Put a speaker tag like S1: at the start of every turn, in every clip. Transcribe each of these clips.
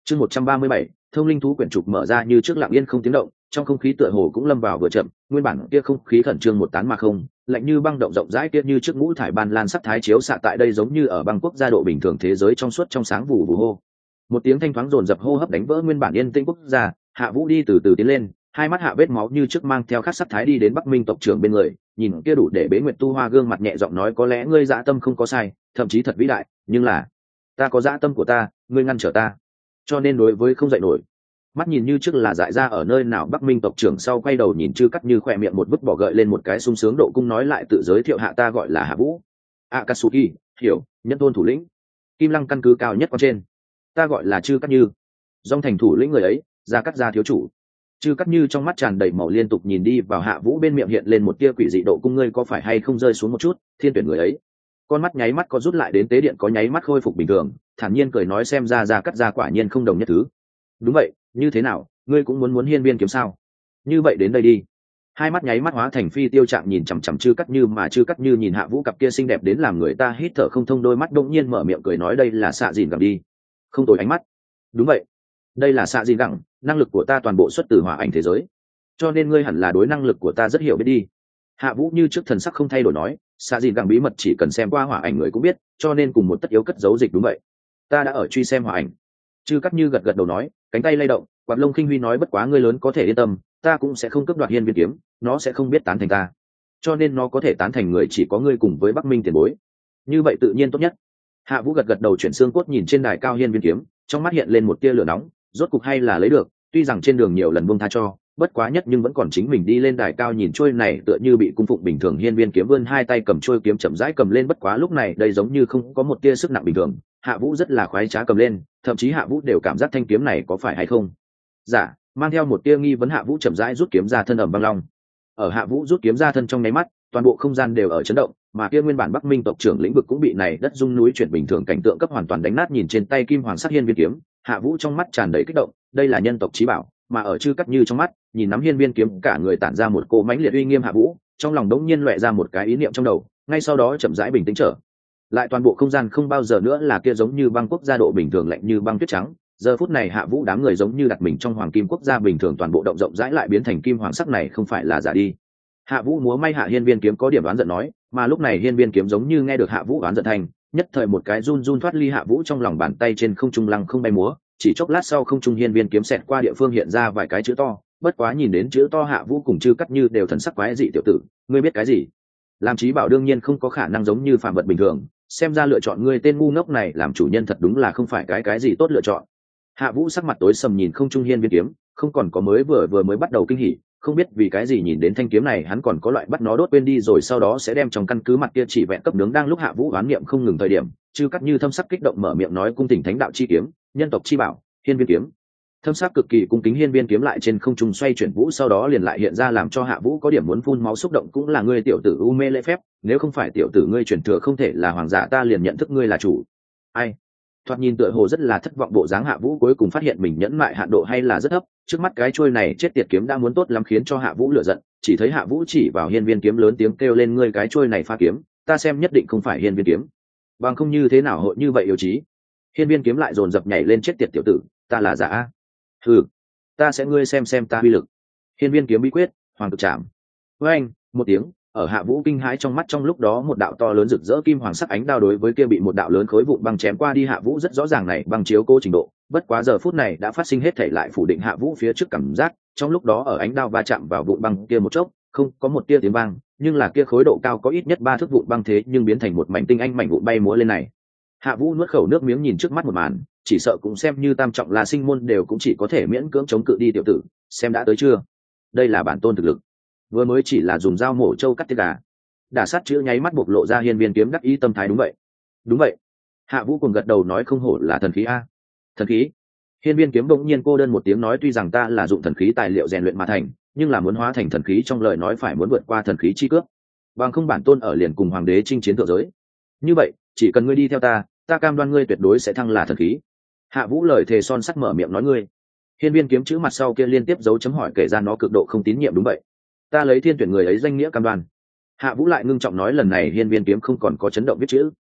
S1: Chương 137, thông linh thú quyển trục mở ra như trước lặng yên không tiếng động, trong không khí tựa hồ cũng lâm vào vừa chậm, nguyên bản kia không khí khẩn trương một tán mà không, lạnh như băng động rộng rãi kia như trước ngũ thải ban lan sắc thái chiếu xạ tại đây giống như ở băng quốc gia độ bình thường thế giới trong suốt trong sáng vụ vụ hô. Một tiếng thanh thoáng dồn dập hô hấp đánh vỡ nguyên bản yên tĩnh quốc gia, Hạ Vũ đi từ từ tiến lên, hai mắt hạ vết máu như trước mang theo khắc sắc thái đi đến Bắc Minh tộc trưởng bên người, nhìn kia đủ để bế nguyệt tu hoa gương mặt nhẹ giọng nói có lẽ ngươi dã tâm không có sai, thậm chí thật vĩ đại, nhưng là ta có dã tâm của ta, ngươi ngăn trở ta, cho nên đối với không dạy nổi. Mắt nhìn như trước là dại ra ở nơi nào Bắc Minh tộc trưởng sau quay đầu nhìn Chư Cắt Như khỏe miệng một vứt bỏ gợi lên một cái sung sướng độ cung nói lại tự giới thiệu hạ ta gọi là Hạ Vũ Akatsuki, hiểu, nhân thôn thủ lĩnh, Kim Lăng căn cứ cao nhất quan trên. Ta gọi là Chư Cắt Như, dòng thành thủ lĩnh người ấy, Gia Cắt gia thiếu chủ. Chư Cắt Như trong mắt tràn đầy màu liên tục nhìn đi vào Hạ Vũ bên miệng hiện lên một tia quỷ dị độ cung ngươi có phải hay không rơi xuống một chút, thiên tuyển người ấy. Con mắt nháy mắt có rút lại đến tế điện có nháy mắt khôi phục bình thường, thản nhiên cười nói xem ra Gia Cắt gia quả nhiên không đồng nhất thứ. Đúng vậy, như thế nào, ngươi cũng muốn hiên viên kiếm sao? Như vậy đến đây đi. Hai mắt nháy mắt hóa thành phi tiêu trạng nhìn chằm chằm Chư Cắt Như mà Chư Cắt Như nhìn Hạ Vũ cặp kia xinh đẹp đến làm người ta hít thở không thông đôi mắt đột nhiên mở miệng cười nói đây là xạ dìn gẳng đi. Không tồi ánh mắt. Đúng vậy, đây là xạ dìn gẳng, năng lực của ta toàn bộ xuất từ hỏa ảnh thế giới, cho nên ngươi hẳn là đối năng lực của ta rất hiểu biết đi. Hạ Vũ như trước thần sắc không thay đổi nói, xạ dìn gẳng bí mật chỉ cần xem qua hỏa ảnh người cũng biết, cho nên cùng một tất yếu cất giấu dịch đúng vậy. Ta đã ở truy xem hỏa ảnh. Chư Cắt Như gật gật đầu nói, cánh tay lay động, quạt lông khinh huy nói bất quá ngươi lớn có thể yên tâm, ta cũng sẽ không cướp đoạt hiên viên kiếm, nó sẽ không biết tán thành ta, cho nên nó có thể tán thành người chỉ có ngươi cùng với Bắc Minh tiền bối, như vậy tự nhiên tốt nhất. Hạ Vũ gật gật đầu chuyển xương cốt nhìn trên đài cao hiên viên kiếm, trong mắt hiện lên một tia lửa nóng, rốt cục hay là lấy được, tuy rằng trên đường nhiều lần buông tha cho, bất quá nhất nhưng vẫn còn chính mình đi lên đài cao nhìn trôi này tựa như bị cung phụng bình thường hiên viên kiếm vươn hai tay cầm trôi kiếm chậm rãi cầm lên bất quá lúc này đây giống như không có một tia sức nặng bình thường, Hạ Vũ rất là khoái trá cầm lên, thậm chí Hạ Vũ đều cảm giác thanh kiếm này có phải hay không giả, mang theo một tia nghi vấn Hạ Vũ chậm rãi rút kiếm ra thân ầm băng long. Ở Hạ Vũ rút kiếm ra thân trong nháy mắt, toàn bộ không gian đều ở chấn động, mà kia nguyên bản Bắc Minh tộc trưởng lĩnh vực cũng bị này đất rung núi chuyển bình thường cảnh tượng cấp hoàn toàn đánh nát nhìn trên tay kim hoàng sắc hiên viên kiếm, Hạ Vũ trong mắt tràn đầy kích động, đây là nhân tộc chí bảo, mà ở Chư Cắt Như trong mắt, nhìn nắm hiên viên kiếm cả người tản ra một cô mãnh liệt uy nghiêm Hạ Vũ, trong lòng đống nhiên lóe ra một cái ý niệm trong đầu, ngay sau đó chậm rãi bình tĩnh trở lại toàn bộ không gian không bao giờ nữa là kia giống như băng quốc gia độ bình thường lạnh như băng tuyết trắng, giờ phút này Hạ Vũ đám người giống như đặt mình trong hoàng kim quốc gia bình thường toàn bộ động rộng rãi lại biến thành kim hoàng sắc này không phải là giả đi. Hạ Vũ múa may hạ hiên viên kiếm có điểm đoán giận nói, mà lúc này hiên viên kiếm giống như nghe được Hạ Vũ đoán giận thành, nhất thời một cái run run thoát ly Hạ Vũ trong lòng bàn tay trên không trung lăng không bay múa, chỉ chốc lát sau không trung hiên viên kiếm xẹt qua địa phương hiện ra vài cái chữ to, bất quá nhìn đến chữ to Hạ Vũ cùng Chư Cắt Như đều thần sắc quái dị tiểu tử, ngươi biết cái gì? Làm chí bảo đương nhiên không có khả năng giống như phàm vật bình thường, xem ra lựa chọn ngươi tên ngu ngốc này làm chủ nhân thật đúng là không phải cái gì tốt lựa chọn. Hạ Vũ sắc mặt tối sầm nhìn không trung hiên viên kiếm, không còn có vừa mới bắt đầu kinh hỉ, không biết vì cái gì nhìn đến thanh kiếm này hắn còn có loại bắt nó đốt quên đi rồi sau đó sẽ đem trong căn cứ mặt kia chỉ vẹn cấp nướng đang lúc Hạ Vũ đoán niệm không ngừng thời điểm, Chư Cắt Như thâm sắc kích động mở miệng nói cung tỉnh thánh đạo chi kiếm, nhân tộc chi bảo, hiên viên kiếm. Thâm sắc cực kỳ cung kính hiên viên kiếm lại trên không trung xoay chuyển vũ sau đó liền lại hiện ra làm cho Hạ Vũ có điểm muốn phun máu xúc động cũng là ngươi tiểu tử u mê lễ phép, nếu không phải tiểu tử ngươi truyền thừa không thể là hoàng giả ta liền nhận thức ngươi là chủ. Ai? Thoạt nhìn tựa hồ rất là thất vọng bộ dáng Hạ Vũ cuối cùng phát hiện mình nhẫn mại hạn độ hay là rất thấp, trước mắt cái chuôi này chết tiệt kiếm đã muốn tốt lắm khiến cho Hạ Vũ lửa giận, chỉ thấy Hạ Vũ chỉ vào hiên viên kiếm lớn tiếng kêu lên ngươi cái chuôi này pha kiếm, ta xem nhất định không phải hiên viên kiếm. Bằng không như thế nào hội như vậy yếu chí. Hiên viên kiếm lại dồn dập nhảy lên chết tiệt tiểu tử, ta là giả. Ừ, ta sẽ ngươi xem ta uy lực. Hiên viên kiếm bí quyết, hoàng cực trảm. Với anh, một tiếng, ở Hạ Vũ kinh hãi trong mắt trong lúc đó một đạo to lớn rực rỡ kim hoàng sắc ánh đao đối với kia bị một đạo lớn khối vụn băng chém qua đi Hạ Vũ rất rõ ràng này băng chiếu cố trình độ, bất quá giờ phút này đã phát sinh hết thảy lại phủ định Hạ Vũ phía trước cảm giác, trong lúc đó ở ánh đao va chạm vào vụn băng kia một chốc, không có một tia tiếng vang, nhưng là kia khối độ cao có ít nhất 3 thước vụn băng thế nhưng biến thành một mảnh tinh anh mảnh vụn bay múa lên này. Hạ Vũ nuốt khẩu nước miếng nhìn trước mắt một màn, chỉ sợ cũng xem như tam trọng là sinh môn đều cũng chỉ có thể miễn cưỡng chống cự đi tiểu tử, xem đã tới chưa? Đây là bản tôn thực lực. Vừa mới chỉ là dùng dao mổ trâu cắt tiết gà. Đả sát chữ nháy mắt bộc lộ ra hiên viên kiếm đắc ý tâm thái đúng vậy. Đúng vậy. Hạ Vũ cùng gật đầu nói không hổ là thần khí a. Thần khí? Hiên viên kiếm bỗng nhiên cô đơn một tiếng nói tuy rằng ta là dụng thần khí tài liệu rèn luyện mà thành, nhưng là muốn hóa thành thần khí trong lời nói phải muốn vượt qua thần khí chi cướp. Bằng không bản tôn ở liền cùng hoàng đế chinh chiến thượng giới. Như vậy, chỉ cần ngươi đi theo ta, ta cam đoan ngươi tuyệt đối sẽ thăng là thần khí. Hạ Vũ lời thề son sắt mở miệng nói ngươi. Hiên viên kiếm chữ mặt sau kia liên tiếp dấu chấm hỏi kể ra nó cực độ không tín nhiệm đúng vậy. Ta lấy thiên tuyển người ấy danh nghĩa cam đoan. Hạ Vũ lại ngưng trọng nói lần này hiên viên kiếm không còn có chấn động viết chữ,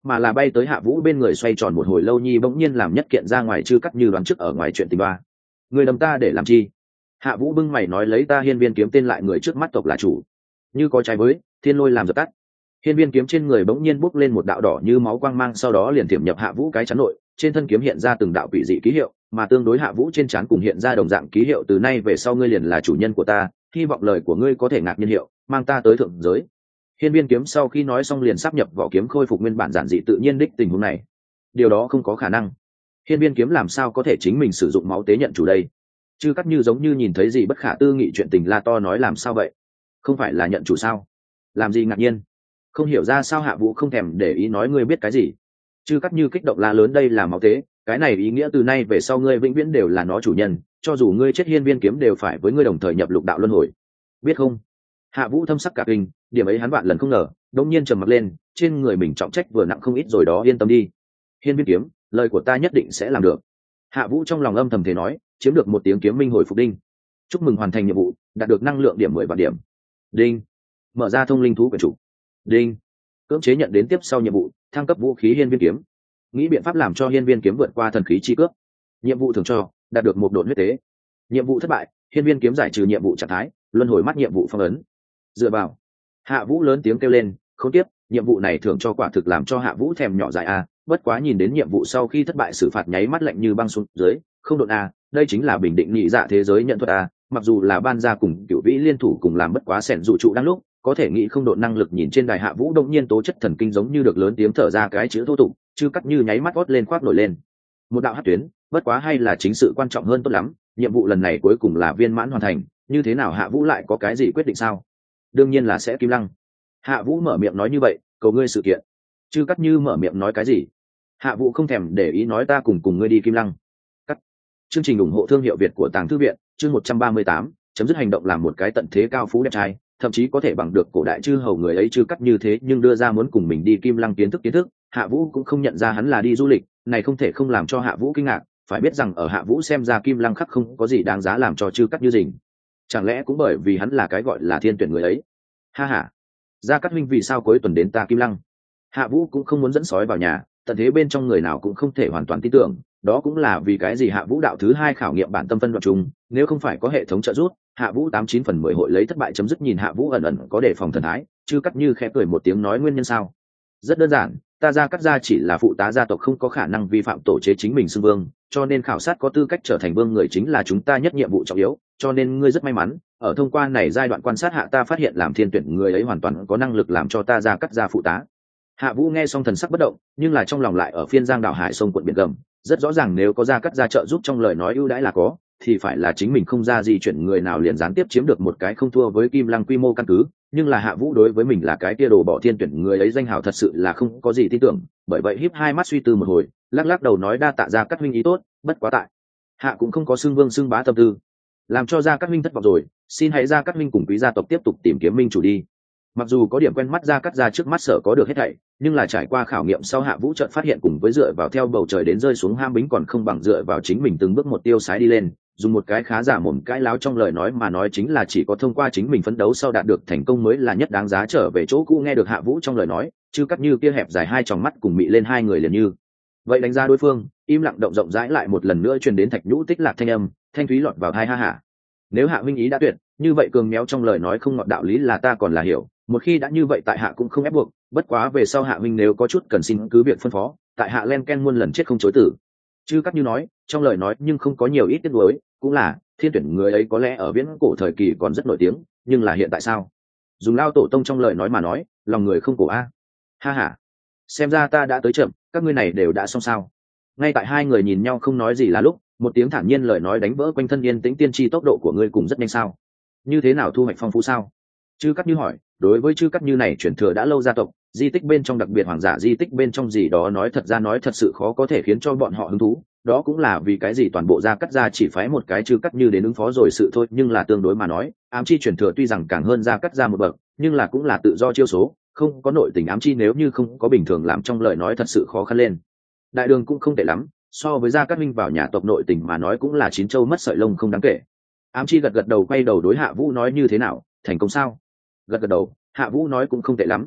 S1: mà là bay tới Hạ Vũ bên người xoay tròn một hồi lâu nhi, bỗng nhiên làm nhất kiện ra ngoài chư cắt như đoán trước ở ngoài chuyện tình ba. Người đâm ta để làm chi? Hạ Vũ bưng mày nói, lấy ta Hiên Viên kiếm tên lại người trước mắt tộc là chủ, như có trái với thiên lôi làm dập tắt. Hiên Viên kiếm trên người bỗng nhiên bốc lên một đạo đỏ như máu quang mang, sau đó liền tiềm nhập Hạ Vũ cái chắn nội, trên thân kiếm hiện ra từng đạo quỷ dị ký hiệu, mà tương đối Hạ Vũ trên trán cùng hiện ra đồng dạng ký hiệu. Từ nay về sau ngươi liền là chủ nhân của ta, hy vọng lời của ngươi có thể ngạc nhiên hiệu, mang ta tới thượng giới. Hiên Viên kiếm sau khi nói xong liền sắp nhập vỏ kiếm, khôi phục nguyên bản giản dị tự nhiên đích tình huống này. Điều đó không có khả năng. Hiên Viên kiếm làm sao có thể chính mình sử dụng máu tế nhận chủ đây? Chư Cắt Như giống như nhìn thấy gì bất khả tư nghị chuyện tình, la to nói làm sao vậy? Không phải là nhận chủ sao? Làm gì ngạc nhiên? Không hiểu ra sao Hạ Vũ không thèm để ý nói ngươi biết cái gì? Chư Cắt Như kích động la lớn, đây là máu tế, cái này ý nghĩa từ nay về sau ngươi vĩnh viễn đều là nó chủ nhân, cho dù ngươi chết Hiên Viên kiếm đều phải với ngươi đồng thời nhập lục đạo luân hồi, biết không? Hạ Vũ thâm sắc cả kinh, điểm ấy hắn vạn lần không ngờ, đột nhiên trầm mặc lên, trên người mình trọng trách vừa nặng không ít rồi đó, yên tâm đi. Hiên Viên kiếm, lời của ta nhất định sẽ làm được. Hạ Vũ trong lòng âm thầm thế nói, chiếm được một tiếng kiếm minh hồi phục đinh. Chúc mừng hoàn thành nhiệm vụ, đạt được năng lượng điểm 10 vạn điểm. Đinh. Mở ra thông linh thú quyển trục. Đinh. Cưỡng chế nhận đến tiếp sau nhiệm vụ, thăng cấp vũ khí Hiên Viên kiếm. Nghĩ biện pháp làm cho Hiên Viên kiếm vượt qua thần khí chi cướp. Nhiệm vụ thường cho, đạt được một độn huyết tế. Nhiệm vụ thất bại, Hiên Viên kiếm giải trừ nhiệm vụ trạng thái, luân hồi mắt nhiệm vụ phong ấn. Dựa vào. Hạ Vũ lớn tiếng kêu lên, không tiếp, nhiệm vụ này thưởng cho quả thực làm cho Hạ Vũ thèm nhỏ dại a, bất quá nhìn đến nhiệm vụ sau khi thất bại xử phạt nháy mắt lạnh như băng xuống dưới, không độn a, đây chính là bình định nhị dạ thế giới nhận thuật a, mặc dù là ban ra cùng Cửu Vĩ liên thủ cùng làm bất quá xẻn dụ trụ đang lúc, có thể nghĩ không độn năng lực. Nhìn trên đài Hạ Vũ đông nhiên tố chất thần kinh giống như được lớn tiếng thở ra cái chữ thô tục, Chư Cắt Như nháy mắt hót lên khoác nổi lên. Một đạo hắc tuyến, bất quá hay là chính sự quan trọng hơn tốt lắm, nhiệm vụ lần này cuối cùng là viên mãn hoàn thành, như thế nào Hạ Vũ lại có cái gì quyết định sao? Đương nhiên là sẽ Kim Lăng. Hạ Vũ mở miệng nói như vậy, cầu ngươi sự kiện. Chư Cắt Như mở miệng nói cái gì? Hạ Vũ không thèm để ý nói ta cùng ngươi đi Kim Lăng. Cắt. Chương trình ủng hộ thương hiệu Việt của Tàng Thư viện, chương 138, chấm dứt hành động làm một cái tận thế cao phú đẹp trai, thậm chí có thể bằng được cổ đại chư hầu người ấy. Chư Cắt Như thế nhưng đưa ra muốn cùng mình đi Kim Lăng kiến thức, Hạ Vũ cũng không nhận ra hắn là đi du lịch, này không thể không làm cho Hạ Vũ kinh ngạc, phải biết rằng ở Hạ Vũ xem ra Kim Lăng khắc không có gì đáng giá làm cho Chư Cắt Như dình. Chẳng lẽ cũng bởi vì hắn là cái gọi là thiên tuyển người ấy? Ha ha. Gia Cát huynh vì sao cuối tuần đến ta Kim Lăng? Hạ Vũ cũng không muốn dẫn sói vào nhà, tận thế bên trong người nào cũng không thể hoàn toàn tin tưởng, đó cũng là vì cái gì Hạ Vũ đạo thứ 2 khảo nghiệm bản tâm phân đoạn chung, nếu không phải có hệ thống trợ giúp, Hạ Vũ 89/10 hội lấy thất bại chấm dứt. Nhìn Hạ Vũ ẩn ẩn có đề phòng thần thái, Chư Cắt Như khẽ cười một tiếng nói nguyên nhân sao? Rất đơn giản, ta Gia Cát gia chỉ là phụ tá gia tộc, không có khả năng vi phạm tổ chế chính mình xưng vương, cho nên khảo sát có tư cách trở thành vương người chính là chúng ta nhất nhiệm vụ trọng yếu, cho nên ngươi rất may mắn, ở thông qua này giai đoạn quan sát hạ ta phát hiện làm thiên tuyển người ấy hoàn toàn có năng lực làm cho ta Gia Cát gia phụ tá. Hạ Vũ nghe xong thần sắc bất động, nhưng là trong lòng lại ở phiên giang đảo hải sông quận biển gầm, rất rõ ràng nếu có Gia Cát gia trợ giúp trong lời nói ưu đãi là có, thì phải là chính mình không ra gì chuyện người nào liền gián tiếp chiếm được một cái không thua với Kim Lăng quy mô căn cứ, nhưng là Hạ Vũ đối với mình là cái tia đồ bỏ thiên tuyển người ấy danh hào thật sự là không có gì tin tưởng, bởi vậy híp hai mắt suy tư một hồi, lắc lắc đầu nói đa tạ Gia Cát huynh ý tốt, bất quá tại Hạ cũng không có xưng vương xưng bá tâm tư, làm cho Gia Cát huynh thất vọng rồi, xin hãy Gia Cát huynh cùng quý gia tộc tiếp tục tìm kiếm minh chủ đi. Mặc dù có điểm quen mắt Gia Cát gia trước mắt sở có được hết thảy, nhưng là trải qua khảo nghiệm sau Hạ Vũ chợt phát hiện cùng với dựa vào theo bầu trời đến rơi xuống ham bính còn không bằng dựa vào chính mình từng bước một tiêu sái đi lên. Dùng một cái khá giả mồm cãi láo trong lời nói mà nói chính là chỉ có thông qua chính mình phấn đấu sau đạt được thành công mới là nhất đáng giá. Trở về chỗ cũ nghe được Hạ Vũ trong lời nói, Chư Cắt Như kia hẹp dài hai tròng mắt cùng mị lên hai người liền như vậy đánh ra đối phương, im lặng động rộng rãi lại một lần nữa truyền đến Thạch Nhũ tích lạc thanh âm thanh thúy lọt vào tai ha hả. Nếu Hạ huynh ý đã tuyệt, như vậy cường méo trong lời nói không ngọt đạo lý là ta còn là hiểu, một khi đã như vậy tại Hạ cũng không ép buộc, bất quá về sau Hạ huynh nếu có chút cần xin cứ việc phân phó, tại Hạ len ken muôn lần chết không chối từ. Chư Cắt Như nói, trong lời nói nhưng không có nhiều ít tiếc nuối, cũng là thiên tuyển người ấy có lẽ ở viễn cổ thời kỳ còn rất nổi tiếng, nhưng là hiện tại sao? Dùng lao tổ tông trong lời nói mà nói, lòng người không cổ a. Ha ha, xem ra ta đã tới chậm, các ngươi này đều đã xong sao? Ngay tại hai người nhìn nhau không nói gì là lúc, một tiếng thản nhiên lời nói đánh vỡ quanh thân yên tĩnh tiên tri tốc độ của ngươi cùng rất nhanh sao? Như thế nào thu hoạch phong phú sao? Chư Cắt Như hỏi, đối với Chư Cắt Như này chuyển thừa đã lâu gia tộc, di tích bên trong đặc biệt hoàng giả di tích bên trong gì đó nói thật ra nói thật sự khó có thể khiến cho bọn họ hứng thú, đó cũng là vì cái gì toàn bộ Gia Cát gia chỉ phái một cái Chư Cắt Như đến ứng phó rồi sự thôi, nhưng là tương đối mà nói, ám chi chuyển thừa tuy rằng càng hơn Gia Cát gia một bậc, nhưng là cũng là tự do chiêu số, không có nội tình ám chi nếu như không có bình thường làm trong lời nói thật sự khó khăn lên. Đại đường cũng không tệ lắm, so với Gia Cát minh vào nhà tộc nội tình mà nói cũng là chín châu mất sợi lông không đáng kể. Ám chi gật gật đầu quay đầu đối Hạ Vũ nói như thế nào, thành công sao? Gật gật đầu, Hạ Vũ nói cũng không tệ lắm.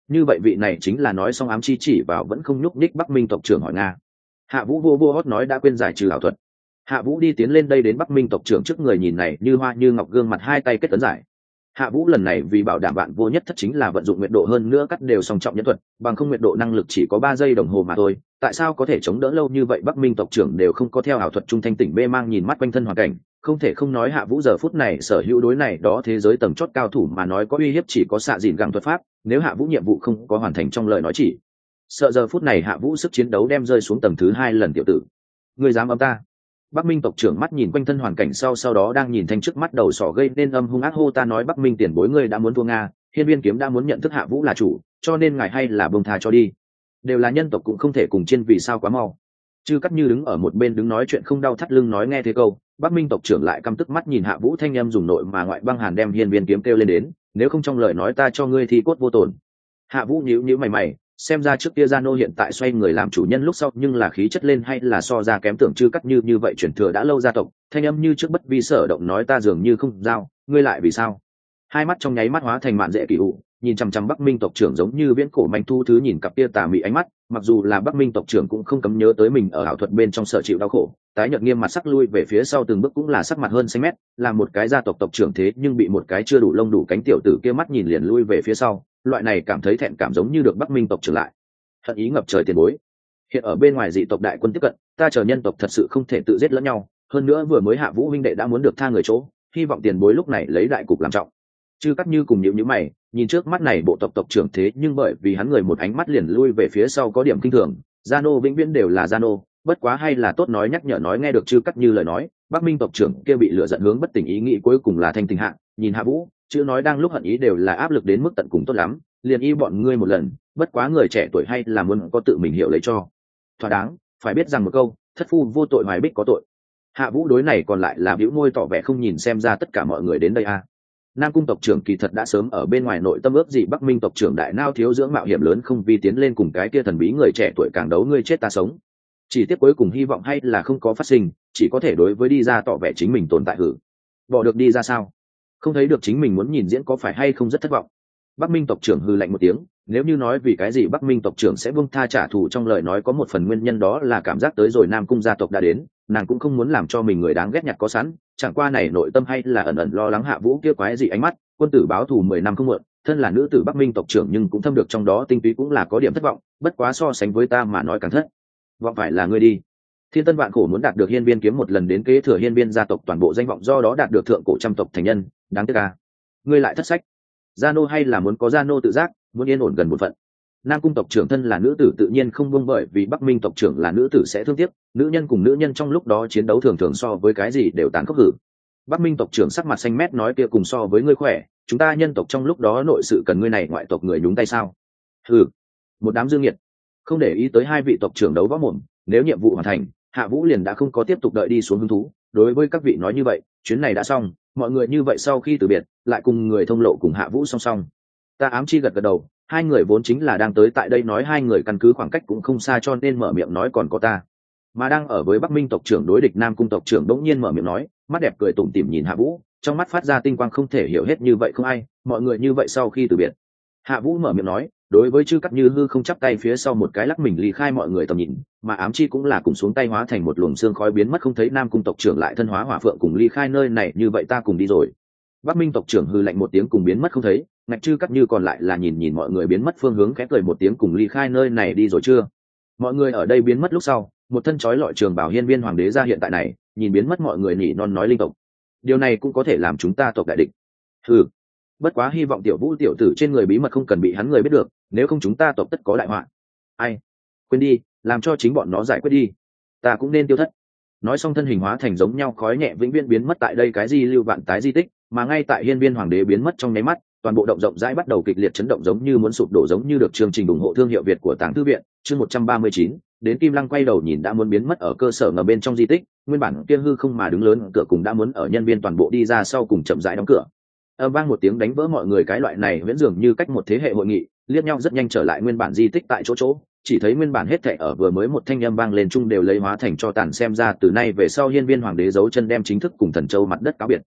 S1: như vậy vị này chính là nói xong ám chi chỉ vào vẫn không nhúc nhích Bắc Minh tộc trưởng hỏi Nga. Hạ Vũ vô hót nói đã quên giải trừ ảo thuật. Hạ Vũ đi tiến lên đây đến Bắc Minh tộc trưởng trước người nhìn này như hoa như ngọc gương mặt, hai tay kết tấn giải. Hạ Vũ lần này vì bảo đảm bạn vô nhất thất chính là vận dụng nguyệt độ, hơn nữa cắt đều song trọng nhân thuật, bằng không nguyệt độ năng lực chỉ có 3 giây đồng hồ mà thôi, tại sao có thể chống đỡ lâu như vậy? Bắc Minh tộc trưởng đều không có theo ảo thuật trung thanh tỉnh mê mang nhìn mắt quanh thân hoàn cảnh, không thể không nói Hạ Vũ giờ phút này sở hữu đối này đó thế giới tầng chót cao thủ mà nói có uy hiếp chỉ có xạ dìn gẳng thuật pháp, nếu Hạ Vũ nhiệm vụ không có hoàn thành trong lời nói chỉ sợ giờ phút này Hạ Vũ sức chiến đấu đem rơi xuống tầng thứ 2 lần. Tiểu tử, ngươi dám âm ta? Bắc Minh tộc trưởng mắt nhìn quanh thân hoàn cảnh sau đó đang nhìn thanh trước mắt đầu sỏ gây nên âm hung ác hô ta nói Bắc Minh tiền bối, ngươi đã muốn thua Nga, Hiên Viên kiếm đã muốn nhận thức Hạ Vũ là chủ, cho nên ngài hay là buông tha cho đi. Đều là nhân tộc cũng không thể cùng trên vì sao quá mau. Chư Cắt Như đứng ở một bên đứng nói chuyện không đau thắt lưng nói nghe thế câu, Bắc Minh tộc trưởng lại căm tức mắt nhìn Hạ Vũ, thanh âm dùng nội mà ngoại băng hàn đem Hiên Viên kiếm kêu lên đến, nếu không trong lời nói ta cho ngươi thì cốt vô tổn. Hạ Vũ nhíu mày, xem ra trước kia Gia Nô hiện tại xoay người làm chủ nhân lúc sau nhưng là khí chất lên hay là so ra kém tưởng. Chư Cắt Như vậy chuyển thừa đã lâu gia tộc, thanh âm như trước bất vi sở động nói ta dường như không giao, ngươi lại vì sao? Hai mắt trong nháy mắt hóa thành mạn dễ kỳ ụ, nhìn chằm chằm Bắc Minh tộc trưởng giống như viễn cổ manh thu thứ nhìn cặp kia tà mị ánh mắt, mặc dù là Bắc Minh tộc trưởng cũng không cấm nhớ tới mình ở ảo thuật bên trong sở chịu đau khổ, tái nhợt nghiêm mặt sắc lui về phía sau từng bước cũng là sắc mặt hơn xanh mét, là một cái gia tộc tộc trưởng thế nhưng bị một cái chưa đủ lông đủ cánh tiểu tử kia mắt nhìn liền lui về phía sau, loại này cảm thấy thẹn cảm giống như được Bắc Minh tộc trưởng lại hận ý ngập trời tiền bối. Hiện ở bên ngoài dị tộc đại quân tiếp cận, ta chờ nhân tộc thật sự không thể tự giết lẫn nhau, hơn nữa vừa mới Hạ Vũ huynh đệ đã muốn được tha người chỗ, hy vọng tiền bối lúc này lấy đại cục làm trọng. Chư Cắt Như cùng nhíu mày, nhìn trước mắt này bộ tộc tộc trưởng thế nhưng bởi vì hắn người một ánh mắt liền lui về phía sau có điểm kinh thường, Gia Nô vĩnh viễn đều là Gia Nô, bất quá hay là tốt nói nhắc nhở nói nghe được Chư Cắt Như lời nói, Bắc Minh tộc trưởng kia bị lửa giận hướng bất tỉnh ý nghĩ cuối cùng là thanh tình hạ, nhìn Hạ Vũ, chữ nói đang lúc hận ý đều là áp lực đến mức tận cùng tốt lắm, liền y bọn ngươi một lần, bất quá người trẻ tuổi hay là muốn có tự mình hiểu lấy cho thỏa đáng, phải biết rằng một câu thất phu vô tội hoài bích có tội. Hạ Vũ đối này còn lại là bĩu môi tỏ vẻ không nhìn, xem ra tất cả mọi người đến đây a. Nam Cung tộc trưởng kỳ thật đã sớm ở bên ngoài nội tâm ước gì Bắc Minh tộc trưởng đại nao thiếu dưỡng mạo hiểm lớn không vi tiến lên cùng cái kia thần bí người trẻ tuổi càng đấu ngươi chết ta sống. Chỉ tiếc cuối cùng hy vọng hay là không có phát sinh, chỉ có thể đối với đi ra tỏ vẻ chính mình tồn tại hử. Bỏ được đi ra sao? Không thấy được chính mình muốn nhìn diễn có phải hay không rất thất vọng. Bắc Minh tộc trưởng hừ lạnh một tiếng, nếu như nói vì cái gì Bắc Minh tộc trưởng sẽ buông tha trả thù, trong lời nói có một phần nguyên nhân đó là cảm giác tới rồi Nam Cung gia tộc đã đến, nàng cũng không muốn làm cho mình người đáng ghét nhặt có sẵn, chẳng qua này nội tâm hay là ẩn ẩn lo lắng Hạ Vũ kia quái gì ánh mắt, quân tử báo thù 10 năm không muộn, thân là nữ tử Bắc Minh tộc trưởng nhưng cũng thâm được trong đó tinh túy cũng là có điểm thất vọng, bất quá so sánh với ta mà nói càng thất vọng phải là ngươi đi. Thiên Tân vạn khổ muốn đạt được Hiên Viên kiếm một lần đến kế thừa Hiên Viên gia tộc toàn bộ danh vọng, do đó đạt được thượng cổ trăm tộc thành nhân, đáng tiếc à. Ngươi lại thất sách. Gia Nô hay là muốn có Gia Nô tự giác, muốn yên ổn gần một phận. Nam Cung tộc trưởng thân là nữ tử tự nhiên không buông, bởi vì Bắc Minh tộc trưởng là nữ tử sẽ thương tiếc, nữ nhân cùng nữ nhân trong lúc đó chiến đấu thường thường so với cái gì đều tàn khốc hử. Bắc Minh tộc trưởng sắc mặt xanh mét nói kia cùng so với ngươi khỏe, chúng ta nhân tộc trong lúc đó nội sự cần ngươi này ngoại tộc người nhúng tay sao? Hừ, một đám dương nghiệt. Không để ý tới hai vị tộc trưởng đấu võ mồm, nếu nhiệm vụ hoàn thành, Hạ Vũ liền đã không có tiếp tục đợi đi xuống hứng thú, đối với các vị nói như vậy, chuyến này đã xong, mọi người như vậy sau khi từ biệt, lại cùng người thông lộ cùng Hạ Vũ song song. Ta ám chi gật gật đầu, hai người vốn chính là đang tới tại đây nói hai người căn cứ khoảng cách cũng không xa cho nên mở miệng nói còn có ta. Mà đang ở với Bắc Minh tộc trưởng đối địch Nam Cung tộc trưởng đống nhiên mở miệng nói, mắt đẹp cười tủm tỉm nhìn Hạ Vũ, trong mắt phát ra tinh quang không thể hiểu hết như vậy không ai, mọi người như vậy sau khi từ biệt. Hạ Vũ mở miệng nói, đối với Chư Cắt Như hư không chắp tay phía sau một cái lắc mình ly khai mọi người tầm nhìn, mà ám chi cũng là cùng xuống tay hóa thành một luồng xương khói biến mất không thấy. Nam Cung tộc trưởng lại thân hóa hỏa phượng cùng ly khai nơi này, như vậy ta cùng đi rồi. Bắc Minh tộc trưởng hư lạnh một tiếng cùng biến mất không thấy, ngạch Chư Cắt Như còn lại là nhìn mọi người biến mất phương hướng khẽ cười một tiếng cùng ly khai nơi này đi rồi chưa. Mọi người ở đây biến mất lúc sau, một thân chói lọi trường bảo Hiên Viên hoàng đế ra hiện tại này, nhìn biến mất mọi người nhỉ non nói linh tộc, điều này cũng có thể làm chúng ta tộc đại địch. Hừ, bất quá hy vọng tiểu Vũ tiểu tử trên người bí mật không cần bị hắn người biết được, nếu không chúng ta tộc tất có đại họa. Ai, quên đi, làm cho chính bọn nó giải quyết đi, ta cũng nên tiêu thất. Nói xong thân hình hóa thành giống nhau khói nhẹ vĩnh viễn biến mất tại đây cái di lưu vạn tái di tích, mà ngay tại Hiên Viên hoàng đế biến mất trong nháy mắt, toàn bộ động rộng rãi bắt đầu kịch liệt chấn động giống như muốn sụp đổ, giống như được chương trình ủng hộ thương hiệu Việt của Tàng Thư viện, chương 139, đến Kim Lăng quay đầu nhìn đã muốn biến mất ở cơ sở ngầm bên trong di tích, nguyên bản kia hư không mà đứng lớn cửa cùng đã muốn ở nhân viên toàn bộ đi ra sau cùng chậm rãi đóng cửa. Vang một tiếng đánh vỡ mọi người cái loại này viễn dường như cách một thế hệ hội nghị, liếc nhau rất nhanh trở lại nguyên bản di tích tại chỗ, chỉ thấy nguyên bản hết thảy ở vừa mới một thanh âm vang lên chung đều lấy hóa thành cho tàn, xem ra từ nay về sau Hiên Viên hoàng đế giấu chân đem chính thức cùng Thần Châu mặt đất cáo biệt.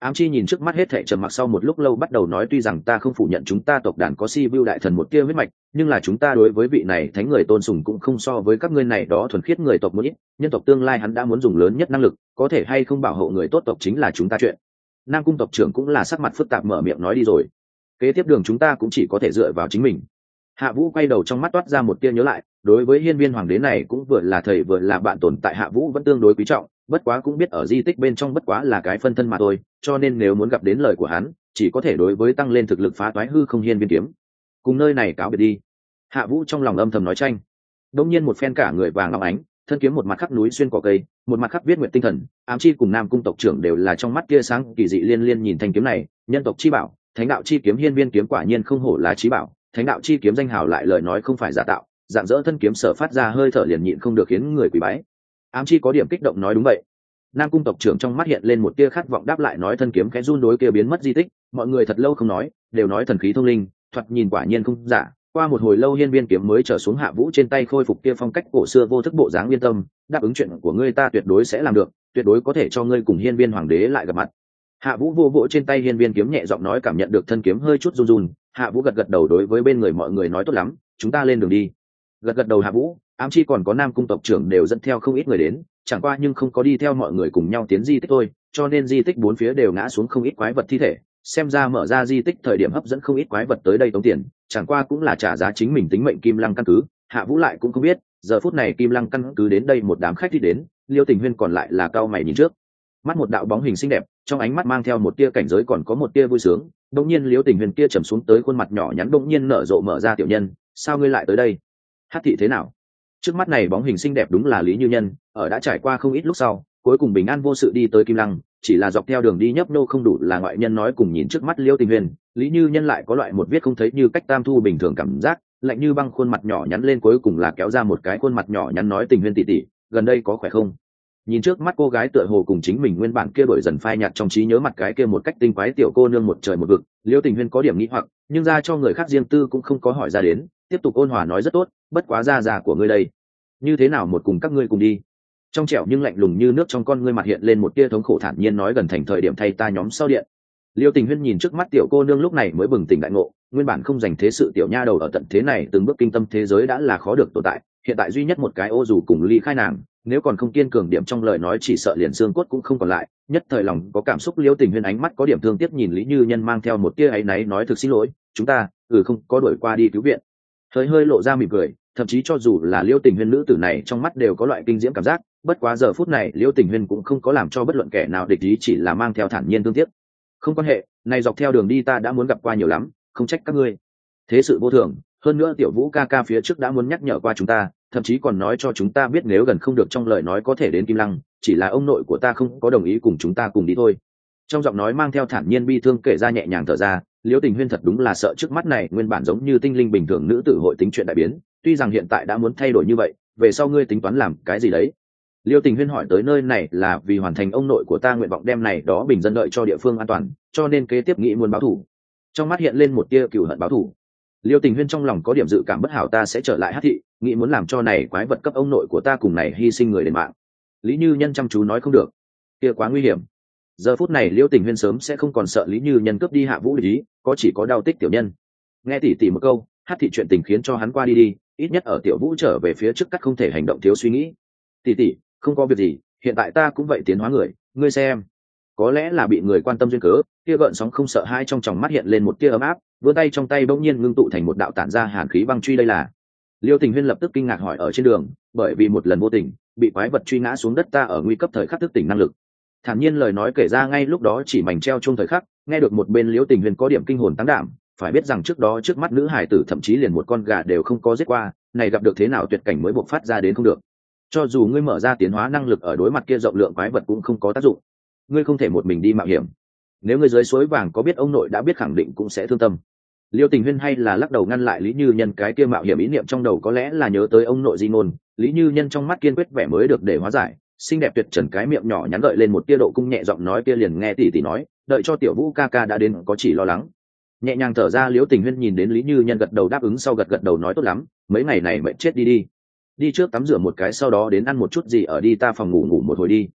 S1: Ám chi nhìn trước mắt hết thảy trầm mặc sau một lúc lâu bắt đầu nói, tuy rằng ta không phủ nhận chúng ta tộc đàn có si vưu đại thần một tia huyết mạch, nhưng là chúng ta đối với vị này thánh người tôn sùng cũng không so với các ngươi này đó thuần khiết người tộc một ít. Nhân tộc tương lai hắn đã muốn dùng lớn nhất năng lực, có thể hay không bảo hộ người tốt tộc chính là chúng ta chuyện. Nam cung tộc trưởng cũng là sắc mặt phức tạp mở miệng nói đi rồi. Kế tiếp đường chúng ta cũng chỉ có thể dựa vào chính mình. Hạ Vũ quay đầu trong mắt toát ra một tia nhớ lại, đối với hiên viên hoàng đế này cũng vừa là thầy vừa là bạn tồn tại Hạ Vũ vẫn tương đối quý trọng, bất quá cũng biết ở di tích bên trong bất quá là cái phân thân mà thôi, cho nên nếu muốn gặp đến lời của hắn chỉ có thể đối với tăng lên thực lực phá toái hư không hiên viên kiếm. Cùng nơi này cáo biệt đi. Hạ Vũ trong lòng âm thầm nói tranh. Đông nhiên một phen cả người vàng óng ánh, thân kiếm một mặt khắc núi xuyên cỏ cây, một mặt khắc viết nguyện tinh thần. Ám chi cùng Nam cung tộc trưởng đều là trong mắt tia sáng kỳ dị liên liên nhìn thanh kiếm này, nhân tộc chi bảo, thánh đạo chi kiếm hiên viên kiếm quả nhiên không hổ là chí bảo, thánh đạo chi kiếm danh hào lại lời nói không phải giả tạo, dạng dỡ thân kiếm sở phát ra hơi thở liền nhịn không được khiến người quỳ bái. Ám chi có điểm kích động nói đúng vậy. Nam cung tộc trưởng trong mắt hiện lên một tia khát vọng đáp lại nói, thân kiếm khẽ run đối kia biến mất di tích, mọi người thật lâu không nói, đều nói thần khí thông linh, thoạt nhìn quả nhiên không giả. Qua một hồi lâu hiên viên kiếm mới trở xuống Hạ Vũ trên tay khôi phục kia phong cách cổ xưa vô thức bộ dáng, yên tâm, đáp ứng chuyện của ngươi ta tuyệt đối sẽ làm được, tuyệt đối có thể cho ngươi cùng hiên viên hoàng đế lại gặp mặt. Hạ Vũ vô vỗ trên tay hiên viên kiếm nhẹ giọng nói, cảm nhận được thân kiếm hơi chút run run, Hạ Vũ gật gật đầu đối với bên người mọi người nói tốt lắm, chúng ta lên đường đi. Gật gật đầu Hạ Vũ, Ám chi còn có Nam cung tộc trưởng đều dẫn theo không ít người đến, chẳng qua nhưng không có đi theo mọi người cùng nhau tiến di tích thôi, cho nên di tích bốn phía đều ngã xuống không ít quái vật thi thể, xem ra mở ra di tích thời điểm hấp dẫn không ít quái vật tới đây tống tiền, chẳng qua cũng là trả giá chính mình tính mệnh. Kim Lăng căn cứ, Hạ Vũ lại cũng không biết, giờ phút này Kim Lăng căn cứ đến đây một đám khách đi đến, Liêu Tình Huyên còn lại là cao mày nhìn trước mắt một đạo bóng hình xinh đẹp, trong ánh mắt mang theo một tia cảnh giới còn có một tia vui sướng. Đột nhiên Liêu Tình Huyên kia trầm xuống tới khuôn mặt nhỏ nhắn đột nhiên nở rộ mở ra, tiểu nhân, sao ngươi lại tới đây? Hát thị thế nào? Trước mắt này bóng hình xinh đẹp đúng là Lý Như Nhân, ở đã trải qua không ít lúc sau, cuối cùng bình an vô sự đi tới Kim Lăng, chỉ là dọc theo đường đi nhấp nô không đủ là ngoại nhân nói cùng nhìn trước mắt Liêu Tình Huyên, Lý Như Nhân lại có loại một viết không thấy như cách tam thu bình thường cảm giác, lạnh như băng khuôn mặt nhỏ nhắn lên cuối cùng là kéo ra một cái khuôn mặt nhỏ nhắn nói, Tình Huyên tỷ tỷ, gần đây có khỏe không? Nhìn trước mắt cô gái tựa hồ cùng chính mình nguyên bản kia đổi dần phai nhạt trong trí nhớ mặt cái kia một cách tinh quái tiểu cô nương một trời một vực, Liêu Tình Huyên có điểm nghĩ hoặc, nhưng ra cho người khác riêng tư cũng không có hỏi ra đến, tiếp tục ôn hòa nói rất tốt, bất quá già của ngươi đây, như thế nào một cùng các ngươi cùng đi. Trong trẻo nhưng lạnh lùng như nước trong con ngươi mặt hiện lên một tia thống khổ, thản nhiên nói, gần thành thời điểm thay ta nhóm sau điện. Liêu Tình Huyên nhìn trước mắt tiểu cô nương lúc này mới bừng tỉnh đại ngộ, nguyên bản không dành thế sự tiểu nha đầu ở tận thế này từng bước kinh tâm thế giới đã là khó được tồn tại, hiện tại duy nhất một cái ô dù cùng ly khai nàng, nếu còn không kiên cường điểm trong lời nói chỉ sợ liền xương cốt cũng không còn lại. Nhất thời lòng có cảm xúc, Liêu Tình Huyên ánh mắt có điểm thương tiếc nhìn Lý Như Nhân mang theo một tia áy náy nói, thực xin lỗi, chúng ta không có đuổi qua đi cứu viện. Hơi lộ ra mỉm cười, thậm chí cho dù là Liêu Tình Huyên nữ tử này trong mắt đều có loại kinh diễm cảm giác, bất quá giờ phút này Liêu Tình Huyên cũng không có làm cho bất luận kẻ nào địch ý, chỉ là mang theo thản nhiên thương tiếc. Không quan hệ, này dọc theo đường đi ta đã muốn gặp qua nhiều lắm, không trách các ngươi. Thế sự vô thường, hơn nữa tiểu Vũ ca ca phía trước đã muốn nhắc nhở qua chúng ta, thậm chí còn nói cho chúng ta biết nếu gần không được trong lời nói có thể đến Kim Lăng, chỉ là ông nội của ta không có đồng ý cùng chúng ta cùng đi thôi. Trong giọng nói mang theo thản nhiên bi thương kể ra nhẹ nhàng thở ra, Liêu Tình Huyên thật đúng là sợ trước mắt này nguyên bản giống như tinh linh bình thường nữ tử hội tính chuyện đại biến, tuy rằng hiện tại đã muốn thay đổi như vậy, về sau ngươi tính toán làm cái gì đấy? Liêu Tình Huyên hỏi tới nơi này là vì hoàn thành ông nội của ta nguyện vọng đem này đó bình dân đợi cho địa phương an toàn, cho nên kế tiếp nghĩ muốn báo thù. Trong mắt hiện lên một tia cừu hận báo thù. Liêu Tình Huyên trong lòng có điểm dự cảm bất hảo, ta sẽ trở lại Hắc thị, nghĩ muốn làm cho này quái vật cấp ông nội của ta cùng này hy sinh người đền mạng. Lý Như Nhân chăm chú nói, không được, kia quá nguy hiểm. Giờ phút này Liêu Tình Huyên sớm sẽ không còn sợ Lý Như Nhân cướp đi Hạ Vũ lý, có chỉ có đau tích tiểu nhân. Nghe tỷ tỷ một câu, Hắc thị chuyện tình khiến cho hắn qua đi đi, ít nhất ở tiểu Vũ trở về phía trước cắt không thể hành động thiếu suy nghĩ. Tỷ tỷ, không có việc gì, hiện tại ta cũng vậy tiến hóa người, ngươi xem. Có lẽ là bị người quan tâm duyên cớ, kia gợn sóng không sợ hai trong tròng mắt hiện lên một tia ấm áp, vươn tay trong tay bỗng nhiên ngưng tụ thành một đạo tản ra hàn khí băng truy, đây là. Liêu Tình Huyên lập tức kinh ngạc hỏi, ở trên đường, bởi vì một lần vô tình bị quái vật truy ngã xuống đất, ta ở nguy cấp thời khắc thức tỉnh năng lực. Thản nhiên lời nói kể ra ngay lúc đó chỉ mảnh treo chung thời khắc, nghe được một bên Liêu Tình Huyên có điểm kinh hồn tăng đảm, phải biết rằng trước đó trước mắt nữ hải tử thậm chí liền một con gà đều không có giết qua, này gặp được thế nào tuyệt cảnh mới bộc phát ra đến không được. Cho dù ngươi mở ra tiến hóa năng lực ở đối mặt kia rộng lượng quái vật cũng không có tác dụng, ngươi không thể một mình đi mạo hiểm. Nếu ngươi dưới suối vàng có biết ông nội đã biết khẳng định cũng sẽ thương tâm. Liêu Tình Huyên hay là lắc đầu ngăn lại Lý Như Nhân cái kia mạo hiểm ý niệm trong đầu, có lẽ là nhớ tới ông nội di ngôn. Lý Như Nhân trong mắt kiên quyết vẻ mới được để hóa giải, xinh đẹp tuyệt trần cái miệng nhỏ nhắn gợi lên một tia độ cung, nhẹ giọng nói, kia liền nghe tỷ tỷ nói, đợi cho tiểu Vũ ca ca đã đến có chỉ lo lắng. Nhẹ nhàng thở ra, Liêu Tình Huyên nhìn đến Lý Như Nhân gật đầu đáp ứng sau gật đầu nói, tốt lắm, mấy ngày này mệt chết đi trước tắm rửa một cái sau đó đến ăn một chút gì ở đi, ta phòng ngủ một hồi đi.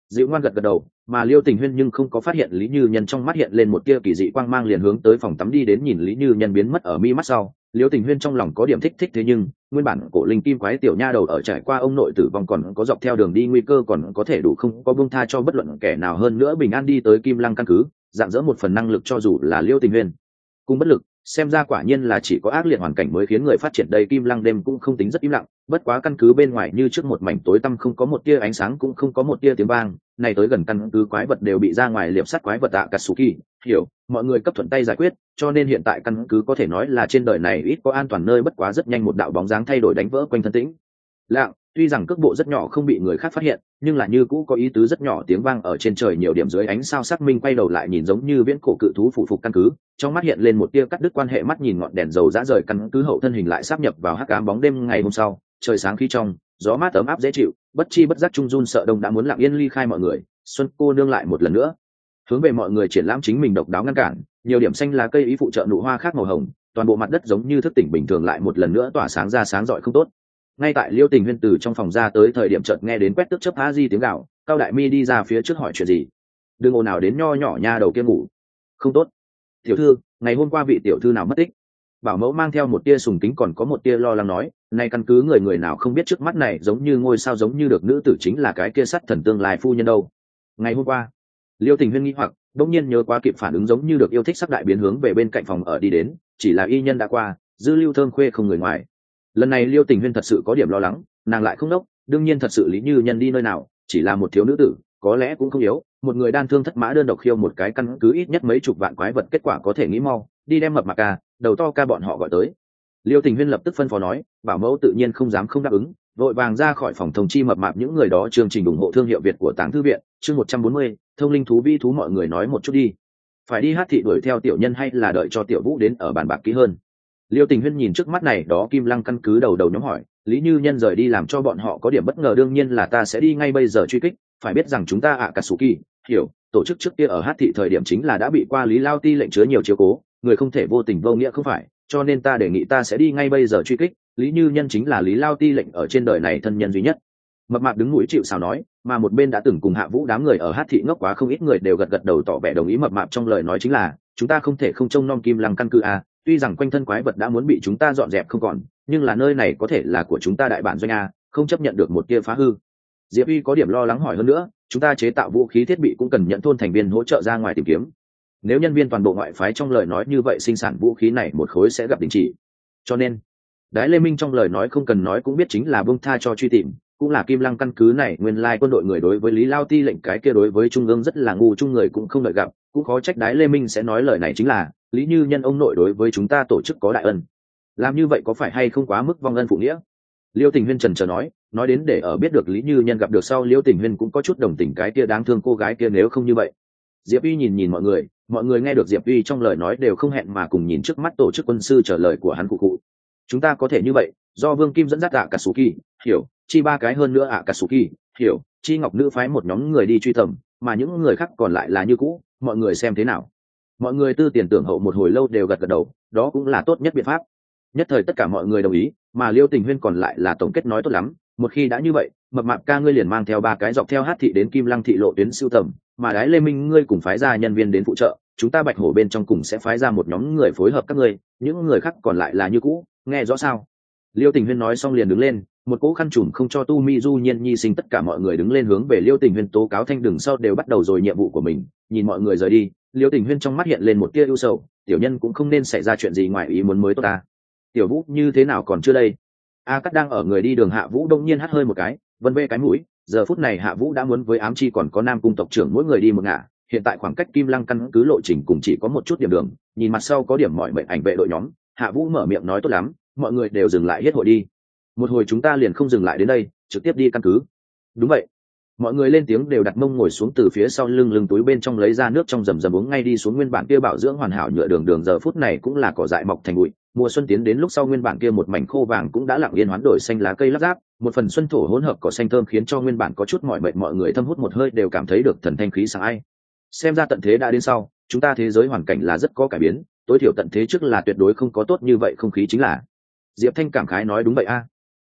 S1: Dịu ngoan gật gật đầu, mà Liêu Tình Huyên nhưng không có phát hiện Lý Như Nhân trong mắt hiện lên một tia kỳ dị quang mang, liền hướng tới phòng tắm đi đến. Nhìn Lý Như Nhân biến mất ở mi mắt sau, Liêu Tình Huyên trong lòng có điểm thích thích, thế nhưng nguyên bản cổ linh kim quái tiểu nha đầu ở trải qua ông nội tử vong còn có dọc theo đường đi nguy cơ còn có thể đủ không có buông tha cho bất luận kẻ nào, hơn nữa bình an đi tới Kim Lăng căn cứ, dạng dỡ một phần năng lực cho dù là Liêu Tình Huyên cũng bất lực. Xem ra quả nhiên là chỉ có ác liệt hoàn cảnh mới khiến người phát triển đây. Kim Lăng đêm cũng không tính rất im lặng, bất quá căn cứ bên ngoài như trước một mảnh tối tăm, không có một tia ánh sáng, cũng không có một tia tiếng vang. Này tới gần căn cứ quái vật đều bị ra ngoài liệp sắt quái vật Akatsuki, hiểu, mọi người cấp thuận tay giải quyết, cho nên hiện tại căn cứ có thể nói là trên đời này ít có an toàn nơi. Bất quá rất nhanh một đạo bóng dáng thay đổi đánh vỡ quanh thân tĩnh lặng, tuy rằng cước bộ rất nhỏ không bị người khác phát hiện, nhưng là như cũ có ý tứ rất nhỏ tiếng vang ở trên trời nhiều điểm dưới ánh sao xác minh quay đầu lại nhìn giống như viễn cổ cự thú phụ phục căn cứ, trong mắt hiện lên một tia cắt đứt quan hệ, mắt nhìn ngọn đèn dầu dã rời căn cứ hậu thân hình lại sáp nhập vào hắc ám bóng đêm. Ngày hôm sau trời sáng khi trong gió mát ấm áp dễ chịu, bất chi bất giác trung run sợ đông đã muốn lặng yên ly khai mọi người. Xuân cô nương lại một lần nữa hướng về mọi người triển lãm chính mình độc đáo ngăn cản, nhiều điểm xanh lá cây ý phụ trợ nụ hoa khác màu hồng, toàn bộ mặt đất giống như thức tỉnh bình thường lại một lần nữa tỏa sáng ra sáng rọi không tốt. Ngay tại Liêu Tình Huyên từ trong phòng ra tới thời điểm chợt nghe đến quét tước chớp há di tiếng gào, Cao Đại Mi đi ra phía trước hỏi chuyện gì. Đừng ồn nào đến nho nhỏ nha đầu kia ngủ không tốt. Tiểu thư, ngày hôm qua vị tiểu thư nào mất tích? Bảo mẫu mang theo một tia sùng kính còn có một tia lo lắng nói, nay căn cứ người nào không biết trước mắt này giống như ngôi sao giống như được nữ tử chính là cái kia sắt thần tương lai phu nhân đâu. Ngày hôm qua, Liêu Tình Huyên nghĩ hoặc đống nhiên nhớ quá kịp phản ứng, giống như được yêu thích sắc đại biến hướng về bên cạnh phòng ở đi đến, chỉ là y nhân đã qua, dư lưu thơm khuê không người ngoài. Lần này Liêu Tình Huyên thật sự có điểm lo lắng, nàng lại không đốc, đương nhiên thật sự Lý Như Nhân đi nơi nào, chỉ là một thiếu nữ tử, có lẽ cũng không yếu, một người đan thương thất mã đơn độc khiêu một cái căn cứ ít nhất mấy chục vạn quái vật, kết quả có thể nghĩ mau, đi đem Mập Mạp ca, Đầu To ca bọn họ gọi tới. Liêu Tình Huyên lập tức phân phó nói, bảo mẫu tự nhiên không dám không đáp ứng, vội vàng ra khỏi phòng thông chi Mập Mạp những người đó chương trình ủng hộ thương hiệu Việt của Táng Thư viện, chương 140, thông linh thú vi thú. Mọi người nói một chút đi, phải đi hát thị đuổi theo tiểu nhân hay là đợi cho tiểu Vũ đến ở bàn bạc kỹ hơn? Liêu Tình Huyên nhìn trước mắt này đó Kim Lăng căn cứ đầu nhóm hỏi, Lý Như Nhân rời đi làm cho bọn họ có điểm bất ngờ, đương nhiên là ta sẽ đi ngay bây giờ truy kích, phải biết rằng chúng ta Akatsuki, hiểu, tổ chức trước kia ở hát thị thời điểm chính là đã bị qua Lý Lao Ti lệnh chứa nhiều chiếu cố, người không thể vô tình vô nghĩa không phải, cho nên ta đề nghị ta sẽ đi ngay bây giờ truy kích, Lý Như Nhân chính là Lý Lao Ti lệnh ở trên đời này thân nhân duy nhất. Mập Mạp đứng mũi chịu sào nói, mà một bên đã từng cùng Hạ Vũ đám người ở hát thị ngốc quá không ít người đều gật gật đầu tỏ vẻ đồng ý. Mập Mạp trong lời nói chính là, chúng ta không thể không trông nom Kim Lăng căn cứ a, tuy rằng quanh thân quái vật đã muốn bị chúng ta dọn dẹp không còn, nhưng là nơi này có thể là của chúng ta đại bản doanh a, không chấp nhận được một tia phá hư. Diệp Uy có điểm lo lắng hỏi, hơn nữa chúng ta chế tạo vũ khí thiết bị cũng cần nhận thôn thành viên hỗ trợ ra ngoài tìm kiếm, nếu nhân viên toàn bộ ngoại phái trong lời nói như vậy sinh sản vũ khí này một khối sẽ gặp đình chỉ, cho nên Đái Lê Minh trong lời nói không cần nói cũng biết chính là buông tha cho truy tìm, cũng là Kim Lăng căn cứ này nguyên lai quân đội người đối với Lý Lao Ti lệnh cái kia đối với trung ương rất là ngu, chung người cũng không đợi gặp, cũng khó trách Đái Lê Minh sẽ nói lời này, chính là Lý Như Nhân ông nội đối với chúng ta tổ chức có đại ân, làm như vậy có phải hay không quá mức vong ân phụ nghĩa? Liêu Tình Huyên trần trờ nói đến để ở biết được Lý Như Nhân gặp được sau, Liêu Tình Huyên cũng có chút đồng tình cái kia đáng thương cô gái kia, nếu không như vậy. Diệp Uy nhìn mọi người nghe được Diệp Uy trong lời nói đều không hẹn mà cùng nhìn trước mắt tổ chức quân sư trả lời của hắn cụ. Chúng ta có thể như vậy, do Vương Kim dẫn dắt Akatsuki, hiểu, chi ba cái hơn nữa Akatsuki, hiểu, chi Ngọc nữ phái một nhóm người đi truy tầm, mà những người khác còn lại là như cũ, mọi người xem thế nào? Mọi người tư tiền tưởng hậu một hồi lâu đều gật gật đầu, đó cũng là tốt nhất biện pháp. Nhất thời tất cả mọi người đồng ý, mà Liêu Tình Huyên còn lại là tổng kết nói tốt lắm, một khi đã như vậy, Mập Mạp ca ngươi liền mang theo ba cái dọc theo hát thị đến Kim Lăng thị lộ tuyến sưu tầm, mà Đái Lê Minh ngươi cùng phái ra nhân viên đến phụ trợ, chúng ta Bạch Hổ bên trong cùng sẽ phái ra một nhóm người phối hợp các ngươi, những người khác còn lại là như cũ, nghe rõ sao? Liêu Tình Huyên nói xong liền đứng lên, một cỗ khăn trùm không cho Tu Mi Du Nhiên Nhi sinh, tất cả mọi người đứng lên hướng về Liêu Tình Huyên tố cáo thanh đường sau đều bắt đầu rồi nhiệm vụ của mình. Nhìn mọi người rời đi, Liêu Tình Huyên trong mắt hiện lên một tia ưu sầu, tiểu nhân cũng không nên xảy ra chuyện gì ngoài ý muốn mới tốt ta. Tiểu Vũ như thế nào còn chưa đây? A Cắt đang ở người đi đường Hạ Vũ đông nhiên hắt hơi một cái, vân vê cái mũi, giờ phút này Hạ Vũ đã muốn với ám chi còn có Nam cung tộc trưởng mỗi người đi một ngả, hiện tại khoảng cách Kim Lăng căn cứ lộ trình cùng chỉ có một chút điểm đường, nhìn mặt sau có điểm mỏi mệt ảnh vệ đội nhóm, Hạ Vũ mở miệng nói tốt lắm, mọi người đều dừng lại hết hội đi, một hồi chúng ta liền không dừng lại đến đây, trực tiếp đi căn cứ. Đúng vậy, mọi người lên tiếng đều đặt mông ngồi xuống, từ phía sau lưng túi bên trong lấy ra nước trong rầm rầm uống ngay đi xuống. Nguyên bản kia bảo dưỡng hoàn hảo nhựa đường giờ phút này cũng là cỏ dại mọc thành bụi, mùa xuân tiến đến lúc sau nguyên bản kia một mảnh khô vàng cũng đã lặng yên hoán đổi xanh lá cây lác đác, một phần xuân thổ hỗn hợp cỏ xanh thơm khiến cho nguyên bản có chút mỏi mệt mọi người thâm hút một hơi đều cảm thấy được thần thanh khí sảng ai. Xem ra tận thế đã đến sau, chúng ta thế giới hoàn cảnh là rất có cải biến, tối thiểu tận thế trước là tuyệt đối không có tốt như vậy không khí chính là. Diệp Thanh cảm khái nói đúng vậy a.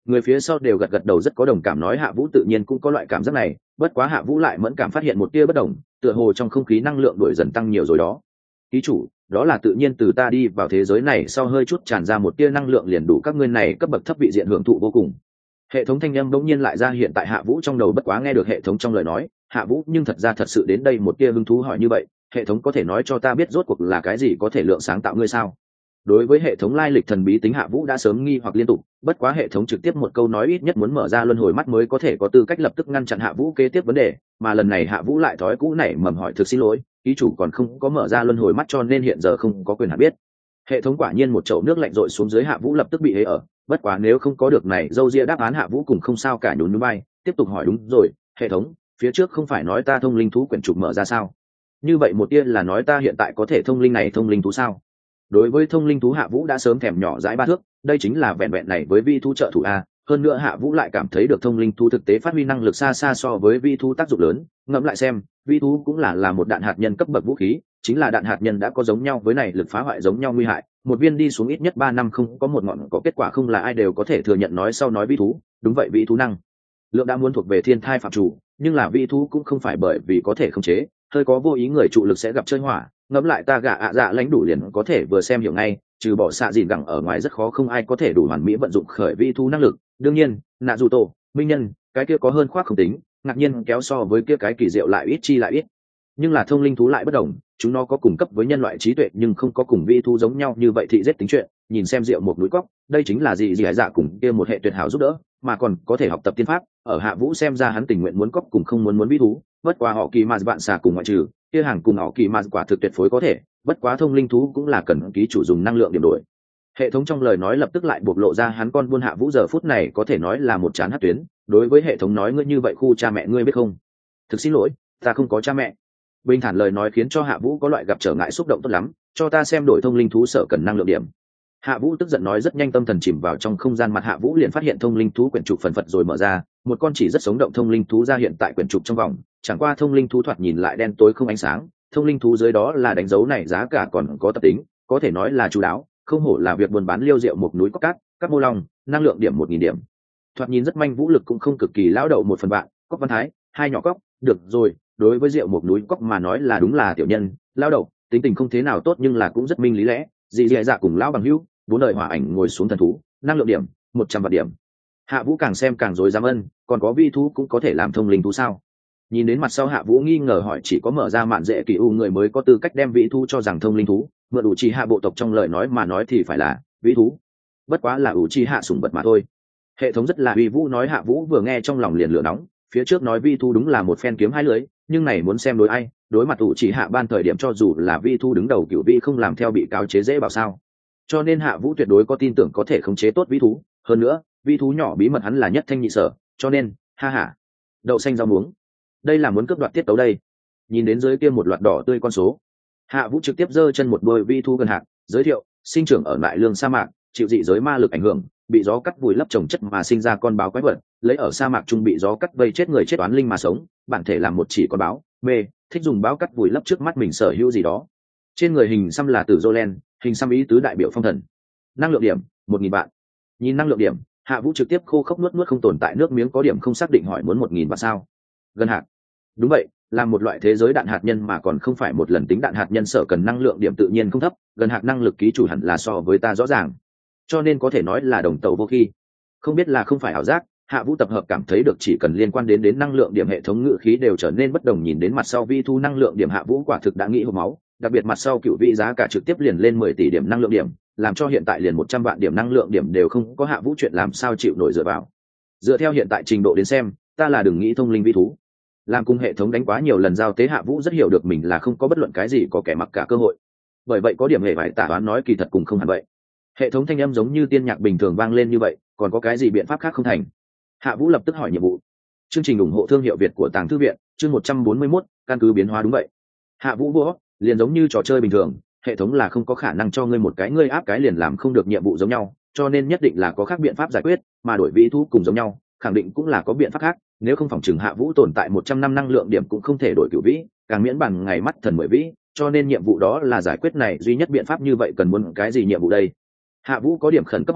S1: Người phía sau đều gật gật đầu rất có đồng cảm, nói Hạ Vũ tự nhiên cũng có loại cảm giác này, bất quá Hạ Vũ lại mẫn cảm phát hiện một tia bất đồng, tựa hồ trong không khí năng lượng đổi dần tăng nhiều rồi đó. Ký chủ, đó là tự nhiên từ ta đi vào thế giới này sau hơi chút tràn ra một tia năng lượng liền đủ các ngươi này cấp bậc thấp vị diện hưởng thụ vô cùng. Hệ thống thanh âm bỗng nhiên lại ra hiện tại Hạ Vũ trong đầu, bất quá nghe được hệ thống trong lời nói, Hạ Vũ nhưng thật ra thật sự đến đây một tia hứng thú hỏi như vậy, hệ thống có thể nói cho ta biết rốt cuộc là cái gì có thể lượng sáng tạo ngươi sao? Đối với hệ thống lai lịch thần bí tính Hạ Vũ đã sớm nghi hoặc liên tục, bất quá hệ thống trực tiếp một câu nói ít nhất muốn mở ra luân hồi mắt mới có thể có tư cách lập tức ngăn chặn Hạ Vũ kế tiếp vấn đề, mà lần này Hạ Vũ lại thói cũ nảy mầm hỏi thực xin lỗi, ký chủ còn không có mở ra luân hồi mắt cho nên hiện giờ không có quyền hạn biết. Hệ thống quả nhiên một chậu nước lạnh rội xuống dưới, Hạ Vũ lập tức bị hế ở, bất quá nếu không có được này dâu ria đáp án Hạ Vũ cùng không sao cả, nhún nhún vai tiếp tục hỏi đúng rồi, hệ thống, phía trước không phải nói ta thông linh thú quyển trục mở ra sao? Như vậy một tia là nói ta hiện tại có thể thông linh này thông linh thú sao? Đối với thông linh thú Hạ Vũ đã sớm thèm nhỏ dãi ba thước, đây chính là vẹn vẹn này với vi thú trợ thủ a, hơn nữa Hạ Vũ lại cảm thấy được thông linh thú thực tế phát huy năng lực xa xa so với vi thú tác dụng lớn, ngẫm lại xem, vi thú cũng là một đạn hạt nhân cấp bậc vũ khí, chính là đạn hạt nhân đã có giống nhau với này lực phá hoại giống nhau nguy hại, một viên đi xuống ít nhất 3 năm không có một ngọn có kết quả không là ai đều có thể thừa nhận. Nói sau nói vi thú, đúng vậy vi thú năng lượng đã muốn thuộc về thiên thai phạm chủ, nhưng là vi thú cũng không phải bởi vì có thể khống chế, hơi có vô ý người trụ lực sẽ gặp chơi hỏa, ngẫm lại ta gạ dạ lãnh đủ liền có thể vừa xem hiểu ngay, trừ bỏ xạ dìn gẳng ở ngoài rất khó không ai có thể đủ hoàn mỹ vận dụng khởi vi thú năng lực. Đương nhiên nạ dù tổ minh nhân cái kia có hơn khoác không tính, ngạc nhiên kéo so với kia cái kỳ diệu lại ít chi lại ít, nhưng là thông linh thú lại bất đồng, chúng nó có cùng cấp với nhân loại trí tuệ nhưng không có cùng vi thú giống nhau như vậy thị giết tính chuyện. Nhìn xem rượu một núi cóc, đây chính là gì hải dạ cùng kia một hệ tuyệt hảo giúp đỡ, mà còn có thể học tập tiên pháp, ở Hạ Vũ xem ra hắn tình nguyện muốn cóc cùng không muốn vi thú, bất quá họ kỳ mà bạn xà cùng ngoại trừ kia hàng cùng họ kỳ mà quả thực tuyệt phối có thể, bất quá thông linh thú cũng là cần ký chủ dùng năng lượng điểm đổi. Hệ thống trong lời nói lập tức lại bộc lộ ra hắn con buôn Hạ Vũ giờ phút này có thể nói là một chán hát tuyến, đối với hệ thống nói ngươi như vậy khu cha mẹ ngươi biết không? Thực xin lỗi, ta không có cha mẹ. Bình thản lời nói khiến cho Hạ Vũ có loại gặp trở ngại xúc động tốt lắm, cho ta xem đổi thông linh thú sở cần năng lượng điểm. Hạ Vũ tức giận nói, rất nhanh tâm thần chìm vào trong không gian mặt Hạ Vũ liền phát hiện thông linh thú quyển trục phần phật rồi mở ra, một con chỉ rất sống động thông linh thú ra hiện tại quyển trục trong vòng, chẳng qua thông linh thú thoạt nhìn lại đen tối không ánh sáng, thông linh thú dưới đó là đánh dấu này giá cả còn có tập tính, có thể nói là chú đáo, không hổ là việc buôn bán liêu rượu một núi cóc cát, các mô long, năng lượng điểm 1000 điểm. Thoạt nhìn rất manh, vũ lực cũng không cực kỳ lão đậu 1 phần vạn, cóc văn thái, 2 nhỏ cóc, được rồi, đối với rượu một núi cóc mà nói là đúng là tiểu nhân, lão đậu, tính tình không thế nào tốt nhưng là cũng rất minh lý lẽ, dị dị dạ cùng lão bằng hữu, 4 đời hỏa ảnh ngồi xuống thần thú, năng lượng điểm 100 vạn điểm. Hạ Vũ càng xem càng rối rắm, còn có vi thú cũng có thể làm thông linh thú sao? Nhìn đến mặt sau Hạ Vũ nghi ngờ hỏi, chỉ có mở ra mạn dễ kỳ u người mới có tư cách đem vĩ thú cho rằng thông linh thú, mượn ủ trì hạ bộ tộc trong lời nói mà nói thì phải là vĩ thú, bất quá là ủ trì hạ sủng vật mà thôi. Hệ thống rất là uy vũ nói, Hạ Vũ vừa nghe trong lòng liền lửa nóng, phía trước nói vi thú đúng là một phen kiếm hai lưới, nhưng này muốn xem đối ai, đối mặt ủ trì hạ ban thời điểm cho dù là vi thú đứng đầu cửu vi không làm theo bị cáo chế dễ bảo sao, cho nên Hạ Vũ tuyệt đối có tin tưởng có thể khống chế tốt vĩ thú, hơn nữa vi thú nhỏ bí mật hắn là nhất thanh nhị sở, cho nên ha ha đậu xanh rau muống, đây là muốn cướp đoạt tiết tấu đây. Nhìn đến dưới kia một loạt đỏ tươi con số, Hạ Vũ trực tiếp giơ chân một đôi vi thú gần hạt, giới thiệu, sinh trưởng ở lại lương sa mạc, chịu dị giới ma lực ảnh hưởng, bị gió cắt vùi lấp trồng chất mà sinh ra con báo quái vật, lấy ở sa mạc trung bị gió cắt vây chết người chết oán linh mà sống, bản thể làm một chỉ con báo, mê, thích dùng báo cắt vùi lấp trước mắt mình sở hữu gì đó. Trên người hình xăm là tử Jolen, hình xăm ý tứ đại biểu phong thần. Năng lượng điểm 1000 vạn. Nhìn năng lượng điểm, Hạ Vũ trực tiếp khô khốc nuốt không tồn tại nước miếng, có điểm không xác định hỏi muốn 1000 vạn sao? Gần hạt. Đúng vậy, là một loại thế giới đạn hạt nhân mà còn không phải một lần tính đạn hạt nhân sở cần năng lượng điểm tự nhiên không thấp, gần hạt năng lực ký chủ hẳn là so với ta rõ ràng, cho nên có thể nói là đồng tàu vô khi. Không biết là không phải ảo giác, Hạ Vũ tập hợp cảm thấy được chỉ cần liên quan đến năng lượng điểm hệ thống ngữ khí đều trở nên bất đồng. Nhìn đến mặt sau vi thu năng lượng điểm, Hạ Vũ quả thực đã nghĩ hộc máu, đặc biệt mặt sau cựu vị giá cả trực tiếp liền lên 10 tỷ điểm năng lượng điểm, làm cho hiện tại liền 100 vạn điểm năng lượng điểm đều không có, Hạ Vũ chuyện làm sao chịu nổi dựa vào. Dựa theo hiện tại trình độ đến xem, ta là đừng nghĩ thông linh vi thú. Làm cùng hệ thống đánh quá nhiều lần giao tế, Hạ Vũ rất hiểu được mình là không có bất luận cái gì có kẻ mặc cả cơ hội. Bởi vậy có điểm hệ phải tả đoán nói kỳ thật cùng không hẳn vậy. Hệ thống thanh âm giống như tiên nhạc bình thường vang lên như vậy, còn có cái gì biện pháp khác không thành? Hạ Vũ lập tức hỏi nhiệm vụ. Chương trình ủng hộ thương hiệu Việt của Tàng Thư viện, chương 141, căn cứ biến hóa. Đúng vậy. Hạ Vũ vô, liền giống như trò chơi bình thường, hệ thống là không có khả năng cho ngươi một cái ngươi áp cái liền làm không được nhiệm vụ giống nhau, cho nên nhất định là có khác biện pháp giải quyết, mà đổi vĩ thú cùng giống nhau, khẳng định cũng là có biện pháp khác, nếu không phòng trường Hạ Vũ tồn tại 100 năm năng lượng điểm cũng không thể đổi cửu vĩ, càng miễn bằng ngày mắt thần 10 vĩ, cho nên nhiệm vụ đó là giải quyết này duy nhất biện pháp. Như vậy cần muốn cái gì nhiệm vụ đây? Hạ Vũ có điểm khẩn cấp hỏi,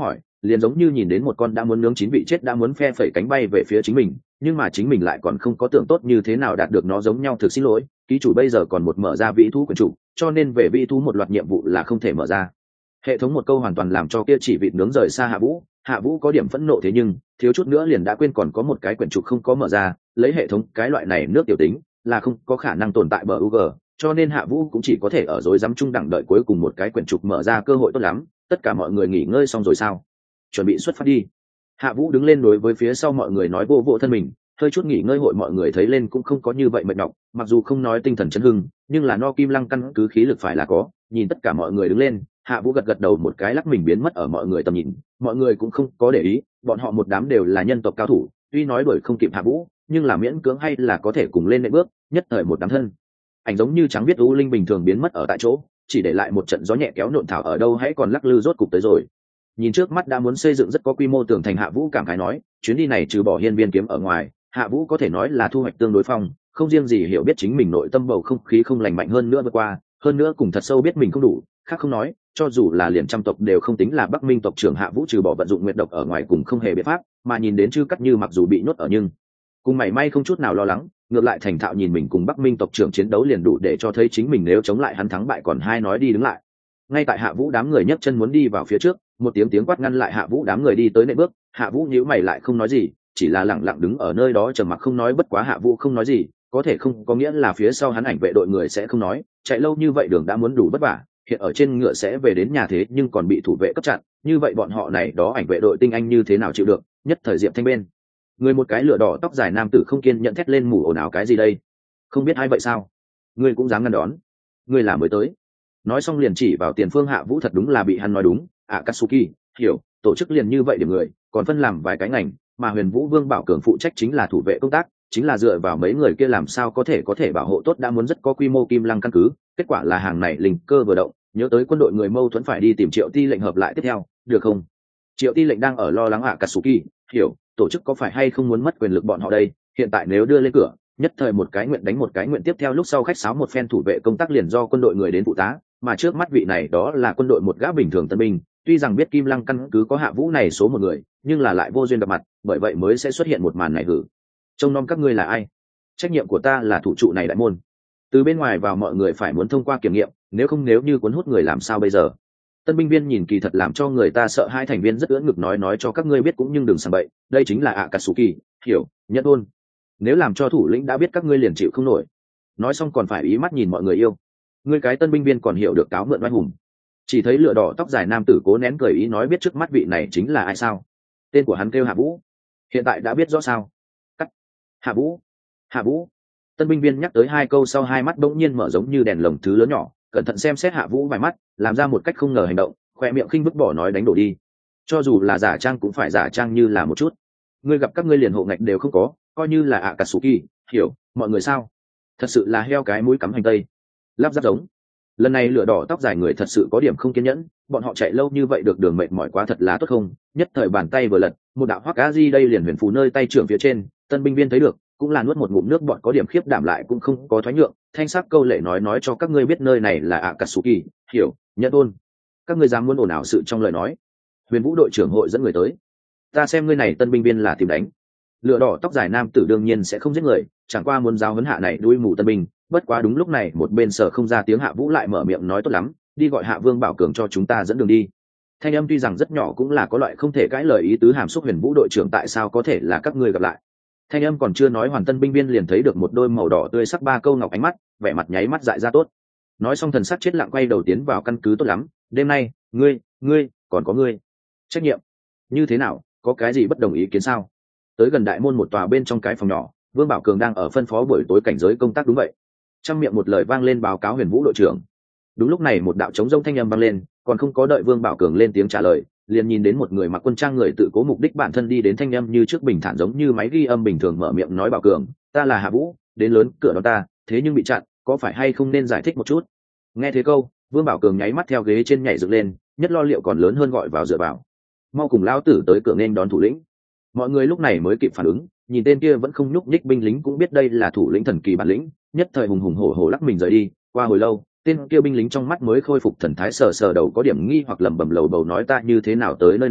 S1: liền giống như nhìn đến một con đã muốn nướng chín vị chết đã muốn phe phẩy cánh bay về phía chính mình, nhưng mà chính mình lại còn không có tưởng tốt như thế nào đạt được nó giống nhau. Thực xin lỗi, ký chủ bây giờ còn một mở ra vĩ thú quyển chủ, cho nên về vĩ thú một loạt nhiệm vụ là không thể mở ra. Hệ thống một câu hoàn toàn làm cho kia chỉ vịt nướng rời xa Hạ Vũ. Hạ Vũ có điểm phẫn nộ, thế nhưng thiếu chút nữa liền đã quên còn có một cái quyển trục không có mở ra. Lấy hệ thống cái loại này nước tiểu tính là không có khả năng tồn tại bờ UG, cho nên Hạ Vũ cũng chỉ có thể ở rối rắm chung đẳng đợi cuối cùng một cái quyển trục mở ra cơ hội tốt lắm. Tất cả mọi người nghỉ ngơi xong rồi sao? Chuẩn bị xuất phát đi. Hạ Vũ đứng lên đối với phía sau mọi người nói, vô vô thân mình, hơi chút nghỉ ngơi hội mọi người thấy lên cũng không có như vậy mệt nhọc, mặc dù không nói tinh thần chấn hưng, nhưng là no kim lăng căn cứ khí lực phải là có. Nhìn tất cả mọi người đứng lên, Hạ Vũ gật gật đầu một cái lắc mình biến mất ở mọi người tầm nhìn. Mọi người cũng không có để ý, bọn họ một đám đều là nhân tộc cao thủ, tuy nói đuổi không kịp Hạ Vũ, nhưng là miễn cưỡng hay là có thể cùng lên nệm bước, nhất thời một đám thân ảnh giống như trắng biết u linh bình thường biến mất ở tại chỗ, chỉ để lại một trận gió nhẹ kéo nộn thảo ở đâu hãy còn lắc lư rốt cục tới rồi. Nhìn trước mắt đã muốn xây dựng rất có quy mô tường thành, Hạ Vũ cảm khái nói, chuyến đi này trừ bỏ hiên viên kiếm ở ngoài, Hạ Vũ có thể nói là thu hoạch tương đối phong, không riêng gì hiểu biết chính mình nội tâm bầu không khí không lành mạnh hơn nữa vượt qua, hơn nữa cùng thật sâu biết mình không đủ, khác không nói, cho dù là liền trăm tộc đều không tính là Bắc Minh tộc trưởng, Hạ Vũ trừ bỏ vận dụng nguyệt độc ở ngoài cùng không hề biện pháp, mà nhìn đến Chư Cắt Như mặc dù bị nhốt ở nhưng cùng mảy may không chút nào lo lắng, ngược lại thành thạo nhìn mình cùng Bắc Minh tộc trưởng chiến đấu liền đủ để cho thấy chính mình nếu chống lại hắn thắng bại còn hai nói đi đứng lại. Ngay tại Hạ Vũ đám người nhấc chân muốn đi vào phía trước, một tiếng quát ngăn lại Hạ Vũ đám người đi tới nệm bước. Hạ Vũ nhíu mày lại không nói gì, chỉ là lặng lặng đứng ở nơi đó trầm mặc không nói. Bất quá Hạ Vũ không nói gì có thể không có nghĩa là phía sau hắn ảnh vệ đội người sẽ không nói, chạy lâu như vậy đường đã muốn đủ vất vả, hiện ở trên ngựa sẽ về đến nhà thế nhưng còn bị thủ vệ cấp chặn, như vậy bọn họ này đó ảnh vệ đội tinh anh như thế nào chịu được. Nhất thời Diệp Thanh bên người một cái lửa đỏ tóc dài nam tử không kiên nhận thét lên, mù ồn ào cái gì đây, không biết ai vậy sao, ngươi cũng dám ngăn đón, ngươi là mới tới. Nói xong liền chỉ vào tiền phương. Hạ Vũ thật đúng là bị hắn nói đúng, Akatsuki hiểu, tổ chức liền như vậy điểm người còn phân làm vài cái ngành, mà Huyền Vũ Vương Bảo Cường phụ trách chính là thủ vệ công tác, chính là dựa vào mấy người kia làm sao có thể bảo hộ tốt đã muốn rất có quy mô kim lăng căn cứ. Kết quả là hàng này linh cơ vừa động, nhớ tới quân đội người mâu thuẫn phải đi tìm Triệu Ti lệnh hợp lại tiếp theo, được không? Triệu Ti lệnh đang ở lo lắng Akatsuki hiểu, tổ chức có phải hay không muốn mất quyền lực bọn họ đây, hiện tại nếu đưa lên cửa, nhất thời một cái nguyện đánh một cái nguyện, tiếp theo lúc sau khách sáo một phen thủ vệ công tác liền do quân đội người đến phụ tá, mà trước mắt vị này đó là quân đội một gã bình thường tân binh, tuy rằng biết kim lăng căn cứ có Hạ Vũ này số một người, nhưng là lại vô duyên gặp mặt, bởi vậy mới sẽ xuất hiện một màn này. hử, trông nom các ngươi là ai? Trách nhiệm của ta là thủ trụ này đại môn, từ bên ngoài vào mọi người phải muốn thông qua kiểm nghiệm, nếu như cuốn hút người làm sao bây giờ? Tân binh viên nhìn kỳ thật làm cho người ta sợ, hai thành viên rất ưỡn ngực nói cho các ngươi biết cũng nhưng đừng sảng bậy, đây chính là Akatsuki hiểu, nhất ôn, nếu làm cho thủ lĩnh đã biết các ngươi liền chịu không nổi. Nói xong còn phải ý mắt nhìn mọi người yêu, ngươi cái tân binh viên còn hiểu được cáo mượn oai hùng. Chỉ thấy lửa đỏ tóc dài nam tử cố nén cười ý nói, biết trước mắt vị này chính là ai sao? Tên của hắn kêu Hạ Vũ, hiện tại đã biết rõ sao? Cắt. Hạ Vũ, Hạ Vũ. Tân binh viên nhắc tới hai câu sau, hai mắt bỗng nhiên mở giống như đèn lồng thứ lớn nhỏ, cẩn thận xem xét Hạ Vũ vài mắt, làm ra một cách không ngờ hành động, khoe miệng khinh bức bỏ nói, đánh đổ đi, cho dù là giả trang cũng phải giả trang như là một chút. Ngươi gặp các ngươi liền hộ ngạch đều không có, coi như là Akatsuki hiểu, mọi người sao? Thật sự là heo cái mũi cắm hành tây, lắp ráp giống. Lần này lửa đỏ tóc dài người thật sự có điểm không kiên nhẫn, bọn họ chạy lâu như vậy được đường mệt mỏi quá thật là tốt không. Nhất thời bàn tay vừa lật, một đạo hoắc cá di đây liền huyền phù nơi tay trưởng phía trên. Tân binh viên thấy được cũng là nuốt một ngụm nước bọt, có điểm khiếp đảm lại cũng không có thoái nhượng, thanh sắc câu lệ nói cho các ngươi biết nơi này là Akatsuki hiểu, nhất ôn, các ngươi dám muốn ồn ào sự trong lời nói, Huyền Vũ đội trưởng hội dẫn người tới, ta xem ngươi này tân binh viên là tìm đánh. Lửa đỏ tóc dài nam tử đương nhiên sẽ không giết người, chẳng qua muốn giáo huấn hạ này đuôi mù tân binh. Bất quá đúng lúc này một bên sở không ra tiếng Hạ Vũ lại mở miệng nói, tốt lắm, đi gọi Hạ Vương Bảo Cường cho chúng ta dẫn đường đi. Thanh âm tuy rằng rất nhỏ cũng là có loại không thể cãi lời ý tứ hàm xúc, Huyền Vũ đội trưởng tại sao có thể là các ngươi gặp lại? Thanh âm còn chưa nói hoàn, tân binh viên liền thấy được một đôi màu đỏ tươi sắc ba câu ngọc ánh mắt, vẻ mặt nháy mắt dại ra tốt. Nói xong thần sắc chết lặng quay đầu tiến vào căn cứ. Tốt lắm, đêm nay ngươi còn có ngươi trách nhiệm như thế nào, có cái gì bất đồng ý kiến sao? Tới gần đại môn một tòa bên trong cái phòng nhỏ, Vương Bảo Cường đang ở phân phó buổi tối cảnh giới công tác. Đúng vậy, trong miệng một lời vang lên báo cáo Huyền Vũ đội trưởng. Đúng lúc này một đạo trống rông thanh âm vang lên, còn không có đợi Vương Bảo Cường lên tiếng trả lời, liền nhìn đến một người mặc quân trang người tự cố mục đích bản thân đi đến. Thanh âm như trước bình thản giống như máy ghi âm bình thường, mở miệng nói, Bảo Cường, ta là Hạ Vũ, đến lớn cửa đón ta, thế nhưng bị chặn, có phải hay không nên giải thích một chút? Nghe thế câu, Vương Bảo Cường nháy mắt theo ghế trên nhảy dựng lên, nhất lo liệu còn lớn hơn gọi vào dựa vào, mau cùng lão tử tới cửa nên đón thủ lĩnh. Mọi người lúc này mới kịp phản ứng, nhìn tên kia vẫn không nhúc nhích binh lính cũng biết đây là thủ lĩnh thần kỳ bản lĩnh, nhất thời hùng hùng hổ hổ lắc mình rời đi. Qua hồi lâu, tên kia binh lính trong mắt mới khôi phục thần thái, sờ sờ đầu có điểm nghi hoặc lẩm bẩm lầu bầu nói, ta như thế nào tới nơi này,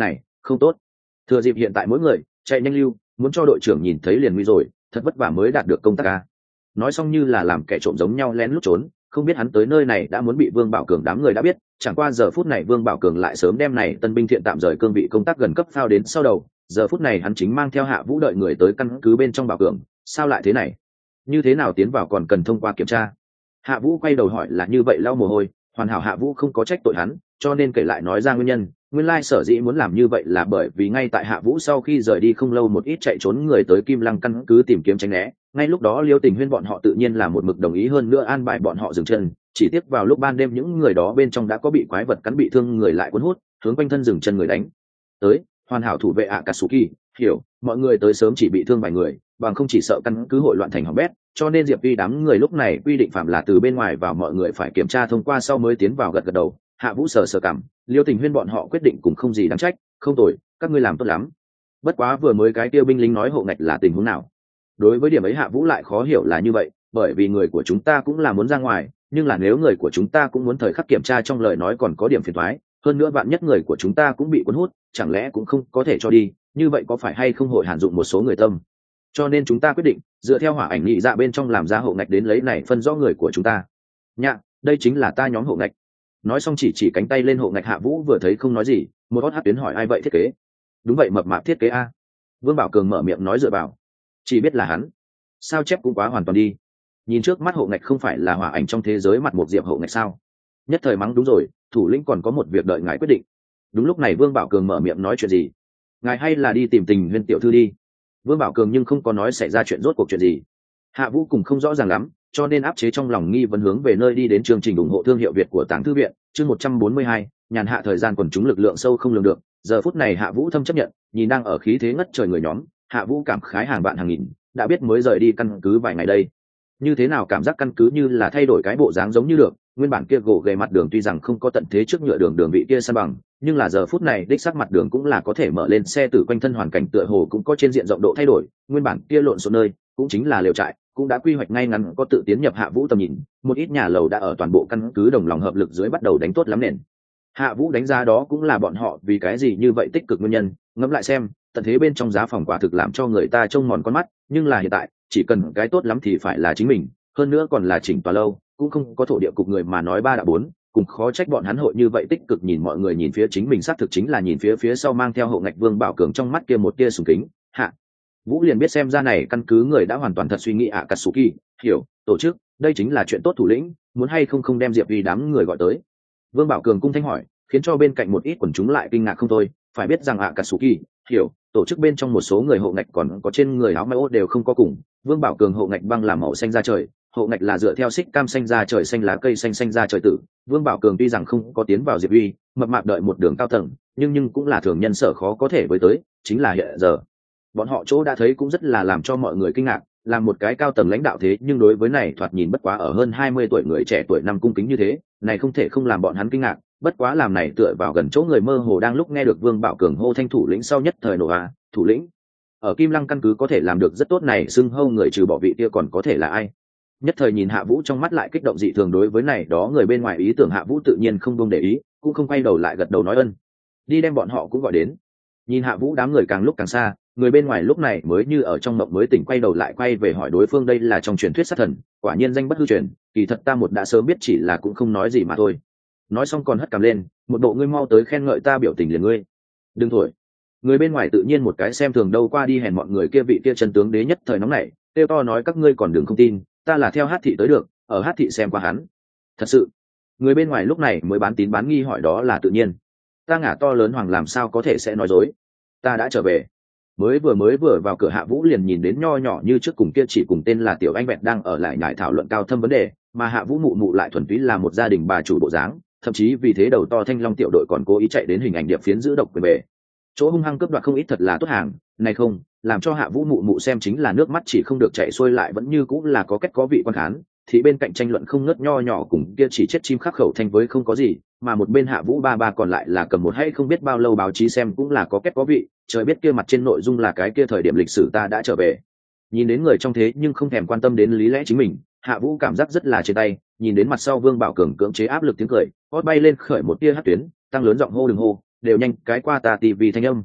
S1: không tốt. Thừa dịp hiện tại mỗi người chạy nhanh lưu, muốn cho đội trưởng nhìn thấy liền nguy rồi, thật vất vả mới đạt được công tác ca. Nói xong như là làm kẻ trộm giống nhau lén lút trốn, không biết hắn tới nơi này đã muốn bị Vương Bảo Cường đám người đã biết, chẳng qua giờ phút này Vương Bảo Cường lại sớm đem này tân binh thiện tạm rời cương vị công tác gần cấp phao đến sau đầu, giờ phút này hắn chính mang theo Hạ Vũ đợi người tới căn cứ bên trong Bảo Cường, sao lại thế này? Như thế nào tiến vào còn cần thông qua kiểm tra? Hạ Vũ quay đầu hỏi là như vậy lau mồ hôi, hoàn hảo Hạ Vũ không có trách tội hắn, cho nên kể lại nói ra nguyên nhân, nguyên lai sở dĩ muốn làm như vậy là bởi vì ngay tại Hạ Vũ sau khi rời đi không lâu một ít chạy trốn người tới Kim Lăng căn cứ tìm kiếm tránh né, ngay lúc đó Liêu Tình Huyên bọn họ tự nhiên là một mực đồng ý hơn nữa an bài bọn họ dừng chân, chỉ tiếc vào lúc ban đêm những người đó bên trong đã có bị quái vật cắn bị thương người lại cuốn hút, hướng quanh thân dừng chân người đánh. Tới, hoàn hảo thủ vệ Akatsuki, hiểu, mọi người tới sớm chỉ bị thương vài người, bằng không chỉ sợ căn cứ hội loạn thành hỏng bét, cho nên Diệp Vi đám người lúc này quy định phạm là từ bên ngoài vào mọi người phải kiểm tra thông qua sau mới tiến vào gật gật đầu. Hạ Vũ sờ sờ cảm, Liêu Tình Huyên bọn họ quyết định cũng không gì đáng trách, không tồi, các ngươi làm tốt lắm. Bất quá vừa mới cái tiêu binh lính nói hộ ngạch là tình huống nào? Đối với điểm ấy Hạ Vũ lại khó hiểu là như vậy, bởi vì người của chúng ta cũng là muốn ra ngoài, nhưng là nếu người của chúng ta cũng muốn thời khắc kiểm tra trong lời nói còn có điểm phiền toái, hơn nữa bạn nhất người của chúng ta cũng bị cuốn hút, chẳng lẽ cũng không có thể cho đi, như vậy có phải hay không hội hạn dụng một số người tâm? Cho nên chúng ta quyết định dựa theo hỏa ảnh nghị dạ bên trong làm ra hộ ngạch đến lấy này phân rõ người của chúng ta. Nhạ, đây chính là ta nhóm hộ ngạch. Nói xong chỉ cánh tay lên hộ ngạch. Hạ Vũ vừa thấy không nói gì, một hót hát tuyến hỏi ai vậy thiết kế? Đúng vậy, mập mạp thiết kế a. Vương Bảo Cường mở miệng nói dựa vào, chỉ biết là hắn, sao chép cũng quá hoàn toàn đi. Nhìn trước mắt hộ ngạch không phải là hỏa ảnh trong thế giới mặt một diệp hộ ngạch sao? Nhất thời mắng đúng rồi, thủ lĩnh còn có một việc đợi ngài quyết định. Đúng lúc này Vương Bảo Cường mở miệng nói chuyện gì? Ngài hay là đi tìm Tình Huyên tiểu thư đi. Vương Bảo Cường nhưng không có nói xảy ra chuyện rốt cuộc chuyện gì. Hạ Vũ cùng không rõ ràng lắm, cho nên áp chế trong lòng nghi vấn hướng về nơi đi đến chương trình ủng hộ thương hiệu Việt của Tàng Thư viện, chương 142, nhàn hạ thời gian quần chúng lực lượng sâu không lường được. Giờ phút này Hạ Vũ thâm chấp nhận, nhìn đang ở khí thế ngất trời người nhóm, Hạ Vũ cảm khái hàng vạn hàng nghìn, đã biết mới rời đi căn cứ vài ngày đây. Như thế nào cảm giác căn cứ như là thay đổi cái bộ dáng giống như được, nguyên bản kia gỗ ghề mặt đường tuy rằng không có tận thế trước nhựa đường vị kia san bằng, nhưng là giờ phút này đích xác mặt đường cũng là có thể mở lên xe từ quanh thân hoàn cảnh tựa hồ cũng có trên diện rộng độ thay đổi, nguyên bản kia lộn xộn nơi cũng chính là lều trại, cũng đã quy hoạch ngay ngắn có tự tiến nhập Hạ Vũ tầm nhìn, một ít nhà lầu đã ở toàn bộ căn cứ đồng lòng hợp lực dưới bắt đầu đánh tốt lắm nền. Hạ Vũ đánh giá đó cũng là bọn họ vì cái gì như vậy tích cực nguyên nhân, ngẫm lại xem, tận thế bên trong giá phòng quả thực làm cho người ta trông mòn con mắt, nhưng là hiện tại, chỉ cần cái tốt lắm thì phải là chính mình, hơn nữa còn là chỉnh tòa lâu, cũng không có thổ địa cục người mà nói ba đã bốn, cũng khó trách bọn hắn hội như vậy tích cực nhìn mọi người nhìn phía chính mình xác thực chính là nhìn phía sau mang theo hộ ngạch Vương Bảo Cường trong mắt kia một tia sùng kính. Hạ Vũ liền biết xem ra này căn cứ người đã hoàn toàn thật suy nghĩ Akatsuki, hiểu, tổ chức, đây chính là chuyện tốt thủ lĩnh, muốn hay không đem Diệp Vi đám người gọi tới. Vương Bảo Cường cung thanh hỏi, khiến cho bên cạnh một ít quần chúng lại kinh ngạc không thôi, phải biết rằng Akatsuki, hiểu, tổ chức bên trong một số người hộ ngạch còn có trên người áo may ô đều không có cùng. Vương Bảo Cường hộ ngạch băng là màu xanh da trời, hộ ngạch là dựa theo xích cam xanh da trời xanh lá cây xanh xanh da trời tử. Vương Bảo Cường tuy rằng không có tiến vào Diệp Uy, mập mạp đợi một đường cao tầng, nhưng cũng là thường nhân sở khó có thể với tới, chính là hiện giờ bọn họ chỗ đã thấy cũng rất là làm cho mọi người kinh ngạc, là một cái cao tầng lãnh đạo thế nhưng đối với này thoạt nhìn bất quá ở hơn 20 tuổi người trẻ tuổi năm cung kính như thế, này không thể không làm bọn hắn kinh ngạc, bất quá làm này tựa vào gần chỗ người mơ hồ đang lúc nghe được Vương Bảo Cường hô thanh thủ lĩnh sau nhất thời nổ à, thủ lĩnh. Ở Kim Lăng căn cứ có thể làm được rất tốt này xưng hâu người trừ bỏ vị kia còn có thể là ai? Nhất thời nhìn Hạ Vũ trong mắt lại kích động dị thường đối với này đó người bên ngoài ý tưởng Hạ Vũ tự nhiên không buông để ý, cũng không quay đầu lại gật đầu nói ân. Đi đem bọn họ cũng gọi đến. Nhìn Hạ Vũ đám người càng lúc càng xa, người bên ngoài lúc này mới như ở trong mộng mới tỉnh quay đầu lại quay về hỏi đối phương đây là trong truyền thuyết sát thần, quả nhiên danh bất hư truyền, kỳ thật ta một đã sớm biết chỉ là cũng không nói gì mà thôi. Nói xong còn hất cằm lên, một bộ ngươi mau tới khen ngợi ta biểu tình liền ngươi. Đừng thổi. Người bên ngoài tự nhiên một cái xem thường đâu qua đi hèn mọi người kia vị kia chân tướng đế nhất thời nóng nảy, kêu to nói các ngươi còn đừng không tin, ta là theo Hát thị tới được, ở Hát thị xem qua hắn. Thật sự. Người bên ngoài lúc này mới bán tín bán nghi hỏi đó là tự nhiên. Ta ngả to lớn hoàng làm sao có thể sẽ nói dối. Ta đã trở về. Mới vừa vào cửa Hạ Vũ liền nhìn đến nho nhỏ như trước cùng kia chỉ cùng tên là Tiểu Anh Bẹt đang ở lại nhải thảo luận cao thâm vấn đề, mà Hạ Vũ mụ mụ lại thuần túy là một gia đình bà chủ bộ dáng, thậm chí vì thế đầu to Thanh Long tiểu đội còn cố ý chạy đến hình ảnh điệp phiến giữ độc quyền bề. Chỗ hung hăng cướp đoạt không ít thật là tốt hàng, này không, làm cho Hạ Vũ mụ mụ xem chính là nước mắt chỉ không được chảy xuôi lại vẫn như cũng là có kết có vị quan khán, thì bên cạnh tranh luận không ngớt nho nhỏ cùng kia chỉ chết chim khắc khẩu thanh với không có gì, mà một bên Hạ Vũ ba còn lại là cầm một hay không biết bao lâu báo chí xem cũng là có kết có vị, trời biết kia mặt trên nội dung là cái kia thời điểm lịch sử ta đã trở về. Nhìn đến người trong thế nhưng không thèm quan tâm đến lý lẽ chính mình, Hạ Vũ cảm giác rất là trên tay, nhìn đến mặt sau Vương Bảo Cường cưỡng chế áp lực tiếng cười, hót bay lên khởi một tia hất tuyến, tăng lớn giọng hô đừng hô, đều nhanh cái qua ta tivi thanh âm,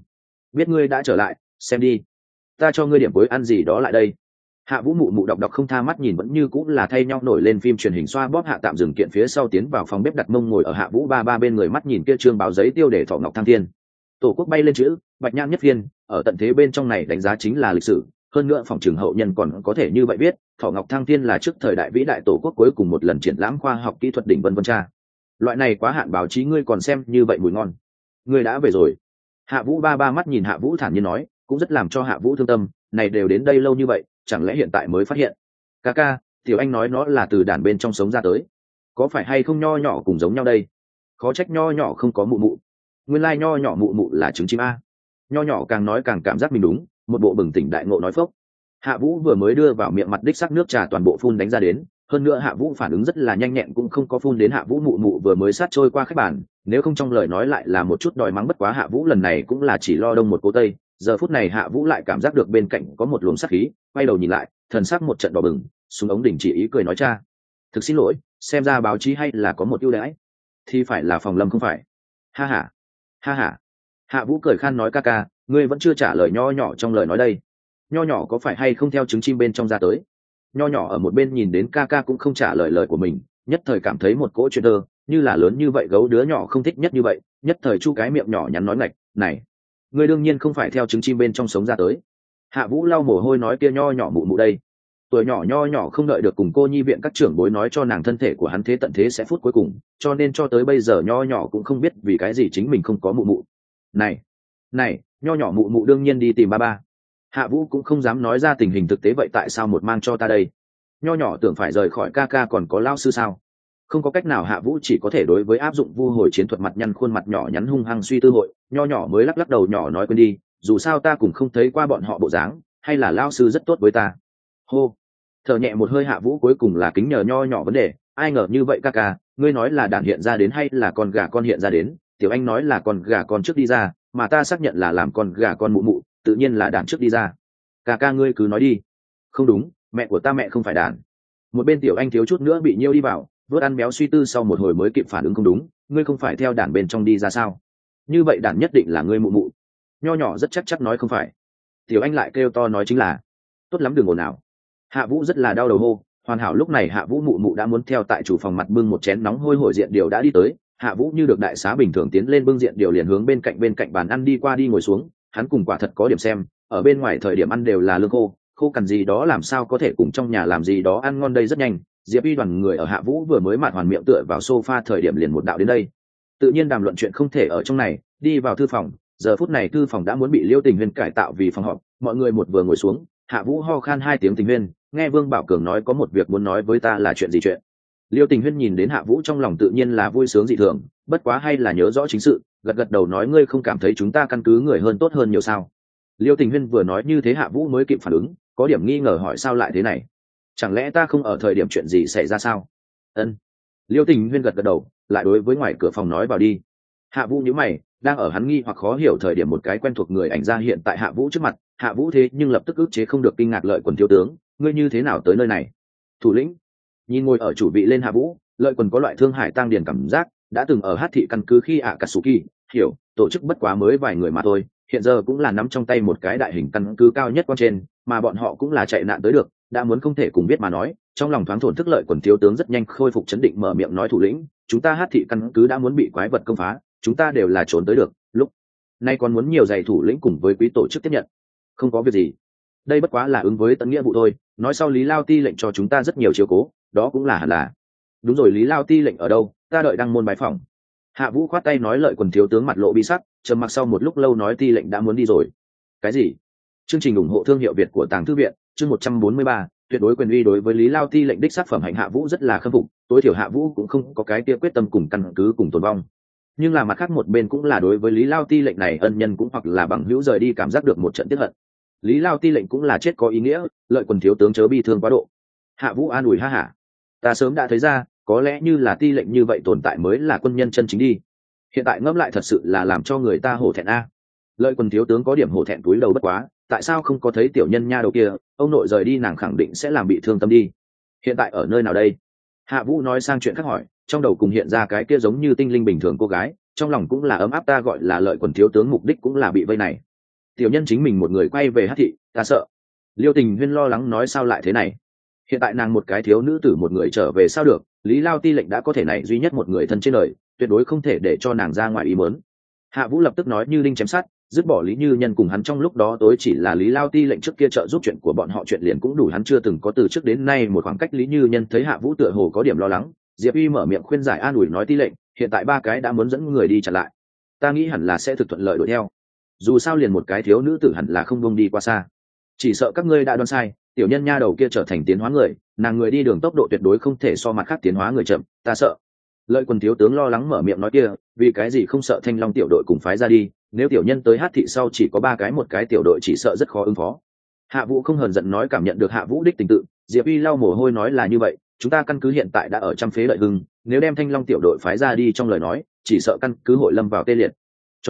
S1: biết ngươi đã trở lại, xem đi, ta cho ngươi điểm cuối ăn gì đó lại đây. Hạ Vũ mụ mụ đọc đọc không tha mắt nhìn vẫn như cũng là thay nhau nổi lên phim truyền hình xoa bóp Hạ tạm dừng kiện phía sau tiến vào phòng bếp đặt mông ngồi ở Hạ Vũ ba ba bên người mắt nhìn kia trương báo giấy tiêu để thọ ngọc thăng thiên. Tổ quốc bay lên chữ bạch nhãn nhất viên, ở tận thế bên trong này đánh giá chính là lịch sử, hơn nữa phòng trường hậu nhân còn có thể như vậy biết thọ ngọc thăng thiên là trước thời đại vĩ đại tổ quốc cuối cùng một lần triển lãm khoa học kỹ thuật đỉnh vân vân cha. Loại này quá hạn báo chí ngươi còn xem như vậy mùi ngon. Ngươi đã về rồi. Hạ Vũ ba ba mắt nhìn Hạ Vũ thản nhiên nói, cũng rất làm cho Hạ Vũ thương tâm, này đều đến đây lâu như vậy, chẳng lẽ hiện tại mới phát hiện. Ca ca, tiểu anh nói nó là từ đàn bên trong sống ra tới, có phải hay không nho nhỏ cùng giống nhau đây? Khó trách nho nhỏ không có mụ mụ, nguyên lai nho nhỏ mụ mụ là trứng chim a. Nho nhỏ càng nói càng cảm giác mình đúng, một bộ bừng tỉnh đại ngộ nói phốc. Hạ Vũ vừa mới đưa vào miệng mặt đích sắc nước trà toàn bộ phun đánh ra đến, hơn nữa Hạ Vũ phản ứng rất là nhanh nhẹn cũng không có phun đến Hạ Vũ mụ mụ vừa mới sát trôi qua khách bàn, nếu không trong lời nói lại là một chút đòi mắng. Bất quá Hạ Vũ lần này cũng là chỉ lo đông một cố tây, giờ phút này Hạ Vũ lại cảm giác được bên cạnh có một luồng sát khí, quay đầu nhìn lại, thần sắc một trận đỏ bừng, xuống ống đỉnh chỉ ý cười nói cha, thực xin lỗi, xem ra báo chí hay là có một ưu đãi, thì phải là phòng Lâm không phải. Ha ha, ha ha. Hạ Vũ cười khan nói ca ca, ngươi vẫn chưa trả lời nho nhỏ trong lời nói đây, nho nhỏ có phải hay không theo trứng chim bên trong ra tới. Nho nhỏ ở một bên nhìn đến ca ca cũng không trả lời lời của mình, nhất thời cảm thấy một cỗ chuyện thơ, như là lớn như vậy gấu đứa nhỏ không thích nhất như vậy, nhất thời chu cái miệng nhỏ nhắn nói ngạch, này, ngươi đương nhiên không phải theo trứng chim bên trong sống ra tới. Hạ Vũ lau mồ hôi nói kia nho nhỏ mụ mụ đây, tuổi nhỏ nho nhỏ không đợi được cùng cô nhi viện các trưởng bối nói cho nàng thân thể của hắn thế tận thế sẽ phút cuối cùng, cho nên cho tới bây giờ nho nhỏ cũng không biết vì cái gì chính mình không có mụ mụ. Này, này, nho nhỏ mụ mụ đương nhiên đi tìm ba ba. Hạ Vũ cũng không dám nói ra tình hình thực tế, vậy tại sao một mang cho ta đây? Nho nhỏ tưởng phải rời khỏi ca ca còn có lao sư sao? Không có cách nào, Hạ Vũ chỉ có thể đối với áp dụng vu hồi chiến thuật mặt nhăn khuôn mặt nhỏ nhắn hung hăng suy tư hội. Nho nhỏ mới lắc lắc đầu nhỏ nói quên đi, dù sao ta cũng không thấy qua bọn họ bộ dáng, hay là lao sư rất tốt với ta. Hô, thở nhẹ một hơi, Hạ Vũ cuối cùng là kính nhờ nho nhỏ vấn đề, ai ngờ như vậy ca ca, ngươi nói là đàn hiện ra đến hay là con gà con hiện ra đến? Tiểu anh nói là con gà con trước đi ra, mà ta xác nhận là làm con gà con mụ mụ, tự nhiên là đàn trước đi ra. Ca ca ngươi cứ nói đi. Không đúng, mẹ của ta mẹ không phải đàn. Một bên tiểu anh thiếu chút nữa bị nhiêu đi vào, vớt ăn béo suy tư sau một hồi mới kịp phản ứng không đúng, ngươi không phải theo đàn bên trong đi ra sao? Như vậy đàn nhất định là ngươi mụ mụ. Nho nhỏ rất chắc chắc nói không phải. Tiểu anh lại kêu to nói chính là. Tốt lắm đừng ồn nào. Hạ Vũ rất là đau đầu hô. Hoàn hảo lúc này Hạ Vũ mụ mụ đã muốn theo tại chủ phòng mặt bưng một chén nóng hôi hổi diện điều đã đi tới. Hạ Vũ như được đại xá bình thường tiến lên bưng diện điều liền hướng bên cạnh bàn ăn đi qua đi ngồi xuống. Hắn cùng quả thật có điểm xem, ở bên ngoài thời điểm ăn đều là lương khô cằn gì đó, làm sao có thể cùng trong nhà làm gì đó ăn ngon đây. Rất nhanh Diệp Y đoàn người ở Hạ Vũ vừa mới mạn hoàn miệng tựa vào sofa thời điểm liền một đạo đến đây, tự nhiên đàm luận chuyện không thể ở trong này, đi vào thư phòng. Giờ phút này thư phòng đã muốn bị Liêu Tình Huyên cải tạo vì phòng họp, mọi người một vừa ngồi xuống, Hạ Vũ ho khan hai tiếng, Tình Huyên, nghe Vương Bảo Cường nói có một việc muốn nói với ta, là chuyện gì? Chuyện. Liêu Tình Huyên nhìn đến Hạ Vũ trong lòng tự nhiên là vui sướng dị thường, bất quá hay là nhớ rõ chính sự, gật gật đầu nói ngươi không cảm thấy chúng ta căn cứ người hơn tốt hơn nhiều sao? Liêu Tình Huyên vừa nói như thế Hạ Vũ mới kịp phản ứng, có điểm nghi ngờ hỏi sao lại thế này, chẳng lẽ ta không ở thời điểm chuyện gì xảy ra sao? Ân. Liêu Tình Huyên gật gật đầu, lại đối với ngoài cửa phòng nói vào đi. Hạ Vũ nhíu mày, đang ở hắn nghi hoặc khó hiểu thời điểm một cái quen thuộc người ảnh ra hiện tại Hạ Vũ trước mặt. Hạ Vũ thế nhưng lập tức ức chế không được kinh ngạc, Lợi Quần thiếu tướng, ngươi như thế nào tới nơi này? Thủ lĩnh. Nhìn ngồi ở chủ vị lên Hạ Vũ, Lợi Quần có loại Thương Hải tăng điền cảm giác, đã từng ở Hát thị căn cứ khi Akatsuki, hiểu, tổ chức bất quá mới vài người mà thôi, hiện giờ cũng là nắm trong tay một cái đại hình căn cứ cao nhất quan trên, mà bọn họ cũng là chạy nạn tới được, đã muốn không thể cùng biết mà nói. Trong lòng thoáng thổn thức, Lợi Quần thiếu tướng rất nhanh khôi phục chấn định mở miệng nói thủ lĩnh, chúng ta Hát thị căn cứ đã muốn bị quái vật công phá, chúng ta đều là trốn tới được, lúc nay còn muốn nhiều giày thủ lĩnh cùng với quý tổ chức tiếp nhận. Không có việc gì, đây bất quá là ứng với tận nghĩa vụ thôi, nói sau Lý Lao Ti lệnh cho chúng ta rất nhiều chiếu cố, đó cũng là hẳn là. Đúng rồi, Lý Lao Ti lệnh ở đâu, ta đợi đăng môn bái phỏng. Hạ Vũ khoát tay nói. Lợi Quần thiếu tướng mặt lộ bi sắc, trầm mặc sau một lúc lâu nói Ti lệnh đã muốn đi rồi. Cái gì? Chương trình ủng hộ thương hiệu Việt của Tàng Thư viện, chương 143, tuyệt đối quyền uy đối với Lý Lao Ti lệnh đích xác phẩm hạnh Hạ Vũ rất là khâm phục, tối thiểu Hạ Vũ cũng không có cái kia quyết tâm cùng căn cứ cùng tồn vong. Nhưng là mặt khác một bên cũng là đối với Lý Lao Ti lệnh này ân nhân cũng hoặc là bằng hữu rời đi cảm giác được một trận tiếc hận. Lý Lao Ti lệnh cũng là chết có ý nghĩa, Lợi Quần thiếu tướng chớ bi thương quá độ. Hạ Vũ an ủi ha hả, ta sớm đã thấy ra, có lẽ như là Ti lệnh như vậy tồn tại mới là quân nhân chân chính đi. Hiện tại ngẫm lại thật sự là làm cho người ta hổ thẹn a. Lợi Quần thiếu tướng có điểm hổ thẹn túi đầu, bất quá tại sao không có thấy tiểu nhân nha đầu kia, ông nội rời đi nàng khẳng định sẽ làm bị thương tâm đi. Hiện tại ở nơi nào đây? Hạ Vũ nói sang chuyện khác hỏi, trong đầu cùng hiện ra cái kia giống như tinh linh bình thường cô gái, trong lòng cũng là ấm áp. Ta gọi là Lợi Quần thiếu tướng, mục đích cũng là bị vây này. tiểu nhân chính mình một người quay về hát thị, ta sợ. Liêu Tình Huyên lo lắng nói sao lại thế này, hiện tại nàng một cái thiếu nữ tử một người trở về sao được, Lý Lao Ti lệnh đã có thể này duy nhất một người thân trên đời, tuyệt đối không thể để cho nàng ra ngoài ý muốn. Hạ Vũ lập tức nói như đinh chém sắt, dứt bỏ Lý Như Nhân cùng hắn trong lúc đó tối chỉ là Lý Lao Ti lệnh trước kia trợ giúp chuyện của bọn họ chuyện liền cũng đủ hắn chưa từng có từ trước đến nay một khoảng cách. Lý Như Nhân thấy Hạ Vũ tựa hồ có điểm lo lắng, Diệp Uy mở miệng khuyên giải an ủi nói Ti lệnh, hiện tại ba cái đã muốn dẫn người đi chặn lại, ta nghĩ hẳn là sẽ thực thuận lợi đuổi theo, dù sao liền một cái thiếu nữ tử hẳn là không buông đi qua xa, chỉ sợ các ngươi đã đoán sai, tiểu nhân nha đầu kia trở thành tiến hóa người, nàng người đi đường tốc độ tuyệt đối không thể so mặt khác tiến hóa người chậm, ta sợ. Lợi Quần thiếu tướng lo lắng mở miệng nói kia, vì cái gì không sợ Thanh Long tiểu đội cùng phái ra đi, nếu tiểu nhân tới hát thị sau chỉ có ba cái một cái tiểu đội chỉ sợ rất khó ứng phó. Hạ Vũ không hờn giận nói cảm nhận được Hạ Vũ đích tình tự, Diệp Uy lau mồ hôi nói là như vậy, chúng ta căn cứ hiện tại đã ở trăm phế lợi hưng, nếu đem Thanh Long tiểu đội phái ra đi trong lời nói, chỉ sợ căn cứ hội lâm vào tê liệt.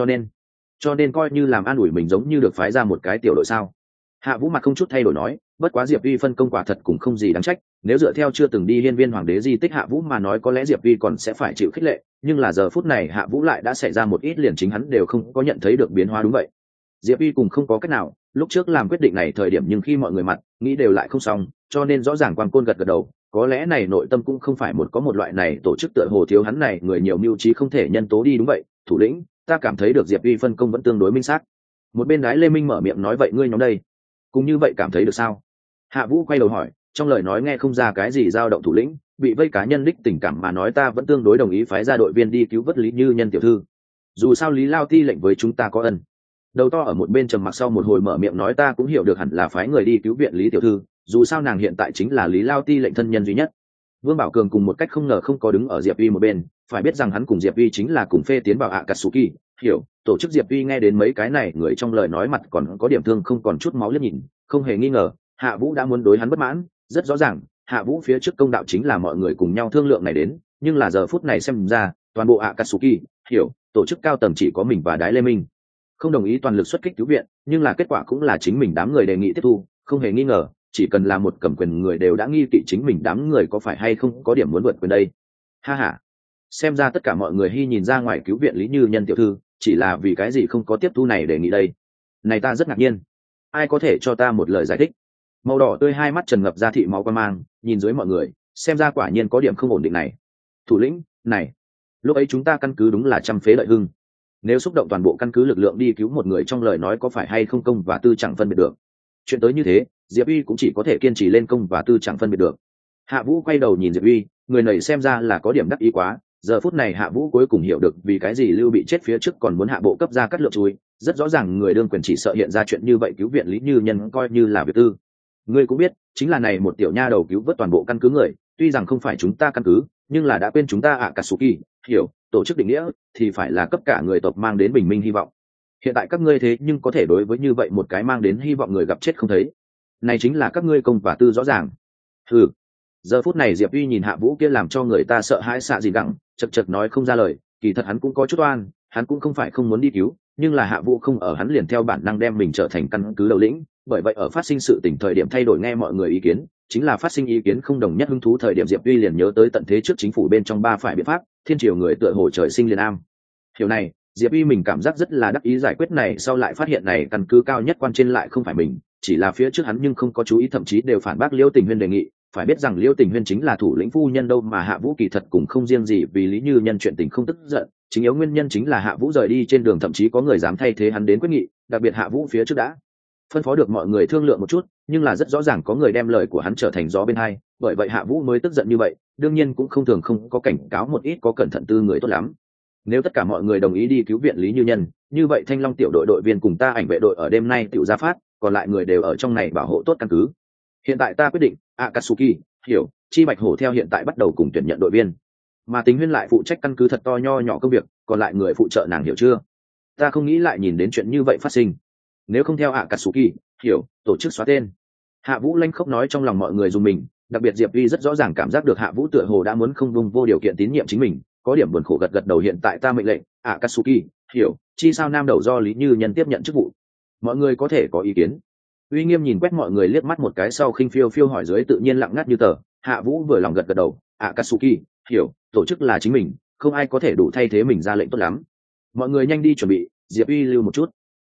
S1: Cho nên coi như làm an ủi mình giống như được phái ra một cái tiểu đội sao. Hạ Vũ mặt không chút thay đổi nói, bất quá Diệp Uy phân công quả thật cũng không gì đáng trách, nếu dựa theo chưa từng đi hiên viên hoàng đế di tích Hạ Vũ mà nói có lẽ Diệp Uy còn sẽ phải chịu khích lệ, nhưng là giờ phút này Hạ Vũ lại đã xảy ra một ít liền chính hắn đều không có nhận thấy được biến hóa. Đúng vậy, Diệp Uy cùng không có cách nào, lúc trước làm quyết định này thời điểm nhưng khi mọi người mặt nghĩ đều lại không xong, cho nên rõ ràng Quang Côn gật gật đầu, có lẽ này nội tâm cũng không phải có một loại này tổ chức tựa hồ thiếu hắn này người nhiều mưu trí không thể nhân tố đi. Đúng vậy, thủ lĩnh, ta cảm thấy được Diệp Uy phân công vẫn tương đối minh xác. Một bên Đái Lê Minh mở miệng nói vậy ngươi nhóm đây cũng như vậy cảm thấy được sao? Hạ Vũ quay đầu hỏi, trong lời nói nghe không ra cái gì dao động. Thủ lĩnh, bị vây cá nhân đích tình cảm mà nói ta vẫn tương đối đồng ý phái ra đội viên đi cứu vớt Lý Như Nhân tiểu thư, dù sao Lý Lao Ti lệnh với chúng ta có ân. Đầu to ở một bên trầm mặc sau một hồi mở miệng nói ta cũng hiểu được hẳn là phái người đi cứu viện Lý tiểu thư, dù sao nàng hiện tại chính là Lý Lao Ti lệnh thân nhân duy nhất. Vương Bảo Cường cùng một cách không ngờ không có đứng ở Diệp Uy một bên, phải biết rằng hắn cùng Diệp Uy chính là cùng phê tiến vào Akatsuki, hiểu, tổ chức Diệp Uy nghe đến mấy cái này người trong lời nói mặt còn có điểm thương không còn chút máu liếc nhìn, không hề nghi ngờ, Hạ Vũ đã muốn đối hắn bất mãn, rất rõ ràng, Hạ Vũ phía trước công đạo chính là mọi người cùng nhau thương lượng này đến, nhưng là giờ phút này xem ra, toàn bộ Akatsuki, hiểu, tổ chức cao tầng chỉ có mình và Đái Lê Minh không đồng ý toàn lực xuất kích cứu viện, nhưng là kết quả cũng là chính mình đám người đề nghị tiếp thu, không hề nghi ngờ, chỉ cần là một cầm quyền người đều đã nghi kỵ chính mình đám người có phải hay không có điểm muốn vượt quyền đây. Ha ha, xem ra tất cả mọi người hy nhìn ra ngoài cứu viện Lý Như Nhân tiểu thư, chỉ là vì cái gì không có tiếp thu này đề nghị đây. Này ta rất ngạc nhiên, ai có thể cho ta một lời giải thích? Màu đỏ tươi hai mắt trần ngập ra thị máu quan mang, nhìn dưới mọi người, xem ra quả nhiên có điểm không ổn định này. Thủ lĩnh, này, lúc ấy chúng ta căn cứ đúng là trăm phế lợi hưng, nếu xúc động toàn bộ căn cứ lực lượng đi cứu một người trong lời nói có phải hay không công và tư chẳng phân biệt được. Chuyện tới như thế, Diệp Uy cũng chỉ có thể kiên trì lên công và tư chẳng phân biệt được. Hạ Vũ quay đầu nhìn Diệp Uy, người này xem ra là có điểm đắc ý quá, giờ phút này Hạ Vũ cuối cùng hiểu được vì cái gì Lưu Bị chết phía trước còn muốn hạ bộ cấp ra cắt lượng chui, rất rõ ràng người đương quyền chỉ sợ hiện ra chuyện như vậy cứu viện Lý Như Nhân coi như là việc tư. Ngươi cũng biết, chính là này một tiểu nha đầu cứu vớt toàn bộ căn cứ người, tuy rằng không phải chúng ta căn cứ, nhưng là đã quên chúng ta Akatsuki, hiểu, tổ chức định nghĩa thì phải là cấp cả người tộc mang đến bình minh hy vọng. Hiện tại các ngươi thế nhưng có thể đối với như vậy một cái mang đến hy vọng người gặp chết không thấy, này chính là các ngươi công và tư rõ ràng. Ừ, giờ phút này Diệp Uy nhìn Hạ Vũ kia làm cho người ta sợ hãi xạ gì gặng, chật chật nói không ra lời, kỳ thật hắn cũng có chút oan, hắn cũng không phải không muốn đi cứu, nhưng là Hạ Vũ không ở hắn liền theo bản năng đem mình trở thành căn cứ đầu lĩnh, bởi vậy ở phát sinh sự tình thời điểm thay đổi nghe mọi người ý kiến, chính là phát sinh ý kiến không đồng nhất hứng thú thời điểm Diệp Uy liền nhớ tới tận thế trước chính phủ bên trong ba phải biện pháp, thiên triều người tựa hồ trời sinh liền am. Hiểu này, Diệp Uy mình cảm giác rất là đắc ý giải quyết này sau lại phát hiện này căn cứ cao nhất quan trên lại không phải mình, chỉ là phía trước hắn nhưng không có chú ý thậm chí đều phản bác Liêu Tình Huyên đề nghị, phải biết rằng Liêu Tình Huyên chính là thủ lĩnh phu nhân đâu mà Hạ Vũ kỳ thật cũng không riêng gì vì Lý Như Nhân chuyện tình không tức giận, chính yếu nguyên nhân chính là Hạ Vũ rời đi trên đường thậm chí có người dám thay thế hắn đến quyết nghị, đặc biệt Hạ Vũ phía trước đã phân phó được mọi người thương lượng một chút, nhưng là rất rõ ràng có người đem lời của hắn trở thành gió bên hai, bởi vậy Hạ Vũ mới tức giận như vậy, đương nhiên cũng không thường không có cảnh cáo một ít có cẩn thận tư người tốt lắm. Nếu tất cả mọi người đồng ý đi cứu viện Lý Như Nhân, như vậy Thanh Long tiểu đội đội viên cùng ta ảnh vệ đội ở đêm nay tiểu ra phát, còn lại người đều ở trong này bảo hộ tốt căn cứ. Hiện tại ta quyết định, Akatsuki, hiểu, Chi Bạch Hổ theo hiện tại bắt đầu cùng tuyển nhận đội viên, mà Tính Huyên lại phụ trách căn cứ thật to nho nhỏ công việc, còn lại người phụ trợ nàng hiểu chưa? Ta không nghĩ lại nhìn đến chuyện như vậy phát sinh. Nếu không theo Akatsuki, hiểu, tổ chức xóa tên. Hạ Vũ lanh khóc nói trong lòng mọi người dùng mình, đặc biệt Diệp Vi rất rõ ràng cảm giác được Hạ Vũ tựa hồ đã muốn không vùng vô điều kiện tín nhiệm chính mình, có điểm buồn khổ gật gật đầu hiện tại ta mệnh lệnh, Akatsuki, hiểu, chi sao nam đầu do Lý Như Nhân tiếp nhận chức vụ. Mọi người có thể có ý kiến. Uy Nghiêm nhìn quét mọi người liếc mắt một cái sau khinh phiêu phiêu hỏi dưới tự nhiên lặng ngắt như tờ, Hạ Vũ vừa lòng gật gật đầu, Akatsuki, hiểu, tổ chức là chính mình, không ai có thể đủ thay thế mình ra lệnh tốt lắm. Mọi người nhanh đi chuẩn bị, Diệp Uy lưu một chút.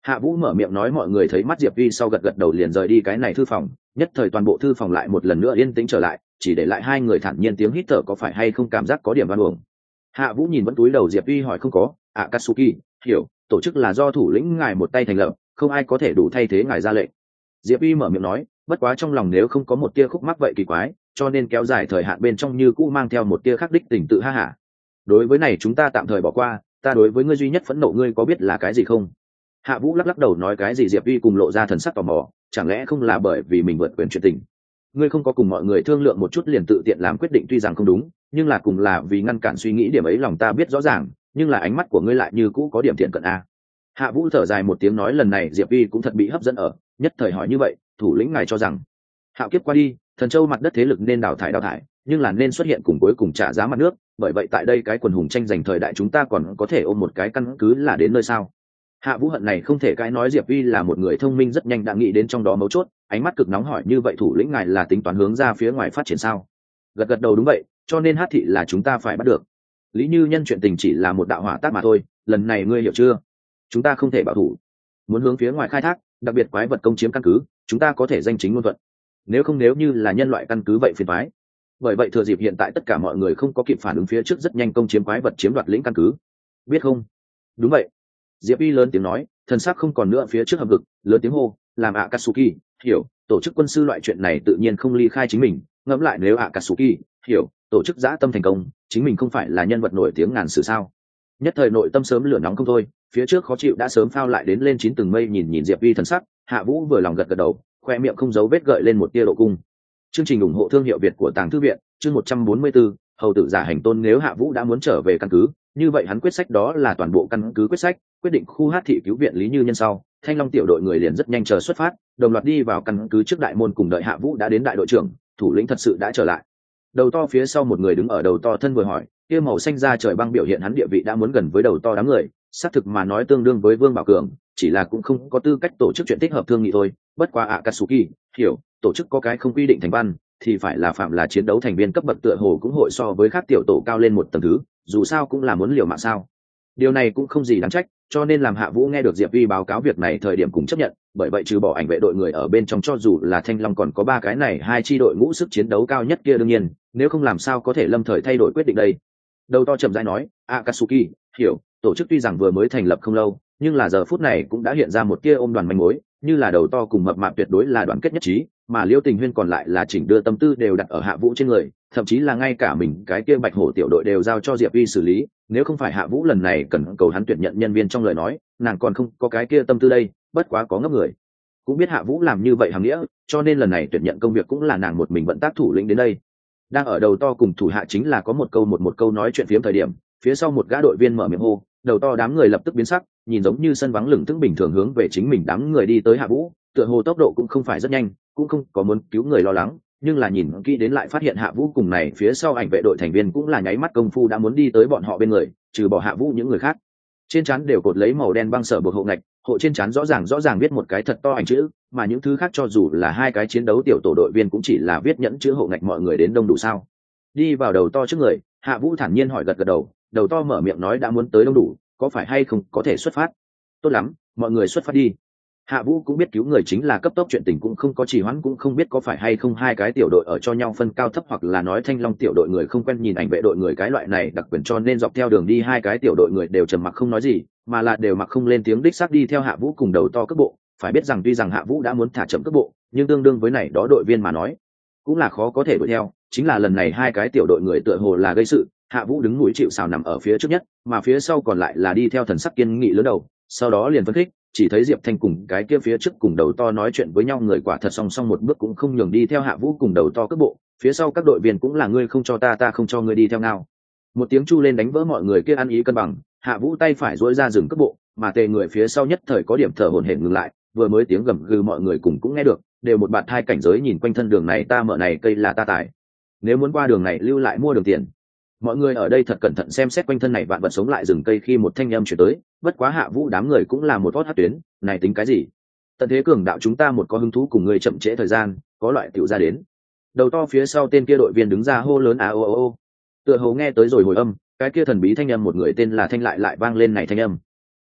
S1: Hạ Vũ mở miệng nói, mọi người thấy mắt Diệp Vi sau gật gật đầu liền rời đi cái này thư phòng, nhất thời toàn bộ thư phòng lại một lần nữa yên tĩnh trở lại, chỉ để lại hai người thản nhiên tiếng hít thở, có phải hay không cảm giác có điểm oan uổng. Hạ Vũ nhìn vẫn túi đầu Diệp Vi hỏi, không có, Akatsuki, hiểu, tổ chức là do thủ lĩnh ngài một tay thành lập, không ai có thể đủ thay thế ngài ra lệnh. Diệp Vi mở miệng nói, bất quá trong lòng nếu không có một tia khúc mắc vậy kỳ quái, cho nên kéo dài thời hạn bên trong như cũ mang theo một tia khắc đích tình tự ha hả. Đối với này chúng ta tạm thời bỏ qua, ta đối với ngươi duy nhất phẫn nộ ngươi có biết là cái gì không? Hạ Vũ lắc lắc đầu nói, cái gì? Diệp Vi cùng lộ ra thần sắc tò mò, chẳng lẽ không là bởi vì mình vượt quyền chuyện tình? Ngươi không có cùng mọi người thương lượng một chút liền tự tiện làm quyết định, tuy rằng không đúng, nhưng là cùng là vì ngăn cản suy nghĩ điểm ấy lòng ta biết rõ ràng, nhưng là ánh mắt của ngươi lại như cũ có điểm thiện cận a. Hạ Vũ thở dài một tiếng nói, lần này Diệp Vi cũng thật bị hấp dẫn ở, nhất thời hỏi như vậy, thủ lĩnh ngài cho rằng hạo kiếp qua đi, thần châu mặt đất thế lực nên đào thải, nhưng là nên xuất hiện cùng cuối cùng trả giá mặt nước, bởi vậy tại đây cái quần hùng tranh giành thời đại chúng ta còn có thể ôm một cái căn cứ là đến nơi sao? Hạ Vũ hận này không thể cái nói, Diệp Vi là một người thông minh rất nhanh đã nghĩ đến trong đó mấu chốt, ánh mắt cực nóng hỏi, như vậy thủ lĩnh ngài là tính toán hướng ra phía ngoài phát triển sao? Gật gật đầu, đúng vậy, cho nên Hát thị là chúng ta phải bắt được. Lý Như Nhân chuyện tình chỉ là một đạo hỏa tác mà thôi, lần này ngươi hiểu chưa? Chúng ta không thể bảo thủ, muốn hướng phía ngoài khai thác, đặc biệt quái vật công chiếm căn cứ, chúng ta có thể danh chính ngôn thuận. Nếu như là nhân loại căn cứ vậy phiền toái. Bởi vậy thừa dịp hiện tại tất cả mọi người không có kịp phản ứng phía trước rất nhanh công chiếm quái vật, chiếm đoạt lĩnh căn cứ. Biết không? Đúng vậy. Diệp Y lớn tiếng nói, thần sắc không còn nữa phía trước hầm hực, lớn tiếng hô, làm Akatsuki, hiểu, tổ chức quân sư loại chuyện này tự nhiên không ly khai chính mình, ngẫm lại nếu Akatsuki, hiểu, tổ chức dã tâm thành công, chính mình không phải là nhân vật nổi tiếng ngàn sử sao? Nhất thời nội tâm sớm lửa nóng không thôi, phía trước khó chịu đã sớm phao lại đến lên chín tầng mây, nhìn Diệp Y thần sắc, Hạ Vũ vừa lòng gật gật đầu, khoe miệng không giấu vết gợi lên một tia độ cung. Chương trình ủng hộ thương hiệu Việt của Tàng Thư viện, chương 144, hầu tử giả hành tôn. Nếu Hạ Vũ đã muốn trở về căn cứ, như vậy hắn quyết sách đó là toàn bộ căn cứ quyết sách, quyết định khu Hát thị cứu viện Lý Như Nhân sau, Thanh Long tiểu đội người liền rất nhanh chờ xuất phát, đồng loạt đi vào căn cứ trước đại môn cùng đợi Hạ Vũ đã đến. Đại đội trưởng, thủ lĩnh thật sự đã trở lại. Đầu to phía sau một người đứng ở đầu to thân vừa hỏi, kia màu xanh da trời băng biểu hiện hắn địa vị đã muốn gần với đầu to đám người, xác thực mà nói tương đương với Vương Bảo Cường, chỉ là cũng không có tư cách tổ chức chuyện thích hợp thương nghị thôi. Bất quá Akatsuki, hiểu, tổ chức có cái không quy định thành văn, thì phải là phạm là chiến đấu thành viên cấp bậc tựa hồ cũng hội so với khác tiểu tổ cao lên một tầng thứ, dù sao cũng là muốn liều mạng sao. Điều này cũng không gì đáng trách, cho nên làm Hạ Vũ nghe được Diệp Vi báo cáo việc này thời điểm cũng chấp nhận, bởi vậy trừ bỏ ảnh vệ đội người ở bên trong, cho dù là Thanh Long còn có ba cái này hai chi đội ngũ sức chiến đấu cao nhất kia, đương nhiên nếu không làm sao có thể lâm thời thay đổi quyết định đây. Đầu to chậm rãi nói, Akatsuki, hiểu, tổ chức tuy rằng vừa mới thành lập không lâu, nhưng là giờ phút này cũng đã hiện ra một tia ôm đoàn manh mối, như là đầu to cùng mập mạp tuyệt đối là đoàn kết nhất trí, mà Liêu Tình Huyên còn lại là chỉnh đưa tâm tư đều đặt ở Hạ Vũ trên người, thậm chí là ngay cả mình cái kia Bạch Hổ tiểu đội đều giao cho Diệp Vi xử lý. Nếu không phải Hạ Vũ lần này cần cầu hắn tuyển nhận nhân viên trong lời nói, nàng còn không có cái kia tâm tư đây. Bất quá có ngấp người cũng biết Hạ Vũ làm như vậy hàm nghĩa, cho nên lần này tuyển nhận công việc cũng là nàng một mình vận tác thủ lĩnh đến đây. Đang ở đầu to cùng thủ hạ chính là có một câu nói chuyện phiếm thời điểm, phía sau một gã đội viên mở miệng hô, đầu to đám người lập tức biến sắc, nhìn giống như sân vắng lửng thững bình thường hướng về chính mình đám người đi tới. Hạ Vũ tựa hồ tốc độ cũng không phải rất nhanh, cũng không có muốn cứu người lo lắng, nhưng là nhìn kỹ đến lại phát hiện Hạ Vũ cùng này phía sau ảnh vệ đội thành viên cũng là nháy mắt công phu đã muốn đi tới bọn họ bên người, trừ bỏ Hạ Vũ những người khác trên trán đều cột lấy màu đen băng sở buộc hộ ngạch, hộ trên trán rõ ràng viết một cái thật to ảnh chữ, mà những thứ khác cho dù là hai cái chiến đấu tiểu tổ đội viên cũng chỉ là viết nhẫn chữ hộ ngạch. Mọi người đến đông đủ sao? Đi vào đầu to trước người, Hạ Vũ thản nhiên hỏi. Gật gật đầu, đầu to mở miệng nói đã muốn tới đông đủ, có phải hay không có thể xuất phát? Tốt lắm, mọi người xuất phát đi. Hạ Vũ cũng biết cứu người chính là cấp tốc, chuyện tình cũng không có trì hoãn, cũng không biết có phải hay không hai cái tiểu đội ở cho nhau phân cao thấp, hoặc là nói Thanh Long tiểu đội người không quen nhìn ảnh vệ đội người cái loại này đặc quyền, cho nên dọc theo đường đi hai cái tiểu đội người đều trầm mặc không nói gì, mà là đều mặc không lên tiếng, đích xác đi theo Hạ Vũ cùng đầu to cước bộ. Phải biết rằng tuy rằng Hạ Vũ đã muốn thả chậm cước bộ, nhưng tương đương với này đó đội viên mà nói cũng là khó có thể đuổi theo. Chính là lần này hai cái tiểu đội người tựa hồ là gây sự, Hạ Vũ đứng mũi chịu sào nằm ở phía trước nhất, mà phía sau còn lại là đi theo thần sắc kiên nghị lớn đầu, sau đó liền phân khích. Chỉ thấy Diệp Thanh cùng cái kia phía trước cùng đầu to nói chuyện với nhau người quả thật song song một bước cũng không nhường đi theo Hạ Vũ cùng đầu to cước bộ. Phía sau các đội viên cũng là ngươi không cho ta, ta không cho ngươi đi theo nào. Một tiếng chu lên đánh vỡ mọi người kia ăn ý cân bằng, Hạ Vũ tay phải duỗi ra dừng cước bộ, mà tề người phía sau nhất thời có điểm thở hổn hển ngừng lại, vừa mới tiếng gầm gừ mọi người cùng cũng nghe được, đều một bạt hai cảnh giới nhìn quanh thân đường này, ta mở này cây là ta tải, nếu muốn qua đường này lưu lại mua đường tiền. Mọi người ở đây thật cẩn thận xem xét quanh thân này vạn vật sống lại rừng cây khi một thanh âm chuyển tới, bất quá Hạ Vũ đám người cũng là một hót hát tuyến, này tính cái gì? Tận thế cường đạo chúng ta một có hứng thú cùng người chậm trễ thời gian, có loại tiểu ra đến. Đầu to phía sau tên kia đội viên đứng ra hô lớn ô. Tựa hồ nghe tới rồi hồi âm, cái kia thần bí thanh âm một người tên là Thanh lại vang lên này thanh âm.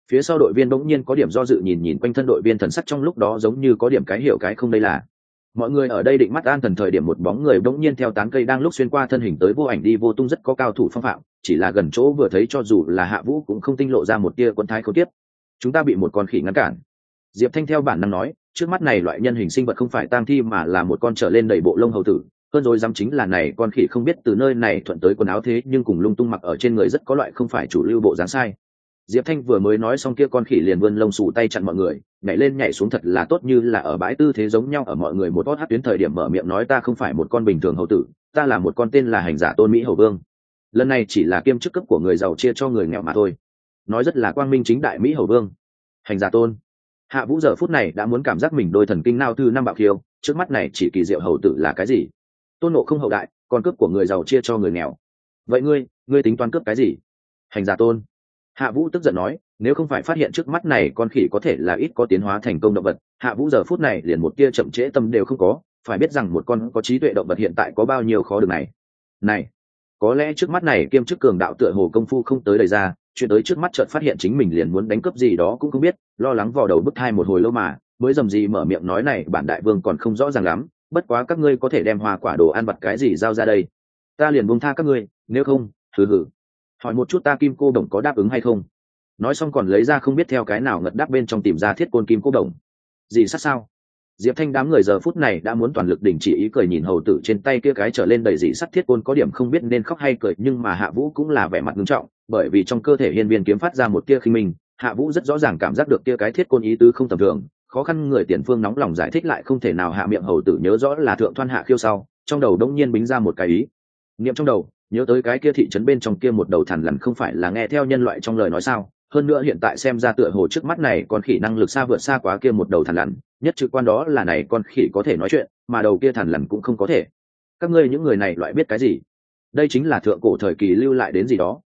S1: Phía sau đội viên bỗng nhiên có điểm do dự, nhìn nhìn quanh thân đội viên, thần sắc trong lúc đó giống như có điểm cái hiểu cái không. Đây là mọi người ở đây định mắt an thần thời điểm, một bóng người bỗng nhiên theo tán cây đang lúc xuyên qua thân hình tới vô ảnh đi vô tung, rất có cao thủ phong phạm, chỉ là gần chỗ vừa thấy cho dù là Hạ Vũ cũng không tinh lộ ra một tia quân thái khốn kiếp. Chúng ta bị một con khỉ ngăn cản. Diệp Thanh theo bản năng nói, trước mắt này loại nhân hình sinh vật không phải tang thi mà là một con trở lên đầy bộ lông hầu tử. Hơn rồi dám chính là này con khỉ không biết từ nơi này thuận tới quần áo thế nhưng cùng lung tung mặc ở trên người rất có loại không phải chủ lưu bộ dáng sai. Diệp Thanh vừa mới nói xong kia con khỉ liền vươn lông xù tay chặn mọi người, nhảy lên nhảy xuống thật là tốt, như là ở bãi tư thế giống nhau, ở mọi người một hót hát tuyến thời điểm mở miệng nói, ta không phải một con bình thường hầu tử, ta là một con tên là hành giả Tôn Mỹ Hầu Vương. Lần này chỉ là kiêm chức cấp của người giàu chia cho người nghèo mà thôi. Nói rất là quang minh chính đại. Mỹ Hầu Vương, hành giả Tôn. Hạ Vũ giờ phút này đã muốn cảm giác mình đôi thần kinh nao thư năm bạo khiêu, trước mắt này chỉ kỳ diệu hầu tử là cái gì? Tôn Ngộ không hậu đại, còn cướp của người giàu chia cho người nghèo. Vậy ngươi tính toán cướp cái gì? Hành giả Tôn. Hạ Vũ tức giận nói, nếu không phải phát hiện trước mắt này con khỉ có thể là ít có tiến hóa thành công động vật, Hạ Vũ giờ phút này liền một tia chậm trễ tâm đều không có. Phải biết rằng một con có trí tuệ động vật hiện tại có bao nhiêu khó được này. Có lẽ trước mắt này kiêm chức cường đạo tựa hồ công phu không tới đầy ra, chuyện tới trước mắt chợt phát hiện chính mình liền muốn đánh cướp gì đó cũng không biết, lo lắng vào đầu bức thai một hồi lâu mà mới dầm gì mở miệng nói, này bản đại vương còn không rõ ràng lắm, bất quá các ngươi có thể đem hoa quả đồ ăn vặt cái gì giao ra đây, ta liền buông tha các ngươi, nếu không hừ hỏi một chút ta kim cô đồng có đáp ứng hay không. Nói xong còn lấy ra không biết theo cái nào ngật đáp bên trong tìm ra thiết côn kim cô đồng. Gì sát sao? Diệp Thanh đám người giờ phút này đã muốn toàn lực đình chỉ ý cười nhìn hầu tử trên tay kia cái trở lên đầy dị sắt thiết côn, có điểm không biết nên khóc hay cười, nhưng mà Hạ Vũ cũng là vẻ mặt nghiêm trọng, bởi vì trong cơ thể hiên viên kiếm phát ra một tia khinh minh, Hạ Vũ rất rõ ràng cảm giác được kia cái thiết côn ý tứ không tầm thường, khó khăn người tiền phương nóng lòng giải thích lại không thể nào hạ miệng. Hầu tử nhớ rõ là thượng thoan hạ khiêu sau, trong đầu đống nhiên bính ra một cái ý niệm trong đầu, nhớ tới cái kia thị trấn bên trong kia một đầu thằn lằn không phải là nghe theo nhân loại trong lời nói sao, hơn nữa hiện tại xem ra tựa hồ trước mắt này con khỉ năng lực xa vượt xa quá kia một đầu thằn lằn, nhất trực quan đó là này con khỉ có thể nói chuyện mà đầu kia thằn lằn cũng không có thể. Các ngươi những người này loại biết cái gì? Đây chính là thượng cổ thời kỳ lưu lại đến gì đó.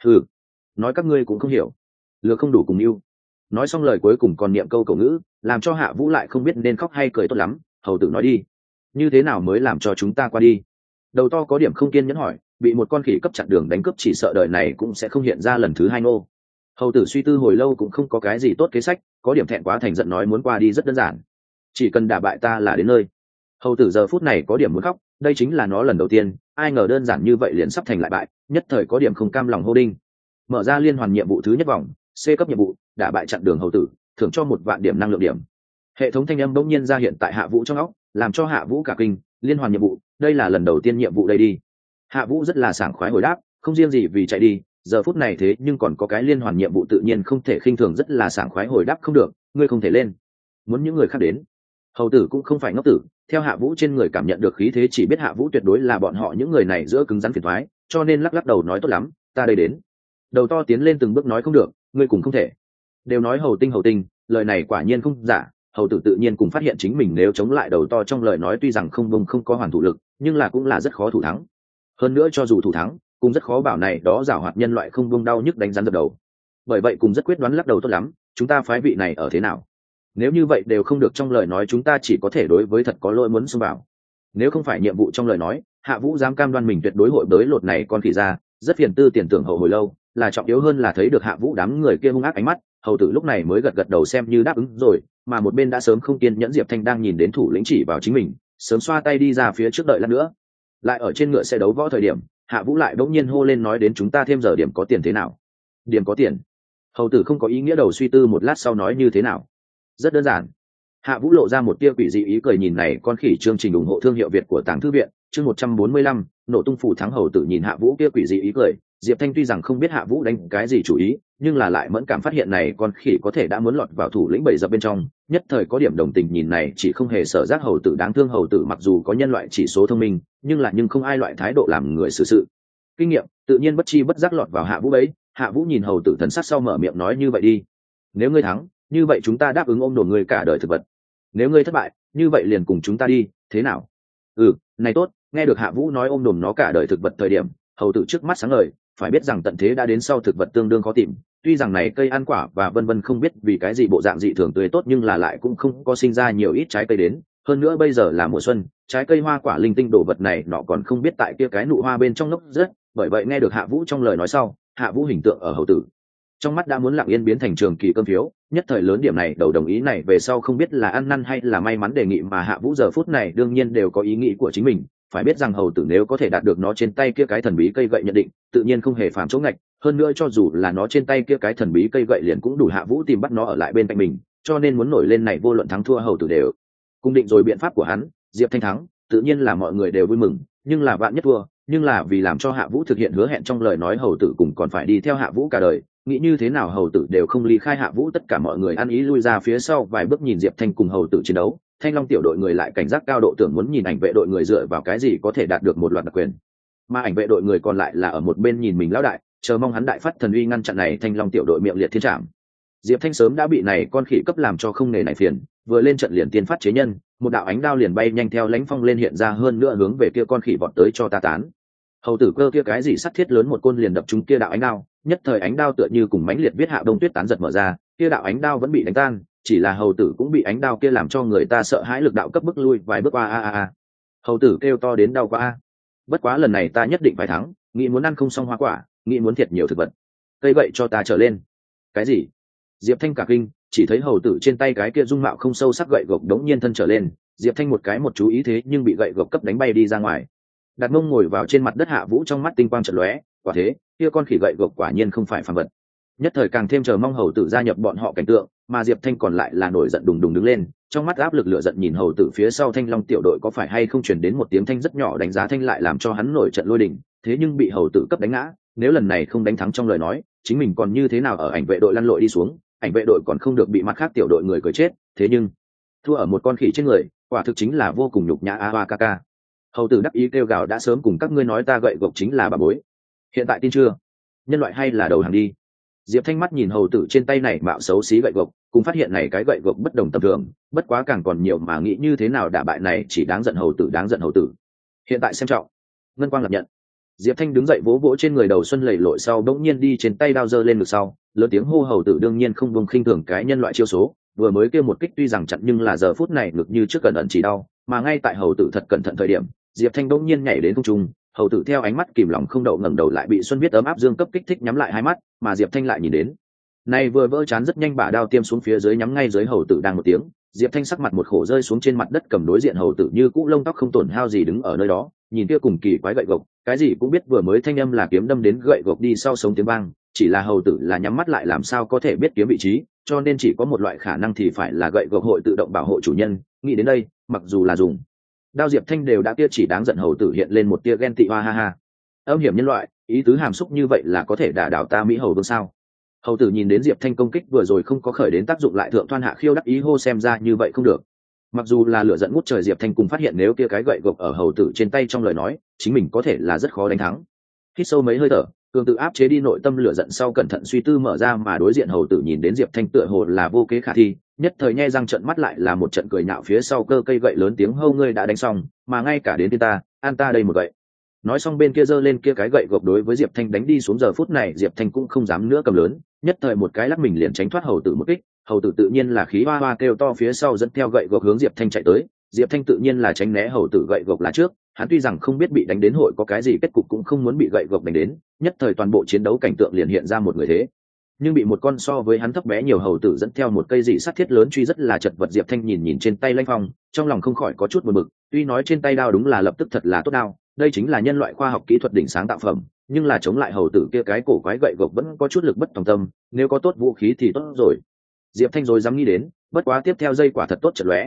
S1: Nói các ngươi cũng không hiểu, lừa không đủ cùng yêu. Nói xong lời cuối cùng còn niệm câu cổ ngữ, làm cho Hạ Vũ lại không biết nên khóc hay cười. Tốt lắm, hầu tử nói đi, như thế nào mới làm cho chúng ta qua đi? Đầu to có điểm không kiên nhẫn hỏi, bị một con khỉ cấp chặn đường đánh cướp chỉ sợ đời này cũng sẽ không hiện ra lần thứ hai nô. Hầu tử suy tư hồi lâu cũng không có cái gì tốt kế sách, có điểm thẹn quá thành giận nói, muốn qua đi rất đơn giản, chỉ cần đả bại ta là đến nơi. Hầu tử giờ phút này có điểm muốn khóc, đây chính là nó lần đầu tiên, ai ngờ đơn giản như vậy liền sắp thành lại bại, nhất thời có điểm không cam lòng hô đinh. Mở ra liên hoàn nhiệm vụ thứ nhất vòng, C cấp nhiệm vụ, đả bại chặn đường hầu tử, thưởng cho 1 vạn điểm năng lượng điểm. Hệ thống thanh âm bỗng nhiên ra hiện tại Hạ Vũ trong óc, làm cho Hạ Vũ cả kinh, liên hoàn nhiệm vụ, đây là lần đầu tiên nhiệm vụ đây đi. Hạ Vũ rất là sảng khoái hồi đáp, không riêng gì vì chạy đi, giờ phút này thế nhưng còn có cái liên hoàn nhiệm vụ, tự nhiên không thể khinh thường, rất là sảng khoái hồi đáp, không được, ngươi không thể lên, muốn những người khác đến. Hầu tử cũng không phải ngốc tử, theo Hạ Vũ trên người cảm nhận được khí thế chỉ biết Hạ Vũ tuyệt đối là bọn họ những người này giữa cứng rắn phiền thoái, cho nên lắc lắc đầu nói, tốt lắm, ta đây đến. Đầu to tiến lên từng bước nói, không được, ngươi cùng không thể. Đều nói hầu tinh, lời này quả nhiên không giả. Hầu tử tự nhiên cùng phát hiện chính mình nếu chống lại đầu to trong lời nói tuy rằng không có hoàn thủ lực, nhưng là cũng là rất khó thủ thắng. Hơn nữa cho dù thủ thắng, cũng rất khó bảo này đó giảo hoạt nhân loại không buông đau nhức đánh rắn dập đầu. Bởi vậy cùng rất quyết đoán lắc đầu, tốt lắm, chúng ta phái vị này ở thế nào? Nếu như vậy đều không được trong lời nói, chúng ta chỉ có thể đối với thật có lỗi muốn xông vào. Nếu không phải nhiệm vụ trong lời nói, Hạ Vũ dám cam đoan mình tuyệt đối hội bới lột này con khỉ ra, rất phiền tư tiền tưởng hậu hồi lâu, là trọng yếu hơn là thấy được Hạ Vũ đám người kia hung ác ánh mắt, hầu tử lúc này mới gật đầu xem như đáp ứng rồi, mà một bên đã sớm không kiên nhẫn Diệp Thanh đang nhìn đến thủ lĩnh chỉ vào chính mình, sớm xoa tay đi ra phía trước đợi lát nữa. Lại ở trên ngựa xe đấu võ thời điểm, Hạ Vũ lại bỗng nhiên hô lên nói, đến chúng ta thêm giờ điểm có tiền thế nào? Điểm có tiền? Hầu tử không có ý nghĩa đầu suy tư một lát sau nói, như thế nào? Rất đơn giản. Hạ Vũ lộ ra một tia quỷ dị ý cười nhìn này con khỉ, chương trình ủng hộ thương hiệu Việt của Tàng Thư viện, chương 145, nổ tung phủ thắng. Hầu tử nhìn Hạ Vũ kia quỷ dị ý cười, Diệp Thanh tuy rằng không biết Hạ Vũ đánh cái gì chủ ý, nhưng là lại mẫn cảm phát hiện này con khỉ có thể đã muốn lọt vào thủ lĩnh bầy dập bên trong, nhất thời có điểm đồng tình nhìn này chỉ không hề sợ giác hầu tử đáng thương. Hầu tử mặc dù có nhân loại chỉ số thông minh, nhưng không ai loại thái độ làm người xử sự kinh nghiệm, tự nhiên bất chi bất giác lọt vào Hạ Vũ bấy. Hạ Vũ nhìn hầu tử thần sắc sau mở miệng nói, như vậy đi, nếu ngươi thắng, như vậy chúng ta đáp ứng ôm đồn ngươi cả đời thực vật, nếu ngươi thất bại, như vậy liền cùng chúng ta đi, thế nào? Này tốt. Nghe được Hạ Vũ nói ôm đồm nó cả đời thực vật thời điểm, hầu tử trước mắt sáng ngời, phải biết rằng tận thế đã đến sau thực vật tương đương khó tìm, tuy rằng này cây ăn quả và vân vân không biết vì cái gì bộ dạng dị thường tươi tốt, nhưng là lại cũng không có sinh ra nhiều ít trái cây đến, hơn nữa bây giờ là mùa xuân, trái cây hoa quả linh tinh đồ vật này nọ còn không biết tại kia cái nụ hoa bên trong nốc rất, bởi vậy nghe được Hạ Vũ trong lời nói sau, Hạ Vũ hình tượng ở hầu tử trong mắt đã muốn lặng yên biến thành trường kỳ cơm phiếu. Nhất thời lớn điểm này đầu đồng ý này về sau không biết là ăn năn hay là may mắn đề nghị, mà Hạ Vũ giờ phút này đương nhiên đều có ý nghĩ của chính mình. Phải biết rằng hầu tử nếu có thể đạt được nó trên tay kia cái thần bí cây gậy nhận định, tự nhiên không hề phàm chỗ ngạch, hơn nữa cho dù là nó trên tay kia cái thần bí cây gậy liền cũng đủ Hạ Vũ tìm bắt nó ở lại bên cạnh mình, cho nên muốn nổi lên này vô luận thắng thua hầu tử đều cung định rồi biện pháp của hắn. Diệp Thanh thắng tự nhiên là mọi người đều vui mừng, nhưng là vạn nhất thua, nhưng là vì làm cho Hạ Vũ thực hiện hứa hẹn trong lời nói hầu tử cùng còn phải đi theo Hạ Vũ cả đời, nghĩ như thế nào hầu tử đều không ly khai Hạ Vũ. Tất cả mọi người ăn ý lui ra phía sau vài bước nhìn Diệp Thanh cùng hầu tử chiến đấu. Thanh Long tiểu đội người lại cảnh giác cao độ, tưởng muốn nhìn ảnh vệ đội người dựa vào cái gì có thể đạt được một loạt đặc quyền, mà ảnh vệ đội người còn lại là ở một bên nhìn mình lão đại, chờ mong hắn đại phát thần uy ngăn chặn này Thanh Long tiểu đội miệng liệt thiên trảm. Diệp Thanh sớm đã bị này con khỉ cấp làm cho không nề này phiền, vừa lên trận liền tiên phát chế nhân, một đạo ánh đao liền bay nhanh theo lãnh phong lên hiện ra, hơn nữa hướng về kia con khỉ vọt tới cho ta tán. Hầu tử cơ kia cái gì sắt thiết lớn một côn liền đập trúng kia đạo ánh đao, nhất thời ánh đao tựa như cùng mãnh liệt viết hạ đông tuyết tán giật mở ra, kia đạo ánh đao vẫn bị đánh tan, chỉ là hầu tử cũng bị ánh đao kia làm cho người ta sợ hãi, lực đạo cấp bước lui vài bước qua a. Hầu tử kêu to đến đau quá a. Bất quá lần này ta nhất định phải thắng, nghĩ muốn ăn không xong hoa quả, nghĩ muốn thiệt nhiều thực vật. Cây gậy cho ta trở lên. Cái gì? Diệp Thanh cả kinh, chỉ thấy hầu tử trên tay cái kia dung mạo không sâu sắc gậy gộc đống nhiên thân trở lên, Diệp Thanh một cái một chú ý thế nhưng bị gậy gộc cấp đánh bay đi ra ngoài. Đặt mông ngồi vào trên mặt đất Hạ Vũ trong mắt tinh quang chợt lóe, quả thế, kia con khỉ gậy gộc quả nhiên không phải phàm vật. Nhất thời càng thêm chờ mong hầu tử gia nhập bọn họ cảnh tượng, mà Diệp Thanh còn lại là nổi giận đùng đùng đứng lên, trong mắt áp lực lửa giận nhìn hầu tử phía sau Thanh Long tiểu đội có phải hay không truyền đến một tiếng thanh rất nhỏ đánh giá thanh lại làm cho hắn nổi trận lôi đình, thế nhưng bị hầu tử cấp đánh ngã, nếu lần này không đánh thắng trong lời nói, chính mình còn như thế nào ở ảnh vệ đội lăn lội đi xuống, ảnh vệ đội còn không được bị mặt khác tiểu đội người cười chết, thế nhưng thua ở một con khỉ trên người, quả thực chính là vô cùng nhục nhã a kaka. Hầu tử đắc ý kêu gào, đã sớm cùng các ngươi nói ta gậy gộc chính là bà bối, hiện tại tin chưa? Nhân loại hay là đầu hàng đi. Diệp Thanh mắt nhìn hầu tử trên tay này mạo xấu xí gậy gộc, cùng phát hiện này cái gậy gộc bất đồng tầm thường, bất quá càng còn nhiều mà nghĩ như thế nào đả bại này chỉ đáng giận hầu tử, đáng giận hầu tử. Hiện tại xem trọng. Ngân quang lập nhận. Diệp Thanh đứng dậy vỗ vỗ trên người đầu xuân lầy lội sau bỗng nhiên đi trên tay đao giơ lên ngực sau, lớn tiếng hô hầu tử đương nhiên không buông khinh thường cái nhân loại chiêu số, vừa mới kêu một kích tuy rằng chặn nhưng là giờ phút này ngực như trước cẩn ẩn chỉ đau, mà ngay tại hầu tử thật cẩn thận thời điểm, Diệp Thanh bỗng nhiên nhảy đến không trung, hầu tử theo ánh mắt kìm lòng không đậu ngẩng đầu lại bị xuân biết ấm áp dương cấp kích thích nhắm lại hai mắt, mà Diệp Thanh lại nhìn đến này vừa vỡ chán rất nhanh bả đao tiêm xuống phía dưới nhắm ngay dưới hầu tử đang một tiếng. Diệp Thanh sắc mặt một khổ rơi xuống trên mặt đất, cầm đối diện hầu tử như cũ lông tóc không tổn hao gì đứng ở nơi đó, nhìn kia cùng kỳ quái gậy gộc, cái gì cũng biết vừa mới thanh âm là kiếm đâm đến gậy gộc đi sau sống tiếng vang, chỉ là hầu tử là nhắm mắt lại làm sao có thể biết kiếm vị trí, cho nên chỉ có một loại khả năng thì phải là gậy gộc hội tự động bảo hộ chủ nhân. Nghĩ đến đây, mặc dù là dùng đao Diệp Thanh đều đã kia chỉ đáng giận hầu tử hiện lên một tia ghen tị hoa ha ha. Âm hiểm nhân loại, ý tứ hàm xúc như vậy là có thể đả đảo ta Mỹ hầu vương sao? Hầu tử nhìn đến Diệp Thanh công kích vừa rồi không có khởi đến tác dụng, lại thượng thoan hạ khiêu đắc ý hô xem ra như vậy không được. Mặc dù là lửa giận ngút trời, Diệp Thanh cùng phát hiện nếu kia cái gậy gộc ở hầu tử trên tay trong lời nói, chính mình có thể là rất khó đánh thắng. Hít sâu mấy hơi thở, cường tự áp chế đi nội tâm lửa giận sau cẩn thận suy tư mở ra, mà đối diện hầu tử nhìn đến Diệp Thanh tựa hồ là vô kế khả thi, nhất thời nhe răng trợn mắt lại là một trận cười nhạo phía sau cơ cây gậy lớn tiếng hô ngươi đã đánh xong, mà ngay cả đến ta, an ta đây một gậy. Nói xong bên kia giơ lên kia cái gậy gộc đối với Diệp Thanh đánh đi xuống. Giờ phút này Diệp Thanh cũng không dám nữa cầm lớn, nhất thời một cái lắc mình liền tránh thoát hầu tử một kích. Hầu tử tự nhiên là khí hoa hoa kêu to phía sau dẫn theo gậy gộc hướng Diệp Thanh chạy tới. Diệp Thanh tự nhiên là tránh né hầu tử gậy gộc là trước, hắn tuy rằng không biết bị đánh đến hội có cái gì kết cục, cũng không muốn bị gậy gộc đánh đến, nhất thời toàn bộ chiến đấu cảnh tượng liền hiện ra một người thế nhưng bị một con so với hắn thấp bé nhiều hầu tử dẫn theo một cây dị sắt thiết lớn truy rất là chật vật. Diệp Thanh nhìn trên tay Lanh Phong, trong lòng không khỏi có chút buồn bực, tuy nói trên tay đao đúng là lập tức thật là tốt đao, đây chính là nhân loại khoa học kỹ thuật đỉnh sáng tạo phẩm, nhưng là chống lại hầu tử kia cái cổ quái gậy gộc vẫn có chút lực bất tòng tâm, nếu có tốt vũ khí thì tốt rồi. Diệp Thanh rồi dám nghĩ đến, bất quá tiếp theo dây quả thật tốt chợt lóe,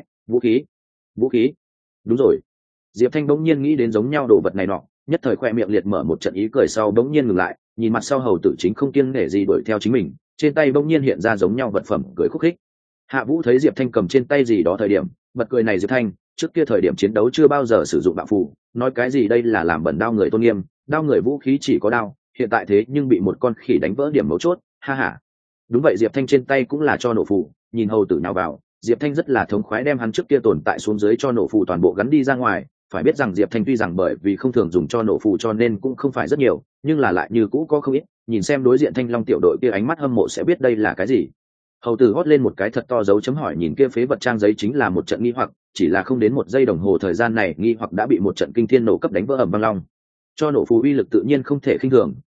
S1: vũ khí, đúng rồi. Diệp Thanh bỗng nhiên nghĩ đến giống nhau đồ vật này nọ, nhất thời khoe miệng liệt mở một trận ý cười sau bỗng nhiên ngừng lại, nhìn mặt sau hầu tử chính không kiêng nể gì đuổi theo chính mình, trên tay bỗng nhiên hiện ra giống nhau vật phẩm cười khúc khích. Hạ Vũ thấy Diệp Thanh cầm trên tay gì đó thời điểm, bật cười này Diệp Thanh, trước kia thời điểm chiến đấu chưa bao giờ sử dụng bạo phù, nói cái gì đây là làm bẩn đao người tôn nghiêm, đao người vũ khí chỉ có đao, hiện tại thế nhưng bị một con khỉ đánh vỡ điểm mấu chốt, ha ha. Đúng vậy, Diệp Thanh trên tay cũng là cho nổ phù, nhìn hầu tử nào vào, Diệp Thanh rất là thống khoái đem hắn trước kia tồn tại xuống dưới cho nổ phù toàn bộ gắn đi ra ngoài. Phải biết rằng Diệp Thanh tuy rằng bởi vì không thường dùng cho nổ phù cho nên cũng không phải rất nhiều, nhưng là lại như cũ có không ít, nhìn xem đối diện Thanh Long tiểu đội kia ánh mắt hâm mộ sẽ biết đây là cái gì. Hầu tử hót lên một cái thật to dấu chấm hỏi, nhìn kia phế vật trang giấy chính là một trận nghi hoặc, chỉ là không đến một giây đồng hồ thời gian này nghi hoặc đã bị một trận kinh thiên nổ cấp đánh vỡ ầm vang long. Cho nổ phù uy lực tự nhiên không thể khinh thường,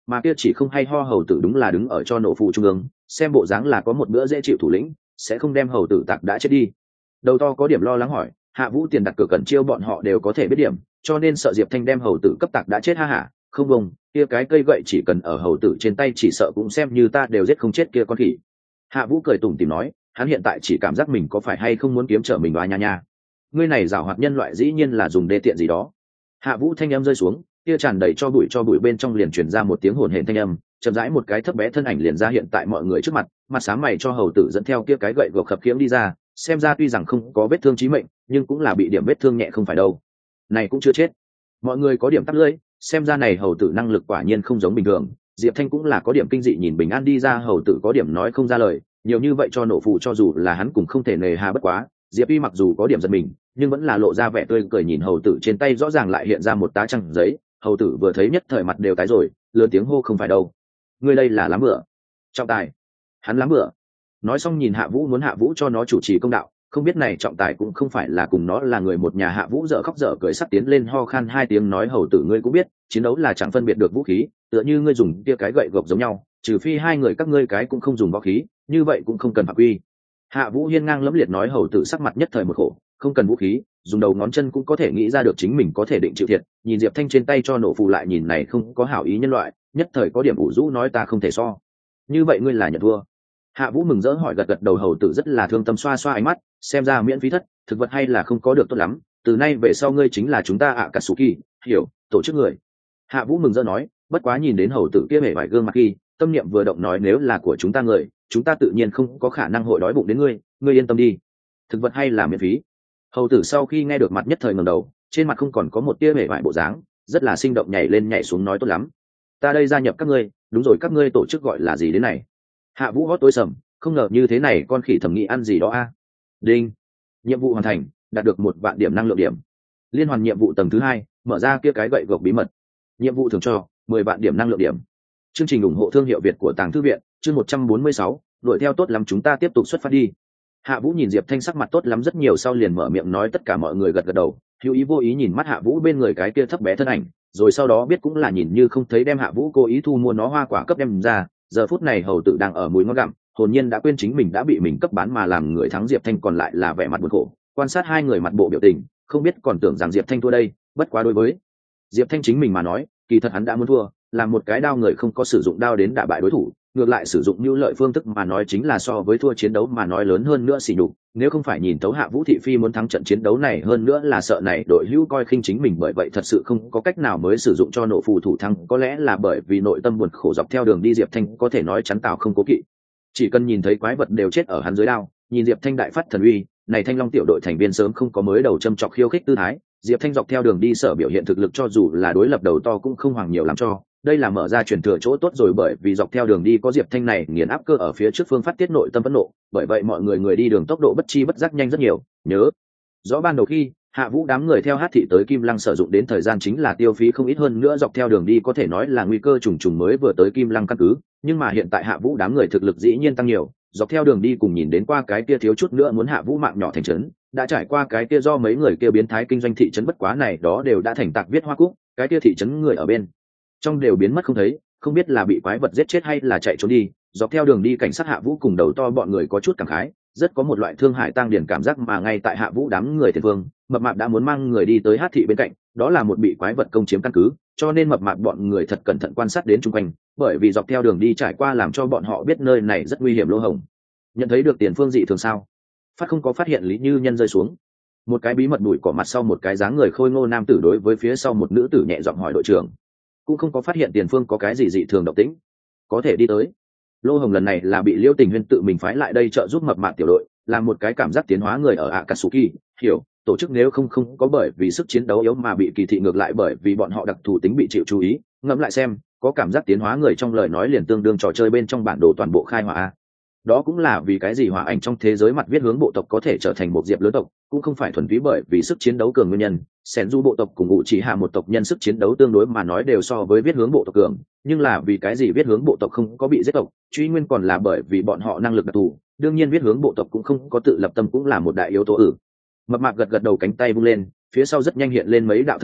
S1: mà kia chỉ không hay ho hầu tử đúng là đứng ở cho nổ phụ trung ương, xem bộ dáng là có một bữa dễ chịu thủ lĩnh, sẽ không đem hầu tử tặc đã chết đi. Đầu to có điểm lo lắng hỏi, Hạ Vũ tiền đặt cửa cẩn chiêu bọn họ đều có thể biết điểm, cho nên sợ Diệp Thanh đem hầu tử cấp tặc đã chết ha hả, không bông, kia cái cây gậy chỉ cần ở hầu tử trên tay chỉ sợ cũng xem như ta đều giết không chết kia con khỉ. Hạ Vũ cười tủm tỉm nói, hắn hiện tại chỉ cảm giác mình có phải hay không muốn kiếm trở mình đoá nha nha. Ngươi này giảo hoạt nhân loại dĩ nhiên là dùng đê tiện gì đó. Hạ Vũ thanh âm rơi xuống, kia tràn đầy cho bụi bên trong liền truyền ra một tiếng hồn hển thanh âm, chậm rãi một cái thấp bé thân ảnh liền ra hiện tại mọi người trước mặt, mặt sáng mày cho hầu tử dẫn theo kia cái gậy gộc khập khiễng đi ra, xem ra tuy rằng không có vết thương chí mệnh, nhưng cũng là bị điểm vết thương nhẹ không phải đâu. Này cũng chưa chết. Mọi người có điểm tắt lưỡi, xem ra này hầu tử năng lực quả nhiên không giống bình thường. Diệp Thanh cũng là có điểm kinh dị nhìn bình an đi ra, hầu tử có điểm nói không ra lời, nhiều như vậy cho nổ phụ cho dù là hắn cũng không thể nề hà bất quá. Diệp Y mặc dù có điểm giật mình, nhưng vẫn là lộ ra vẻ tươi cười nhìn hầu tử trên tay rõ ràng lại hiện ra một tá trăng giấy. Hầu tử vừa thấy nhất thời mặt đều tái rồi, lớn tiếng hô không phải đâu. Ngươi đây là lắm bữa. Trọng tài. Hắn lắm bữa. Nói xong nhìn Hạ Vũ muốn Hạ Vũ cho nó chủ trì công đạo, không biết này trọng tài cũng không phải là cùng nó là người một nhà. Hạ Vũ dở khóc dở cười sắp tiến lên ho khan hai tiếng nói hầu tử ngươi cũng biết, chiến đấu là chẳng phân biệt được vũ khí, tựa như ngươi dùng kia cái gậy gộc giống nhau, trừ phi hai người các ngươi cái cũng không dùng võ khí, như vậy cũng không cần phạm quy. Hạ Vũ hiên ngang lẫm liệt nói hầu tử sắc mặt nhất thời một khổ, không cần vũ khí, dùng đầu ngón chân cũng có thể nghĩ ra được chính mình có thể định chịu thiệt. Nhìn Diệp Thanh trên tay cho nổ phù lại nhìn này không có hảo ý nhân loại, nhất thời có điểm ủ rũ nói ta không thể so. Như vậy ngươi là nhận thua. Hạ Vũ mừng rỡ hỏi gật gật đầu, hầu tử rất là thương tâm xoa xoa ánh mắt, xem ra miễn phí thất, thực vật hay là không có được tốt lắm, từ nay về sau ngươi chính là chúng ta Akatsuki, hiểu, tổ chức người. Hạ Vũ mừng rỡ nói, bất quá nhìn đến hầu tử kia vẻ vải gương mặt khi, tâm niệm vừa động nói nếu là của chúng ta người, chúng ta tự nhiên không có khả năng hội đói bụng đến ngươi, ngươi yên tâm đi. Thực vật hay là miễn phí. Hầu tử sau khi nghe được mặt nhất thời ngẩng đầu, trên mặt không còn có một tia vẻ vải bộ dáng, rất là sinh động nhảy lên nhảy xuống nói tốt lắm. Ta đây gia nhập các ngươi, đúng rồi các ngươi tổ chức gọi là gì đến này? Hạ Vũ hót tối sầm, không ngờ như thế này con khỉ thẩm nghĩ ăn gì đó a. Đinh, nhiệm vụ hoàn thành, đạt được 1 vạn điểm năng lượng điểm. Liên hoàn nhiệm vụ tầng thứ 2, mở ra kia cái gậy gộc bí mật. Nhiệm vụ thưởng cho 10 vạn điểm năng lượng điểm. Chương trình ủng hộ thương hiệu Việt của Tàng Thư viện, chương 146, đuổi theo tốt lắm chúng ta tiếp tục xuất phát đi. Hạ Vũ nhìn Diệp Thanh sắc mặt tốt lắm rất nhiều sau liền mở miệng nói tất cả mọi người gật gật đầu, hữu ý vô ý nhìn mắt Hạ Vũ bên người cái kia thấp bé thân ảnh, rồi sau đó biết cũng là nhìn như không thấy đem Hạ Vũ cố ý thu mua nó hoa quả cấp đem ra. Giờ phút này hầu tử đang ở mũi ngon gặm, hồn nhiên đã quên chính mình đã bị mình cấp bán mà làm người thắng. Diệp Thanh còn lại là vẻ mặt buồn khổ, quan sát hai người mặt bộ biểu tình, không biết còn tưởng rằng Diệp Thanh thua đây. Bất quá đối với Diệp Thanh chính mình mà nói, kỳ thật hắn đã muốn thua, làm một cái đao người không có sử dụng đao đến đả bại đối thủ, ngược lại sử dụng mưu lợi phương thức mà nói chính là so với thua chiến đấu mà nói lớn hơn nữa sỉ nhục. Nếu không phải nhìn tấu Hạ Vũ thị phi muốn thắng trận chiến đấu này, hơn nữa là sợ này đội hữu coi khinh chính mình, bởi vậy thật sự không có cách nào mới sử dụng cho nổ phù thủ thắng. Có lẽ là bởi vì nội tâm buồn khổ dọc theo đường đi Diệp Thanh có thể nói chắn tào không cố kỵ, chỉ cần nhìn thấy quái vật đều chết ở hắn dưới đao. Nhìn Diệp Thanh đại phát thần uy, này Thanh Long tiểu đội thành viên sớm không có mới đầu châm chọc khiêu khích tư thái. Diệp Thanh dọc theo đường đi sở biểu hiện thực lực cho dù là đối lập đầu to cũng không hoàng nhiều làm cho, đây là mở ra truyền thừa chỗ tốt rồi, bởi vì dọc theo đường đi có Diệp Thanh này nghiền áp cơ ở phía trước phương phát tiết nội tâm phẫn nộ, bởi vậy mọi người đi đường tốc độ bất chi bất giác nhanh rất nhiều. Nhớ rõ ban đầu khi Hạ Vũ đám người theo Hát thị tới Kim Lăng sử dụng đến thời gian chính là tiêu phí không ít, hơn nữa dọc theo đường đi có thể nói là nguy cơ trùng trùng mới vừa tới Kim Lăng căn cứ, nhưng mà hiện tại Hạ Vũ đám người thực lực dĩ nhiên tăng nhiều, dọc theo đường đi cùng nhìn đến qua cái kia thiếu chút nữa muốn Hạ Vũ mạng nhỏ thành trấn, đã trải qua cái kia do mấy người kia biến thái kinh doanh thị trấn bất quá này đó đều đã thành tạc viết hoa cúc, cái kia thị trấn người ở bên trong đều biến mất không thấy, không biết là bị quái vật giết chết hay là chạy trốn đi. Dọc theo đường đi cảnh sát Hạ Vũ cùng đầu to bọn người có chút cảm khái, rất có một loại thương hại tăng điển cảm giác, mà ngay tại Hạ Vũ đám người tiền phương, mập mạp đã muốn mang người đi tới Hát thị bên cạnh, đó là một bị quái vật công chiếm căn cứ, cho nên mập mạp bọn người thật cẩn thận quan sát đến chung quanh, bởi vì dọc theo đường đi trải qua làm cho bọn họ biết nơi này rất nguy hiểm lỗ hổng. Nhận thấy được tiền phương dị thường sao? Phát không có phát hiện Lý Như Nhân rơi xuống một cái bí mật bụi cỏ mặt sau một cái dáng người khôi ngô nam tử đối với phía sau một nữ tử nhẹ giọng hỏi đội trưởng, cũng không có phát hiện tiền phương có cái gì dị thường động tĩnh, có thể đi tới. Lô Hồng lần này là bị Liêu Tình Huyên tự mình phái lại đây trợ giúp mập mạp tiểu đội, là một cái cảm giác tiến hóa người ở Akatsuki, hiểu, tổ chức nếu không có bởi vì sức chiến đấu yếu mà bị kỳ thị, ngược lại bởi vì bọn họ đặc thù tính bị chịu chú ý. Ngẫm lại xem, có cảm giác tiến hóa người trong lời nói liền tương đương trò chơi bên trong bản đồ toàn bộ khai hỏa. Đó cũng là vì cái gì hỏa ảnh trong thế giới mặt viết hướng bộ tộc có thể trở thành một diệp lớn tộc, cũng không phải thuần túy bởi vì sức chiến đấu cường nguyên nhân. Sẻn du bộ tộc cùng ngụ chỉ hạ một tộc nhân sức chiến đấu tương đối mà nói đều so với viết hướng bộ tộc cường, nhưng là vì cái gì viết hướng bộ tộc không có bị giết tộc, truy nguyên còn là bởi vì bọn họ năng lực đặc thù. Đương nhiên viết hướng bộ tộc cũng không có tự lập tâm cũng là một đại yếu tố. Mập mạp gật gật đầu, cánh tay vung lên, phía sau rất nhanh hiện lên mấy đạo thân ảnh,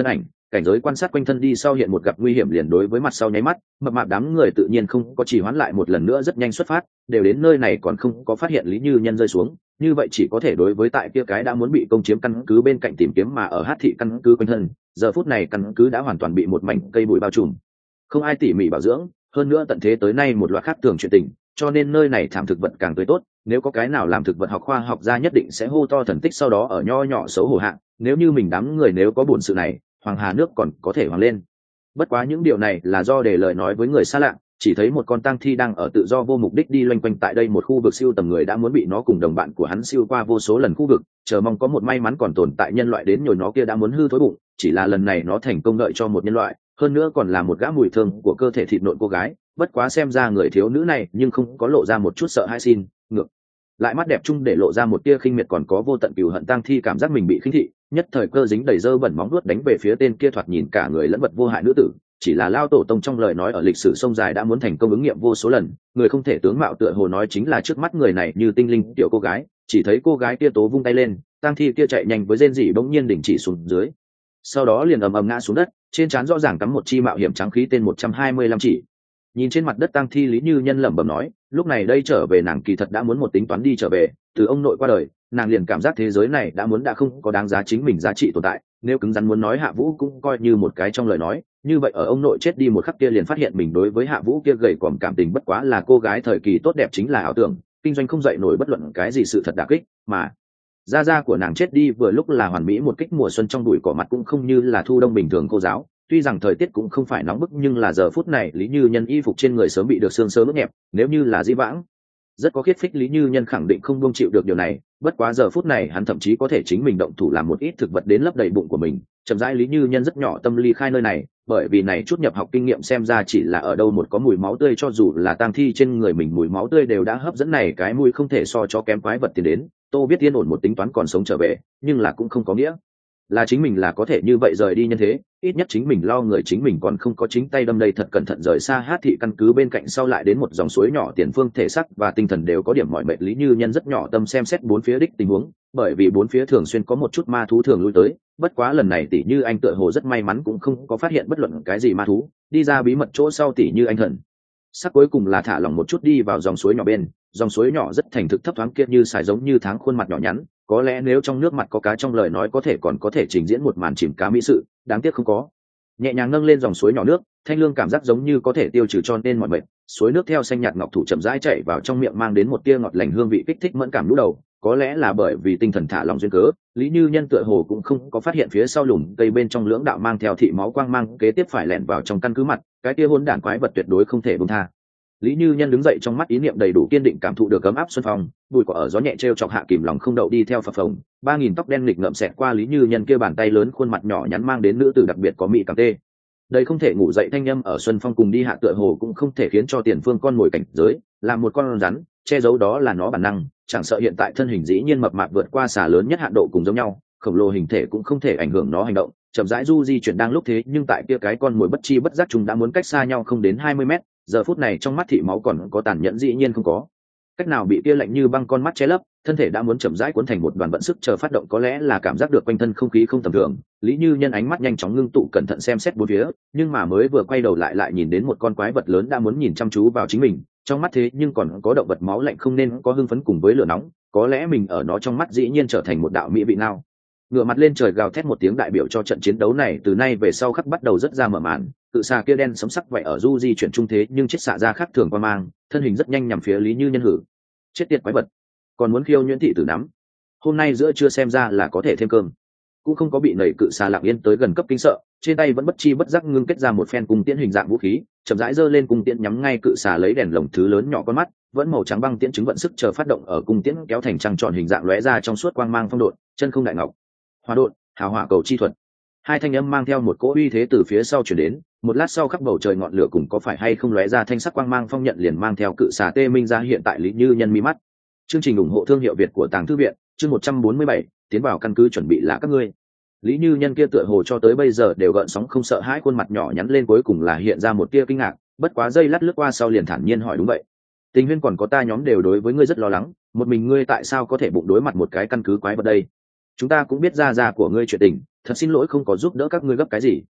S1: cảnh giới quan sát quanh thân đi sau hiện một gặp nguy hiểm liền đối với mặt sau nháy mắt, mập mạp đám người tự nhiên không có chỉ hoãn lại một lần nữa rất nhanh xuất phát, đều đến nơi này còn không có phát hiện Lý Như Nhân rơi xuống, như vậy chỉ có thể đối với tại kia cái đã muốn bị công chiếm căn cứ bên cạnh tìm kiếm mà ở Hát thị căn cứ quanh thân, giờ phút này căn cứ đã hoàn toàn bị một mảnh cây bụi bao trùm, không ai tỉ mỉ bảo dưỡng, hơn nữa tận thế tới nay một loạt khác thường chuyện tình, cho nên nơi này thảm thực vật càng tươi tốt, nếu có cái nào làm thực vật học khoa học ra nhất định sẽ hô to thần tích sau đó ở nho nhỏ xấu hổ hạng, nếu như mình đám người nếu có buồn sự này, hoàng hà nước còn có thể hoàng lên. Bất quá những điều này là do để lời nói với người xa lạ, chỉ thấy một con tang thi đang ở tự do vô mục đích đi loanh quanh tại đây một khu vực siêu tầm người đã muốn bị nó cùng đồng bạn của hắn siêu qua vô số lần khu vực, chờ mong có một may mắn còn tồn tại nhân loại đến nhồi nó kia đã muốn hư thối bụng, chỉ là lần này nó thành công đợi cho một nhân loại, hơn nữa còn là một gã mùi thơm của cơ thể thịt nộn cô gái, bất quá xem ra người thiếu nữ này nhưng không có lộ ra một chút sợ hãi xin, ngược lại mắt đẹp chung để lộ ra một tia khinh miệt còn có vô tận cừu hận tang thi cảm giác mình bị khinh thị, nhất thời cơ dính đầy dơ bẩn móng vuốt đánh về phía tên kia thoạt nhìn cả người lẫn vật vô hại nữ tử, chỉ là lao tổ tông trong lời nói ở lịch sử sông dài đã muốn thành công ứng nghiệm vô số lần, người không thể tướng mạo tựa hồ nói chính là trước mắt người này như tinh linh tiểu cô gái, chỉ thấy cô gái kia tố vung tay lên, tang thi kia chạy nhanh với rên rỉ bỗng nhiên đình chỉ xuống dưới, sau đó liền ầm ầm ngã xuống đất, trên trán rõ ràng cắm một chi mạo hiểm trắng khí tên 125 chỉ. Nhìn trên mặt đất tang thi Lý Như Nhân lẩm bẩm nói, lúc này đây trở về nàng kỳ thật đã muốn một tính toán đi trở về, từ ông nội qua đời, nàng liền cảm giác thế giới này đã không có đáng giá chính mình giá trị tồn tại, nếu cứng rắn muốn nói Hạ Vũ cũng coi như một cái trong lời nói, như vậy ở ông nội chết đi một khắc kia liền phát hiện mình đối với Hạ Vũ kia gầy còm cảm tình bất quá là cô gái thời kỳ tốt đẹp chính là ảo tưởng, kinh doanh không dậy nổi bất luận cái gì sự thật đả kích, mà gia của nàng chết đi vừa lúc là hoàn mỹ một kích mùa xuân trong bụi cỏ mặt cũng không như là thu đông bình thường cô giáo, tuy rằng thời tiết cũng không phải nóng bức nhưng là giờ phút này Lý Như Nhân y phục trên người sớm bị được sương sớm ướt nhẹp, nếu như là dĩ vãng rất có khiết phích Lý Như Nhân khẳng định không buông chịu được điều này, bất quá giờ phút này hắn thậm chí có thể chính mình động thủ làm một ít thực vật đến lấp đầy bụng của mình, chậm rãi Lý Như Nhân rất nhỏ tâm ly khai nơi này, bởi vì này chút nhập học kinh nghiệm xem ra chỉ là ở đâu một có mùi máu tươi cho dù là tang thi trên người mình mùi máu tươi đều đã hấp dẫn này cái mùi không thể so cho kém quái vật tiền đến, Tô biết yên ổn một tính toán còn sống trở về, nhưng là cũng không có nghĩa là chính mình là có thể như vậy rời đi nhân thế, ít nhất chính mình lo người chính mình còn không có chính tay đâm đây thật cẩn thận rời xa Hát thị căn cứ bên cạnh sau lại đến một dòng suối nhỏ tiền phương thể xác và tinh thần đều có điểm mỏi mệt Lý Như Nhân rất nhỏ tâm xem xét bốn phía đích tình huống, bởi vì bốn phía thường xuyên có một chút ma thú thường lui tới, bất quá lần này tỷ như anh tựa hồ rất may mắn cũng không có phát hiện bất luận cái gì ma thú, đi ra bí mật chỗ sau tỷ như anh thần sắc cuối cùng là thả lỏng một chút đi vào dòng suối nhỏ bên, dòng suối nhỏ rất thành thực thấp thoáng kia như xài giống như tháng khuôn mặt nhỏ nhắn, có lẽ nếu trong nước mặt có cá trong lời nói có thể còn có thể trình diễn một màn chìm cá mỹ sự, đáng tiếc không có. Nhẹ nhàng nâng lên dòng suối nhỏ nước, thanh lương cảm giác giống như có thể tiêu trừ cho nên mọi mệt, suối nước theo xanh nhạt ngọc thủ chậm rãi chảy vào trong miệng mang đến một tia ngọt lành hương vị kích thích mẫn cảm lũ đầu, có lẽ là bởi vì tinh thần thả lòng duyên cớ, Lý Như Nhân tựa hồ cũng không có phát hiện phía sau lùm cây bên trong lưỡng đạo mang theo thị máu quang mang kế tiếp phải lẻn vào trong căn cứ mặt, cái tia hỗn đản quái vật tuyệt đối không thể buông tha. Lý Như Nhân đứng dậy trong mắt ý niệm đầy đủ kiên định cảm thụ được ấm áp xuân phong, bụi cỏ ở gió nhẹ trêu chọc hạ kìm lòng không đậu đi theo phập phồng, 3000 tóc đen nghịch ngợm xẹt qua Lý Như Nhân kia bàn tay lớn khuôn mặt nhỏ nhắn mang đến nữ tử đặc biệt có mỹ cảm tê. Đây không thể ngủ dậy thanh nhâm ở xuân phong cùng đi hạ tựa hồ cũng không thể khiến cho tiền phương con ngồi cảnh giới, là một con rắn, che giấu đó là nó bản năng, chẳng sợ hiện tại thân hình dĩ nhiên mập mạp vượt qua xà lớn nhất hạn độ cùng giống nhau, khổng lồ hình thể cũng không thể ảnh hưởng nó hành động, chậm rãi du di chuyển đang lúc thế nhưng tại kia cái con mồi bất chi bất giác chúng đã muốn cách xa nhau không đến 20 mét, giờ phút này trong mắt thị máu còn có tàn nhẫn dĩ nhiên không có cách nào bị kia lạnh như băng con mắt che lấp, thân thể đã muốn chậm rãi cuốn thành một đoàn vận sức chờ phát động, có lẽ là cảm giác được quanh thân không khí không tầm thường, Lý Như Nhân ánh mắt nhanh chóng ngưng tụ cẩn thận xem xét bốn phía, nhưng mà mới vừa quay đầu lại nhìn đến một con quái vật lớn đã muốn nhìn chăm chú vào chính mình, trong mắt thế nhưng còn có động vật máu lạnh không nên có hưng phấn cùng với lửa nóng, có lẽ mình ở nó trong mắt dĩ nhiên trở thành một đạo mỹ vị nào. Ngửa mặt lên trời gào thét một tiếng đại biểu cho trận chiến đấu này từ nay về sau khắc bắt đầu rất ra mở màn, cự xà kia đen sấm sắc vậy ở du di chuyển trung thế nhưng chết xạ ra khác thường qua mang, thân hình rất nhanh nhằm phía Lý Như Nhân hử. Chết tiệt quái vật, còn muốn khiêu nhuyễn thị tử nắm. Hôm nay giữa trưa xem ra là có thể thêm cơm. Cũng không có bị nảy cự xà lặng yên tới gần cấp kinh sợ, trên tay vẫn bất chi bất giác ngưng kết ra một phen cung tiễn hình dạng vũ khí, chậm rãi giơ lên cung tiễn nhắm ngay cự xà lấy đèn lồng thứ lớn nhỏ con mắt, vẫn màu trắng băng tiễn chứng vận sức chờ phát động ở cung tiễn kéo thành trăng tròn hình dạng lóe ra trong suốt quang mang phong độn, chân không đại ngọc. Hỏa độn, hào hỏa cầu chi thuật. Hai thanh âm mang theo một cỗ uy thế từ phía sau chuyển đến, một lát sau khắp bầu trời ngọn lửa cùng có phải hay không lóe ra thanh sắc quang mang phong nhận liền mang theo cự xà tê minh ra hiện tại Lý Như Nhân mi mắt. Chương trình ủng hộ thương hiệu Việt của Tàng Thư viện, chương 147, tiến vào căn cứ chuẩn bị là các ngươi. Lý Như Nhân kia tựa hồ cho tới bây giờ đều gợn sóng không sợ hãi, khuôn mặt nhỏ nhắn lên cuối cùng là hiện ra một tia kinh ngạc, bất quá giây lát lướt qua sau liền thản nhiên hỏi đúng vậy. Tình Huyên còn có ta nhóm đều đối với ngươi rất lo lắng, một mình ngươi tại sao có thể bụng đối mặt một cái căn cứ quái vật đây? Chúng ta cũng biết ra của ngươi chuyện tình, thật xin lỗi không có giúp đỡ các ngươi gấp cái gì.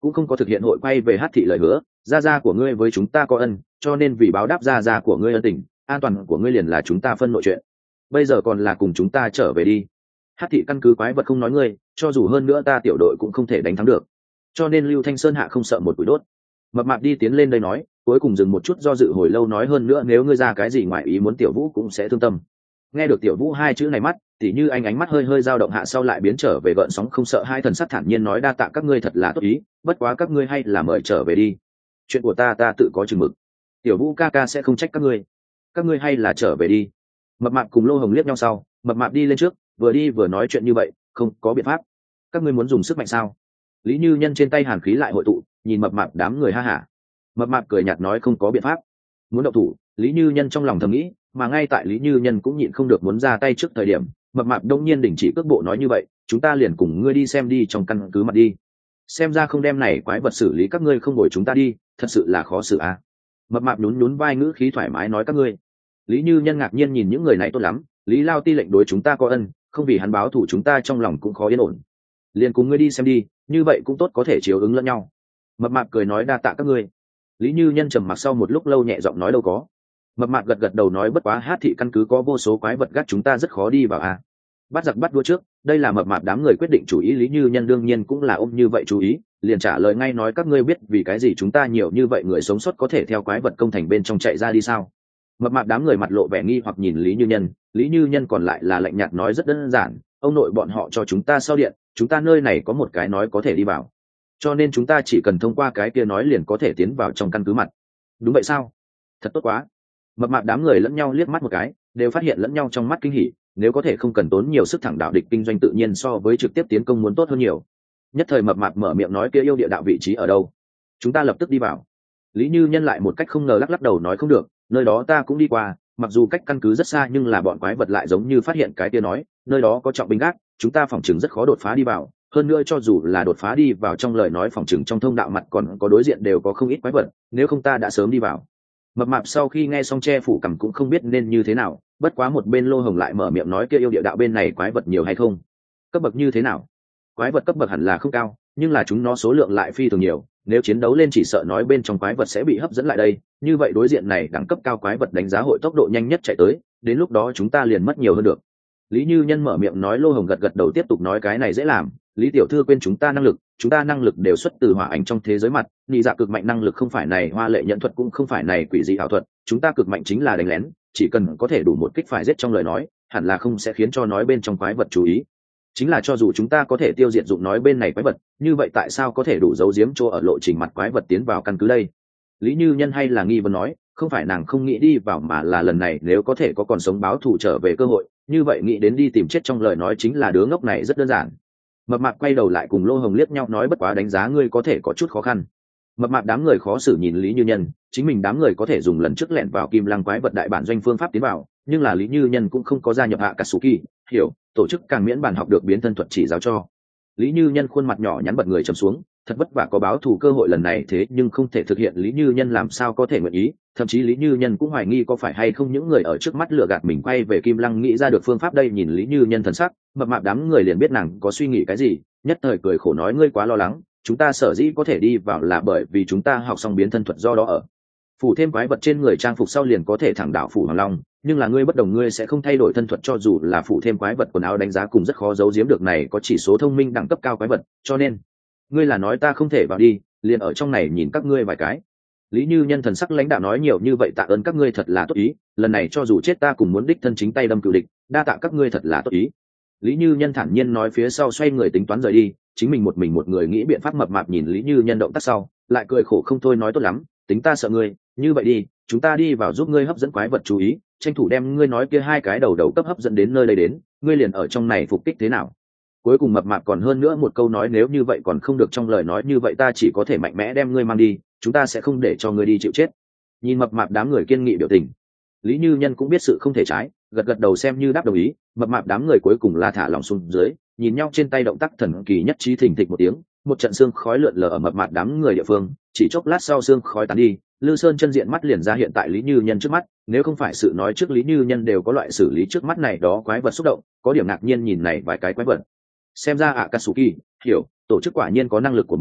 S1: cũng không có thực hiện hội quay về Hát thị lời hứa. Gia gia của ngươi với chúng ta có ân, cho nên vì báo đáp gia gia của ngươi ân tình, an toàn của ngươi liền là chúng ta phân nội chuyện. Bây giờ còn là cùng chúng ta trở về đi. Hát thị căn cứ quái vật không nói ngươi, cho dù hơn nữa ta tiểu đội cũng không thể đánh thắng được, cho nên Lưu Thanh Sơn hạ không sợ một củi đốt. Mập mạp đi tiến lên đây nói, cuối cùng dừng một chút do dự hồi lâu nói, hơn nữa nếu ngươi ra cái gì ngoài ý muốn tiểu Vũ cũng sẽ thương tâm. Nghe được tiểu Vũ hai chữ này mắt tỉ như anh ánh mắt hơi hơi dao động hạ sau lại biến trở về gợn sóng không sợ hai, thần sắc thản nhiên nói, đa tạ các ngươi thật là tốt ý, bất quá các ngươi hay là mời trở về đi, chuyện của ta tự có chừng mực, tiểu Vũ ca ca sẽ không trách các ngươi hay là trở về đi. Mập mạp cùng Lô Hồng liếc nhau sau, mập mạp đi lên trước, vừa đi vừa nói chuyện như vậy, không có biện pháp. Các ngươi muốn dùng sức mạnh sao? Lý Như Nhân trên tay hàn khí lại hội tụ, nhìn mập mạp đám người ha hả. Mập mạp cười nhạt nói, không có biện pháp. Muốn động thủ, Lý Như Nhân trong lòng thầm nghĩ, mà ngay tại Lý Như Nhân cũng nhịn không được muốn ra tay trước thời điểm, mập mạp đông nhiên đình chỉ cước bộ nói, như vậy chúng ta liền cùng ngươi đi xem đi trong căn cứ mặt đi. Xem ra không đem này quái vật xử lý các ngươi không bồi chúng ta đi, thật sự là khó xử à. Mập mạp nhún nhún vai, ngữ khí thoải mái nói, các ngươi. Lý Như Nhân ngạc nhiên nhìn những người này, tốt lắm, Lý Lao Ti lệnh đối chúng ta có ân, không vì hắn báo thù chúng ta trong lòng cũng khó yên ổn, liền cùng ngươi đi xem đi, như vậy cũng tốt, có thể chiếu ứng lẫn nhau. Mập mạp cười nói, đa tạ các ngươi. Lý Như Nhân trầm mặc sau một lúc lâu nhẹ giọng nói, đâu có. Mập mạp gật gật đầu nói, bất quá Hát thị căn cứ có vô số quái vật gắt chúng ta rất khó đi vào à. Bắt giặc bắt đua trước, đây là mập mạp đám người quyết định chủ ý. Lý Như Nhân đương nhiên cũng là ôm như vậy chú ý, liền trả lời ngay nói, các ngươi biết vì cái gì chúng ta nhiều như vậy người sống sót có thể theo quái vật công thành bên trong chạy ra đi sao? Mập mạp đám người mặt lộ vẻ nghi hoặc nhìn Lý Như Nhân, Lý Như Nhân còn lại là lạnh nhạt nói, rất đơn giản, ông nội bọn họ cho chúng ta sau điện, chúng ta nơi này có một cái nói có thể đi vào, cho nên chúng ta chỉ cần thông qua cái kia nói liền có thể tiến vào trong căn cứ mặt. Đúng vậy sao? Thật tốt quá. Mập mạp đám người lẫn nhau liếc mắt một cái, đều phát hiện lẫn nhau trong mắt kinh hỉ, nếu có thể không cần tốn nhiều sức thẳng đạo địch kinh doanh tự nhiên so với trực tiếp tiến công muốn tốt hơn nhiều. Nhất thời mập mạp mở miệng nói, kia yêu địa đạo vị trí ở đâu? Chúng ta lập tức đi vào. Lý Như Nhân lại một cách không ngờ lắc đầu nói, không được, nơi đó ta cũng đi qua, mặc dù cách căn cứ rất xa nhưng là bọn quái vật lại giống như phát hiện cái kia nói, nơi đó có trọng binh gác, chúng ta phòng chừng rất khó đột phá đi vào, hơn nữa cho dù là đột phá đi vào trong lời nói phòng chừng trong thông đạo mặt còn có đối diện đều có không ít quái vật, nếu không ta đã sớm đi vào. Mập mạp sau khi nghe xong che phủ cằm cũng không biết nên như thế nào, bất quá một bên Lô Hồng lại mở miệng nói, kia yêu địa đạo bên này quái vật nhiều hay không? Cấp bậc như thế nào? Quái vật cấp bậc hẳn là không cao, nhưng là chúng nó số lượng lại phi thường nhiều, nếu chiến đấu lên chỉ sợ nói bên trong quái vật sẽ bị hấp dẫn lại đây, như vậy đối diện này đẳng cấp cao quái vật đánh giá hội tốc độ nhanh nhất chạy tới, đến lúc đó chúng ta liền mất nhiều hơn được. Lý Như Nhân mở miệng nói. Lô Hồng gật gật đầu tiếp tục nói, cái này dễ làm, Lý tiểu thư quên chúng ta năng lực đều xuất từ hỏa ảnh trong thế giới mặt, nhị dạ cực mạnh năng lực không phải này hoa lệ nhận thuật cũng không phải này quỷ dị ảo thuật, chúng ta cực mạnh chính là đánh lén, chỉ cần có thể đủ một kích phải giết trong lời nói, hẳn là không sẽ khiến cho nói bên trong quái vật chú ý. Chính là cho dù chúng ta có thể tiêu diệt dụng nói bên này quái vật, như vậy tại sao có thể đủ giấu giếm chỗ ở lộ trình mặt quái vật tiến vào căn cứ đây? Lý Như Nhân hay là nghi vấn nói, không phải nàng không nghĩ đi vào mà là lần này nếu có thể có còn sống báo thù trở về cơ hội, như vậy nghĩ đến đi tìm chết trong lời nói chính là đứa ngốc này rất đơn giản. Mập mạp quay đầu lại cùng Lô Hồng liếc nhau nói, bất quá đánh giá ngươi có thể có chút khó khăn. Mập mạp đám người khó xử nhìn Lý Như Nhân, chính mình đám người có thể dùng lần trước lẻn vào Kim Lăng quái vật đại bản doanh phương pháp tiến vào, nhưng là Lý Như Nhân cũng không có gia nhập Hạ Katsuki, hiểu, tổ chức càng miễn bản học được biến thân thuật chỉ giáo cho. Lý Như Nhân khuôn mặt nhỏ nhắn bật người trầm xuống, thật vất vả có báo thù cơ hội lần này thế nhưng không thể thực hiện, Lý Như Nhân làm sao có thể nguyện ý, thậm chí Lý Như Nhân cũng hoài nghi có phải hay không những người ở trước mắt lừa gạt mình quay về Kim Lăng nghĩ ra được phương pháp đây. Nhìn Lý Như Nhân thần sắc, mập mạp đám người liền biết nàng có suy nghĩ cái gì, nhất thời cười khổ nói, ngươi quá lo lắng, chúng ta sở dĩ có thể đi vào là bởi vì chúng ta học xong biến thân thuật, do đó ở phủ thêm quái vật trên người trang phục sau liền có thể thẳng đạo phủ Hoàng Long, nhưng là ngươi bất đồng, ngươi sẽ không thay đổi thân thuật, cho dù là phủ thêm quái vật quần áo đánh giá cùng rất khó giấu giếm được này có chỉ số thông minh đẳng cấp cao quái vật, cho nên ngươi là nói ta không thể vào đi, liền ở trong này nhìn các ngươi vài cái. Lý Như Nhân thần sắc lãnh đạo nói, nhiều như vậy tạ ơn các ngươi thật là tốt ý, lần này cho dù chết ta cùng muốn đích thân chính tay đâm cựu địch, đa tạ các ngươi thật là tốt ý. Lý Như Nhân thản nhiên nói, phía sau xoay người tính toán rời đi, chính mình một người nghĩ biện pháp. Mập mạp nhìn Lý Như Nhân động tác sau lại cười khổ không thôi nói, tốt lắm, tính ta sợ ngươi, như vậy đi, chúng ta đi vào giúp ngươi hấp dẫn quái vật chú ý, tranh thủ đem ngươi nói kia hai cái đầu cấp hấp dẫn đến nơi đây đến, ngươi liền ở trong này phục kích thế nào? Cuối cùng mập mạp còn hơn nữa một câu nói, nếu như vậy còn không được trong lời nói như vậy ta chỉ có thể mạnh mẽ đem ngươi mang đi, chúng ta sẽ không để cho ngươi đi chịu chết. Nhìn mập mạp đám người kiên nghị biểu tình, Lý Như Nhân cũng biết sự không thể trái, gật gật đầu xem như đáp đồng ý. Mập mạp đám người cuối cùng là thả lòng xuống dưới, nhìn nhau trên tay động tác thần kỳ nhất trí, thình thịch một tiếng, một trận xương khói lượn lờ ở mập mạp đám người địa phương, chỉ chốc lát sau xương khói tán đi, Lư Sơn chân diện mắt liền ra hiện tại Lý Như Nhân trước mắt, nếu không phải sự nói trước Lý Như Nhân đều có loại xử lý trước mắt này đó quái vật xúc động, có điểm ngạc nhiên nhìn này vài cái quái vật. Xem ra Akatsuki hiểu, tổ chức quả nhiên có năng lực của mình,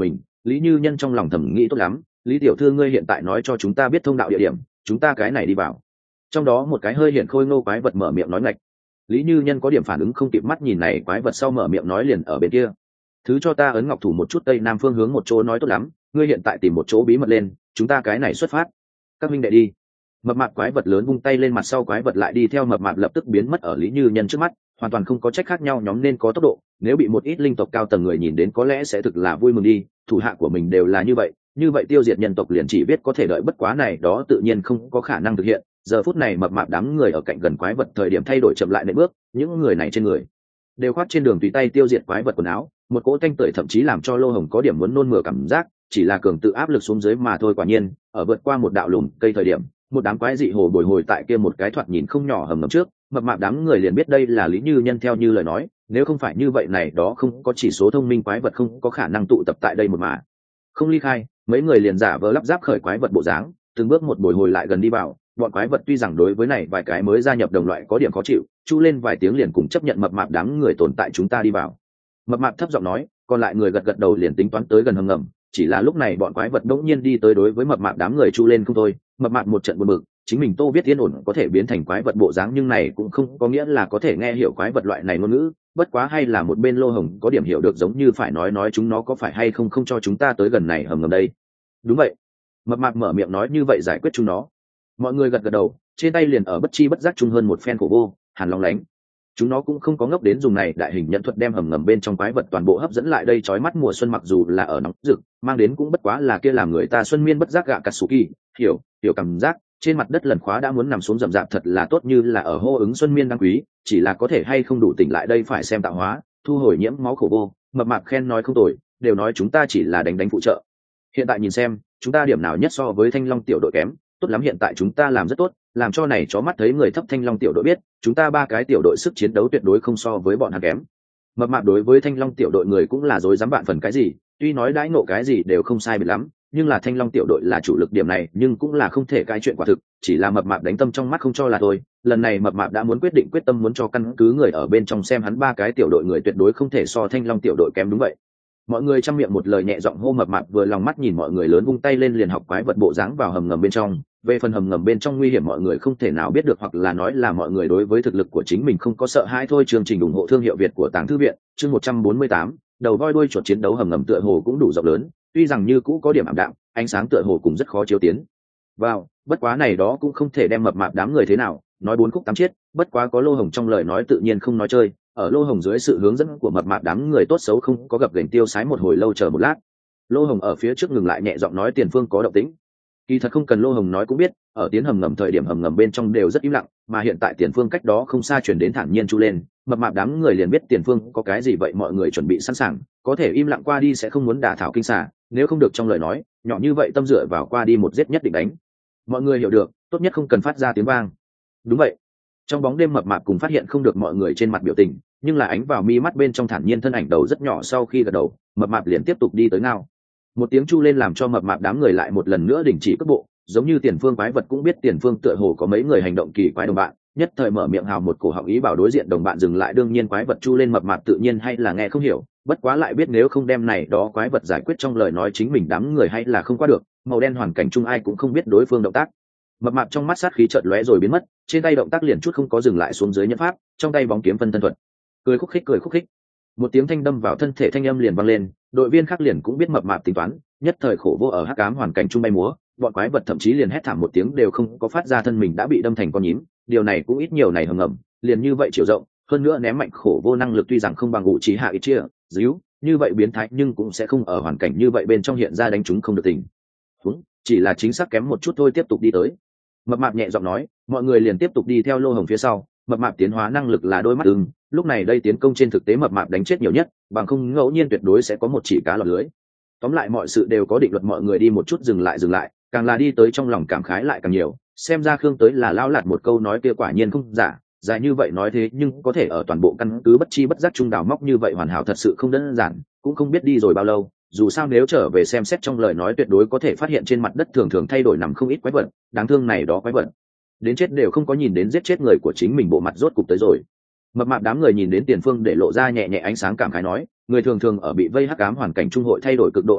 S1: Lý Như Nhân trong lòng thầm nghĩ tốt lắm, Lý tiểu thư ngươi hiện tại nói cho chúng ta biết thông đạo địa điểm, chúng ta cái này đi vào. Trong đó một cái hơi hiện khôi ngô quái vật mở miệng nói ngạch. Lý Như Nhân có điểm phản ứng không kịp, mắt nhìn này quái vật sau mở miệng nói liền ở bên kia. Thứ cho ta ấn ngọc thủ một chút tây nam phương hướng một chỗ, nói tốt lắm, ngươi hiện tại tìm một chỗ bí mật lên, chúng ta cái này xuất phát. Các minh đệ đi. Mập mạp quái vật lớn vung tay lên, mặt sau quái vật lại đi theo mập mạp lập tức biến mất ở Lý Như Nhân trước mắt, hoàn toàn không có trách khác nhau nhóm nên có tốc độ, nếu bị một ít linh tộc cao tầng người nhìn đến có lẽ sẽ thực là vui mừng đi, thủ hạ của mình đều là như vậy tiêu diệt nhân tộc liền chỉ biết có thể đợi, bất quá này đó tự nhiên không có khả năng thực hiện. Giờ phút này mập mạp đám người ở cạnh gần quái vật thời điểm thay đổi chậm lại nệm bước, những người này trên người đều khoác trên đường tùy tay tiêu diệt quái vật quần áo, một cỗ tanh tưởi thậm chí làm cho Lô Hồng có điểm muốn nôn mửa cảm giác, chỉ là cường tự áp lực xuống dưới mà thôi. Quả nhiên ở vượt qua một đạo lùm cây thời điểm, một đám quái dị hồ bồi hồi tại kia một cái thoạt nhìn không nhỏ hầm ngầm trước, mập mạp đám người liền biết đây là Lý Như Nhân theo như lời nói, nếu không phải như vậy này đó không có chỉ số thông minh quái vật không có khả năng tụ tập tại đây một mà không ly khai. Mấy người liền giả vờ lắp ráp khởi quái vật bộ dáng, từng bước một bồi hồi lại gần đi vào. Bọn quái vật tuy rằng đối với này vài cái mới gia nhập đồng loại có điểm khó chịu, chu lên vài tiếng liền cùng chấp nhận mập mạp đám người tồn tại, chúng ta đi vào. Mập mạp thấp giọng nói, còn lại người gật gật đầu liền tính toán tới gần hầm ngầm. Chỉ là lúc này bọn quái vật đống nhiên đi tới, đối với mập mạp đám người chu lên không thôi. Mập mạp một trận buồn bực, chính mình Tô Viết yên ổn có thể biến thành quái vật bộ dáng, nhưng này cũng không có nghĩa là có thể nghe hiểu quái vật loại này ngôn ngữ. Bất quá hay là một bên Lô Hồng có điểm hiểu được, giống như phải nói chúng nó có phải hay không không cho chúng ta tới gần này hầm ngầm đây. Đúng vậy, mập mạp mở miệng nói, như vậy giải quyết chúng nó. Mọi người gật gật đầu, trên tay liền ở bất chi bất giác chung hơn một phen khổ vô hàn long lánh. Chúng nó cũng không có ngốc đến dùng này đại hình nhận thuật đem hầm ngầm bên trong quái vật toàn bộ hấp dẫn lại đây. Chói mắt mùa xuân mặc dù là ở nóng rực, mang đến cũng bất quá là kia làm người ta xuân miên bất giác gạ Katsuki, hiểu cảm giác trên mặt đất lần khóa đã muốn nằm xuống rậm rạp, thật là tốt như là ở hô ứng xuân miên đáng quý. Chỉ là có thể hay không đủ tỉnh lại đây phải xem tạo hóa, thu hồi nhiễm máu khổ vô. Mập mạp khen nói không tồi, đều nói chúng ta chỉ là đánh phụ trợ, hiện tại nhìn xem chúng ta điểm nào nhất so với Thanh Long tiểu đội kém. Tốt lắm, hiện tại chúng ta làm rất tốt, làm cho này chó mắt thấy người thấp Thanh Long tiểu đội biết chúng ta ba cái tiểu đội sức chiến đấu tuyệt đối không so với bọn hắn kém. Mập mạp đối với Thanh Long tiểu đội người cũng là dối dám vạn phần, cái gì tuy nói đãi nộ cái gì đều không sai biệt lắm, nhưng là Thanh Long tiểu đội là chủ lực điểm này nhưng cũng là không thể cái chuyện quả thực, chỉ là mập mạp đánh tâm trong mắt không cho là thôi. Lần này mập mạp đã muốn quyết định quyết tâm muốn cho căn cứ người ở bên trong xem hắn ba cái tiểu đội người tuyệt đối không thể so Thanh Long tiểu đội kém. Đúng vậy, mọi người chăm miệng một lời nhẹ giọng hô. Mập mạp vừa lòng mắt nhìn mọi người lớn vung tay lên liền học quái vật bộ dáng vào hầm ngầm bên trong. Về phần hầm ngầm bên trong nguy hiểm mọi người không thể nào biết được, hoặc là nói là mọi người đối với thực lực của chính mình không có sợ hãi thôi. Chương trình ủng hộ thương hiệu Việt của Tàng Thư Viện, chương 148, đầu voi đuôi chuột chiến đấu. Hầm ngầm tựa hồ cũng đủ rộng lớn, tuy rằng như cũ có điểm ảm đạm, ánh sáng tựa hồ cũng rất khó chiếu tiến vào, bất quá này đó cũng không thể đem mập mạp đám người thế nào, nói bốn khúc tám chiết. Bất quá có Lô Hồng trong lời nói tự nhiên không nói chơi, ở Lô Hồng dưới sự hướng dẫn của mập mạp đám người tốt xấu không có gập ghềnh tiêu sái một hồi lâu. Chờ một lát, Lô Hồng ở phía trước ngừng lại nhẹ giọng nói, tiền phương có động tĩnh. Kỳ thật không cần Lô Hồng nói cũng biết, ở tiến hầm ngầm thời điểm hầm ngầm bên trong đều rất im lặng, mà hiện tại tiền phương cách đó không xa chuyển đến thản nhiên chu lên, mập mạp đám người liền biết tiền phương có cái gì. Vậy mọi người chuẩn bị sẵn sàng, có thể im lặng qua đi sẽ không muốn đả thảo kinh xà, nếu không được trong lời nói nhỏ như vậy tâm dựa vào qua đi một giết nhất định đánh. Mọi người hiểu được, tốt nhất không cần phát ra tiếng vang. Đúng vậy. Trong bóng đêm mập mạp cùng phát hiện không được mọi người trên mặt biểu tình, nhưng là ánh vào mi mắt bên trong thản nhiên thân ảnh đầu rất nhỏ. Sau khi gật đầu, mập mạp liền tiếp tục đi tới ngao. Một tiếng chu lên làm cho mập mạp đám người lại một lần nữa đình chỉ cước bộ, giống như tiền phương quái vật cũng biết tiền phương tựa hồ có mấy người hành động kỳ quái đồng bạn, nhất thời mở miệng hào một cổ họng ý bảo đối diện đồng bạn dừng lại. Đương nhiên quái vật chu lên mập mạp tự nhiên hay là nghe không hiểu, bất quá lại biết nếu không đem này đó quái vật giải quyết trong lời nói chính mình đám người hay là không qua được. Màu đen hoàn cảnh chung ai cũng không biết đối phương động tác, mập mạp trong mắt sát khí chợt lóe rồi biến mất, trên tay động tác liền chút không có dừng lại xuống dưới nhẫn pháp, trong tay bóng kiếm phân thân thuật, cười khúc khích, một tiếng thanh đâm vào thân thể thanh âm liền vang lên. Đội viên khác liền cũng biết mập mạp tính toán, nhất thời khổ vô ở hắc ám hoàn cảnh chung bay múa, bọn quái vật thậm chí liền hét thảm một tiếng đều không có phát ra, thân mình đã bị đâm thành con nhím. Điều này cũng ít nhiều này hầm ngầm liền như vậy chiều rộng, hơn nữa ném mạnh khổ vô năng lực tuy rằng không bằng ngụ trí hạ ít chia díu như vậy biến thái, nhưng cũng sẽ không ở hoàn cảnh như vậy bên trong hiện ra đánh chúng không được tình huống, chỉ là chính xác kém một chút thôi. Tiếp tục đi tới, mập mạp nhẹ giọng nói. Mọi người liền tiếp tục đi theo Lô Hồng phía sau. Mập mạp tiến hóa năng lực là đôi mắt ưng, lúc này đây tiến công trên thực tế mập mạp đánh chết nhiều nhất, bằng không ngẫu nhiên tuyệt đối sẽ có một chỉ cá lọt lưới. Tóm lại mọi sự đều có định luật, mọi người đi một chút dừng lại, càng là đi tới trong lòng cảm khái lại càng nhiều. Xem ra Khương tới là lao lạt một câu nói kia quả nhiên không giả, dài như vậy nói thế nhưng có thể ở toàn bộ căn cứ bất chi bất giác trung đào móc như vậy hoàn hảo thật sự không đơn giản. Cũng không biết đi rồi bao lâu, dù sao nếu trở về xem xét trong lời nói tuyệt đối có thể phát hiện trên mặt đất thường thường thay đổi nằm không ít quái vật, đáng thương này đó quái vật đến chết đều không có nhìn đến giết chết người của chính mình, bộ mặt rốt cục tới rồi. Mập mạp đám người nhìn đến tiền phương để lộ ra nhẹ nhẹ ánh sáng cảm khái nói, người thường thường ở bị vây hắc ám hoàn cảnh trung hội thay đổi cực độ áp lực,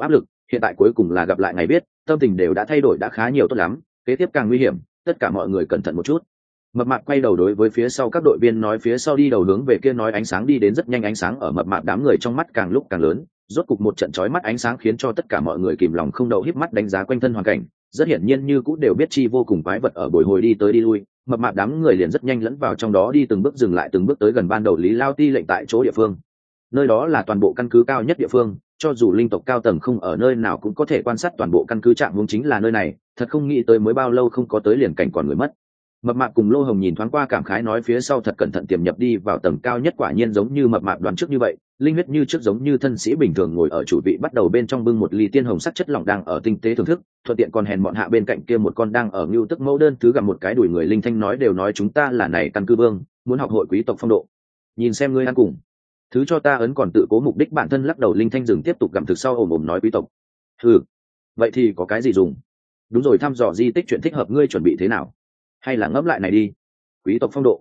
S1: hiện tại cuối cùng là gặp lại ngày biết, tâm tình đều đã thay đổi đã khá nhiều tốt lắm, kế tiếp càng nguy hiểm, tất cả mọi người cẩn thận một chút. Mập mạp quay đầu đối với phía sau các đội viên nói, phía sau đi đầu hướng về kia nói ánh sáng đi đến rất nhanh, ánh sáng ở mập mạp đám người trong mắt càng lúc càng lớn, rốt cục một trận chói mắt ánh sáng khiến cho tất cả mọi người kìm lòng không đậu híp mắt đánh giá quanh thân hoàn cảnh. Rất hiển nhiên như cũng đều biết chi vô cùng quái vật ở bồi hồi đi tới đi lui, mập mạp đám người liền rất nhanh lẫn vào trong đó, đi từng bước dừng lại, từng bước tới gần ban đầu Lý Lao Ti lệnh tại chỗ địa phương. Nơi đó là toàn bộ căn cứ cao nhất địa phương, cho dù linh tộc cao tầng không ở nơi nào cũng có thể quan sát toàn bộ căn cứ, trạng huống chính là nơi này. Thật không nghĩ tới mới bao lâu không có tới liền cảnh còn người mất. Mập mạp cùng Lô Hồng nhìn thoáng qua cảm khái nói, phía sau thật cẩn thận tiềm nhập đi vào tầng cao nhất, quả nhiên giống như mập mạp đoán trước như vậy, linh huyết như trước giống như thân sĩ bình thường ngồi ở chủ vị, bắt đầu bên trong bưng một ly tiên hồng sắc chất lỏng đang ở tinh tế thưởng thức, thuận tiện còn hèn bọn hạ bên cạnh kia một con đang ở ngưu tức mẫu đơn thứ gặm một cái đùi người. Linh Thanh nói, đều nói chúng ta là này căn cư vương, muốn học hội quý tộc phong độ, nhìn xem ngươi ăn cùng thứ cho ta ấn còn tự cố mục đích bản thân. Lắc đầu, Linh Thanh dừng tiếp tục gặm thực sau ồm ồm nói, quý tộc vậy thì có cái gì dùng? Đúng rồi, thăm dò di tích chuyện thích hợp, ngươi chuẩn bị thế nào? Hay là ngẫm lại này đi. Quý tộc phong độ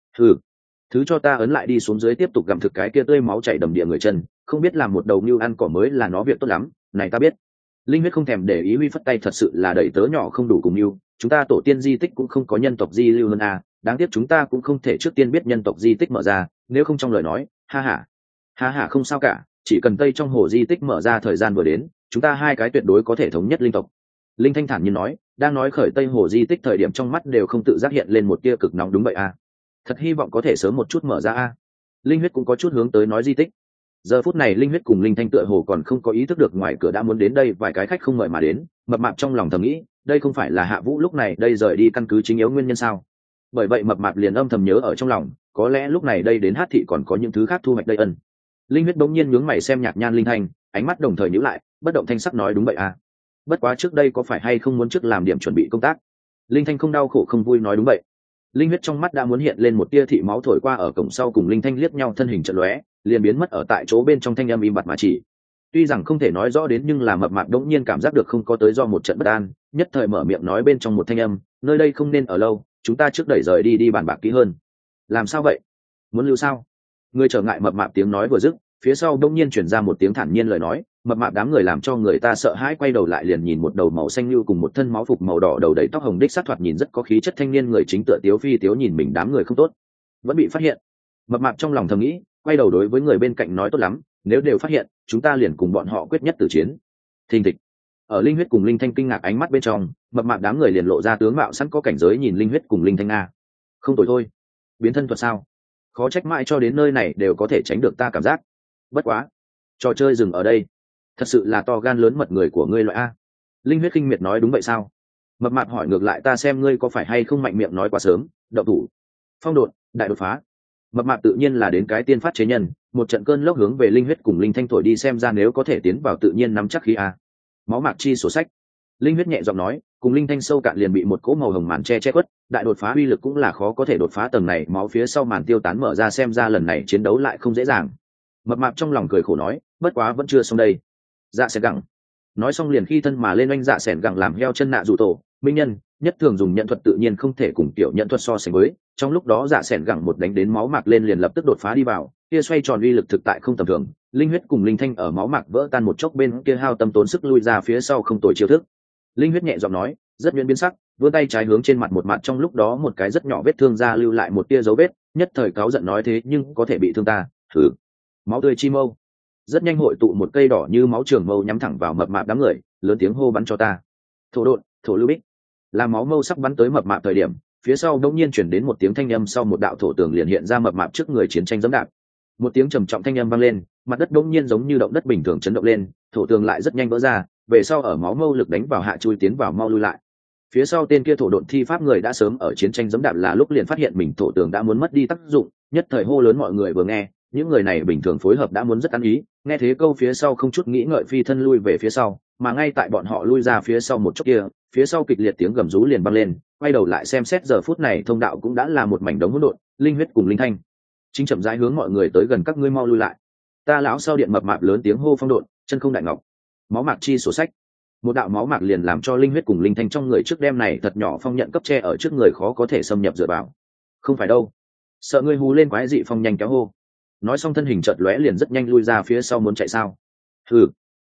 S1: thứ cho ta ấn lại đi xuống dưới tiếp tục gặm thực cái kia tươi máu chảy đầm địa người chân, không biết làm một đầu như ăn cỏ mới là nó việc tốt lắm. Này ta biết. Linh huyết không thèm để ý, huy phất tay, thật sự là đẩy tớ nhỏ không đủ cùng yêu, chúng ta tổ tiên di tích cũng không có nhân tộc di lưu hơn à, đáng tiếc chúng ta cũng không thể trước tiên biết nhân tộc di tích mở ra, nếu không trong lời nói ha ha không sao cả, chỉ cần tây trong hồ di tích mở ra thời gian vừa đến, chúng ta hai cái tuyệt đối có thể thống nhất linh tộc. Linh Thanh thản nhiên nói, đang nói khởi tây hồ di tích thời điểm trong mắt đều không tự giác hiện lên một tia cực nóng. Đúng vậy à, thật hy vọng có thể sớm một chút mở ra à. Linh huyết cũng có chút hướng tới nói di tích. Giờ phút này Linh huyết cùng Linh Thanh tựa hồ còn không có ý thức được ngoài cửa đã muốn đến đây vài cái khách không mời mà đến. Mập mạp trong lòng thầm nghĩ, đây không phải là Hạ Vũ lúc này đây rời đi căn cứ chính yếu nguyên nhân sao? Bởi vậy mập mạp liền âm thầm nhớ ở trong lòng, có lẽ lúc này đây đến Hát thị còn có những thứ khác thu hoạch đây ân. Linh huyết bỗng nhiên nhướng mày xem nhạt nhan Linh Thanh, ánh mắt đồng thời nhíu lại, bất động thanh sắc nói, đúng vậy à, bất quá trước đây có phải hay không muốn trước làm điểm chuẩn bị công tác? Linh Thanh không đau khổ không vui nói, đúng vậy. Linh huyết trong mắt đã muốn hiện lên một tia thị máu, thổi qua ở cổng sau cùng Linh Thanh liếc nhau, thân hình chợt lóe liền biến mất ở tại chỗ bên trong, thanh âm im bặt mà chỉ. Tuy rằng không thể nói rõ đến, nhưng là mập mạp đống nhiên cảm giác được không có tới do một trận bất an, nhất thời mở miệng nói bên trong một thanh âm, nơi đây không nên ở lâu, chúng ta trước đẩy rời đi đi bàn bạc kỹ hơn. Làm sao vậy? Muốn lưu sao? Người trở ngại mập mạp tiếng nói vừa dứt, phía sau đống nhiên chuyển ra một tiếng thản nhiên lời nói, mập mạp đám người làm cho người ta sợ hãi, quay đầu lại liền nhìn một đầu màu xanh lưu cùng một thân máu phục màu đỏ, đầu đầy tóc hồng đích sát thoạt nhìn rất có khí chất thanh niên người chính tựa tiếu phi tiếu nhìn mình, đám người không tốt, vẫn bị phát hiện. Mập mạp trong lòng thầm nghĩ, quay đầu đối với người bên cạnh nói, tốt lắm, nếu đều phát hiện, chúng ta liền cùng bọn họ quyết nhất tử chiến. Thình thịch. Ở Linh huyết cùng Linh Thanh kinh ngạc ánh mắt bên trong, mập mạp đám người liền lộ ra tướng mạo sẵn có cảnh giới nhìn Linh huyết cùng Linh Thanh a. Không tồi thôi, biến thân thuật sao? Khó trách mãi cho đến nơi này đều có thể tránh được ta cảm giác. Bất quá, trò chơi dừng ở đây. Thật sự là to gan lớn mật người của ngươi loại a. Linh huyết kinh miệt nói, đúng vậy sao? Mập mạp hỏi ngược lại, ta xem ngươi có phải hay không mạnh miệng nói quá sớm, động thủ. Phong độn, đại đột phá. Mập mạp tự nhiên là đến cái tiên phát chế nhân, một trận cơn lốc hướng về Linh huyết cùng Linh Thanh thổi đi, xem ra nếu có thể tiến vào tự nhiên nắm chắc khí a. Máu mạc chi sổ sách. Linh huyết nhẹ giọng nói, cùng Linh Thanh sâu cạn liền bị một cỗ màu hồng màn che khuất, đại đột phá uy lực cũng là khó có thể đột phá tầng này, máu phía sau màn tiêu tán mở ra, xem ra lần này chiến đấu lại không dễ dàng. Mập mạp trong lòng cười khổ nói, bất quá vẫn chưa xong đây. Dạ sẽ gặng. Nói xong liền khi thân mà lên oanh dạ sẻn gặng làm heo chân nạ dụ tổ, minh nhân nhất thường dùng nhận thuật tự nhiên không thể cùng tiểu nhận thuật so sánh với, trong lúc đó dạ sẻn gặng một đánh đến máu mạc lên liền lập tức đột phá đi vào, kia xoay tròn uy lực thực tại không tầm thường. Linh huyết cùng Linh Thanh ở máu mạc vỡ tan một chốc bên kia hao tâm tốn sức lui ra phía sau, không tồi chiêu thức. Linh huyết nhẹ giọng nói, rất nhuyễn biến sắc, vươn tay trái hướng trên mặt một mặt, trong lúc đó một cái rất nhỏ vết thương ra lưu lại một tia dấu vết, nhất thời cáu giận nói, thế nhưng có thể bị thương ta, thử. Máu tươi chi mâu. Rất nhanh hội tụ một cây đỏ như máu trường mâu nhắm thẳng vào mập mạp đám người, lớn tiếng hô, bắn cho ta. Thổ độn, thổ lưu bích. Làm máu mâu sắp bắn tới mập mạp thời điểm, phía sau đột nhiên chuyển đến một tiếng thanh âm, sau một đạo thổ tường liền hiện ra mập mạp trước người, chiến tranh dẫm đạp. Một tiếng trầm trọng thanh âm vang lên, mặt đất đột nhiên giống như động đất bình thường chấn động lên, thổ tường lại rất nhanh vỡ ra, về sau ở máu mâu lực đánh vào hạ chui tiến vào mau lui lại. Phía sau tên kia thổ độn thi pháp người đã sớm ở chiến tranh dẫm đạp là lúc liền phát hiện mình thổ tường đã muốn mất đi tác dụng, nhất thời hô lớn, mọi người vừa nghe, những người này bình thường phối hợp đã muốn rất ăn ý, nghe thế câu phía sau không chút nghĩ ngợi phi thân lui về phía sau, mà ngay tại bọn họ lui ra phía sau một chút kia, phía sau kịch liệt tiếng gầm rú liền vang lên, quay đầu lại xem xét giờ phút này thông đạo cũng đã là một mảnh đống hỗn độn, Linh huyết cùng Linh Thanh chính chậm rãi hướng mọi người tới gần, các ngươi mau lui lại. Ta lão sau điện mập mạp lớn tiếng hô, phong độn, chân không đại ngọc, máu mạc chi sổ sách. Một đạo máu mạc liền làm cho Linh huyết cùng Linh Thanh trong người trước đêm này thật nhỏ phong nhận cấp che ở trước người, khó có thể xâm nhập dựa vào. Không phải đâu, sợ ngươi hú lên quái dị, phong nhanh kéo hô. Nói xong thân hình chợt lóe liền rất nhanh lui ra phía sau, muốn chạy sao?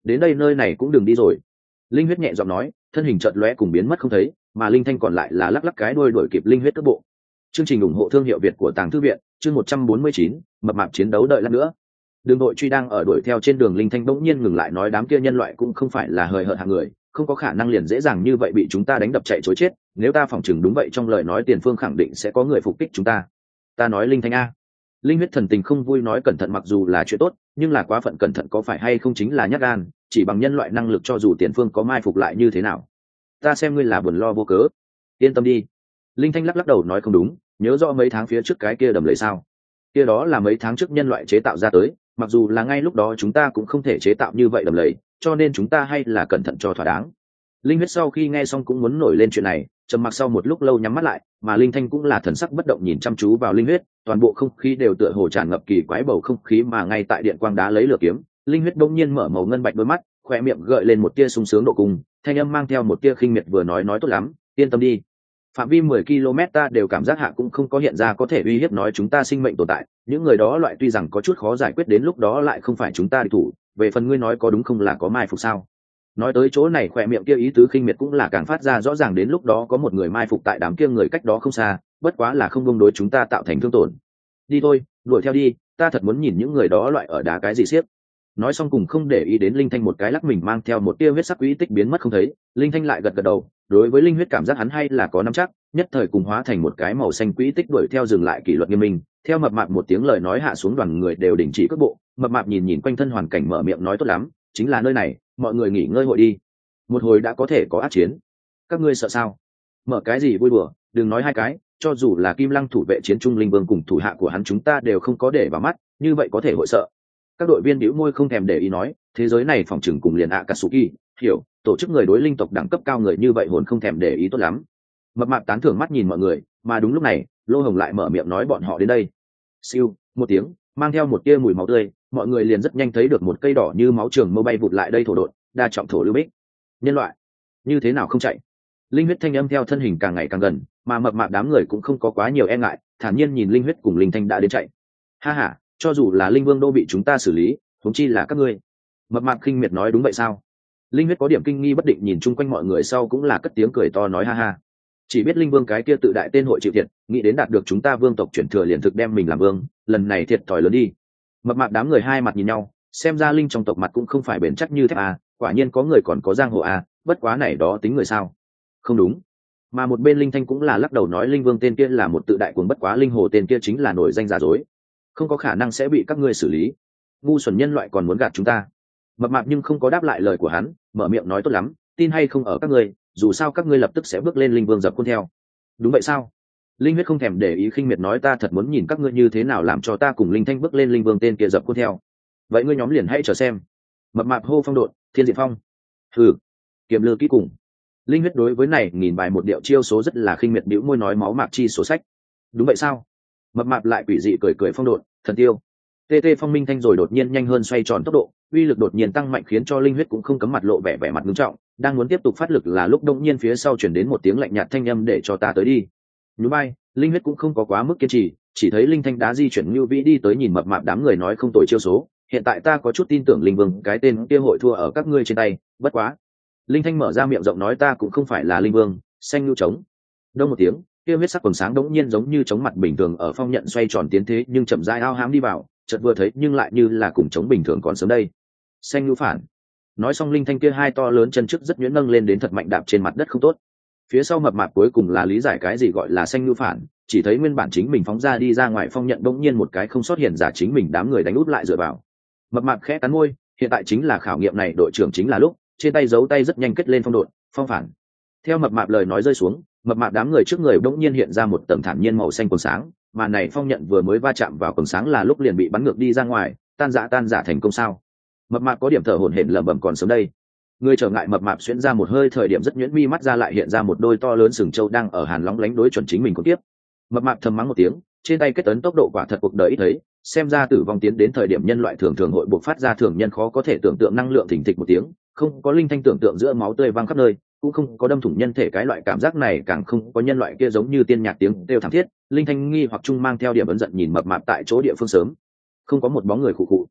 S1: đến đây nơi này cũng đừng đi rồi. Linh huyết nhẹ giọng nói, thân hình chợt lóe cùng biến mất không thấy, mà Linh Thanh còn lại là lắc lắc cái đuôi đuổi kịp Linh huyết tốc bộ. Chương trình ủng hộ thương hiệu Việt của Tàng Thư viện, chương 149, mập mạp chiến đấu đợi lát nữa. Đường đội truy đang ở đuổi theo trên đường, Linh Thanh bỗng nhiên ngừng lại nói, đám kia nhân loại cũng không phải là hời hợt hạng người, không có khả năng liền dễ dàng như vậy bị chúng ta đánh đập chạy trối chết. Nếu ta phỏng chừng đúng vậy, trong lời nói Tiền Phương khẳng định sẽ có người phục kích chúng ta. Ta nói Linh Thanh a. Linh huyết thần tình không vui nói, cẩn thận mặc dù là chuyện tốt, nhưng là quá phận cẩn thận có phải hay không chính là nhát gan, chỉ bằng nhân loại năng lực cho dù Tiền Phương có mai phục lại như thế nào. Ta xem ngươi là buồn lo vô cớ. Yên tâm đi. Linh Thanh lắc lắc đầu nói, không đúng, nhớ rõ mấy tháng phía trước cái kia đầm lầy sao? Kia đó là mấy tháng trước nhân loại chế tạo ra tới, mặc dù là ngay lúc đó chúng ta cũng không thể chế tạo như vậy đầm lầy, cho nên chúng ta hay là cẩn thận cho thỏa đáng. Linh huyết sau khi nghe xong cũng muốn nổi lên chuyện này, trầm mặc sau một lúc lâu nhắm mắt lại, mà Linh Thanh cũng là thần sắc bất động nhìn chăm chú vào Linh huyết, toàn bộ không khí đều tựa hồ tràn ngập kỳ quái bầu không khí. Mà ngay tại điện quang đá lấy lửa kiếm, Linh huyết bỗng nhiên mở màu ngân bạch đôi mắt, khoe miệng gợi lên một tia sung sướng độ cùng, thanh âm mang theo một tia khinh miệt, vừa nói tốt lắm, yên tâm đi. Phạm vi 10 km ta đều cảm giác hạ cũng không có hiện ra có thể uy hiếp nói chúng ta sinh mệnh tồn tại, những người đó loại tuy rằng có chút khó giải quyết, đến lúc đó lại không phải chúng ta địch thủ. Về phần ngươi nói có đúng không, là có mai phục sao? Nói tới chỗ này, khỏe miệng kia ý tứ khinh miệt cũng là càng phát ra rõ ràng, đến lúc đó có một người mai phục tại đám kia người cách đó không xa, bất quá là không bông đối chúng ta tạo thành thương tổn. Đi thôi, đuổi theo đi, ta thật muốn nhìn những người đó loại ở đá cái gì xiếc. Nói xong cùng không để ý đến Linh Thanh một cái lắc mình mang theo một tia huyết sắc quỹ tích biến mất không thấy. Linh Thanh lại gật gật đầu, đối với linh huyết cảm giác hắn hay là có nắm chắc, nhất thời cùng hóa thành một cái màu xanh quỹ tích đuổi theo, dừng lại kỷ luật nghiêm minh. Theo mập mạp một tiếng lời nói hạ xuống, đoàn người đều đình chỉ cước bộ. Mập mạp nhìn nhìn quanh thân hoàn cảnh, mở miệng nói, tốt lắm, chính là nơi này, mọi người nghỉ ngơi hội đi. Một hồi đã có thể có ác chiến. Các ngươi sợ sao? Mở cái gì vui đùa, đừng nói hai cái, cho dù là Kim Lăng thủ vệ chiến trung linh vương cùng thủ hạ của hắn chúng ta đều không có để vào mắt, như vậy có thể hội sợ. Các đội viên bĩu môi không thèm để ý nói, thế giới này phòng chừng cùng liền Akatsuki, hiểu, tổ chức người đối linh tộc đẳng cấp cao người như vậy hồn không thèm để ý tốt lắm. Mập mạp tán thưởng mắt nhìn mọi người, mà đúng lúc này, Lô Hồng lại mở miệng nói, bọn họ đến đây. Siêu, một tiếng, mang theo một tia mùi máu tươi, mọi người liền rất nhanh thấy được một cây đỏ như máu trường mâu bay vụt lại đây, thổ đột, đa trọng thổ lưu bích. Nhân loại, như thế nào không chạy? Linh huyết thanh âm theo thân hình càng ngày càng gần, mà mập mạp đám người cũng không có quá nhiều e ngại, thản nhiên nhìn Linh huyết cùng Linh Thanh đã đến chạy. Ha ha, cho dù là Linh Vương đô bị chúng ta xử lý, huống chi là các ngươi. Mập mạp khinh miệt nói, đúng vậy sao? Linh huyết có điểm kinh nghi bất định nhìn chung quanh mọi người, sau cũng là cất tiếng cười to nói, ha ha, chỉ biết Linh Vương cái kia tự đại tên hội chịu thiệt, nghĩ đến đạt được chúng ta vương tộc chuyển thừa liền thực đem mình làm vương, lần này thiệt thòi lớn đi. Mập mạp đám người hai mặt nhìn nhau, xem ra Linh trong tộc mặt cũng không phải bền chắc như thép à, quả nhiên có người còn có giang hồ à, bất quá này đó tính người sao? Không đúng. Mà một bên Linh Thanh cũng là lắc đầu nói, Linh Vương tên kia là một tự đại cuồng, bất quá Linh Hồ tên kia chính là nổi danh giả dối, không có khả năng sẽ bị các ngươi xử lý. Ngu xuẩn nhân loại còn muốn gạt chúng ta. Mập mạp nhưng không có đáp lại lời của hắn, mở miệng nói, tốt lắm, tin hay không ở các ngươi, dù sao các ngươi lập tức sẽ bước lên Linh Vương dập khuôn theo. Đúng vậy sao? Linh huyết không thèm để ý khinh miệt nói, ta thật muốn nhìn các ngươi như thế nào làm cho ta cùng Linh Thanh bước lên Linh Vương tên kia dập khuôn theo. Vậy ngươi nhóm liền hãy chờ xem. Mập mạp hô phong độn, thiên diện phong. Hừ, kiềm lư kỹ cùng. Linh huyết đối với này nghìn bài một điệu chiêu số rất là khinh miệt, bĩu môi nói, máu mạp chi sổ sách. Đúng vậy sao? Mập mạp lại quỷ dị cười cười, phong độn, thần tiêu. TT phong minh thanh rồi đột nhiên nhanh hơn, xoay tròn tốc độ, uy lực đột nhiên tăng mạnh, khiến cho Linh huyết cũng không cấm mặt lộ vẻ mặt nghiêm trọng, đang muốn tiếp tục phát lực là lúc đột nhiên phía sau chuyển đến một tiếng lạnh nhạt thanh âm, để cho ta tới đi. Nhún vai, Linh huyết cũng không có quá mức kiên trì, chỉ thấy Linh Thanh đá di chuyển như vĩ đi tới, nhìn mập mạp đám người nói, không tồi chiêu số, hiện tại ta có chút tin tưởng Linh Vương cái tên kia hội thua ở các ngươi trên tay, bất quá. Linh Thanh mở ra miệng rộng nói, ta cũng không phải là Linh Vương, xanh nhu trống. Đông một tiếng, kia huyết sắc quần sáng đống nhiên giống như chống mặt bình thường ở phong nhận xoay tròn tiến thế nhưng chậm rãi ao hám đi vào, chợt vừa thấy nhưng lại như là cùng chống bình thường còn sớm đây. Xanh nhu phản. Nói xong Linh Thanh kia hai to lớn chân trước rất nhuyễn nâng lên đến thật mạnh, đạp trên mặt đất không tốt. Phía sau mập mạp cuối cùng là lý giải cái gì gọi là xanh nhu phản, chỉ thấy nguyên bản chính mình phóng ra đi ra ngoài phong nhận đống nhiên một cái không sót hiện giả chính mình đám người đánh út lại dựa vào. Mập mạp khẽ cắn môi, hiện tại chính là khảo nghiệm này đội trưởng chính là lúc, trên tay giấu tay rất nhanh kết lên phong độn, phong phản. Theo mập mạp lời nói rơi xuống, mập mạp đám người trước người đống nhiên hiện ra một tầng thản nhiên màu xanh quần sáng, mà này phong nhận vừa mới va chạm vào quần sáng là lúc liền bị bắn ngược đi ra ngoài, tan rã thành công sao? Mập mạp có điểm thở hổn hển lẩm bẩm, còn sớm đây. Người trở ngại mập mạp xuyễn ra một hơi, thời điểm rất nhuyễn mi mắt ra lại hiện ra một đôi to lớn sừng trâu đang ở hàn lóng lánh đối chuẩn chính mình có tiếp. Mập mạp thầm mắng một tiếng, trên tay kết ấn tốc độ quả thật cuộc đời ít thấy, xem ra tử vong tiến đến thời điểm nhân loại thường thường hội buộc phát ra thường nhân khó có thể tưởng tượng năng lượng thình thịch một tiếng, không có Linh Thanh tưởng tượng giữa máu tươi văng khắp nơi, cũng không có đâm thủng nhân thể cái loại cảm giác này, càng không có nhân loại kia giống như tiên nhạc tiếng kêu thảm thiết. Linh Thanh nghi hoặc chung mang theo điểm ấn giận nhìn mập mạp tại chỗ địa phương sớm không có một bóng người khụ khụ.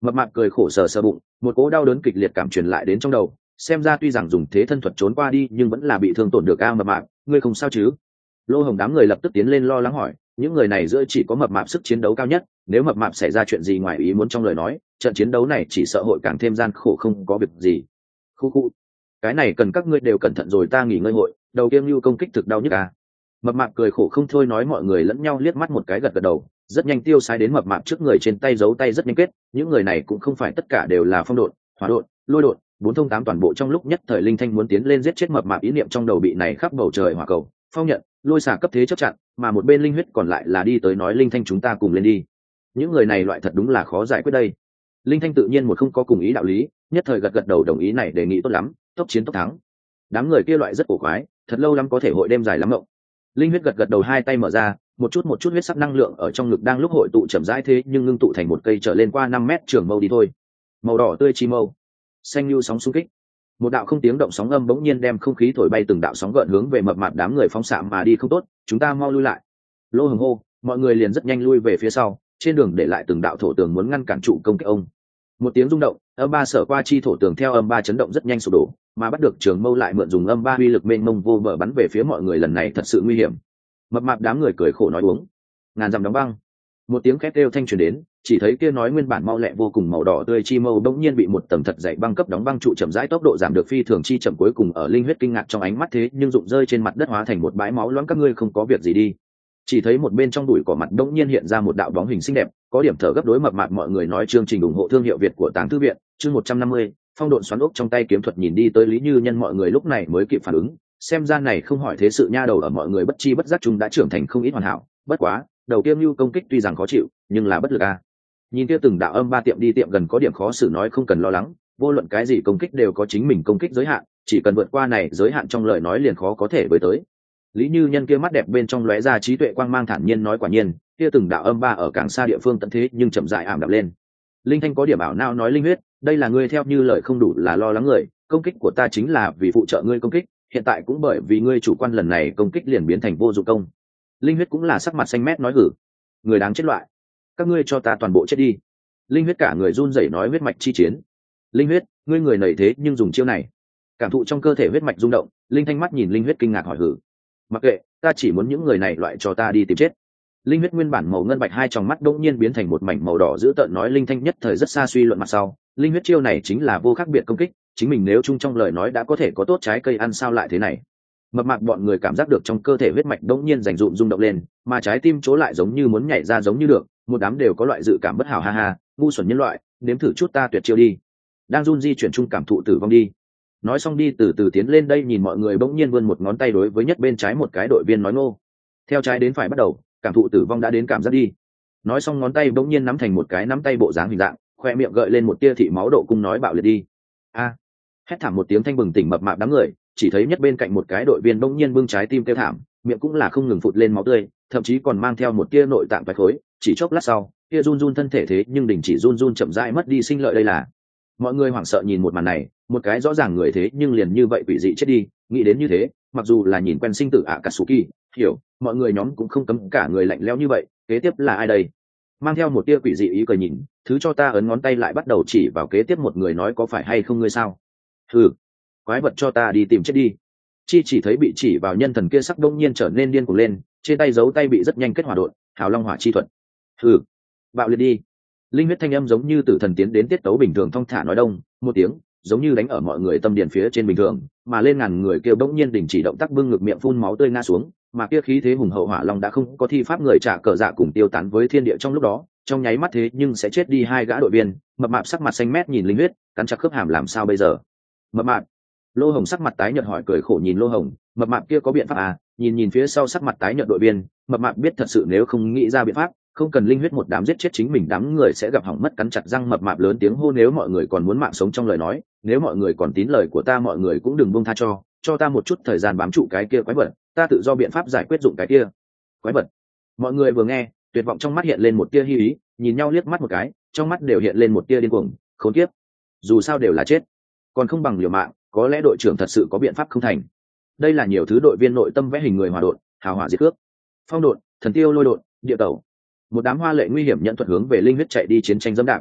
S1: Mập mạp cười khổ sờ sờ bụng, một cỗ đau đớn kịch liệt cảm truyền lại đến trong đầu, xem ra tuy rằng dùng thế thân thuật trốn qua đi nhưng vẫn là bị thương tổn được. Mập mạp, ngươi không sao chứ? Lô Hồng đám người lập tức tiến lên lo lắng hỏi, những người này giữa chỉ có mập mạp sức chiến đấu cao nhất, nếu mập mạp xảy ra chuyện gì ngoài ý muốn trong lời nói, trận chiến đấu này chỉ sợ hội càng thêm gian khổ không có việc gì. Khu khu, cái này cần các ngươi đều cẩn thận rồi, ta nghỉ ngơi hội, đầu kiêng lưu công kích thực đau nhức à. Mập mạp cười khổ không thôi nói, mọi người lẫn nhau liếc mắt một cái gật gật đầu, rất nhanh tiêu sái đến mập mạp trước người, trên tay giấu tay rất nhanh kết, những người này cũng không phải tất cả đều là phong độn, hỏa độn, lôi độn, bốn thông tám toàn bộ. Trong lúc nhất thời Linh Thanh muốn tiến lên giết chết mập mạp, ý niệm trong đầu bị này khắp bầu trời hỏa cầu, phong nhận, lôi xả cấp thế chấp chặn, mà một bên Linh Huyết còn lại là đi tới nói, Linh Thanh chúng ta cùng lên đi. Những người này loại thật đúng là khó giải quyết đây. Linh Thanh tự nhiên một không có cùng ý đạo lý, nhất thời gật gật đầu đồng ý, này đề nghị tốt lắm, tốc chiến tốc thắng. Đám người kia loại rất cổ quái, thật lâu lắm có thể hội đêm dài lắm mộng. Linh Huyết gật gật đầu, hai tay mở ra, một chút huyết sắc năng lượng ở trong ngực đang lúc hội tụ chậm rãi thế nhưng ngưng tụ thành một cây trở lên qua 5 mét trường mâu đi thôi. Màu đỏ tươi chi mâu, xanh lưu sóng xung kích. Một đạo không tiếng động sóng âm bỗng nhiên đem không khí thổi bay, từng đạo sóng gợn hướng về mập mạp đám người phóng xạ mà đi. Không tốt, chúng ta mau lui lại. Lô Hồng hô, mọi người liền rất nhanh lui về phía sau, trên đường để lại từng đạo thổ tường muốn ngăn cản trụ công kích ông. Một tiếng rung động, âm ba sở qua chi thổ tường theo âm ba chấn động rất nhanh sụp đổ, mà bắt được trường mâu lại mượn dùng âm ba uy lực mênh mông vô bờ bắn về phía mọi người, lần này thật sự nguy hiểm. Mập mạp đám người cười khổ nói, uống ngàn dặm đóng băng. Một tiếng khét kêu thanh truyền đến, chỉ thấy kia nói nguyên bản mau lẹ vô cùng màu đỏ tươi chi mâu bỗng nhiên bị một tầng thật dày băng cấp đóng băng trụ, chậm rãi tốc độ giảm được phi thường chi chậm, cuối cùng ở Linh Huyết kinh ngạc trong ánh mắt thế nhưng rụng rơi trên mặt đất hóa thành một bãi máu loãng. Các ngươi không có việc gì đi? Chỉ thấy một bên trong bụi cỏ mặt bỗng nhiên hiện ra một đạo bóng hình xinh đẹp, có điểm thở gấp đối mập mạp mọi người nói, chương trình ủng hộ thương hiệu Việt của Tàng Thư viện, chương 150, phong độn xoắn ốc trong tay kiếm thuật. Nhìn đi tới Lý Như Nhân mọi người lúc này mới kịp phản ứng, xem ra này không hỏi thế sự nha đầu ở mọi người bất chi bất giác chung đã trưởng thành không ít hoàn hảo, bất quá đầu kiêm lưu công kích tuy rằng khó chịu nhưng là bất lực a. Nhìn kia từng đạo âm ba tiệm đi tiệm gần có điểm khó xử nói, không cần lo lắng, vô luận cái gì công kích đều có chính mình công kích giới hạn, chỉ cần vượt qua này giới hạn trong lời nói liền khó có thể với tới. Lý Như Nhân kia mắt đẹp bên trong lóe ra trí tuệ quang mang, thản nhiên nói, quả nhiên kia từng đạo âm ba ở càng xa địa phương tận thế nhưng chậm rãi ảm đạm lên. Linh Thanh có điểm ảo não nói, Linh Huyết, đây là ngươi theo như lời không đủ là lo lắng người, công kích của ta chính là vì phụ trợ ngươi công kích, hiện tại cũng bởi vì ngươi chủ quan lần này công kích liền biến thành vô dụng công. Linh Huyết cũng là sắc mặt xanh mét nói, hử, người đáng chết loại, các ngươi cho ta toàn bộ chết đi. Linh Huyết cả người run rẩy nói, huyết mạch chi chiến. Linh Huyết, ngươi người nảy thế nhưng dùng chiêu này? Cảm thụ trong cơ thể huyết mạch rung động, Linh Thanh mắt nhìn Linh Huyết kinh ngạc hỏi, hử, mặc kệ, ta chỉ muốn những người này loại cho ta đi tìm chết. Linh Huyết nguyên bản màu ngân bạch hai tròng mắt đột nhiên biến thành một mảnh màu đỏ dữ tợn nói, Linh Thanh nhất thời rất xa suy luận mặt sau, Linh Huyết chiêu này chính là vô khác biệt công kích, chính mình nếu chung trong lời nói đã có thể có tốt trái cây ăn, sao lại thế này? Mập mạp bọn người cảm giác được trong cơ thể huyết mạch đột nhiên rành rụm rung động lên, mà trái tim chỗ lại giống như muốn nhảy ra giống như được, một đám đều có loại dự cảm bất hảo, ha ha, ngu xuẩn nhân loại, nếm thử chút ta tuyệt chiêu đi. Đang run di chuyển chung cảm thụ tử vong đi. Nói xong đi từ từ tiến lên đây, nhìn mọi người bỗng nhiên vươn một ngón tay đối với nhất bên trái một cái đội viên nói, ngô. Theo trái đến phải bắt đầu, cảm thụ tử vong đã đến cảm giác đi. Nói xong ngón tay bỗng nhiên nắm thành một cái nắm tay bộ dáng hình dạng, khoe miệng gợi lên một tia thị máu độ cung nói, bạo liệt đi. A. Hét thảm một tiếng thanh bừng tỉnh mập mạp đám người, chỉ thấy nhất bên cạnh một cái đội viên bỗng nhiên bưng trái tim kêu thảm, miệng cũng là không ngừng phụt lên máu tươi, thậm chí còn mang theo một tia nội tạng vài khối, chỉ chốc lát sau, kia run run thân thể thế nhưng đình chỉ run run chậm rãi mất đi sinh lợi. Đây là, mọi người hoảng sợ nhìn một màn này, một cái rõ ràng người thế nhưng liền như vậy quỷ dị chết đi, nghĩ đến như thế, mặc dù là nhìn quen sinh tử Akatsuki, hiểu, mọi người nhóm cũng không cấm cả người lạnh lẽo như vậy, kế tiếp là ai đây? Mang theo một tia quỷ dị ý cười nhìn, thứ cho ta ấn ngón tay lại bắt đầu chỉ vào kế tiếp một người nói, có phải hay không ngươi sao? Hừ, quái vật cho ta đi tìm chết đi. Chi chỉ thấy bị chỉ vào nhân thần kia sắc đông nhiên trở nên điên cuồng lên, trên tay giấu tay bị rất nhanh kết hỏa độn, hào long hỏa chi thuật. Hừ, bạo liệt đi. Linh Huyết thanh âm giống như tử thần tiến đến tiết tấu bình thường thong thả nói, đông một tiếng, giống như đánh ở mọi người tâm điện phía trên bình thường, mà lên ngàn người kêu bỗng nhiên đình chỉ động tác, bưng ngực miệng phun máu tươi ngã xuống, mà kia khí thế hùng hậu hỏa long đã không có thi pháp người trả cờ dạ cùng tiêu tán với thiên địa trong lúc đó, trong nháy mắt thế nhưng sẽ chết đi hai gã đội viên. Mập mạp sắc mặt xanh mét nhìn Linh Huyết, cắn chặt khớp hàm, làm sao bây giờ? Mập mạp. Lô Hồng sắc mặt tái nhợt hỏi, cười khổ nhìn Lô Hồng, mập mạp kia có biện pháp à? Nhìn phía sau sắc mặt tái nhợt đội viên, mập mạp biết thật sự nếu không nghĩ ra biện pháp, không cần Linh Huyết một đám giết chết chính mình đám người sẽ gặp hỏng mất, cắn chặt răng mập mạp lớn tiếng hô, nếu mọi người còn muốn mạng sống trong lời nói, nếu mọi người còn tín lời của ta, mọi người cũng đừng buông tha cho ta một chút thời gian bám trụ cái kia quái vật, ta tự do biện pháp giải quyết dụng cái kia quái vật. Mọi người vừa nghe, tuyệt vọng trong mắt hiện lên một tia hy ý, nhìn nhau liếc mắt một cái, trong mắt đều hiện lên một tia điên cuồng, khốn kiếp, dù sao đều là chết, còn không bằng liều mạng, có lẽ đội trưởng thật sự có biện pháp không thành. Đây là nhiều thứ đội viên nội tâm vẽ hình người hỏa độn, hào hỏa diệt cướp, phong độn, thần tiêu lôi độn, địa tẩu, một đám hoa lệ nguy hiểm nhận thuật hướng về Linh Huyết chạy đi, chiến tranh dẫm đạp.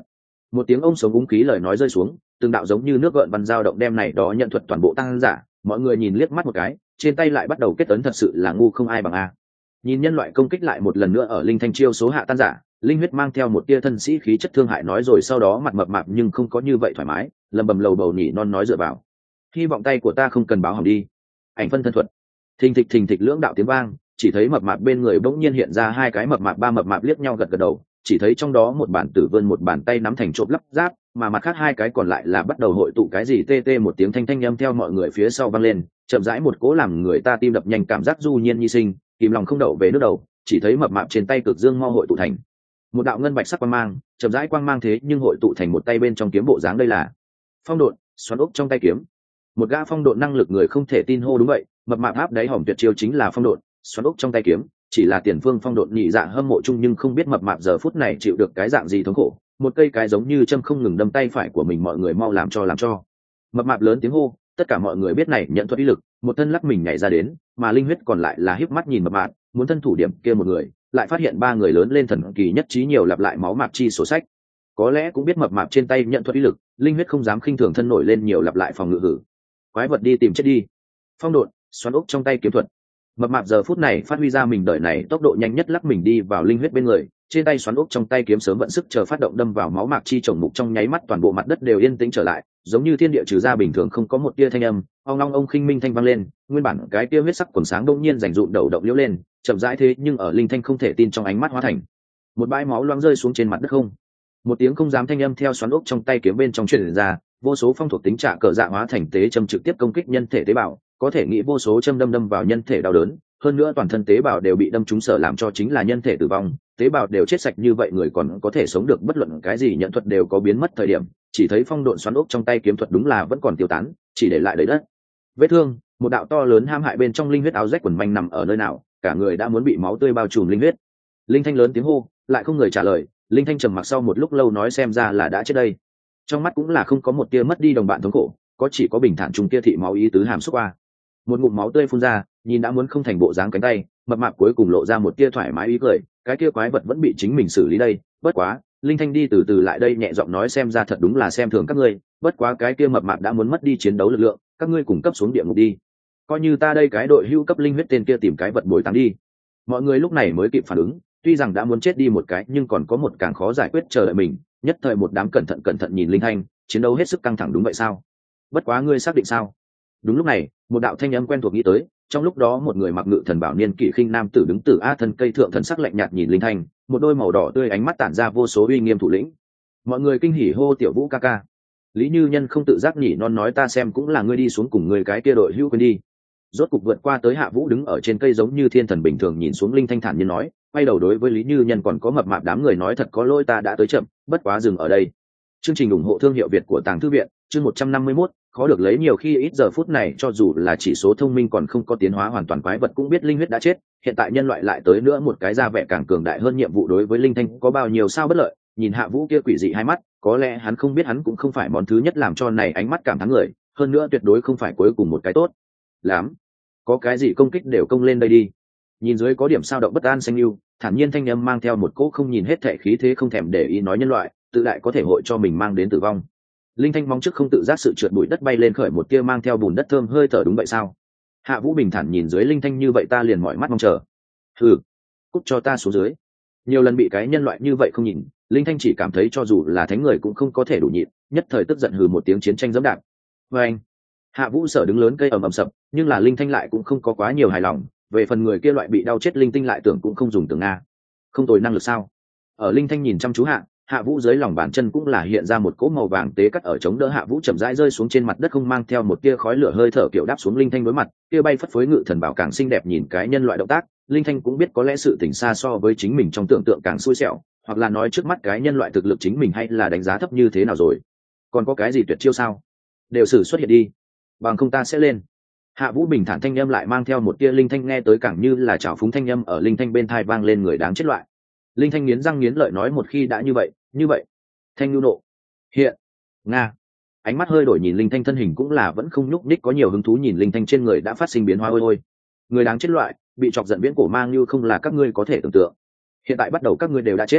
S1: Một tiếng ông sống úng khí lời nói rơi xuống, từng đạo giống như nước gợn văn dao động đem này đó nhận thuật toàn bộ tăng giả, mọi người nhìn liếc mắt một cái, trên tay lại bắt đầu kết ấn, thật sự là ngu không ai bằng a. Nhìn nhân loại công kích lại một lần nữa ở linh thanh chiêu số hạ tan giả, linh huyết mang theo một tia thân sĩ khí chất thương hại nói, rồi sau đó mặt mập mạp nhưng không có như vậy thoải mái, lầm bầm lầu bầu nhỉ non nói dựa vào. Hy vọng tay của ta không cần báo hỏng đi. Ảnh phân thân thuật. Thình thịch lưỡng đạo tiếng vang, chỉ thấy mập mạp bên người bỗng nhiên hiện ra hai cái mập mạp, ba mập mạp liếc nhau gật gật đầu, chỉ thấy trong đó một bản tử vươn một bàn tay nắm thành trộm lắp giáp, mà mặt khác hai cái còn lại là bắt đầu hội tụ cái gì tê tê một tiếng thanh âm theo mọi người phía sau vang lên, chậm rãi một cỗ làm người ta tim đập nhanh cảm giác du nhiên nhi sinh, kìm lòng không đậu về nước đầu, chỉ thấy mập mạp trên tay cực dương mo hội tụ thành một đạo ngân bạch sắc quang mang, chậm rãi quang mang thế nhưng hội tụ thành một tay bên trong kiếm bộ dáng, đây là phong độn xoắn ốc trong tay kiếm. Một gã phong độn năng lực người không thể tin hô đúng vậy, mập mạp áp đáy hỏng tuyệt chiêu chính là phong độn xoắn ốc trong tay kiếm, chỉ là tiền phương phong độn nhị dạ hâm mộ chung nhưng không biết mập mạp giờ phút này chịu được cái dạng gì thống khổ, một cây cái giống như châm không ngừng đâm tay phải của mình, mọi người mau làm cho. Mập mạp lớn tiếng hô, tất cả mọi người biết này nhận thuật ý lực, một thân lắc mình nhảy ra đến, mà linh huyết còn lại là híp mắt nhìn mập mạp, muốn thân thủ điểm kia một người, lại phát hiện ba người lớn lên thần kỳ nhất trí nhiều lặp lại máu mạp chi sổ sách. Có lẽ cũng biết mập mạp trên tay nhận thuật ý lực, linh huyết không dám khinh thường thân nổi lên nhiều lặp lại phòng ngự hử. Quái vật đi tìm chết đi. Phong độn xoắn ốc trong tay kiếm thuật. Mập mạp giờ phút này phát huy ra mình đời này tốc độ nhanh nhất, lắc mình đi vào linh huyết bên người, trên tay xoắn ốc trong tay kiếm sớm vận sức chờ phát động đâm vào máu mạc chi chồng mục, trong nháy mắt toàn bộ mặt đất đều yên tĩnh trở lại, giống như thiên địa trừ ra bình thường không có một tia thanh âm. Ong long ông khinh minh thanh vang lên, nguyên bản cái tia huyết sắc quần sáng đông nhiên rành rụn đầu động liễu lên, chậm rãi thế nhưng ở linh thanh không thể tin trong ánh mắt hóa thành một bãi máu loang rơi xuống trên mặt đất. Không một tiếng không dám thanh âm theo xoắn ốc trong tay kiếm bên trong truyền ra, vô số phong thuộc tính trả cờ dạ hóa thành tế châm trực tiếp công kích nhân thể tế bào, có thể nghĩ vô số châm đâm vào nhân thể đau đớn, hơn nữa toàn thân tế bào đều bị đâm trúng sở làm cho chính là nhân thể tử vong, tế bào đều chết sạch, như vậy người còn có thể sống được, bất luận cái gì nhận thuật đều có biến mất thời điểm, chỉ thấy phong độn xoắn ốc trong tay kiếm thuật đúng là vẫn còn tiêu tán, chỉ để lại đầy đất vết thương. Một đạo to lớn ham hại bên trong linh huyết áo rách quần manh nằm ở nơi nào, cả người đã muốn bị máu tươi bao trùm linh huyết. Linh thanh lớn tiếng hô, lại không người trả lời. Linh thanh trầm mặc sau một lúc lâu nói, xem ra là đã chết đây. Trong mắt cũng là không có một tia mất đi đồng bạn thống khổ, có chỉ có bình thản trung tia thị máu ý tứ hàm xúc qua. Một ngụm máu tươi phun ra, nhìn đã muốn không thành bộ dáng cánh tay, mập mạp cuối cùng lộ ra một tia thoải mái ý cười, cái kia quái vật vẫn bị chính mình xử lý đây, bất quá. Linh thanh đi từ từ lại đây nhẹ giọng nói, xem ra thật đúng là xem thường các ngươi, bất quá cái kia mập mạp đã muốn mất đi chiến đấu lực lượng, các ngươi cùng cấp xuống địa ngục đi, coi như ta đây cái đội hưu cấp linh huyết tên kia tìm cái vật bồi táng đi. Mọi người lúc này mới kịp phản ứng, tuy rằng đã muốn chết đi một cái nhưng còn có một càng khó giải quyết chờ đợi mình, nhất thời một đám cẩn thận nhìn linh thanh, chiến đấu hết sức căng thẳng. Đúng vậy sao? Bất quá ngươi xác định sao? Đúng lúc này một đạo thanh âm quen thuộc nghĩ tới, trong lúc đó một người mặc ngự thần bảo niên kỷ khinh nam tử đứng từ a thân cây thượng, thần sắc lạnh nhạt nhìn linh thanh, một đôi màu đỏ tươi ánh mắt tản ra vô số uy nghiêm thủ lĩnh. Mọi người kinh hỉ hô, tiểu Vũ ca ca. Lý Như Nhân không tự giác nhỉ non nói, ta xem cũng là ngươi đi xuống cùng người cái kia đội hưu quên đi. Rốt cục vượt qua tới, Hạ Vũ đứng ở trên cây giống như thiên thần bình thường nhìn xuống linh thanh thản nhiên nói, quay đầu đối với Lý Như Nhân còn có mập mạp đám người nói, thật có lỗi ta đã tới chậm, bất quá dừng ở đây. Chương trình ủng hộ thương hiệu Việt của Tàng Thư Viện, chương 151, khó được lấy nhiều khi ít. Giờ phút này cho dù là chỉ số thông minh còn không có tiến hóa hoàn toàn, quái vật cũng biết linh huyết đã chết, hiện tại nhân loại lại tới nữa một cái ra vẻ càng cường đại hơn nhiệm vụ, đối với linh thanh có bao nhiêu sao bất lợi. Nhìn Hạ Vũ kia quỷ dị hai mắt, có lẽ hắn không biết hắn cũng không phải món thứ nhất làm cho này ánh mắt cảm thắng người, hơn nữa tuyệt đối không phải cuối cùng một cái tốt lắm. Có cái gì công kích đều công lên đây đi. Nhìn dưới có điểm sao động bất an xanh lưu, thản nhiên thanh âm mang theo một cỗ không nhìn hết thệ khí thế, không thèm để ý nói, nhân loại tự đại có thể hội cho mình mang đến tử vong. Linh thanh mong trước không tự giác sự trượt bụi đất bay lên khởi một tia mang theo bùn đất thơm hơi thở. Đúng vậy sao? Hạ Vũ bình thản nhìn dưới linh thanh, như vậy ta liền mỏi mắt mong chờ. Cút cho ta xuống dưới. Nhiều lần bị cái nhân loại như vậy không nhìn, linh thanh chỉ cảm thấy cho dù là thánh người cũng không có thể đủ nhịn, nhất thời tức giận hừ một tiếng, chiến tranh dẫm đạp. Và anh, Hạ Vũ sở đứng lớn cây ầm ầm sập, nhưng là linh thanh lại cũng không có quá nhiều hài lòng, về phần người kia loại bị đau chết linh tinh lại tưởng cũng không dùng tưởng nga, không tồi năng lực sao? Ở linh thanh nhìn chăm chú Hạ Vũ dưới lòng bàn chân cũng là hiện ra một cỗ màu vàng tế cắt ở chống đỡ. Hạ Vũ chậm rãi rơi xuống trên mặt đất, không mang theo một tia khói lửa hơi thở, kiểu đáp xuống linh thanh đối mặt kia bay phất phới ngự thần bảo càng xinh đẹp. Nhìn cái nhân loại động tác, linh thanh cũng biết có lẽ sự tình xa so với chính mình trong tưởng tượng càng xui xẻo, hoặc là nói trước mắt cái nhân loại thực lực chính mình hay là đánh giá thấp như thế nào rồi. Còn có cái gì tuyệt chiêu sao? Đều sử xuất hiện đi, bằng không ta sẽ lên. Hạ Vũ bình thản thanh âm lại mang theo một tia linh thanh nghe tới càng như là trào phúng thanh âm ở linh thanh bên thai vang lên, người đáng chết loại. Linh thanh nghiến răng nghiến lợi nói, một khi đã như vậy thanh nhu nộ hiện nga. Ánh mắt hơi đổi nhìn linh thanh, thân hình cũng là vẫn không nhúc nhích, có nhiều hứng thú nhìn linh thanh trên người đã phát sinh biến hóa. Ôi người đáng chết loại, bị chọc giận viễn cổ mang như không là các ngươi có thể tưởng tượng, hiện tại bắt đầu các ngươi đều đã chết.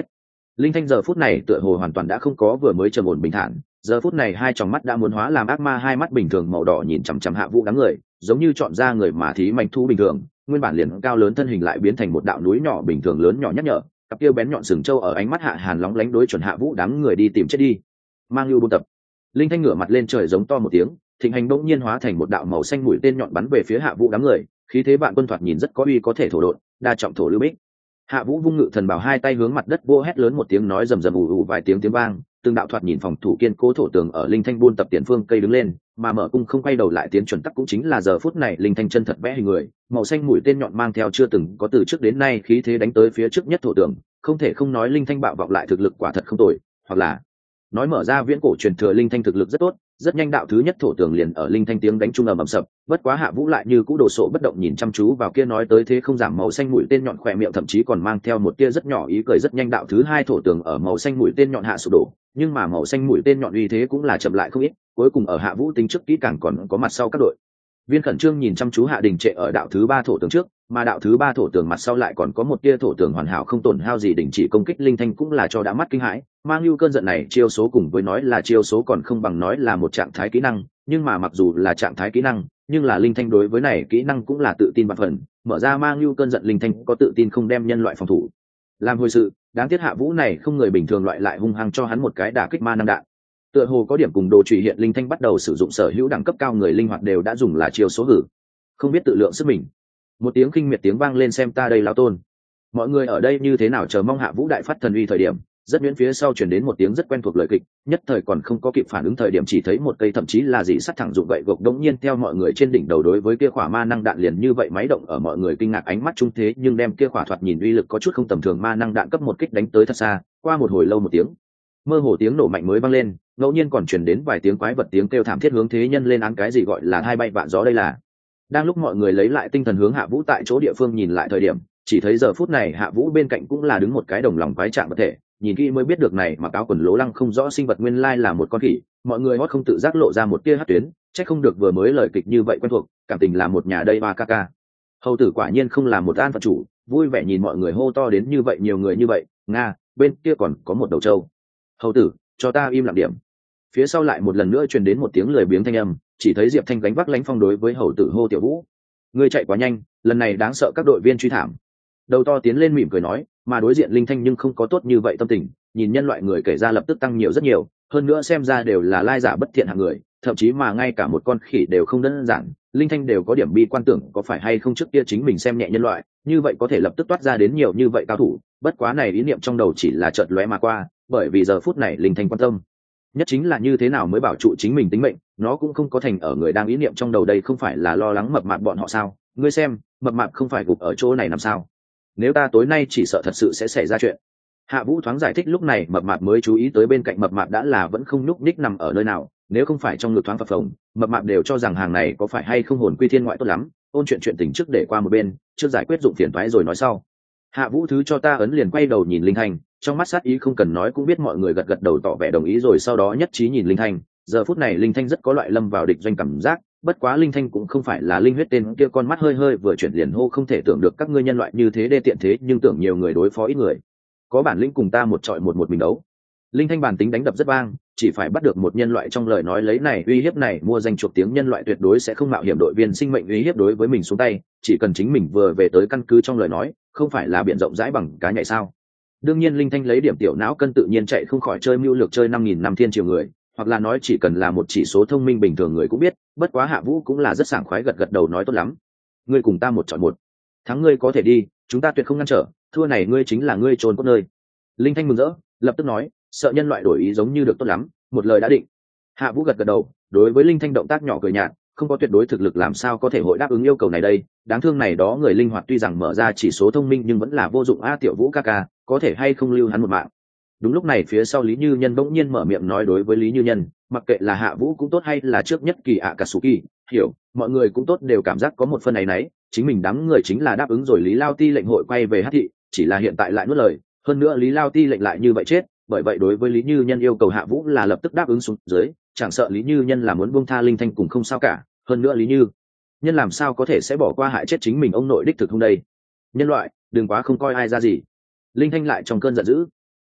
S1: Linh Thanh giờ phút này tựa hồ hoàn toàn đã không có vừa mới trầm ổn bình thản, giờ phút này hai tròng mắt đã muốn hóa làm ác ma, hai mắt bình thường màu đỏ nhìn chằm chằm Hạ Vũ đám người, giống như chọn ra người mà thí manh thu bình thường, nguyên bản liền cao lớn thân hình lại biến thành một đạo núi nhỏ bình thường lớn nhỏ nhắc nhở, cặp kia bén nhọn sừng trâu ở ánh mắt Hạ Hàn lóng lánh đối chuẩn Hạ Vũ đám người đi tìm chết đi. Mang lưu buôn tập. Linh Thanh ngửa mặt lên trời giống to một tiếng, thịnh hành bỗng nhiên hóa thành một đạo màu xanh mũi tên nhọn bắn về phía Hạ Vũ đám người, khí thế bạn quân thoạt nhìn rất có uy, có thể thổ độn, đa trọng thổ lưu bích. Hạ Vũ vung ngự thần bảo hai tay hướng mặt đất vô hét lớn một tiếng, nói rầm rầm ù ù vài tiếng tiếng vang, từng đạo thoạt nhìn phòng thủ kiên cố thổ tường ở Linh Thanh buôn tập tiền phương cây đứng lên, mà mở cung không quay đầu lại tiến chuẩn tắc cũng chính là giờ phút này Linh Thanh chân thật vẽ hình người, màu xanh mũi tên nhọn mang theo chưa từng có từ trước đến nay khí thế đánh tới phía trước nhất thổ tường, không thể không nói Linh Thanh bạo vọng lại thực lực quả thật không tồi, hoặc là nói mở ra viễn cổ truyền thừa Linh Thanh thực lực rất tốt, rất nhanh đạo thứ nhất thổ tường liền ở Linh Thanh tiếng đánh trung ầm sập, bất quá Hạ Vũ lại như cũ đồ sộ bất động nhìn chăm chú vào kia nói tới thế không giảm màu xanh mũi tên nhọn, khỏe miệng thậm chí còn mang theo một tia rất nhỏ ý cười. Rất nhanh đạo thứ hai thổ tường ở màu xanh mũi tên nhọn hạ sụp đổ, nhưng mà màu xanh mũi tên nhọn uy thế cũng là chậm lại không ít, cuối cùng ở Hạ Vũ tính trước kỹ càng còn có mặt sau các đội viên khẩn trương nhìn chăm chú hạ đình trệ ở đạo thứ ba thổ tường trước, mà đạo thứ ba thổ tường mặt sau lại còn có một tia thổ tường hoàn hảo không tổn hao gì đình chỉ công kích. Linh Thanh cũng là cho đã mắt kinh hãi, mang lưu cơn giận này chiêu số cùng với nói là chiêu số còn không bằng nói là một trạng thái kỹ năng, nhưng mà mặc dù là trạng thái kỹ năng, nhưng là Linh Thanh đối với này kỹ năng cũng là tự tin bạc phần, mở ra mang lưu cơn giận Linh Thanh có tự tin không đem nhân loại phòng thủ làm hồi sự, đáng tiếc Hạ Vũ này không người bình thường loại lại hung hăng cho hắn một cái đả kích ma năng đạn. Tựa hồ có điểm cùng đồ trùy hiện Linh Thanh bắt đầu sử dụng sở hữu đẳng cấp cao người linh hoạt đều đã dùng là chiêu số hử, không biết tự lượng sức mình. Một tiếng kinh miệt tiếng vang lên, xem ta đây lão tôn. Mọi người ở đây như thế nào chờ mong Hạ Vũ đại phát thần uy thời điểm, rất miễn phía sau chuyển đến một tiếng rất quen thuộc lời kịch, nhất thời còn không có kịp phản ứng thời điểm chỉ thấy một cây thậm chí là dị sắt thẳng dụng gậy gộc đống nhiên theo mọi người trên đỉnh đầu đối với kia khỏa ma năng đạn liền như vậy máy động ở mọi người kinh ngạc ánh mắt trung thế, nhưng đem kia khỏa thoạt nhìn uy lực có chút không tầm thường ma năng đạn cấp một kích đánh tới thật xa. Qua một hồi lâu một tiếng mơ hồ tiếng nổ mạnh mới vang lên, ngẫu nhiên còn truyền đến vài tiếng quái vật tiếng kêu thảm thiết hướng thế nhân lên án cái gì gọi là hai bay vạn gió. Đây là đang lúc mọi người lấy lại tinh thần hướng Hạ Vũ tại chỗ địa phương nhìn lại thời điểm, chỉ thấy giờ phút này Hạ Vũ bên cạnh cũng là đứng một cái đồng lòng quái trạng vật thể, nhìn kỹ mới biết được này mặc áo quần lố lăng không rõ sinh vật nguyên lai là một con khỉ. Mọi người hót không tự giác lộ ra một tia hất tuyến, trách không được vừa mới lời kịch như vậy quen thuộc, cảm tình là một nhà đây ba ca. Hầu tử quả nhiên không là một an phận chủ, vui vẻ nhìn mọi người hô to đến như vậy nhiều người như vậy, nga bên kia còn có một đầu trâu. Hầu tử, cho ta im lặng điểm. Phía sau lại một lần nữa truyền đến một tiếng lười biếng thanh âm, chỉ thấy Diệp Thanh gánh vác Lãnh Phong đối với hầu tử hô, Tiểu Vũ, ngươi chạy quá nhanh, lần này đáng sợ các đội viên truy thảm. Đầu to tiến lên mỉm cười nói, mà đối diện Linh Thanh nhưng không có tốt như vậy tâm tình, nhìn nhân loại người kể ra lập tức tăng nhiều rất nhiều, hơn nữa xem ra đều là lai giả bất thiện hạng người, thậm chí mà ngay cả một con khỉ đều không đơn giản. Linh Thanh đều có điểm bi quan tưởng có phải hay không trước kia chính mình xem nhẹ nhân loại, như vậy có thể lập tức toát ra đến nhiều như vậy cao thủ. Bất quá này ý niệm trong đầu chỉ là chợt lóe mà qua, bởi vì giờ phút này Linh Thanh quan tâm nhất chính là như thế nào mới bảo trụ chính mình tính mệnh, nó cũng không có thành ở người đang ý niệm trong đầu đây không phải là lo lắng mập mạp bọn họ sao? Ngươi xem, mập mạp không phải gục ở chỗ này làm sao? Nếu ta tối nay chỉ sợ thật sự sẽ xảy ra chuyện. Hạ Vũ thoáng giải thích, lúc này mập mạp mới chú ý tới bên cạnh mập mạp đã là vẫn không nhúc nhích nằm ở nơi nào, nếu không phải trong ngực thoáng phập phồng, mập mạp đều cho rằng hàng này có phải hay không hồn quy thiên ngoại tốt lắm, ôn chuyện tình trước để qua một bên, trước giải quyết dụng phiền toái rồi nói sau. Hạ Vũ thứ cho ta ấn liền quay đầu nhìn Linh Thanh, trong mắt sát ý không cần nói cũng biết mọi người gật gật đầu tỏ vẻ đồng ý rồi sau đó nhất trí nhìn Linh Thanh. Giờ phút này Linh Thanh rất có loại lâm vào địch doanh cảm giác, bất quá Linh Thanh cũng không phải là linh huyết tên kia, con mắt hơi hơi vừa chuyển liền hô, không thể tưởng được các ngươi nhân loại như thế đê tiện thế nhưng tưởng nhiều người đối phó ít người, có bản lĩnh cùng ta một trọi một mình đấu. Linh Thanh bản tính đánh đập rất vang, chỉ phải bắt được một nhân loại trong lời nói lấy này uy hiếp này mua danh chuộc tiếng, nhân loại tuyệt đối sẽ không mạo hiểm đội viên sinh mệnh uy hiếp đối với mình xuống tay, chỉ cần chính mình vừa về tới căn cứ trong lời nói, không phải là biển rộng rãi bằng cá nhảy sao. Đương nhiên Linh Thanh lấy điểm tiểu não cân tự nhiên chạy không khỏi chơi mưu lược chơi 5.000 năm thiên triều người, hoặc là nói chỉ cần là một chỉ số thông minh bình thường người cũng biết. Bất quá Hạ Vũ cũng là rất sảng khoái gật gật đầu nói tốt lắm, ngươi cùng ta một chọi một, thắng ngươi có thể đi, chúng ta tuyệt không ngăn trở, thua này ngươi chính là ngươi trốn cốt nơi. Linh Thanh mừng rỡ lập tức nói, sợ nhân loại đổi ý giống như được tốt lắm, một lời đã định. Hạ Vũ gật gật đầu, đối với Linh Thanh động tác nhỏ cười nhạt, không có tuyệt đối thực lực làm sao có thể hội đáp ứng yêu cầu này đây, đáng thương này đó người linh hoạt tuy rằng mở ra chỉ số thông minh nhưng vẫn là vô dụng a. Tiểu Vũ ca ca, có thể hay không lưu hắn một mạng. Đúng lúc này phía sau Lý Như Nhân bỗng nhiên mở miệng nói, đối với Lý Như Nhân, mặc kệ là Hạ Vũ cũng tốt hay là trước nhất kỳ Akatsuki, hiểu, mọi người cũng tốt đều cảm giác có một phần này nấy, chính mình đám người chính là đáp ứng rồi Lý Lao Ti lệnh hội quay về Hắc thị, chỉ là hiện tại lại nuốt lời, hơn nữa Lý Lao Ti lệnh lại như vậy chết, bởi vậy đối với Lý Như Nhân yêu cầu Hạ Vũ là lập tức đáp ứng xuống dưới, chẳng sợ Lý Như Nhân là muốn buông tha Linh Thanh cùng không sao cả, hơn nữa Lý Như Nhân làm sao có thể sẽ bỏ qua hại chết chính mình ông nội đích thực không đây. Nhân loại đừng quá không coi ai ra gì. Linh Thanh lại trong cơn giận dữ,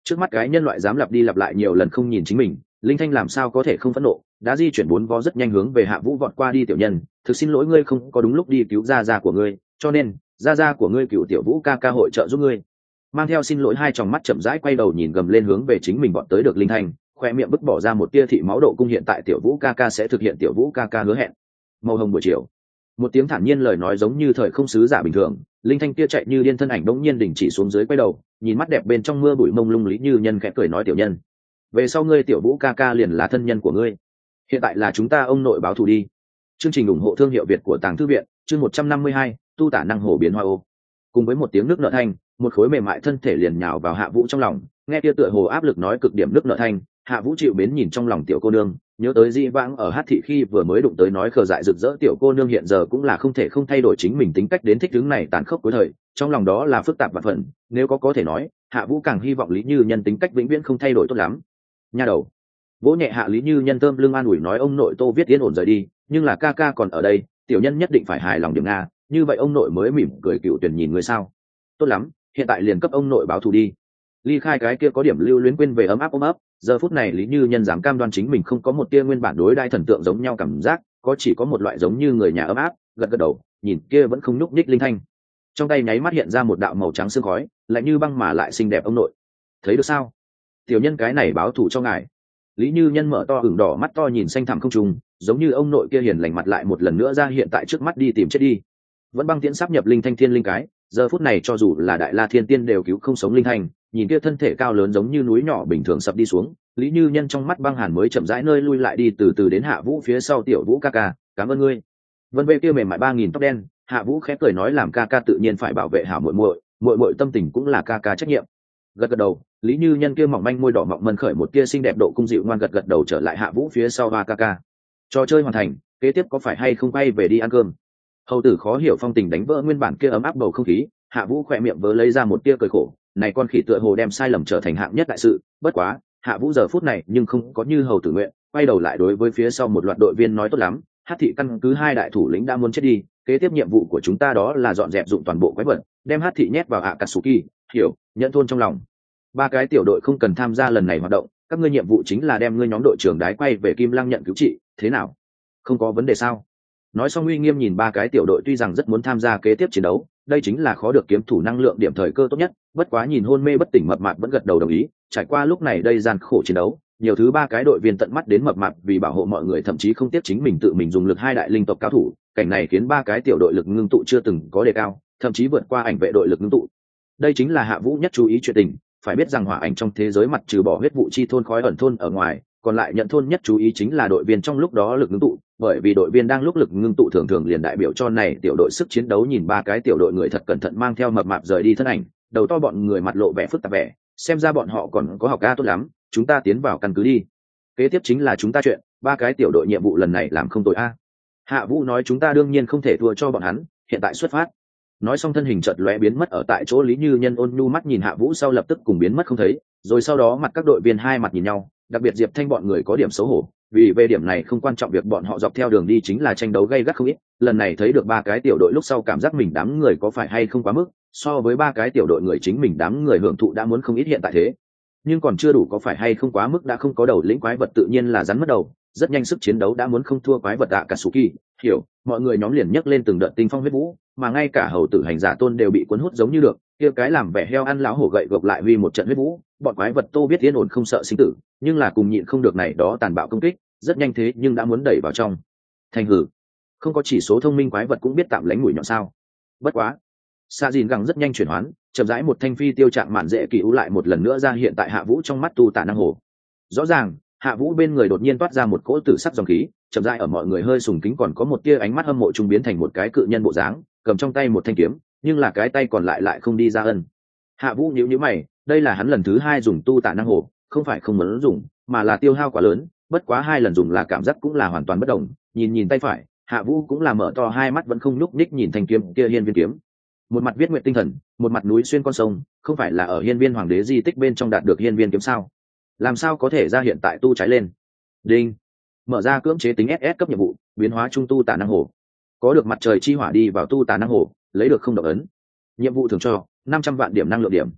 S1: Trước mắt cái nhân loại dám lặp đi lặp lại nhiều lần không nhìn chính mình, linh thanh làm sao có thể không phẫn nộ, đã di chuyển 4 vó rất nhanh hướng về Hạ Vũ vọt qua đi. Tiểu nhân, thực xin lỗi, ngươi không có đúng lúc đi cứu gia gia của ngươi, cho nên gia gia của ngươi cựu tiểu Vũ ca ca hội trợ giúp ngươi. Mang theo xin lỗi hai tròng mắt chậm rãi quay đầu nhìn gầm lên hướng về chính mình bọn tới được linh thanh, khoe miệng bứt bỏ ra một tia thị máu độ cung. Hiện tại tiểu Vũ ca ca sẽ thực hiện tiểu Vũ ca ca hứa hẹn. Màu hồng buổi chiều, một tiếng thản nhiên lời nói giống như thời không sứ giả bình thường, linh thanh kia chạy như điên thân ảnh đống nhiên đình chỉ xuống dưới quay đầu nhìn mắt đẹp bên trong mưa bụi mông lung Lý Như Nhân khẽ cười nói, tiểu nhân, về sau ngươi tiểu Vũ ca ca liền là thân nhân của ngươi, hiện tại là chúng ta ông nội báo thù đi. Chương trình ủng hộ thương hiệu Việt của Tàng Thư Viện, chương 152, tu tả năng hồ biến hoa ô. Cùng với một tiếng nước nợ thanh, một khối mềm mại thân thể liền nhào vào Hạ Vũ trong lòng, nghe kia tựa hồ áp lực nói cực điểm nước nợ thanh, Hạ Vũ chịu mến nhìn trong lòng tiểu cô nương, nhớ tới dĩ vãng ở Hát thị khi vừa mới đụng tới nói khờ dại rực rỡ tiểu cô nương, hiện giờ cũng là không thể không thay đổi chính mình tính cách đến thích ứng này tàn khốc cuối thời, trong lòng đó là phức tạp và phận, nếu có thể nói, Hạ Vũ càng hy vọng Lý Như Nhân tính cách vĩnh viễn không thay đổi tốt lắm. Nha đầu, vỗ nhẹ hạ Lý Như Nhân tôm lưng an ủi nói, ông nội Tô Viết yên ổn rời đi, nhưng là ca ca còn ở đây, tiểu nhân nhất định phải hài lòng điểm nga, như vậy ông nội mới mỉm cười cựu tuyển nhìn người sao. Tốt lắm, hiện tại liền cấp ông nội báo thù đi. Ly khai cái kia có điểm lưu luyến quên về ấm áp ôm ấp, giờ phút này Lý Như Nhân dám cam đoan chính mình không có một tia nguyên bản đối đai thần tượng giống nhau cảm giác, chỉ có một loại giống như người nhà ấm áp, gật gật đầu nhìn kia vẫn không nhúc nhích linh thanh, trong tay nháy mắt hiện ra một đạo màu trắng sương khói, lạnh như băng mà lại xinh đẹp. Ông nội thấy được sao, tiểu nhân cái này báo thù cho ngài. Lý Như Nhân mở to ửng đỏ mắt to nhìn xanh thẳm không trùng, giống như ông nội kia hiền lành mặt lại một lần nữa ra hiện tại trước mắt, đi tìm chết đi. Vẫn băng tiễn sắp nhập linh thanh thiên linh cái, giờ phút này cho dù là đại la thiên tiên đều cứu không sống linh thanh, nhìn kia thân thể cao lớn giống như núi nhỏ bình thường sập đi xuống, Lý Như Nhân trong mắt băng hàn mới chậm rãi nơi lui lại đi từ từ đến Hạ Vũ phía sau, tiểu Vũ ca ca, cảm ơn ngươi. Vân vệ kia mềm mại 3000 tóc đen, Hạ Vũ khẽ cười nói, làm ca ca tự nhiên phải bảo vệ hảo muội muội, muội muội tâm tình cũng là ca ca trách nhiệm. Gật gật đầu, Lý Như Nhân kia mỏng manh môi đỏ mọng mân khởi một tia xinh đẹp độ cung dịu ngoan, gật gật đầu trở lại Hạ Vũ phía sau. Hoa ca ca, trò chơi hoàn thành, kế tiếp có phải hay không quay về đi ăn cơm? Hầu tử khó hiểu phong tình đánh vỡ nguyên bản kia ấm áp bầu không khí, Hạ Vũ khỏe miệng vớ lấy ra một tia cười khổ, này con khỉ tựa hồ đem sai lầm trở thành hạng nhất đại sự. Bất quá Hạ Vũ giờ phút này nhưng không có như hầu tử nguyện, quay đầu lại đối với phía sau một loạt đội viên nói, tốt lắm, Hát thị căn cứ 2 đại thủ lĩnh đã muốn chết đi, kế tiếp nhiệm vụ của chúng ta đó là dọn dẹp dụng toàn bộ quái vật, đem Hát thị nhét vào Akatsuki, hiểu, nhận thôn trong lòng. 3 cái tiểu đội không cần tham gia lần này hoạt động, các ngươi nhiệm vụ chính là đem ngươi nhóm đội trưởng đái quay về Kim Lăng nhận cứu trị, thế nào? Không có vấn đề sao? Nói xong uy nghiêm nhìn 3 cái tiểu đội, tuy rằng rất muốn tham gia kế tiếp chiến đấu, đây chính là khó được kiếm thủ năng lượng điểm thời cơ tốt nhất, bất quá nhìn hôn mê bất tỉnh mập mạp vẫn gật đầu đồng ý. Trải qua lúc này đây gian khổ chiến đấu, nhiều thứ 3 cái đội viên tận mắt đến mập mạp vì bảo hộ mọi người thậm chí không tiếc chính mình tự mình dùng lực 2 đại linh tộc cao thủ, cảnh này khiến 3 cái tiểu đội lực ngưng tụ chưa từng có đề cao, thậm chí vượt qua ảnh vệ đội lực ngưng tụ. Đây chính là Hạ Vũ nhất chú ý chuyện tình, phải biết rằng hỏa ảnh trong thế giới mặt trừ bỏ huyết vụ chi thôn khói ẩn thôn ở ngoài, còn lại nhận thôn nhất chú ý chính là đội viên trong lúc đó lực ngưng tụ, bởi vì đội viên đang lúc lực ngưng tụ thường thường liền đại biểu cho này tiểu đội sức chiến đấu. Nhìn 3 cái tiểu đội người thật cẩn thận mang theo mập mạp rời đi thân ảnh, đầu to bọn người mặt lộ vẻ phức tạp vẻ, xem ra bọn họ còn có học ca tốt lắm, chúng ta tiến vào căn cứ đi, kế tiếp chính là chúng ta chuyện. 3 cái tiểu đội nhiệm vụ lần này làm không tồi a. Hạ Vũ nói, chúng ta đương nhiên không thể thua cho bọn hắn, hiện tại xuất phát. Nói xong thân hình chợt lóe biến mất ở tại chỗ. Lý Như Nhân ôn nhu mắt nhìn Hạ Vũ sau lập tức cùng biến mất không thấy, rồi sau đó mặt các đội viên hai mặt nhìn nhau, đặc biệt Diệp Thanh bọn người có điểm xấu hổ, vì về điểm này không quan trọng, việc bọn họ dọc theo đường đi chính là tranh đấu gay gắt không ít. Lần này thấy được 3 cái tiểu đội lúc sau cảm giác mình đám người có phải hay không quá mức, so với 3 cái tiểu đội người chính mình đám người hưởng thụ đã muốn không ít hiện tại thế, nhưng còn chưa đủ, có phải hay không quá mức, đã không có đầu lĩnh quái vật tự nhiên là rắn mất đầu, rất nhanh sức chiến đấu đã muốn không thua quái vật Akatsuki, hiểu, mọi người nhóm liền nhấc lên từng đợt tinh phong huyết vũ, mà ngay cả hầu tử hành giả tôn đều bị cuốn hút giống như được, kia cái làm vẻ heo ăn lão hổ gậy gộc lại huy một trận huyết vũ, bọn quái vật Tô biết yên ổn không sợ sinh tử, nhưng là cùng nhịn không được này đó tàn bạo công kích, rất nhanh thế nhưng đã muốn đẩy vào trong thành hử. Không có chỉ số thông minh quái vật cũng biết tạm lánh mũi nhọn sao? Bất quá Sa Dìn gẳng rất nhanh chuyển hoán, chậm rãi một thanh phi tiêu trạng mạn dễ kỳ ú lại một lần nữa ra hiện tại Hạ Vũ trong mắt tu tả năng hồ. Rõ ràng Hạ Vũ bên người đột nhiên toát ra một cỗ tử sắc dòng khí, chậm rãi ở mọi người hơi sùng kính còn có một tia ánh mắt hâm mộ trung biến thành một cái cự nhân bộ dáng, cầm trong tay một thanh kiếm, nhưng là cái tay còn lại không đi ra ân. Hạ Vũ nhíu nhíu mày, đây là hắn lần thứ 2 dùng tu tả năng hồ, không phải không muốn dùng, mà là tiêu hao quá lớn, bất quá 2 lần dùng là cảm giác cũng là hoàn toàn bất đồng. Nhìn tay phải, Hạ Vũ cũng là mở to 2 mắt vẫn không nhúc nhích nhìn thanh kiếm kia hiên viên kiếm. Một mặt viết nguyện tinh thần, một mặt núi xuyên con sông, không phải là ở hiên viên hoàng đế di tích bên trong đạt được hiên viên kiếm sao? Làm sao có thể ra hiện tại tu trái lên? Đinh, mở ra cưỡng chế tính SS cấp nhiệm vụ, biến hóa trung tu tả năng hồ. Có được mặt trời chi hỏa đi vào tu tả năng hồ, lấy được không động ấn. Nhiệm vụ thường cho 500 vạn điểm năng lượng điểm.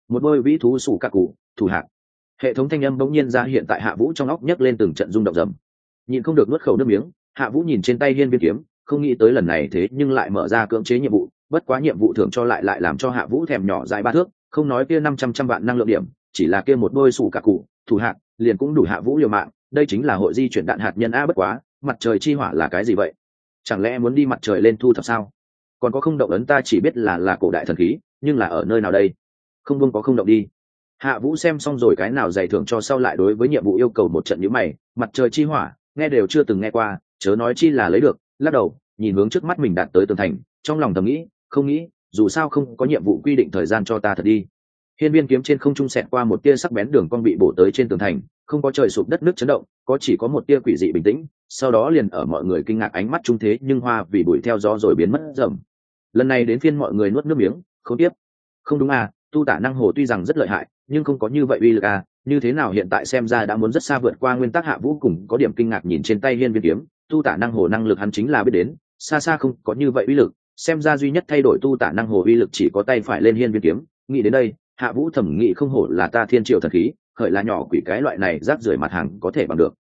S1: một đôi vĩ thú sủ cạ cụ thủ hạng. Hệ thống thanh âm bỗng nhiên ra hiện tại Hạ Vũ trong óc, nhấc lên từng trận rung động rầm. Nhịn không được nuốt khẩu nước miếng, Hạ Vũ nhìn trên tay hiên viên kiếm, không nghĩ tới lần này thế nhưng lại mở ra cưỡng chế nhiệm vụ, bất quá nhiệm vụ thưởng cho lại làm cho Hạ Vũ thèm nhỏ dại 3 thước, không nói kia 500 vạn năng lượng điểm, chỉ là kia một đôi sủ cạ cụ thủ hạng liền cũng đủ Hạ Vũ liều mạng. Đây chính là hội di chuyển đạn hạt nhân a. Bất quá mặt trời chi hỏa là cái gì vậy? Chẳng lẽ muốn đi mặt trời lên thu thập sao? Còn có không động ấn ta chỉ biết là cổ đại thần khí, nhưng là ở nơi nào đây? Không buông có không động đi. Hạ Vũ xem xong rồi cái nào giải thưởng cho sau lại đối với nhiệm vụ yêu cầu một trận nhíu mày, mặt trời chi hỏa, nghe đều chưa từng nghe qua, chớ nói chi là lấy được, lắc đầu, nhìn hướng trước mắt mình đạt tới tường thành, trong lòng thầm nghĩ, không nghĩ, dù sao không có nhiệm vụ quy định thời gian cho ta thật đi. Hiên viên kiếm trên không trung xẹt qua một tia sắc bén đường cong bị bổ tới trên tường thành, không có trời sụp đất nước chấn động, chỉ có một tia quỷ dị bình tĩnh, sau đó liền ở mọi người kinh ngạc ánh mắt trung thế nhưng hoa vì bụi theo gió rồi biến mất dần. Lần này đến phiên mọi người nuốt nước miếng, không tiếp. Không đúng à, tu tả năng hồ tuy rằng rất lợi hại, nhưng không có như vậy uy lực à, như thế nào hiện tại xem ra đã muốn rất xa vượt qua nguyên tắc. Hạ Vũ cùng có điểm kinh ngạc nhìn trên tay hiên viên kiếm, tu tả năng hồ năng lực hắn chính là biết đến, xa xa không có như vậy uy lực, xem ra duy nhất thay đổi tu tả năng hồ uy lực chỉ có tay phải lên hiên viên kiếm. Nghĩ đến đây, Hạ Vũ thẩm nghĩ không hổ là ta thiên triệu thần khí, khởi là nhỏ quỷ cái loại này rác rưởi mặt hàng có thể bằng được.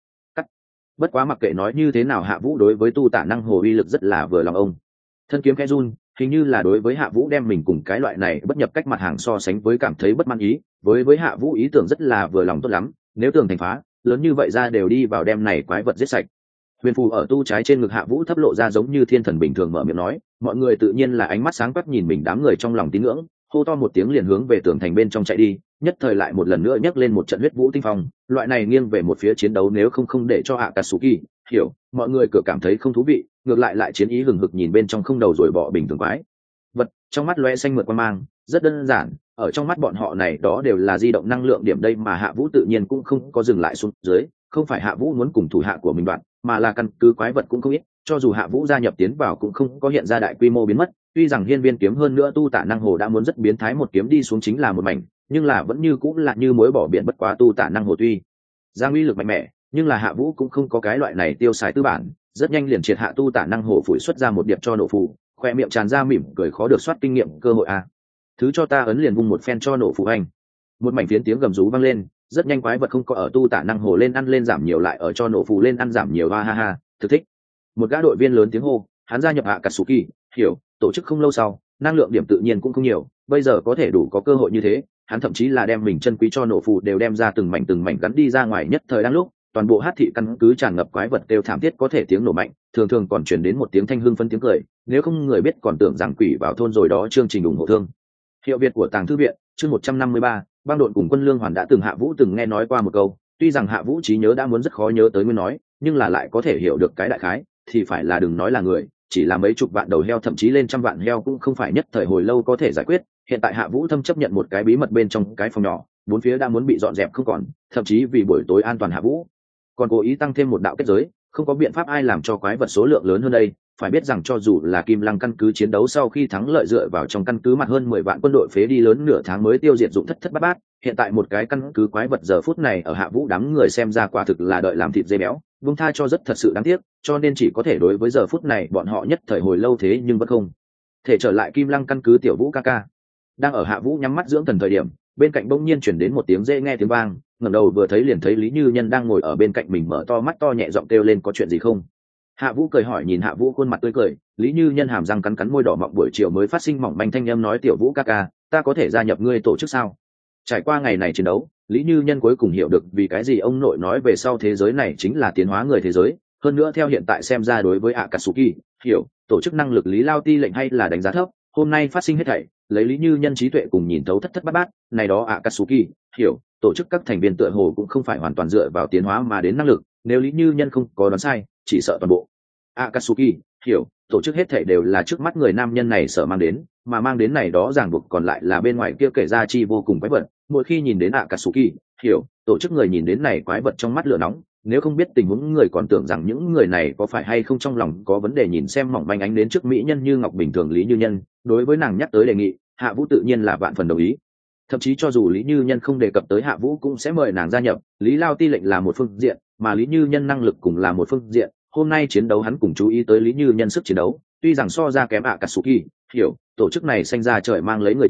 S1: Bất quá mặc kệ nói như thế nào, Hạ Vũ đối với tu tả năng hồ uy lực rất là vừa lòng ông. Thân kiếm khẽ run, hình như là đối với Hạ Vũ đem mình cùng cái loại này bất nhập cách mặt hàng so sánh với cảm thấy bất mãn ý, với Hạ Vũ ý tưởng rất là vừa lòng tốt lắm, nếu tường thành phá, lớn như vậy ra đều đi vào đem này quái vật giết sạch. Huyền phù ở tu trái trên ngực Hạ Vũ thấp lộ ra giống như thiên thần bình thường mở miệng nói, mọi người tự nhiên là ánh mắt sáng quắc nhìn mình, đám người trong lòng tín ngưỡng, hô to một tiếng liền hướng về tường thành bên trong chạy đi, nhất thời lại một lần nữa nhấc lên một trận huyết vũ tinh phong, loại này nghiêng về một phía chiến đấu nếu không để cho Akatsuki hiểu, mọi người cửa cảm thấy không thú vị, ngược lại chiến ý hừng hực nhìn bên trong không đầu rồi bỏ bình thường quái vật, trong mắt lóe xanh mượt quan mang, rất đơn giản, ở trong mắt bọn họ này đó đều là di động năng lượng điểm đây mà Hạ Vũ tự nhiên cũng không có dừng lại xuống dưới, không phải Hạ Vũ muốn cùng thủ hạ của mình đoạn, mà là căn cứ quái vật cũng không ít, cho dù Hạ Vũ gia nhập tiến vào cũng không có hiện ra đại quy mô biến mất, tuy rằng hiên viên kiếm hơn nữa tu tả năng hồ đã muốn rất biến thái, một kiếm đi xuống chính là một mảnh, nhưng là vẫn như cũng là như muối bỏ biển. Bất quá tu tả năng hồ tuy giang uy lực mạnh mẽ, nhưng là Hạ Vũ cũng không có cái loại này tiêu xài tư bản, rất nhanh liền triệt hạ tu tả năng hồ phủi xuất ra một điệp cho nổ phù, khoe miệng tràn ra mỉm cười khó được soát kinh nghiệm cơ hội a. Thứ cho ta ấn liền vung một phen cho nổ phù anh. Một mảnh phiến tiếng gầm rú vang lên, rất nhanh quái vật không có ở tu tả năng hồ lên ăn lên giảm nhiều lại ở cho nổ phù lên ăn giảm nhiều, ha ha ha, thực thích. Một gã đội viên lớn tiếng hô, hắn gia nhập Akatsuki, hiểu, tổ chức không lâu sau, năng lượng điểm tự nhiên cũng không nhiều, bây giờ có thể đủ có cơ hội như thế, hắn thậm chí là đem mình chân quý cho nổ phù đều đem ra từng mảnh gắn đi ra ngoài. Nhất thời đang lúc, toàn bộ hát thị căn cứ tràn ngập quái vật đều thảm thiết, có thể tiếng nổ mạnh, thường còn truyền đến một tiếng thanh hưng phân tiếng cười, nếu không người biết còn tưởng rằng quỷ vào thôn rồi đó. Chương trình ủng hộ thương hiệu Việt của Tàng Thư viện, chương 153, băng độn cùng quân lương hoàn đã từng Hạ Vũ từng nghe nói qua một câu, tuy rằng Hạ Vũ trí nhớ đã muốn rất khó nhớ tới nguyên nói, nhưng là lại có thể hiểu được cái đại khái, thì phải là đừng nói là người, chỉ là mấy chục vạn đầu heo thậm chí lên trăm vạn heo cũng không phải nhất thời hồi lâu có thể giải quyết. Hiện tại Hạ Vũ thâm chấp nhận một cái bí mật bên trong cái phòng nhỏ, bốn phía đã muốn bị dọn dẹp không còn, thậm chí vì buổi tối an toàn Hạ Vũ còn cố ý tăng thêm một đạo kết giới, không có biện pháp ai làm cho quái vật số lượng lớn hơn đây. Phải biết rằng cho dù là Kim Lăng căn cứ chiến đấu sau khi thắng lợi dựa vào trong căn cứ mặt hơn 10 vạn quân đội phế đi lớn nửa tháng mới tiêu diệt dụng thất bát bát, hiện tại một cái căn cứ quái vật giờ phút này ở Hạ Vũ đám người xem ra quả thực là đợi làm thịt dê béo, vung tha cho rất thật sự đáng tiếc, cho nên chỉ có thể đối với giờ phút này bọn họ nhất thời hồi lâu thế nhưng vẫn không thể trở lại Kim Lăng căn cứ. Tiểu Vũ ca ca đang ở Hạ Vũ nhắm mắt dưỡng thần thời điểm, bên cạnh bỗng nhiên chuyển đến một tiếng dễ nghe tiếng vang, ngẩng đầu vừa thấy liền thấy Lý Như Nhân đang ngồi ở bên cạnh mình, mở to mắt to nhẹ giọng kêu lên, có chuyện gì không? Hạ Vũ cười hỏi, nhìn Hạ Vũ khuôn mặt tươi cười, Lý Như Nhân hàm răng cắn môi đỏ mọng, buổi chiều mới phát sinh mỏng manh thanh âm nói, Tiểu Vũ ca ca, ta có thể gia nhập ngươi tổ chức sao? Trải qua ngày này chiến đấu, Lý Như Nhân cuối cùng hiểu được vì cái gì ông nội nói về sau thế giới này chính là tiến hóa người thế giới, hơn nữa theo hiện tại xem ra đối với Akatsuki hiểu tổ chức năng lực Lý Lao Ti lệnh hay là đánh giá thấp. Hôm nay phát sinh hết thảy lấy Lý Như Nhân trí tuệ cùng nhìn thấu thất bát bát, này đó Akatsuki hiểu tổ chức các thành viên tựa hồ cũng không phải hoàn toàn dựa vào tiến hóa mà đến năng lực, nếu Lý Như Nhân không có đoán sai, chỉ sợ toàn bộ Akatsuki hiểu tổ chức hết thảy đều là trước mắt người nam nhân này sợ mang đến, mà mang đến này đó ràng buộc còn lại là bên ngoài kia kể ra chi vô cùng quái vật. Mỗi khi nhìn đến Akatsuki hiểu tổ chức người nhìn đến này quái vật trong mắt lửa nóng, nếu không biết tình huống người còn tưởng rằng những người này có phải hay không trong lòng có vấn đề. Nhìn xem mỏng manh ánh đến trước mỹ nhân như ngọc bình thường Lý Như Nhân, đối với nàng nhắc tới đề nghị, Hạ Vũ tự nhiên là vạn phần đồng ý, thậm chí cho dù Lý Như Nhân không đề cập tới Hạ Vũ cũng sẽ mời nàng gia nhập. Lý Lao Ti lệnh là một phương diện, mà Lý Như Nhân năng lực cũng là một phương diện, hôm nay chiến đấu hắn cùng chú ý tới Lý Như Nhân sức chiến đấu, tuy rằng so ra kém Akatsuki hiểu tổ chức này sanh ra trời mang lấy người trên,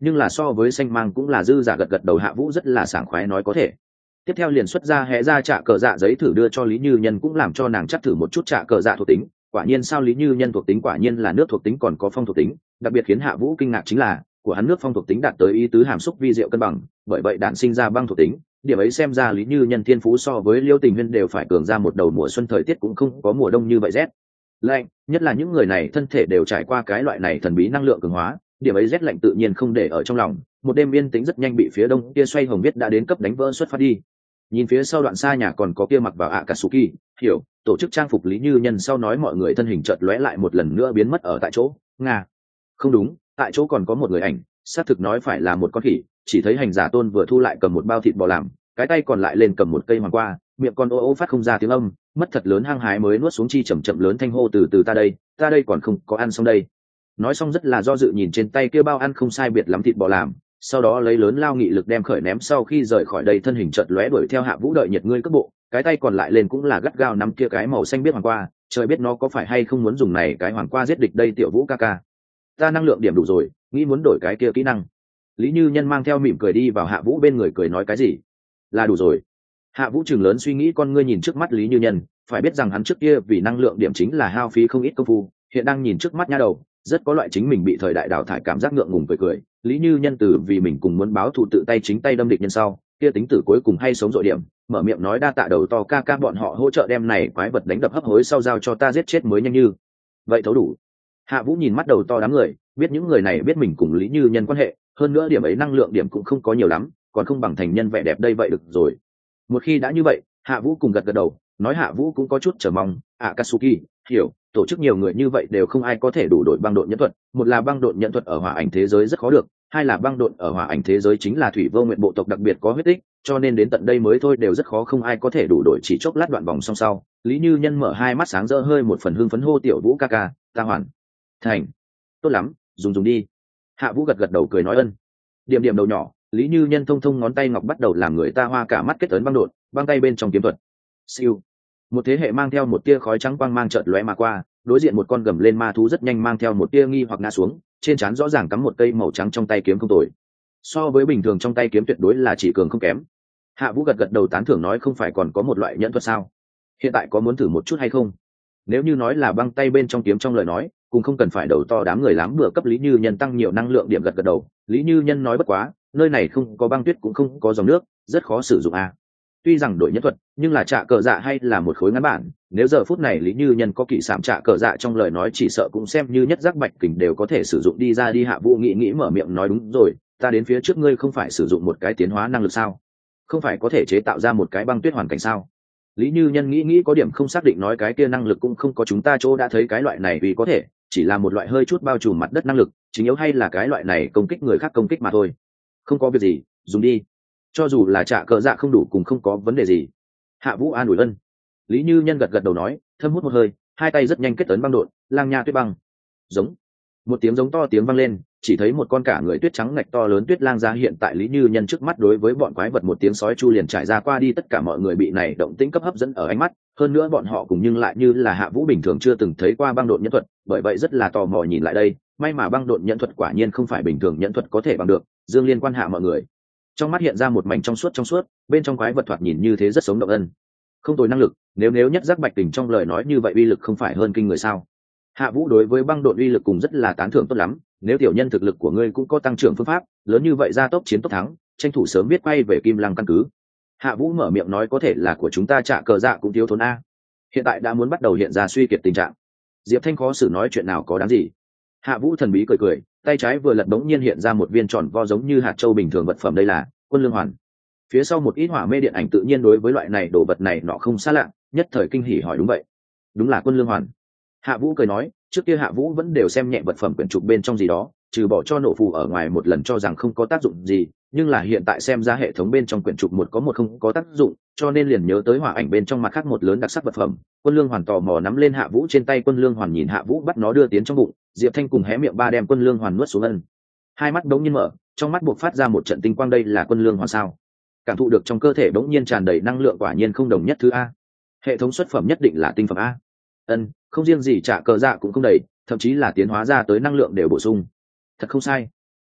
S1: nhưng là so với xanh mang cũng là dư giả, gật gật đầu. Hạ Vũ rất là sảng khoái nói có thể. Tiếp theo liền xuất ra hé ra trả cờ dạ giấy thử đưa cho Lý Như Nhân, cũng làm cho nàng chắc thử một chút trả cờ dạ thuộc tính. Quả nhiên sao, Lý Như Nhân thuộc tính quả nhiên là nước thuộc tính còn có phong thuộc tính. Đặc biệt khiến Hạ Vũ kinh ngạc chính là của hắn nước phong thuộc tính đạt tới ý tứ hàm xúc vi diệu cân bằng, bởi vậy đạn sinh ra băng thuộc tính. Điểm ấy xem ra Lý Như Nhân thiên phú so với Liêu Tình Huyên đều phải cường ra một đầu. Mùa xuân thời tiết cũng không có mùa đông như vậy rét lạnh, nhất là những người này thân thể đều trải qua cái loại này thần bí năng lượng cường hóa, điểm ấy rét lạnh tự nhiên không để ở trong lòng. Một đêm yên tĩnh rất nhanh bị phía đông kia xoay hồng biết đã đến cấp đánh vỡ xuất phát đi. Nhìn phía sau đoạn xa nhà còn có kia mặc vào Akatsuki hiểu tổ chức trang phục Lý Như Nhân sau nói, mọi người thân hình chợt lóe lại một lần nữa biến mất ở tại chỗ. Nga, không đúng, tại chỗ còn có một người ảnh, xác thực nói phải là một con khỉ. Chỉ thấy hành giả Tôn vừa thu lại cầm một bao thịt bò làm, cái tay còn lại lên cầm một cây hoàng qua, miệng con ô ô phát không ra tiếng âm, mất thật lớn hăng hái mới nuốt xuống chi chậm chậm lớn thanh hô từ từ ta đây còn không có ăn xong đây. Nói xong rất là do dự nhìn trên tay kia bao ăn không sai biệt lắm thịt bò làm, sau đó lấy lớn lao nghị lực đem khởi ném. Sau khi rời khỏi đây thân hình chợt lóe đuổi theo Hạ Vũ đợi nhiệt ngươi cước bộ, cái tay còn lại lên cũng là gắt gao nắm kia cái màu xanh biết hoàng qua, trời biết nó có phải hay không muốn dùng này cái hoàng qua giết địch đây. Tiểu Vũ ca ca, ta năng lượng điểm đủ rồi, nghĩ muốn đổi cái kia kỹ năng. Lý Như Nhân mang theo mỉm cười đi vào Hạ Vũ bên người cười nói cái gì là đủ rồi. Hạ Vũ trừng lớn suy nghĩ con ngươi nhìn trước mắt Lý Như Nhân, phải biết rằng hắn trước kia vì năng lượng điểm chính là hao phí không ít công phu, hiện đang nhìn trước mắt nha đầu, rất có loại chính mình bị thời đại đào thải cảm giác ngượng ngùng cười. Lý Như Nhân từ vì mình cùng muốn báo thù tự tay chính tay đâm địch nhân sau, kia tính tử cuối cùng hay sống dội điểm, mở miệng nói đa tạ đầu to ca ca bọn họ hỗ trợ đem này quái vật đánh đập hấp hối sau giao cho ta giết chết mới nhanh như vậy thấu đủ. Hạ Vũ nhìn mắt đầu to đám người, biết những người này biết mình cùng Lý Như Nhân quan hệ, hơn nữa điểm ấy năng lượng điểm cũng không có nhiều lắm, còn không bằng thành nhân vẻ đẹp đây vậy được rồi. Một khi đã như vậy, Hạ Vũ cùng gật gật đầu, nói Hạ Vũ cũng có chút chờ mong. Akatsuki hiểu tổ chức nhiều người như vậy đều không ai có thể đủ đổi băng độn nhẫn thuật, một là băng độn nhẫn thuật ở hỏa ảnh thế giới rất khó được, hai là băng độn ở hỏa ảnh thế giới chính là thủy vô nguyện bộ tộc đặc biệt có huyết tích, cho nên đến tận đây mới thôi đều rất khó, không ai có thể đủ đổi. Chỉ chốc lát đoạn vòng song sau, Lý Như Nhân mở hai mắt sáng rỡ hơi một phần hưng phấn hô Tiểu Vũ ca ca, ta hoàn thành. Tốt lắm, dùng đi. Hạ Vũ gật gật đầu cười nói ân. Điểm điểm đầu nhỏ, Lý Như Nhân thông thông ngón tay ngọc bắt đầu làm người ta hoa cả mắt kết ấn băng độn, băng tay bên trong kiếm thuật. Siêu. Một thế hệ mang theo một tia khói trắng quang mang chợt lóe mà qua, đối diện một con gầm lên ma thú rất nhanh mang theo một tia nghi hoặc ngã xuống, trên trán rõ ràng cắm một cây màu trắng trong tay kiếm không tồi. So với bình thường trong tay kiếm tuyệt đối là chỉ cường không kém. Hạ Vũ gật gật đầu tán thưởng nói không phải còn có một loại nhẫn thuật sao? Hiện tại có muốn thử một chút hay không? Nếu như nói là băng tay bên trong kiếm trong lời nói, cũng không cần phải đầu to đám người lắm bữa cấp Lý Như Nhân tăng nhiều năng lượng điểm gật gật đầu. Lý Như Nhân nói bất quá, nơi này không có băng tuyết cũng không có dòng nước, rất khó sử dụng à. Tuy rằng đổi nhân thuật, nhưng là trạ cờ dạ hay là một khối ngắn bản, nếu giờ phút này Lý Như Nhân có kỵ sảm trạ cờ dạ trong lời nói chỉ sợ cũng xem như nhất giác bạch kình đều có thể sử dụng đi ra đi. Hạ Vũ nghĩ mở miệng nói đúng rồi, ta đến phía trước ngươi không phải sử dụng một cái tiến hóa năng lực sao? Không phải có thể chế tạo ra một cái băng tuyết hoàn cảnh sao? Lý Như Nhân nghĩ có điểm không xác định nói cái kia năng lực cũng không có chúng ta chỗ đã thấy cái loại này vì có thể chỉ là một loại hơi chút bao trùm mặt đất năng lực, chính yếu hay là cái loại này công kích người khác công kích mà thôi. Không có việc gì, dùng đi, cho dù là trạ cờ dạ không đủ cùng không có vấn đề gì. Hạ Vũ an ủi ân. Lý Như Nhân gật gật đầu nói, thâm hút một hơi, hai tay rất nhanh kết ấn băng độn, lang nha tuyết băng. Giống. Một tiếng giống to tiếng vang lên, chỉ thấy một con cả người tuyết trắng ngạch to lớn tuyết lang ra hiện tại Lý Như Nhân trước mắt, đối với bọn quái vật một tiếng sói chu liền trải ra qua đi. Tất cả mọi người bị này động tĩnh cấp hấp dẫn ở ánh mắt, hơn nữa bọn họ cùng nhưng lại như là Hạ Vũ bình thường chưa từng thấy qua băng độn nhẫn thuật, bởi vậy rất là tò mò nhìn lại đây. May mà băng độn nhẫn thuật quả nhiên không phải bình thường nhẫn thuật có thể bằng được. Dương Liên quan hạ mọi người trong mắt hiện ra một mảnh trong suốt, bên trong quái vật thoạt nhìn như thế rất sống động ân. Không tồi năng lực, nếu nhất giác bạch tình trong lời nói như vậy uy lực không phải hơn kinh người sao? Hạ Vũ đối với băng độn uy lực cùng rất là tán thưởng tốt lắm, nếu tiểu nhân thực lực của ngươi cũng có tăng trưởng phương pháp lớn như vậy, ra tốc chiến tốc thắng, tranh thủ sớm biết quay về Kim Lăng căn cứ. Hạ Vũ mở miệng nói có thể là của chúng ta trạ cờ dạ cũng thiếu thốn a, hiện tại đã muốn bắt đầu hiện ra suy kiệt tình trạng. Diệp Thanh khó xử nói chuyện nào có đáng gì. Hạ Vũ thần bí cười, tay trái vừa lật bỗng nhiên hiện ra một viên tròn vo giống như hạt châu bình thường vật phẩm, đây là quân lương hoàn. Phía sau một ít hỏa mê điện ảnh tự nhiên đối với loại này đồ vật này nọ không xa lạ, nhất thời kinh hỉ hỏi đúng vậy, đúng là quân lương hoàn. Hạ Vũ cười nói, trước kia Hạ Vũ vẫn đều xem nhẹ vật phẩm quyển trục bên trong gì đó, trừ bỏ cho nổ phù ở ngoài một lần cho rằng không có tác dụng gì, nhưng là hiện tại xem ra hệ thống bên trong quyển trục một có một không có tác dụng, cho nên liền nhớ tới hỏa ảnh bên trong mặt khác một lớn đặc sắc vật phẩm. Quân lương hoàn tò mò nắm lên Hạ Vũ trên tay quân lương hoàn, nhìn Hạ Vũ bắt nó đưa tiến trong bụng, Diệp Thanh cùng hé miệng ba đem quân lương hoàn nuốt xuống ân. Hai mắt đống nhiên mở, trong mắt buộc phát ra một trận tinh quang, đây là quân lương hoàn sao? Cảm thụ được trong cơ thể đống nhiên tràn đầy năng lượng, quả nhiên không đồng nhất thứ a. Hệ thống xuất phẩm nhất định là tinh phẩm a. Ân, không riêng gì trả cờ dạ cũng không đầy, thậm chí là tiến hóa ra tới năng lượng đều bổ sung. Thật không sai.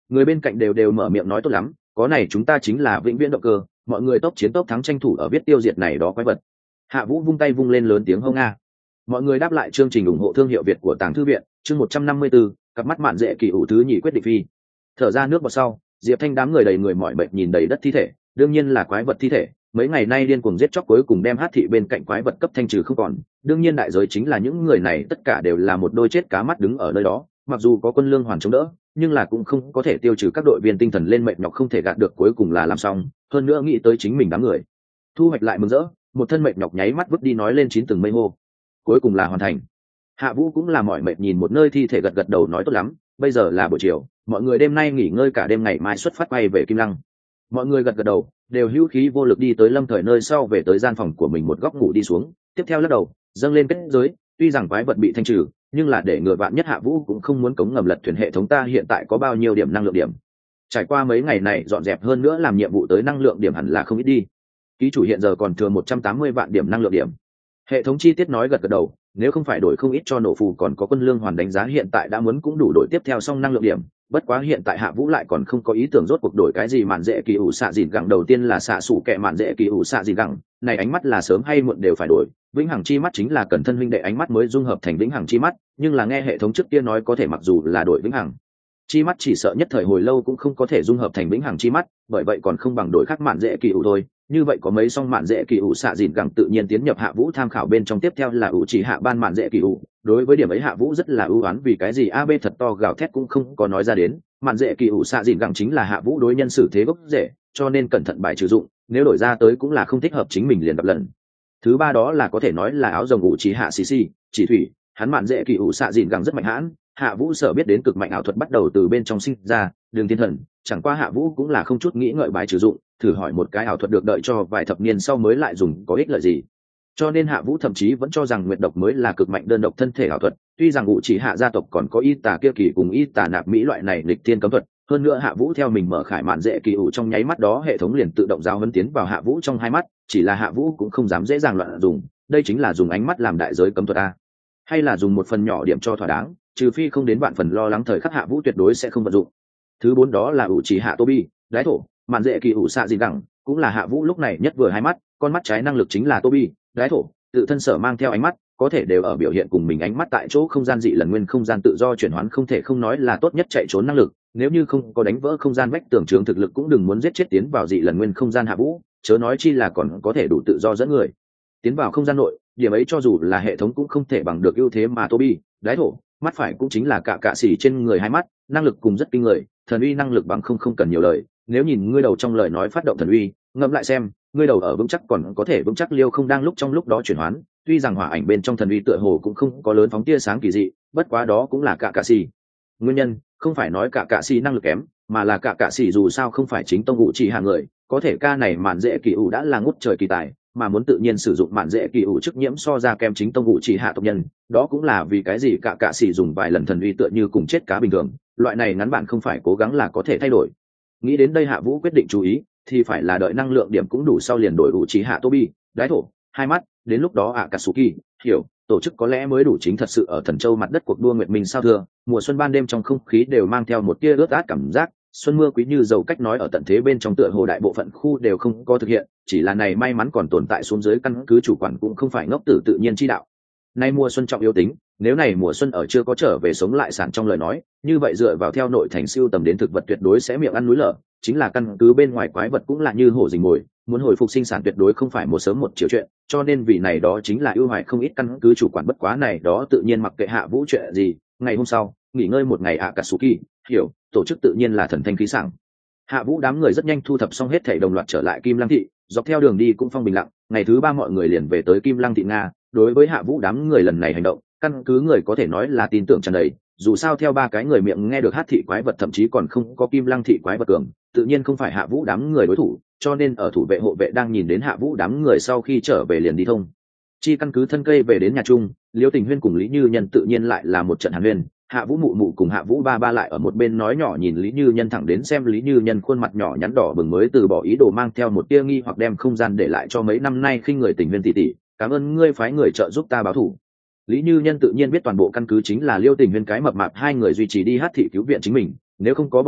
S1: Người bên cạnh đều đều mở miệng nói tốt lắm, có này chúng ta chính là vĩnh viễn động cơ, mọi người tốc chiến tốc thắng tranh thủ ở viết tiêu diệt này đó quái vật. Hạ Vũ vung tay vung lên lớn tiếng hô nga. Mọi người đáp lại chương trình ủng hộ thương hiệu Việt của Tàng Thư viện, chương 154, cặp mắt mạn dễ kỳ ủ thứ nhị quyết định phi. Thở ra nước bọt sau, Diệp Thanh đám người đầy người mỏi mệt nhìn đầy đất thi thể, đương nhiên là quái vật thi thể, mấy ngày nay điên cuồng giết chóc cuối cùng đem Hát thị bên cạnh quái vật cấp thanh trừ không còn, đương nhiên đại giới chính là những người này tất cả đều là một đôi chết cá mắt đứng ở nơi đó, mặc dù có quân lương hoàn chống đỡ, nhưng là cũng không có thể tiêu trừ các đội viên tinh thần lên mệt nhọc không thể gạt được cuối cùng là làm xong, hơn nữa nghĩ tới chính mình đám người. Thu hoạch lại mừng rỡ, một thân mệt nhọc nháy mắt vứt đi nói lên chín từng mây hô. Cuối cùng là hoàn thành. Hạ Vũ cũng là mỏi mệt nhìn một nơi thi thể gật gật đầu nói tốt lắm, bây giờ là buổi chiều, mọi người đêm nay nghỉ ngơi cả đêm ngày mai xuất phát quay về Kim Lăng. Mọi người gật gật đầu, đều hữu khí vô lực đi tới Lâm Thời nơi sau về tới gian phòng của mình một góc ngủ đi xuống, tiếp theo lắc đầu, dâng lên kết giới, tuy rằng quái vật bị thanh trừ, nhưng là để ngừa vạn nhất Hạ Vũ cũng không muốn cống ngầm lật thuyền hệ thống ta hiện tại có bao nhiêu điểm năng lượng điểm. Trải qua mấy ngày này dọn dẹp hơn nữa làm nhiệm vụ tới năng lượng điểm hẳn là không ít đi. Ký chủ hiện giờ còn thừa 180 vạn điểm năng lượng điểm. Hệ thống chi tiết nói gật gật đầu, nếu không phải đổi không ít cho nổ phù còn có quân lương hoàn đánh giá hiện tại đã muốn cũng đủ đổi tiếp theo xong năng lượng điểm, bất quá hiện tại Hạ Vũ lại còn không có ý tưởng rốt cuộc đổi cái gì mạn dễ kỳ ủ xạ dìn gẳng. Đầu tiên là xạ sủ kẹ mạn dễ kỳ ủ xạ dìn gẳng, này ánh mắt là sớm hay muộn đều phải đổi, vĩnh hằng chi mắt chính là cần thân huynh đệ ánh mắt mới dung hợp thành vĩnh hằng chi mắt, nhưng là nghe hệ thống trước kia nói có thể mặc dù là đổi vĩnh hằng chi mắt chỉ sợ nhất thời hồi lâu cũng không có thể dung hợp thành vĩnh hằng chi mắt, bởi vậy còn không bằng đổi khác mạn dễ kỳ ủ thôi. Như vậy có mấy song mạn dễ kỳ ủ xạ dìn gẳng tự nhiên tiến nhập Hạ Vũ tham khảo bên trong. Tiếp theo là ủ chỉ hạ ban mạn dễ kỳ ủ, đối với điểm ấy Hạ Vũ rất là ưu oán vì cái gì AB thật to gào thét cũng không có nói ra đến, mạn dễ kỳ ủ xạ dìn gẳng chính là Hạ Vũ đối nhân xử thế gốc rễ, cho nên cẩn thận bài trừ dụng, nếu đổi ra tới cũng là không thích hợp chính mình liền gặp lần. Thứ ba đó là có thể nói là áo rồng ủ chỉ hạ xì chỉ thủy, hắn mạn dễ kỳ ủ xạ dìn gẳng rất mạnh hãn, Hạ Vũ sở biết đến cực mạnh ảo thuật bắt đầu từ bên trong sinh ra, đường thiên thần, chẳng qua Hạ Vũ cũng là không chút nghĩ ngợi bài trừ dụng, thử hỏi một cái ảo thuật được đợi cho vài thập niên sau mới lại dùng có ích lợi gì. Cho nên Hạ Vũ thậm chí vẫn cho rằng nguyệt độc mới là cực mạnh đơn độc thân thể ảo thuật, tuy rằng ngụ chỉ hạ gia tộc còn có y tà kia kỳ cùng y tà nạp mỹ loại này lịch thiên cấm thuật, hơn nữa Hạ Vũ theo mình mở khải mạn dễ kỳ ủ trong nháy mắt đó hệ thống liền tự động giáo huấn tiến vào Hạ Vũ trong hai mắt, chỉ là Hạ Vũ cũng không dám dễ dàng loạn dùng, đây chính là dùng ánh mắt làm đại giới cấm thuật a, hay là dùng một phần nhỏ điểm cho thỏa đáng, trừ phi không đến vạn phần lo lắng thời khắc Hạ Vũ tuyệt đối sẽ không vận dụng. Thứ bốn đó là ủ chỉ hạ Tobi, đái thổ, mạn dễ kỳ ủ xạ gì gẳng, cũng là Hạ Vũ lúc này nhất vừa hai mắt, con mắt trái năng lực chính là Tobi, đái thổ, tự thân sở mang theo ánh mắt, có thể đều ở biểu hiện cùng mình ánh mắt tại chỗ không gian dị lần nguyên không gian tự do chuyển hoán không thể không nói là tốt nhất chạy trốn năng lực, nếu như không có đánh vỡ không gian vách tường trường thực lực cũng đừng muốn giết chết tiến vào dị lần nguyên không gian Hạ Vũ, chớ nói chi là còn có thể đủ tự do dẫn người tiến vào không gian nội, điểm ấy cho dù là hệ thống cũng không thể bằng được ưu thế mà Tobi, đái thổ, mắt phải cũng chính là cả xỉ trên người hai mắt, năng lực cùng rất kinh người, thần uy năng lực bằng không cần nhiều lời, nếu nhìn ngươi đầu trong lời nói phát động thần uy, ngẫm lại xem, ngươi đầu ở vững chắc còn có thể vững chắc liêu không đang lúc trong lúc đó chuyển hoán, tuy rằng hỏa ảnh bên trong thần uy tựa hồ cũng không có lớn phóng tia sáng kỳ dị, bất quá đó cũng là cả xỉ. Nguyên nhân không phải nói cả xỉ năng lực kém, mà là cả xỉ dù sao không phải chính tông ngụ chỉ hạ người, có thể ca này mạn dễ kỳ ủ đã là ngút trời kỳ tài, mà muốn tự nhiên sử dụng mạn dễ kỳ ủ chức nhiễm so ra kem chính tông ngụ chỉ hạ tộc nhân, đó cũng là vì cái gì cả xỉ dùng vài lần thần uy tựa như cùng chết cá bình thường, loại này ngắn bạn không phải cố gắng là có thể thay đổi. Nghĩ đến đây Hạ Vũ quyết định chú ý thì phải là đợi năng lượng điểm cũng đủ sau liền đổi ủ chỉ hạ Tobi, đái thổ, hai mắt, đến lúc đó Akatsuki, hiểu, tổ chức có lẽ mới đủ chính thật sự ở Thần Châu mặt đất cuộc đua nguyệt minh sao thưa, mùa xuân ban đêm trong không khí đều mang theo một tia ướt át cảm giác, xuân mưa quý như dầu cách nói ở tận thế bên trong tựa hồ đại bộ phận khu đều không có thực hiện, chỉ là này may mắn còn tồn tại xuống dưới căn cứ chủ quản cũng không phải ngốc tử tự nhiên chi đạo. Nay mùa xuân trọng yếu tính, nếu này mùa xuân ở chưa có trở về sống lại sản trong lời nói, như vậy dựa vào theo nội thành siêu tầm đến thực vật tuyệt đối sẽ miệng ăn núi lở, chính là căn cứ bên ngoài quái vật cũng là như hổ rình mồi, muốn hồi phục sinh sản tuyệt đối không phải một sớm một chiều chuyện, cho nên vì này đó chính là ưu hoài không ít căn cứ chủ quản bất quá này đó tự nhiên mặc kệ Hạ Vũ chuyện gì. Ngày hôm sau, nghỉ ngơi một ngày Akatsuki, hiểu, tổ chức tự nhiên là thần thanh khí sảng. Hạ Vũ đám người rất nhanh thu thập xong hết thảy đồng loạt trở lại Kim Lăng thị, dọc theo đường đi cũng phong bình lặng, ngày thứ ba mọi người liền về tới Kim Lăng thị Nga, đối với Hạ Vũ đám người lần này hành động, căn cứ người có thể nói là tin tưởng tràn đầy, dù sao theo ba cái người miệng nghe được Hát thị quái vật thậm chí còn không có Kim Lăng thị quái vật cường, tự nhiên không phải Hạ Vũ đám người đối thủ, cho nên ở thủ vệ hộ vệ đang nhìn đến Hạ Vũ đám người sau khi trở về liền đi thông chi căn cứ thân cây về đến nhà chung, Liêu Tình Huyên cùng Lý Như Nhân tự nhiên lại là một trận hàn huyên, Hạ Vũ mụ mụ cùng Hạ Vũ ba ba lại ở một bên nói nhỏ nhìn Lý Như Nhân thẳng đến xem Lý Như Nhân khuôn mặt nhỏ nhắn đỏ bừng mới từ bỏ ý đồ mang theo một tia nghi hoặc đem không gian để lại cho mấy năm nay khinh người Tình Huyên tỷ tỷ, cảm ơn ngươi phái người trợ giúp ta báo thù. Lý Như Nhân tự nhiên biết toàn bộ căn cứ chính là Liêu Tình Huyên cái mập mạp hai người duy trì đi Hát thị cứu viện chính mình, nếu không có bọn họ,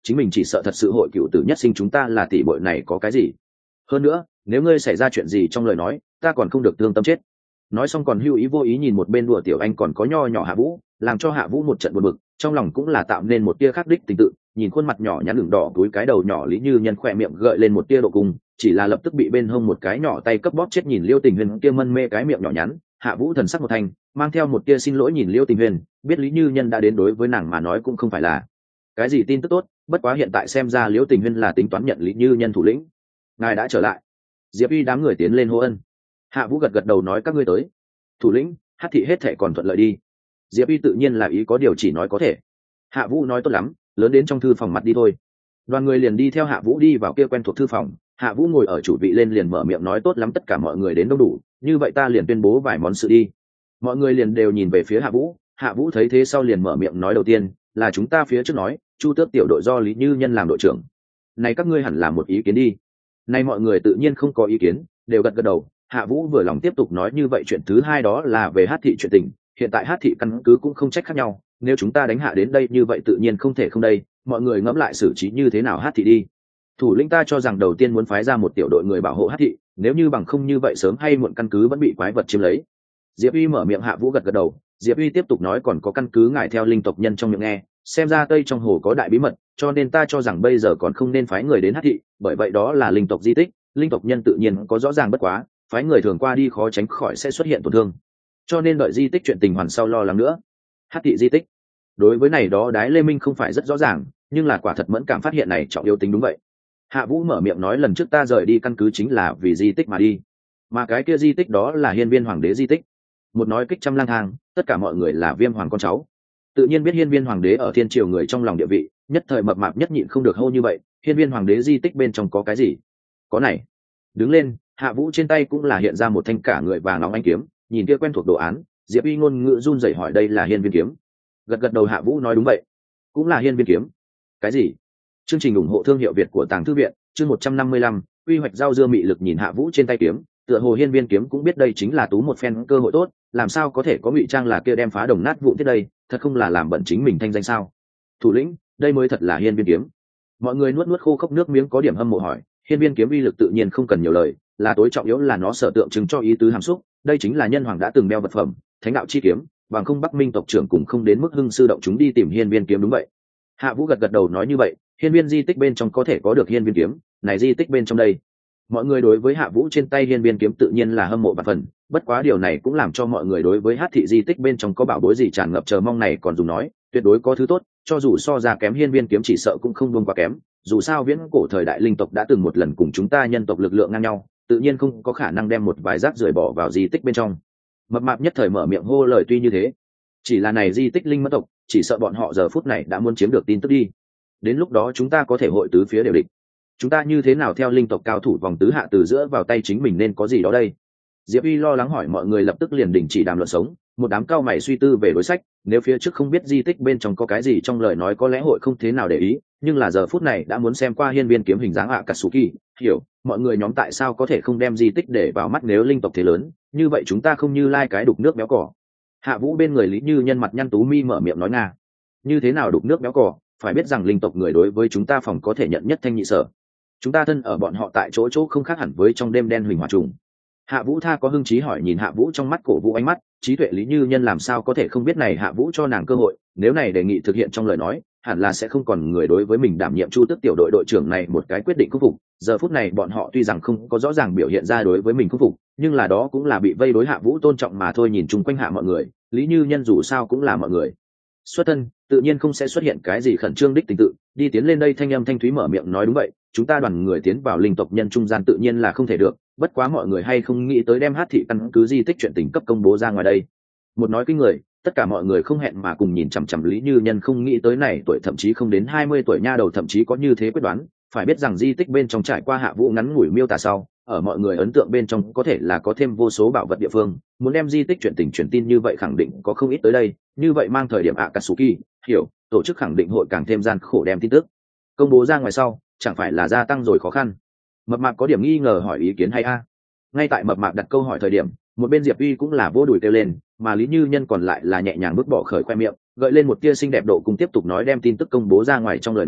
S1: chính mình chỉ sợ thật sự hội cựu tử nhất sinh, chúng ta là tỷ bội này có cái gì. Hơn nữa nếu ngươi xảy ra chuyện gì trong lời nói, ta còn không được thương tâm chết. Nói xong còn hưu ý vô ý nhìn một bên đùa tiểu anh còn có nho nhỏ Hạ Vũ, làm cho Hạ Vũ một trận buồn bực, trong lòng cũng là tạo nên một tia khắc đích tình tự. Nhìn khuôn mặt nhỏ nhắn đường đỏ túi cái đầu nhỏ Lý Như Nhân khỏe miệng gợi lên một tia độ cung, chỉ là lập tức bị bên hông một cái nhỏ tay cấp bóp chết. Nhìn Liêu Tình Huyền kia mân mê cái miệng nhỏ nhắn, Hạ Vũ thần sắc một thanh, mang theo một tia xin lỗi nhìn Liêu Tình Huyền, biết Lý Như Nhân đã đến đối với nàng mà nói cũng không phải là cái gì tin tức tốt, bất quá hiện tại xem ra Liêu Tình Huyền là tính toán nhận Lý Như Nhân thủ lĩnh. Ngài đã trở lại. Diệp Uy đám người tiến lên hô ân. Hạ Vũ gật gật đầu nói các ngươi tới. Thủ lĩnh, Hát thị hết thể còn thuận lợi đi. Diệp Uy tự nhiên là ý có điều chỉ nói có thể. Hạ Vũ nói tốt lắm, lớn đến trong thư phòng mặt đi thôi. Đoàn người liền đi theo Hạ Vũ đi vào kia quen thuộc thư phòng. Hạ Vũ ngồi ở chủ vị lên liền mở miệng nói tốt lắm, tất cả mọi người đến đông đủ, như vậy ta liền tuyên bố vài món sự đi. Mọi người liền đều nhìn về phía Hạ Vũ. Hạ Vũ thấy thế sau liền mở miệng nói đầu tiên là chúng ta phía trước nói Chu Tước tiểu đội do Lý Như Nhân làm đội trưởng. Này các ngươi hẳn là một ý kiến đi. Này mọi người tự nhiên không có ý kiến, đều gật gật đầu. Hạ Vũ vừa lòng tiếp tục nói như vậy chuyện thứ hai đó là về Hát thị chuyện tình, hiện tại Hát thị căn cứ cũng không trách khác nhau, nếu chúng ta đánh hạ đến đây như vậy tự nhiên không thể không đây, mọi người ngẫm lại xử trí như thế nào Hát thị đi. Thủ lĩnh ta cho rằng đầu tiên muốn phái ra một tiểu đội người bảo hộ Hát thị, nếu như bằng không như vậy sớm hay muộn căn cứ vẫn bị quái vật chiếm lấy. Diệp Uy mở miệng. Hạ Vũ gật gật đầu. Diệp Uy tiếp tục nói còn có căn cứ ngài theo linh tộc nhân trong miệng nghe, xem ra Tây trong hồ có đại bí mật, cho nên ta cho rằng bây giờ còn không nên phái người đến Hát thị, bởi vậy đó là linh tộc di tích, linh tộc nhân tự nhiên có rõ ràng bất quá, phái người thường qua đi khó tránh khỏi sẽ xuất hiện tổn thương, cho nên đợi di tích chuyện tình hoàn sau lo lắng nữa. Hát thị di tích, đối với này đó Đái Lê Minh không phải rất rõ ràng, nhưng là quả thật mẫn cảm phát hiện này trọng yếu tính đúng vậy. Hạ Vũ mở miệng nói lần trước ta rời đi căn cứ chính là vì di tích mà đi, mà cái kia di tích đó là Hiên Viên Hoàng đế di tích. Một nói kích trăm lang thang, tất cả mọi người là Viêm Hoàng con cháu, tự nhiên biết Hiên Viên Hoàng đế ở thiên triều người trong lòng địa vị, nhất thời mập mạp nhất nhịn không được hô như vậy, Hiên Viên Hoàng đế di tích bên trong có cái gì? Có này. Đứng lên, Hạ Vũ trên tay cũng là hiện ra một thanh cả người vàng óng ánh kiếm, nhìn kia quen thuộc đồ án, Diệp Uy ngôn ngữ run rẩy hỏi đây là Hiên Viên kiếm. Gật gật đầu Hạ Vũ nói đúng vậy, cũng là Hiên Viên kiếm. Cái gì? Chương trình ủng hộ thương hiệu Việt của Tàng Thư viện, chương 155, quy hoạch rau dưa mị lực nhìn Hạ Vũ trên tay kiếm, tựa hồ Hiên Viên kiếm cũng biết đây chính là tú một phen cơ hội tốt, làm sao có thể có ngụy trang là kia đem phá đồng nát vụn thế đây, thật không là làm bẩn chính mình thanh danh sao? Thủ lĩnh, đây mới thật là Hiên Viên kiếm. Mọi người nuốt nuốt khô khốc nước miếng có điểm hâm mộ hỏi, Hiên Viên kiếm uy lực tự nhiên không cần nhiều lời, là tối trọng yếu là nó sở tượng trưng cho ý tứ hàm xúc, đây chính là nhân hoàng đã từng đeo vật phẩm, thánh đạo chi kiếm, bằng không Bắc Minh tộc trưởng cũng không đến mức hưng sư động chúng đi tìm Hiên Viên kiếm đúng vậy. Hạ Vũ gật gật đầu nói như vậy, Hiên Viên di tích bên trong có thể có được Hiên Viên kiếm, này di tích bên trong đây. Mọi người đối với Hạ Vũ trên tay Hiên Viên kiếm tự nhiên là hâm mộ vạn phần, bất quá điều này cũng làm cho mọi người đối với Hát thị di tích bên trong có bảo bối gì tràn ngập chờ mong này còn dùng nói, tuyệt đối có thứ tốt, cho dù so ra kém Hiên Viên kiếm chỉ sợ cũng không buông quá kém, dù sao viễn cổ thời đại linh tộc đã từng một lần cùng chúng ta nhân tộc lực lượng ngang nhau, tự nhiên không có khả năng đem một vài rác rưởi bỏ vào di tích bên trong. Mập mạp nhất thời mở miệng hô lời tuy như thế, chỉ là này di tích linh mẫn tộc, chỉ sợ bọn họ giờ phút này đã muốn chiếm được tin tức đi. Đến lúc đó chúng ta có thể hội tứ phía đều địch. Chúng ta như thế nào theo linh tộc cao thủ vòng tứ hạ từ giữa vào tay chính mình nên có gì đó đây? Diệp Uy lo lắng hỏi mọi người lập tức liền đình chỉ đàm luận sống, một đám cao mày suy tư về đối sách, nếu phía trước không biết di tích bên trong có cái gì trong lời nói có lẽ hội không thế nào để ý, nhưng là giờ phút này đã muốn xem qua Hiên Viên kiếm hình dáng Akatsuki, hiểu, mọi người nhóm tại sao có thể không đem di tích để vào mắt nếu linh tộc thế lớn, như vậy chúng ta không như lai cái đục nước béo cỏ. Hạ Vũ bên người Lý Như Nhân mặt nhăn tú mi mở miệng nói nga. Như thế nào đục nước béo cỏ, phải biết rằng linh tộc người đối với chúng ta phòng có thể nhận nhất thanh nhị sở. Chúng ta thân ở bọn họ tại chỗ chỗ không khác hẳn với trong đêm đen huỳnh hỏa trùng. Hạ Vũ tha có hưng trí hỏi nhìn Hạ Vũ trong mắt cổ vũ ánh mắt, trí tuệ Lý Như Nhân làm sao có thể không biết này Hạ Vũ cho nàng cơ hội, nếu này đề nghị thực hiện trong lời nói, hẳn là sẽ không còn người đối với mình đảm nhiệm Chu Tước tiểu đội đội trưởng này một cái quyết định khắc phục. Giờ phút này bọn họ tuy rằng không có rõ ràng biểu hiện ra đối với mình khắc phục, nhưng là đó cũng là bị vây đối Hạ Vũ tôn trọng mà thôi. Nhìn chung quanh hạ mọi người, Lý Như Nhân dù sao cũng là mọi người xuất thân, tự nhiên không sẽ xuất hiện cái gì khẩn trương đích tình tự. Đi tiến lên đây thanh âm thanh thúy mở miệng nói đúng vậy, chúng ta đoàn người tiến vào linh tộc nhân trung gian tự nhiên là không thể được, bất quá mọi người hay không nghĩ tới đem Hát thị căn cứ di tích chuyện tình cấp công bố ra ngoài đây. Một nói kinh người, tất cả mọi người không hẹn mà cùng nhìn chằm chằm Lý Như Nhân, không nghĩ tới này tuổi thậm chí không đến 20 tuổi nha đầu thậm chí có như thế quyết đoán. Phải biết rằng di tích bên trong trải qua Hạ Vũ ngắn ngủi miêu tả sau, ở mọi người ấn tượng bên trong có thể là có thêm vô số bảo vật địa phương, muốn đem di tích chuyện tình truyền tin như vậy khẳng định có không ít tới đây, như vậy mang thời điểm Akatsuki, hiểu, tổ chức khẳng định hội càng thêm gian khổ đem tin tức công bố ra ngoài sau, chẳng phải là gia tăng rồi khó khăn. Mập mạp có điểm nghi ngờ hỏi ý kiến hay a? Ngay tại mập mạp đặt câu hỏi thời điểm, một bên Diệp Uy cũng là vô đùi kêu lên, mà Lý Như Nhân còn lại là nhẹ nhàng bước bỏ khởi khoe miệng, gợi lên một tia xinh đẹp độ cùng tiếp tục nói đem tin tức công bố ra ngoài trong lời nói,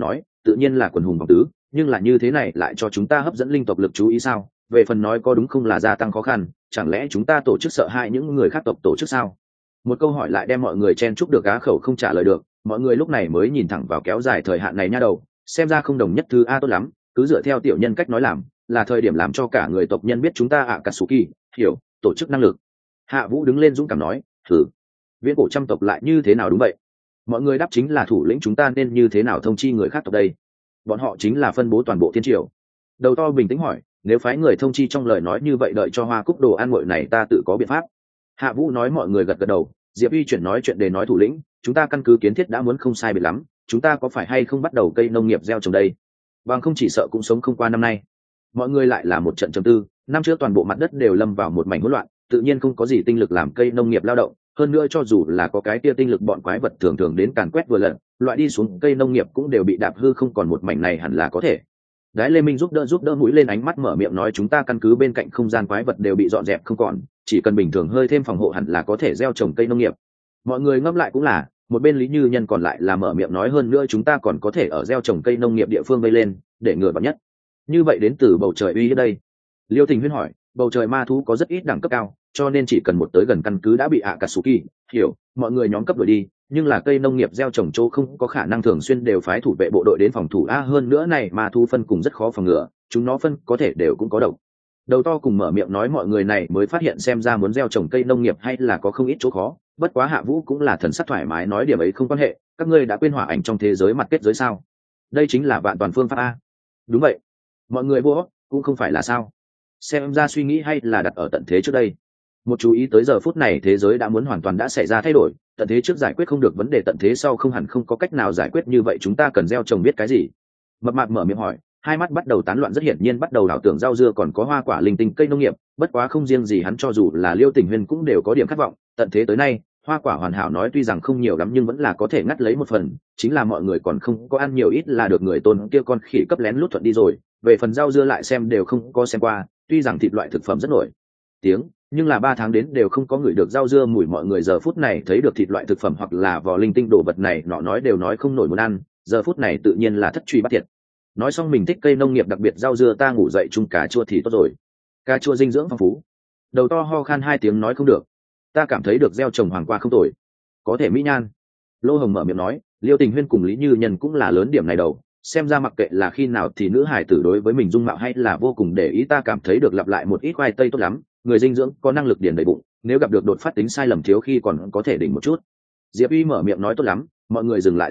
S1: tự nhiên là quần hùng vòng tứ, nhưng là như thế này lại cho chúng ta hấp dẫn linh tộc lực chú ý sao? Về phần nói có đúng không là gia tăng khó khăn, chẳng lẽ chúng ta tổ chức sợ hãi những người khác tộc tổ chức sao? Một câu hỏi lại đem mọi người chen chúc được, á khẩu không trả lời được. Mọi người lúc này mới nhìn thẳng vào kéo dài thời hạn này nha đầu, xem ra không đồng nhất thứ a tốt lắm, cứ dựa theo tiểu nhân cách nói làm, là thời điểm làm cho cả người tộc nhân biết chúng ta Akatsuki hiểu tổ chức năng lực. Hạ Vũ đứng lên dũng cảm nói, thử viễn cổ trăm tộc lại như thế nào? Đúng vậy, mọi người đáp chính là thủ lĩnh chúng ta nên như thế nào thông chi người khác tộc đây? Bọn họ chính là phân bố toàn bộ thiên triều. Đầu to bình tĩnh hỏi, nếu phái người thông chi trong lời nói như vậy, đợi cho hoa cúc đồ ăn nguội này ta tự có biện pháp. Hạ Vũ nói. Mọi người gật gật đầu. Diệp Uy chuyển nói chuyện để nói, thủ lĩnh, chúng ta căn cứ kiến thiết đã muốn không sai biệt lắm, chúng ta có phải hay không bắt đầu cây nông nghiệp gieo trồng đây? Bằng không chỉ sợ cũng sống không qua năm nay. Mọi người lại là một trận trầm tư. Năm trước toàn bộ mặt đất đều lâm vào một mảnh hỗn loạn, tự nhiên không có gì tinh lực làm cây nông nghiệp lao động, hơn nữa cho dù là có cái kia tinh lực, bọn quái vật thường thường đến càn quét vừa lần, loại đi xuống cây nông nghiệp cũng đều bị đạp hư không còn một mảnh này hẳn là có thể. Đái Lê Minh giúp đỡ mũi lên ánh mắt mở miệng nói, chúng ta căn cứ bên cạnh không gian quái vật đều bị dọn dẹp không còn, chỉ cần bình thường hơi thêm phòng hộ hẳn là có thể gieo trồng cây nông nghiệp. Mọi người ngấp lại cũng là, một bên Lý Như Nhân còn lại là mở miệng nói, hơn nữa chúng ta còn có thể ở gieo trồng cây nông nghiệp địa phương vây lên, để ngừa vào nhất. Như vậy đến từ bầu trời uy hiếp đây. Liêu Tình Huyên hỏi, bầu trời ma thú có rất ít đẳng cấp cao, cho nên chỉ cần một tới gần căn cứ đã bị Akatsuki hiểu mọi người nhóm cấp đuổi đi, nhưng là cây nông nghiệp gieo trồng chỗ không có khả năng thường xuyên đều phái thủ vệ bộ đội đến phòng thủ a, hơn nữa này ma thú phân cùng rất khó phòng ngừa, chúng nó phân có thể đều cũng có độc. Đầu to cùng mở miệng nói, mọi người này mới phát hiện xem ra muốn gieo trồng cây nông nghiệp hay là có không ít chỗ khó, bất quá Hạ Vũ cũng là thần sắc thoải mái nói, điểm ấy không quan hệ, các ngươi đã quên hỏa ảnh trong thế giới mặt kết giới sao? Đây chính là vạn toàn phương pháp a. Đúng vậy, mọi người vô cũng không phải là sao? Xem ra suy nghĩ hay là đặt ở tận thế trước đây. Một chú ý tới giờ phút này thế giới đã muốn hoàn toàn đã xảy ra thay đổi, tận thế trước giải quyết không được vấn đề, tận thế sau không hẳn không có cách nào giải quyết, như vậy chúng ta cần gieo trồng biết cái gì? Mập mạp mở miệng hỏi, hai mắt bắt đầu tán loạn, rất hiển nhiên bắt đầu đảo tưởng rau dưa còn có hoa quả linh tinh cây nông nghiệp, bất quá không riêng gì hắn, cho dù là Liêu Tình Huyên cũng đều có điểm khát vọng. Tận thế tới nay hoa quả hoàn hảo nói tuy rằng không nhiều lắm nhưng vẫn là có thể ngắt lấy một phần, chính là mọi người còn không có ăn nhiều, ít là được người tôn kia con khỉ cấp lén lút thuận đi rồi. Về phần rau dưa lại xem đều không có xem qua, tuy rằng thịt loại thực phẩm rất nổi tiếng nhưng là 3 tháng đến đều không có người được rau dưa mùi, mọi người giờ phút này thấy được thịt loại thực phẩm hoặc là vỏ linh tinh đồ vật này nọ nói đều nói không nổi muốn ăn, giờ phút này tự nhiên là thất truy bắt thiệt. Nói xong mình thích cây nông nghiệp, đặc biệt rau dưa, ta ngủ dậy chung cà chua thì tốt rồi, cà chua dinh dưỡng phong phú. Đầu to ho khan 2 tiếng nói, không được, ta cảm thấy được gieo trồng hoàng qua không tồi, có thể mỹ nhan. Lô Hồng mở miệng nói, Liêu Tình Huyên cùng Lý Như Nhân cũng là lớn điểm này đầu, xem ra mặc kệ là khi nào thì nữ hải tử đối với mình dung mạo hay là vô cùng để ý, ta cảm thấy được lặp lại một ít khoai tây tốt lắm, người dinh dưỡng có năng lực điền đầy bụng, nếu gặp được đột phát tính sai lầm thiếu khi còn có thể đỉnh một chút. Diệp Uy mở miệng nói, tốt lắm, mọi người dừng lại.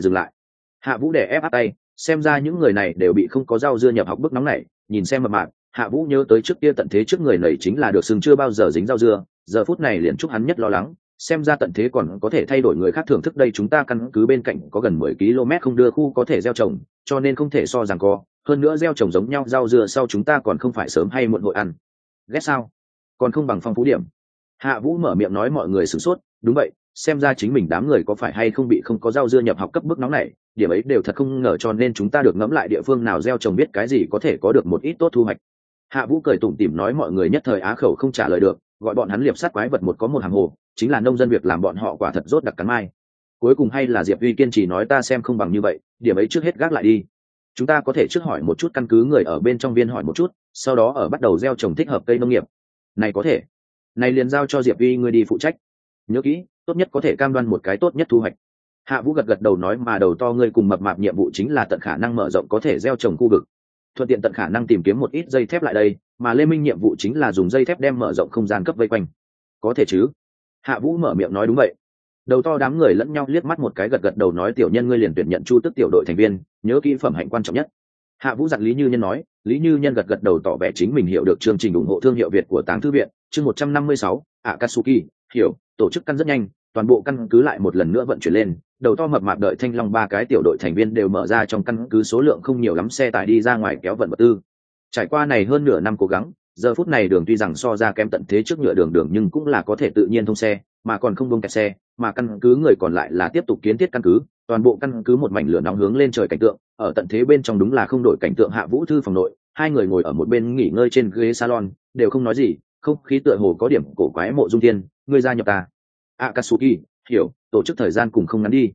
S1: Hạ Vũ đè ép áp tay, xem ra những người này đều bị không có rau dưa nhập học bức nóng này. Nhìn xem mập mạp, Hạ Vũ nhớ tới trước kia tận thế trước người này chính là được xưng chưa bao giờ dính rau dưa, giờ phút này liền chúc hắn nhất lo lắng, xem ra tận thế còn có thể thay đổi người khác thưởng thức đây. Chúng ta căn cứ bên cạnh có gần 10 km không đưa khu có thể gieo trồng, cho nên không thể so rằng co, hơn nữa gieo trồng giống nhau rau dưa sau chúng ta còn không phải sớm hay muộn hội ăn, ghét sao, còn không bằng phong phú điểm. Hạ Vũ mở miệng nói, mọi người sửng sốt, đúng vậy, xem ra chính mình đám người có phải hay không bị không có rau dưa nhập học cấp bức nóng này, điểm ấy đều thật không ngờ, cho nên chúng ta được ngẫm lại địa phương nào gieo trồng biết cái gì có thể có được một ít tốt thu hoạch. Hạ Vũ cười tủm tỉm nói, mọi người nhất thời á khẩu không trả lời được, gọi bọn hắn liệp sát quái vật một có một hàng hồ, chính là nông dân việc làm bọn họ quả thật rốt đặc cắn mai. Cuối cùng hay là Diệp Uy kiên trì nói, ta xem không bằng như vậy, điểm ấy trước hết gác lại đi, chúng ta có thể trước hỏi một chút căn cứ người ở bên trong viên hỏi một chút, sau đó ở bắt đầu gieo trồng thích hợp cây nông nghiệp. Này có thể, này liền giao cho Diệp Uy ngươi đi phụ trách, nhớ kỹ, tốt nhất có thể cam đoan một cái tốt nhất thu hoạch. Hạ Vũ gật đầu nói, mà đầu to ngươi cùng mập mạp nhiệm vụ chính là tận khả năng mở rộng có thể gieo trồng khu vực, thuận tiện tận khả năng tìm kiếm một ít dây thép lại đây, mà Lê Minh nhiệm vụ chính là dùng dây thép đem mở rộng không gian cấp vây quanh, có thể chứ? Hạ Vũ mở miệng nói, đúng vậy. Đầu to đám người lẫn nhau liếc mắt một cái, gật đầu nói, tiểu nhân ngươi liền tuyển nhận Chu Tức tiểu đội thành viên, nhớ kỹ phẩm hạnh quan trọng nhất. Hạ Vũ dặn Lý Như Nhân nói. Lý Như Nhân gật đầu tỏ vẻ chính mình hiểu được chương trình ủng hộ thương hiệu Việt của Táng Thư viện, chương 156, Akatsuki hiểu tổ chức căn rất nhanh, toàn bộ căn cứ lại một lần nữa vận chuyển lên. Đầu to mập mạp đợi Thanh Long 3 cái tiểu đội thành viên đều mở ra trong căn cứ số lượng không nhiều lắm xe tải đi ra ngoài kéo vận vật tư. Trải qua này hơn nửa năm cố gắng, giờ phút này đường tuy rằng so ra kém tận thế trước nhựa đường nhưng cũng là có thể tự nhiên thông xe, mà còn không buông kẹt xe, mà căn cứ người còn lại là tiếp tục kiến thiết căn cứ, toàn bộ căn cứ một mảnh lửa nóng hướng lên trời cảnh tượng, ở tận thế bên trong đúng là không đổi cảnh tượng. Hạ Vũ thư phòng nội, hai người ngồi ở một bên nghỉ ngơi trên ghế salon, đều không nói gì, không khí tựa hồ có điểm cổ quái. Mộ Dung Thiên, ngươi gia nhập ta. Akatsuki hiểu tổ chức thời gian cùng không ngắn đi.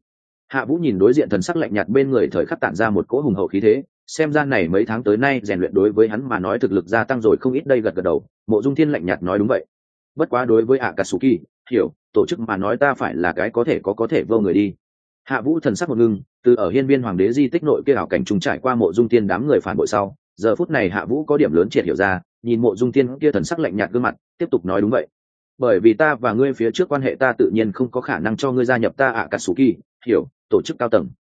S1: Hạ Vũ nhìn đối diện thần sắc lạnh nhạt bên người thời khắc tản ra một cỗ hùng hậu khí thế, xem ra này mấy tháng tới nay rèn luyện đối với hắn mà nói thực lực gia tăng rồi không ít đây, gật gật đầu. Mộ Dung Thiên lạnh nhạt nói đúng vậy. Bất quá đối với Akatsuki, hiểu, tổ chức mà nói ta phải là cái có thể vô người đi. Hạ Vũ thần sắc một ngưng, từ ở hiên viên hoàng đế di tích nội kia ảo cảnh trùng trải qua Mộ Dung Thiên đám người phản bội sau, giờ phút này Hạ Vũ có điểm lớn triệt hiểu ra, nhìn Mộ Dung Thiên kia thần sắc lạnh nhạt gương mặt, tiếp tục nói đúng vậy. Bởi vì ta và ngươi phía trước quan hệ, ta tự nhiên không có khả năng cho ngươi gia nhập ta Akatsuki, hiểu, tổ chức cao tầng.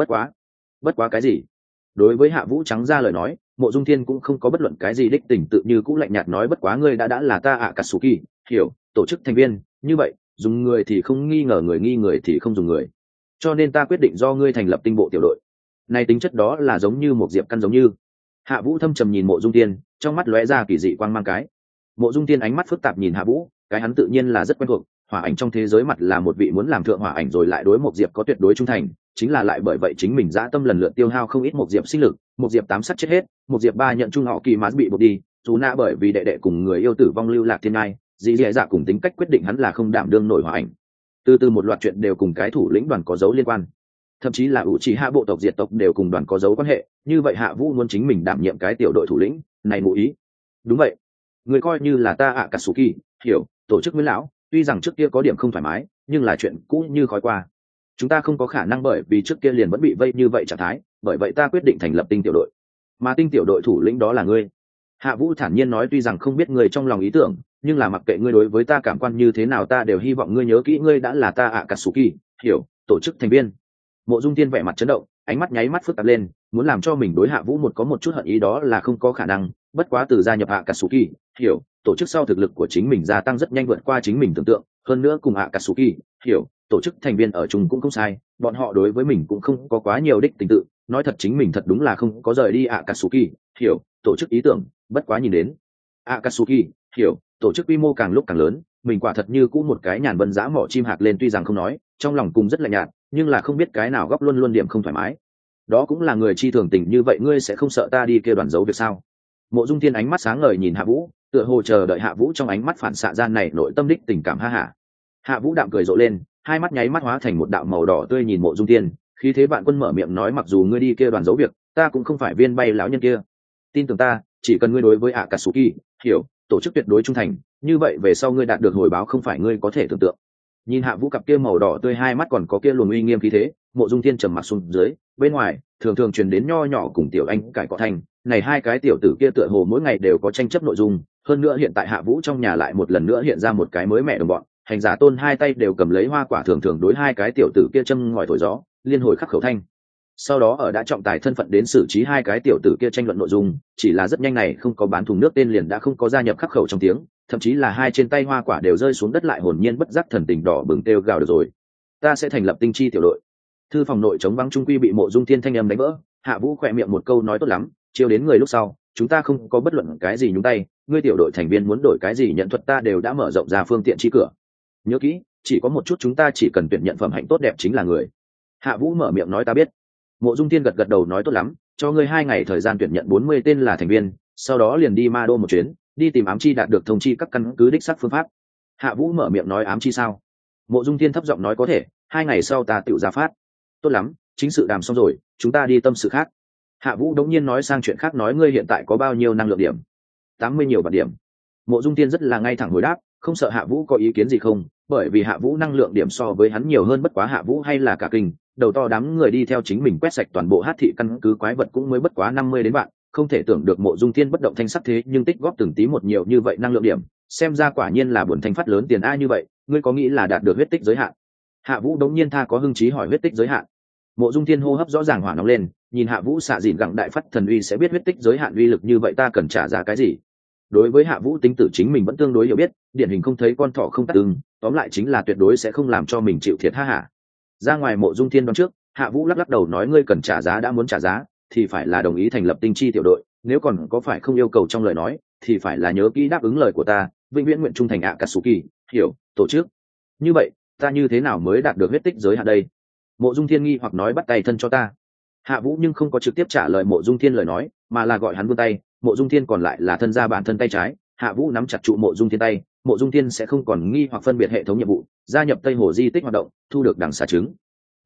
S1: Bất quá cái gì? Đối với Hạ Vũ trắng ra lời nói, Mộ Dung Thiên cũng không có bất luận cái gì đích tình, tự như cũng lạnh nhạt nói bất quá ngươi đã là ta Akatsuki, hiểu, tổ chức thành viên, như vậy, dùng người thì không nghi ngờ người, nghi người thì không dùng người. Cho nên ta quyết định do ngươi thành lập tinh bộ tiểu đội. Này tính chất đó là giống như một diệp căn giống như. Hạ Vũ thâm trầm nhìn Mộ Dung Thiên, trong mắt lóe ra kỳ dị quang mang cái. Mộ Dung Thiên ánh mắt phức tạp nhìn Hạ Vũ, cái hắn tự nhiên là rất quen thuộc, hỏa ảnh trong thế giới mặt là một vị muốn làm thượng hỏa ảnh rồi lại đối một diệp có tuyệt đối trung thành, chính là lại bởi vậy chính mình dã tâm lần lượt tiêu hao không ít một diệp sinh lực, một diệp 8 sắt chết hết, một diệp 3 nhận trung họ kỳ mãn bị buộc đi, dù nã bởi vì đệ đệ cùng người yêu tử vong lưu lạc thiên ngai, dì dì dạ cùng tính cách quyết định hắn là không đảm đương nổi hỏa ảnh. Từ một loạt chuyện đều cùng cái thủ lĩnh đoàn có dấu liên quan, thậm chí là ủ trì hạ bộ tộc diệt tộc đều cùng đoàn có dấu quan hệ, như vậy Hạ Vũ muốn chính mình đảm nhiệm cái tiểu đội thủ lĩnh, này ngụ ý. Đúng vậy, người coi như là ta Akatsuki, hiểu, tổ chức Nguyên lão, tuy rằng trước kia có điểm không thoải mái, nhưng là chuyện cũ như khói qua. Chúng ta không có khả năng bởi vì trước kia liền vẫn bị vây như vậy trạng thái, bởi vậy ta quyết định thành lập tinh tiểu đội, mà tinh tiểu đội thủ lĩnh đó là ngươi. Hạ Vũ thản nhiên nói, tuy rằng không biết ngươi trong lòng ý tưởng, nhưng là mặc kệ ngươi đối với ta cảm quan như thế nào, ta đều hy vọng ngươi nhớ kỹ ngươi đã là ta Akatsuki, hiểu, tổ chức thành viên. Mộ Dung Thiên vẻ mặt chấn động, ánh mắt nháy mắt phức tạp lên, muốn làm cho mình đối Hạ Vũ có một chút hận ý đó là không có khả năng, bất quá từ gia nhập Akatsuki, hiểu, tổ chức sau thực lực của chính mình gia tăng rất nhanh, vượt qua chính mình tưởng tượng, hơn nữa cùng Akatsuki, hiểu, tổ chức thành viên ở chung cũng không sai, bọn họ đối với mình cũng không có quá nhiều đích tình tự, nói thật chính mình thật đúng là không có rời đi Akatsuki, hiểu, tổ chức ý tưởng, bất quá nhìn đến Akatsuki, hiểu, tổ chức quy mô càng lúc càng lớn, mình quả thật như cũng một cái nhàn vân dã mỏ chim hạc lên, tuy rằng không nói, trong lòng cùng rất lạnh nhạt, nhưng là không biết cái nào góc luôn luôn điểm không thoải mái. Đó cũng là người chi thường tình, như vậy ngươi sẽ không sợ ta đi kia đoàn giấu việc sao? Mộ Dung Thiên ánh mắt sáng ngời nhìn Hạ Vũ, tựa hồ chờ đợi Hạ Vũ trong ánh mắt phản xạ ra này nội tâm đích tình cảm ha hả. Hạ Vũ đạm cười rộ lên, hai mắt nháy mắt hóa thành một đạo màu đỏ tươi nhìn Mộ Dung Thiên, khí thế vạn quân mở miệng nói, mặc dù ngươi đi kia đoàn giấu việc, ta cũng không phải viên bay lão nhân kia. Tin tưởng ta, chỉ cần ngươi đối với Akatsuki, hiểu, tổ chức tuyệt đối trung thành, như vậy về sau ngươi đạt được hồi báo không phải ngươi có thể tưởng tượng. Nhìn Hạ Vũ cặp kia màu đỏ tươi hai mắt còn có kia luồng uy nghiêm khí thế, Mộ Dung Thiên trầm mặc xuống dưới, bên ngoài thường thường truyền đến nho nhỏ cùng tiểu anh cãi cọ thành, này hai cái tiểu tử kia tựa hồ mỗi ngày đều có tranh chấp nội dung, hơn nữa hiện tại Hạ Vũ trong nhà lại một lần nữa hiện ra một cái mới mẹ đồng bọn, hành giả tôn hai tay đều cầm lấy hoa quả, thường thường đối hai cái tiểu tử kia châm ngòi thổi gió, liên hồi khắc khẩu thanh. Sau đó ở đã trọng tài thân phận đến xử trí hai cái tiểu tử kia tranh luận nội dung, chỉ là rất nhanh này không có bán thùng nước tên liền đã không có gia nhập khắc khẩu trong tiếng, thậm chí là hai trên tay hoa quả đều rơi xuống đất, lại hồn nhiên bất giác thần tình đỏ bừng kêu gào được rồi. Ta sẽ thành lập tinh chi tiểu đội. Thư phòng nội trống vắng trung quy bị Mộ Dung Thiên thanh âm đánh vỡ, Hạ Vũ khỏe miệng một câu nói tốt lắm, chiêu đến người lúc sau, chúng ta không có bất luận cái gì nhúng tay, ngươi tiểu đội thành viên muốn đổi cái gì nhận thuật ta đều đã mở rộng ra phương tiện chi cửa. Nhớ kỹ, chỉ có một chút, chúng ta chỉ cần tuyển nhận phẩm hạnh tốt đẹp chính là người. Hạ Vũ mở miệng nói ta biết. Mộ Dung Thiên gật gật đầu nói tốt lắm, cho ngươi 2 ngày thời gian tuyển nhận 40 tên là thành viên, sau đó liền đi Ma Đô một chuyến, đi tìm ám chi đạt được thông chi các căn cứ đích xác phương pháp. Hạ Vũ mở miệng nói ám chi sao? Mộ Dung Thiên thấp giọng nói có thể, 2 ngày sau ta tự ra phát. Tốt lắm, chính sự đàm xong rồi, chúng ta đi tâm sự khác. Hạ Vũ đống nhiên nói sang chuyện khác, nói ngươi hiện tại có bao nhiêu năng lượng điểm? 80 nhiều vạn điểm. Mộ Dung Thiên rất là ngay thẳng hồi đáp, không sợ Hạ Vũ có ý kiến gì không, bởi vì Hạ Vũ năng lượng điểm so với hắn nhiều hơn, bất quá Hạ Vũ hay là cả kinh, đầu to đám người đi theo chính mình quét sạch toàn bộ Hát thị căn cứ quái vật cũng mới bất quá 50 đến vạn, không thể tưởng được Mộ Dung Thiên bất động thanh sắc thế nhưng tích góp từng tí một nhiều như vậy năng lượng điểm, xem ra quả nhiên là buồn thanh phát lớn tiền a. Như vậy, ngươi có nghĩ là đạt được huyết tích giới hạn? Hạ Vũ đống nhiên tha có hưng trí hỏi huyết tích giới hạn. Mộ Dung Thiên hô hấp rõ ràng hỏa nóng lên, nhìn Hạ Vũ xạ dịn gặng đại phát thần uy sẽ biết huyết tích giới hạn uy lực như vậy ta cần trả giá cái gì? Đối với Hạ Vũ tính tử chính mình vẫn tương đối hiểu biết, điển hình không thấy con thỏ không tắt ưng, tóm lại chính là tuyệt đối sẽ không làm cho mình chịu thiệt ha hả. Ra ngoài Mộ Dung Thiên đoán trước, Hạ Vũ lắc lắc đầu nói ngươi cần trả giá, đã muốn trả giá thì phải là đồng ý thành lập tinh chi tiểu đội, nếu còn có phải không yêu cầu trong lời nói thì phải là nhớ kỹ đáp ứng lời của ta, vĩnh viễn nguyện trung thành Akatsuki, hiểu, tổ chức. Như vậy, ta như thế nào mới đạt được huyết tích giới hạn đây? Mộ Dung Thiên nghi hoặc nói bắt tay thân cho ta. Hạ Vũ nhưng không có trực tiếp trả lời Mộ Dung Thiên lời nói, mà là gọi hắn vươn tay, Mộ Dung Thiên còn lại là thân ra bản thân tay trái, Hạ Vũ nắm chặt trụ Mộ Dung Thiên tay, Mộ Dung Thiên sẽ không còn nghi hoặc phân biệt hệ thống nhiệm vụ, gia nhập Tây Hồ di tích hoạt động, thu được đằng xà trứng.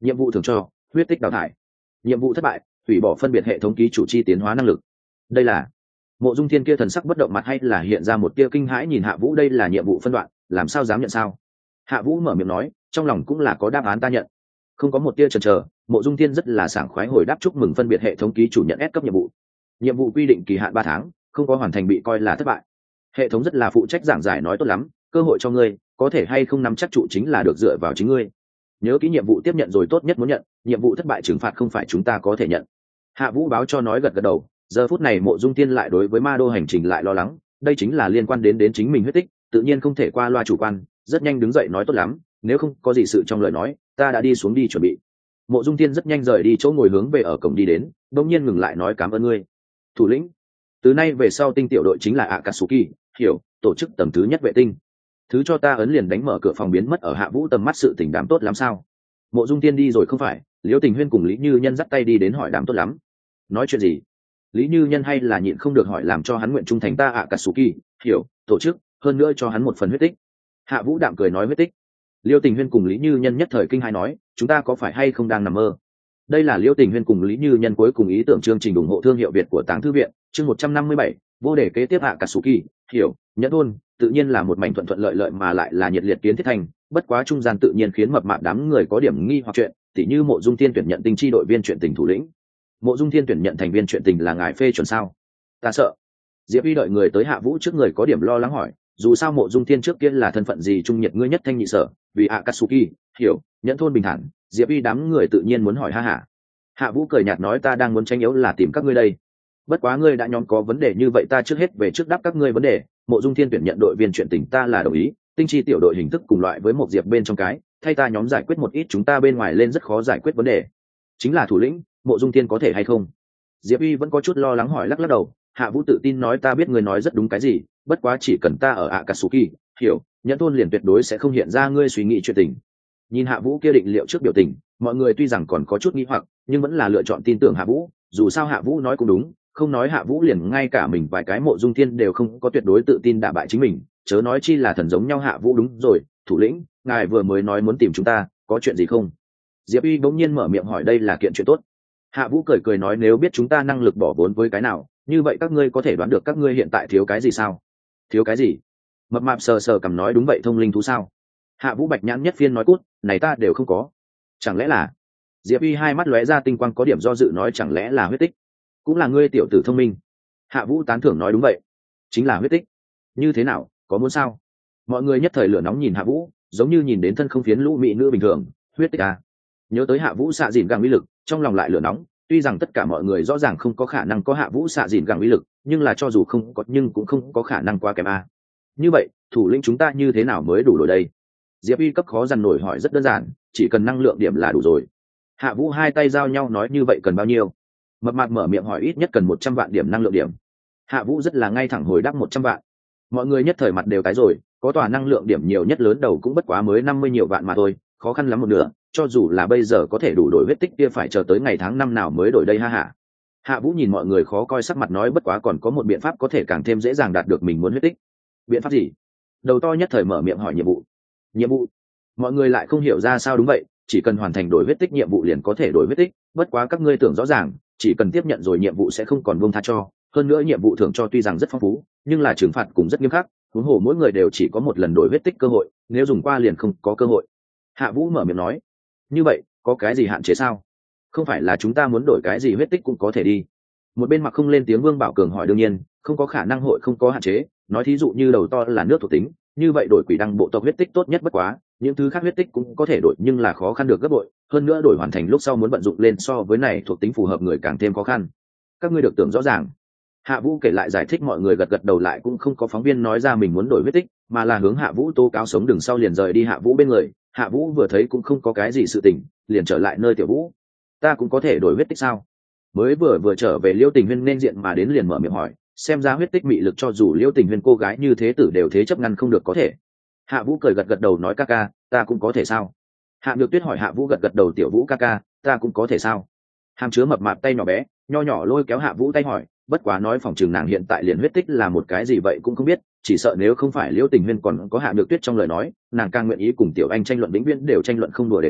S1: Nhiệm vụ thường cho huyết tích đào thải. Nhiệm vụ thất bại, hủy bỏ phân biệt hệ thống ký chủ chi tiến hóa năng lực. Đây là Mộ Dung Thiên kia thần sắc bất động mặt hay là hiện ra một tia kinh hãi nhìn Hạ Vũ, đây là nhiệm vụ phân đoạn, làm sao dám nhận sao? Hạ Vũ mở miệng nói, trong lòng cũng là có đáp án ta nhận. Không có một tia chần chờ, Mộ Dung Thiên rất là sảng khoái hồi đáp chúc mừng phân biệt hệ thống ký chủ nhận S cấp nhiệm vụ. Nhiệm vụ quy định kỳ hạn 3 tháng, không có hoàn thành bị coi là thất bại. Hệ thống rất là phụ trách giảng giải nói tốt lắm, cơ hội cho ngươi, có thể hay không nắm chắc trụ chính là được dựa vào chính ngươi. Nhớ kỹ nhiệm vụ tiếp nhận rồi tốt nhất muốn nhận, nhiệm vụ thất bại trừng phạt không phải chúng ta có thể nhận. Hạ Vũ báo cho nói gật gật đầu. Giờ phút này Mộ Dung Tiên lại đối với ma đô hành trình lại lo lắng, đây chính là liên quan đến chính mình huyết tích, tự nhiên không thể qua loa chủ quan, rất nhanh đứng dậy nói tốt lắm, nếu không có gì sự trong lời nói, ta đã đi xuống đi chuẩn bị. Mộ Dung Tiên rất nhanh rời đi chỗ ngồi hướng về ở cổng đi đến, đột nhiên ngừng lại nói cảm ơn ngươi, thủ lĩnh. Từ nay về sau tinh tiểu đội chính là Akatsuki, hiểu, tổ chức tầm thứ nhất vệ tinh. Thứ cho ta ấn liền đánh mở cửa phòng biến mất ở Hạ Vũ tầm mắt sự tình đám tốt lắm sao? Mộ Dung Tiên đi rồi không phải, Liễu Tình Huyên cùng Lý Như Nhân dắt tay đi đến hỏi đám tốt lắm. Nói chuyện gì? Lý Như Nhân hay là nhịn không được hỏi làm cho hắn nguyện trung thành ta Akatsuki, hiểu, tổ chức, hơn nữa cho hắn một phần huyết tích. Hạ Vũ đạm cười nói huyết tích. Liêu Tình Huyên cùng Lý Như Nhân nhất thời kinh hai nói, chúng ta có phải hay không đang nằm mơ? Đây là Liêu Tình Huyên cùng Lý Như Nhân cuối cùng ý tưởng chương trình ủng hộ thương hiệu Việt của Táng Thư viện, chương 157, vô đề kế tiếp Akatsuki, hiểu, nhẫn thôn, tự nhiên là một mảnh thuận thuận lợi lợi mà lại là nhiệt liệt kiến thiết thành, bất quá trung gian tự nhiên khiến mập mạp đám người có điểm nghi hoặc chuyện, tỉ như Mộ Dung Thiên tuyển nhận tinh chi đội viên chuyện tình thủ lĩnh. Mộ Dung Thiên tuyển nhận thành viên chuyện tình là ngài phê chuẩn sao? Ta sợ. Diệp Y đợi người tới Hạ Vũ trước người có điểm lo lắng hỏi, dù sao Mộ Dung Thiên trước kia là thân phận gì trung nhiệt ngươi nhất thanh nhị sở, vì Akatsuki, hiểu, nhẫn thôn bình thản, Diệp Y đám người tự nhiên muốn hỏi ha hả. Hạ Vũ cười nhạt nói ta đang muốn tranh yếu là tìm các ngươi đây. Bất quá ngươi đã nhóm có vấn đề như vậy ta trước hết về trước đáp các ngươi vấn đề, Mộ Dung Thiên tuyển nhận đội viên chuyện tình ta là đồng ý, tinh chi tiểu đội hình thức cùng loại với một Diệp bên trong cái, thay ta nhóm giải quyết một ít chúng ta bên ngoài lên rất khó giải quyết vấn đề. Chính là thủ lĩnh, Mộ Dung Thiên có thể hay không? Diệp Y vẫn có chút lo lắng hỏi lắc lắc đầu. Hạ Vũ tự tin nói ta biết ngươi nói rất đúng cái gì, bất quá chỉ cần ta ở Akatsuki, hiểu, nhẫn thôn liền tuyệt đối sẽ không hiện ra ngươi suy nghĩ chuyện tình. Nhìn Hạ Vũ kia định liệu trước biểu tình, mọi người tuy rằng còn có chút nghi hoặc, nhưng vẫn là lựa chọn tin tưởng Hạ Vũ, dù sao Hạ Vũ nói cũng đúng, không nói Hạ Vũ liền ngay cả mình vài cái Mộ Dung Thiên đều không có tuyệt đối tự tin đả bại chính mình, chớ nói chi là thần giống nhau Hạ Vũ đúng rồi, thủ lĩnh, ngài vừa mới nói muốn tìm chúng ta, có chuyện gì không? Diệp Y bỗng nhiên mở miệng hỏi đây là kiện chuyện tốt. Hạ Vũ cười cười nói nếu biết chúng ta năng lực bỏ vốn với cái nào, như vậy các ngươi có thể đoán được các ngươi hiện tại thiếu cái gì sao? Thiếu cái gì? Mập mạp sờ sờ cầm nói đúng vậy thông linh thú sao? Hạ Vũ bạch nhãn nhất phiên nói cút, này ta đều không có. Chẳng lẽ là? Diệp Y hai mắt lóe ra tinh quang có điểm do dự nói chẳng lẽ là huyết tích? Cũng là ngươi tiểu tử thông minh. Hạ Vũ tán thưởng nói đúng vậy, chính là huyết tích. Như thế nào, có muốn sao? Mọi người nhất thời lửa nóng nhìn Hạ Vũ, giống như nhìn đến thân không phiến lũ mỹ nữ bình thường. Huyết tích à? Nhớ tới Hạ Vũ xạ dìn gẳng uy lực, trong lòng lại lửa nóng. Tuy rằng tất cả mọi người rõ ràng không có khả năng có Hạ Vũ xạ dìn gẳng uy lực, nhưng là cho dù không có nhưng cũng không có khả năng quá kém a. Như vậy, thủ lĩnh chúng ta như thế nào mới đủ rồi đây? Diệp Y cấp khó dằn nổi hỏi rất đơn giản, chỉ cần năng lượng điểm là đủ rồi. Hạ Vũ hai tay giao nhau nói như vậy cần bao nhiêu? Mập mạp mở miệng hỏi ít nhất cần 100 vạn điểm năng lượng điểm. Hạ Vũ rất là ngay thẳng hồi đáp 100 vạn. Mọi người nhất thời mặt đều tái rồi, có tòa năng lượng điểm nhiều nhất lớn đầu cũng bất quá mới 50 nhiều vạn mà thôi, khó khăn lắm một nửa, cho dù là bây giờ có thể đủ đổi huyết tích kia phải chờ tới ngày tháng năm nào mới đổi đây ha hả. Hạ Vũ nhìn mọi người khó coi sắc mặt nói bất quá còn có một biện pháp có thể càng thêm dễ dàng đạt được mình muốn huyết tích. Biện pháp gì? Đầu to nhất thời mở miệng hỏi nhiệm vụ. Nhiệm vụ? Mọi người lại không hiểu ra sao đúng vậy, chỉ cần hoàn thành đổi huyết tích nhiệm vụ liền có thể đổi huyết tích, bất quá các ngươi tưởng rõ ràng, chỉ cần tiếp nhận rồi nhiệm vụ sẽ không còn buông tha cho, hơn nữa nhiệm vụ thưởng cho tuy rằng rất phong phú, nhưng là trừng phạt cũng rất nghiêm khắc, huống hồ mỗi người đều chỉ có một lần đổi huyết tích cơ hội, nếu dùng qua liền không có cơ hội. Hạ Vũ mở miệng nói, như vậy có cái gì hạn chế sao? Không phải là chúng ta muốn đổi cái gì huyết tích cũng có thể đi. Một bên mặc không lên tiếng Vương Bảo Cường hỏi đương nhiên không có khả năng hội không có hạn chế, nói thí dụ như đầu to là nước thuộc tính, như vậy đổi quỷ đăng bộ tộc huyết tích tốt nhất bất quá, những thứ khác huyết tích cũng có thể đổi nhưng là khó khăn được gấp bội, hơn nữa đổi hoàn thành lúc sau muốn vận dụng lên so với này thuộc tính phù hợp người càng thêm khó khăn. Các ngươi được tưởng rõ ràng. Hạ Vũ kể lại giải thích mọi người gật gật đầu lại cũng không có phóng viên nói ra mình muốn đổi huyết tích, mà là hướng Hạ Vũ tố cáo sống đường sau liền rời đi Hạ Vũ bên người. Hạ Vũ vừa thấy cũng không có cái gì sự tình, liền trở lại nơi Tiểu Vũ. Ta cũng có thể đổi huyết tích sao? Mới vừa trở về Liêu Tình Huyên nên diện mà đến liền mở miệng hỏi, xem ra huyết tích mị lực cho dù Liêu Tình Huyên cô gái như thế tử đều thế chấp ngăn không được có thể. Hạ Vũ cười gật gật đầu nói ca ca, ta cũng có thể sao? Hạ Nhược Tuyết hỏi Hạ Vũ gật gật đầu Tiểu Vũ ca ca, ta cũng có thể sao? Hàm chứa mập mạp tay nhỏ bé, nho nhỏ lôi kéo Hạ Vũ tay hỏi, bất quá nói phòng trường nàng hiện tại liền huyết tích là một cái gì vậy cũng không biết, chỉ sợ nếu không phải Liễu Tình Huyên còn có Hạ Nhược Tuyết trong lời nói, nàng càng nguyện ý cùng Tiểu Anh tranh luận vĩnh viễn đều tranh luận không đùa đề tài,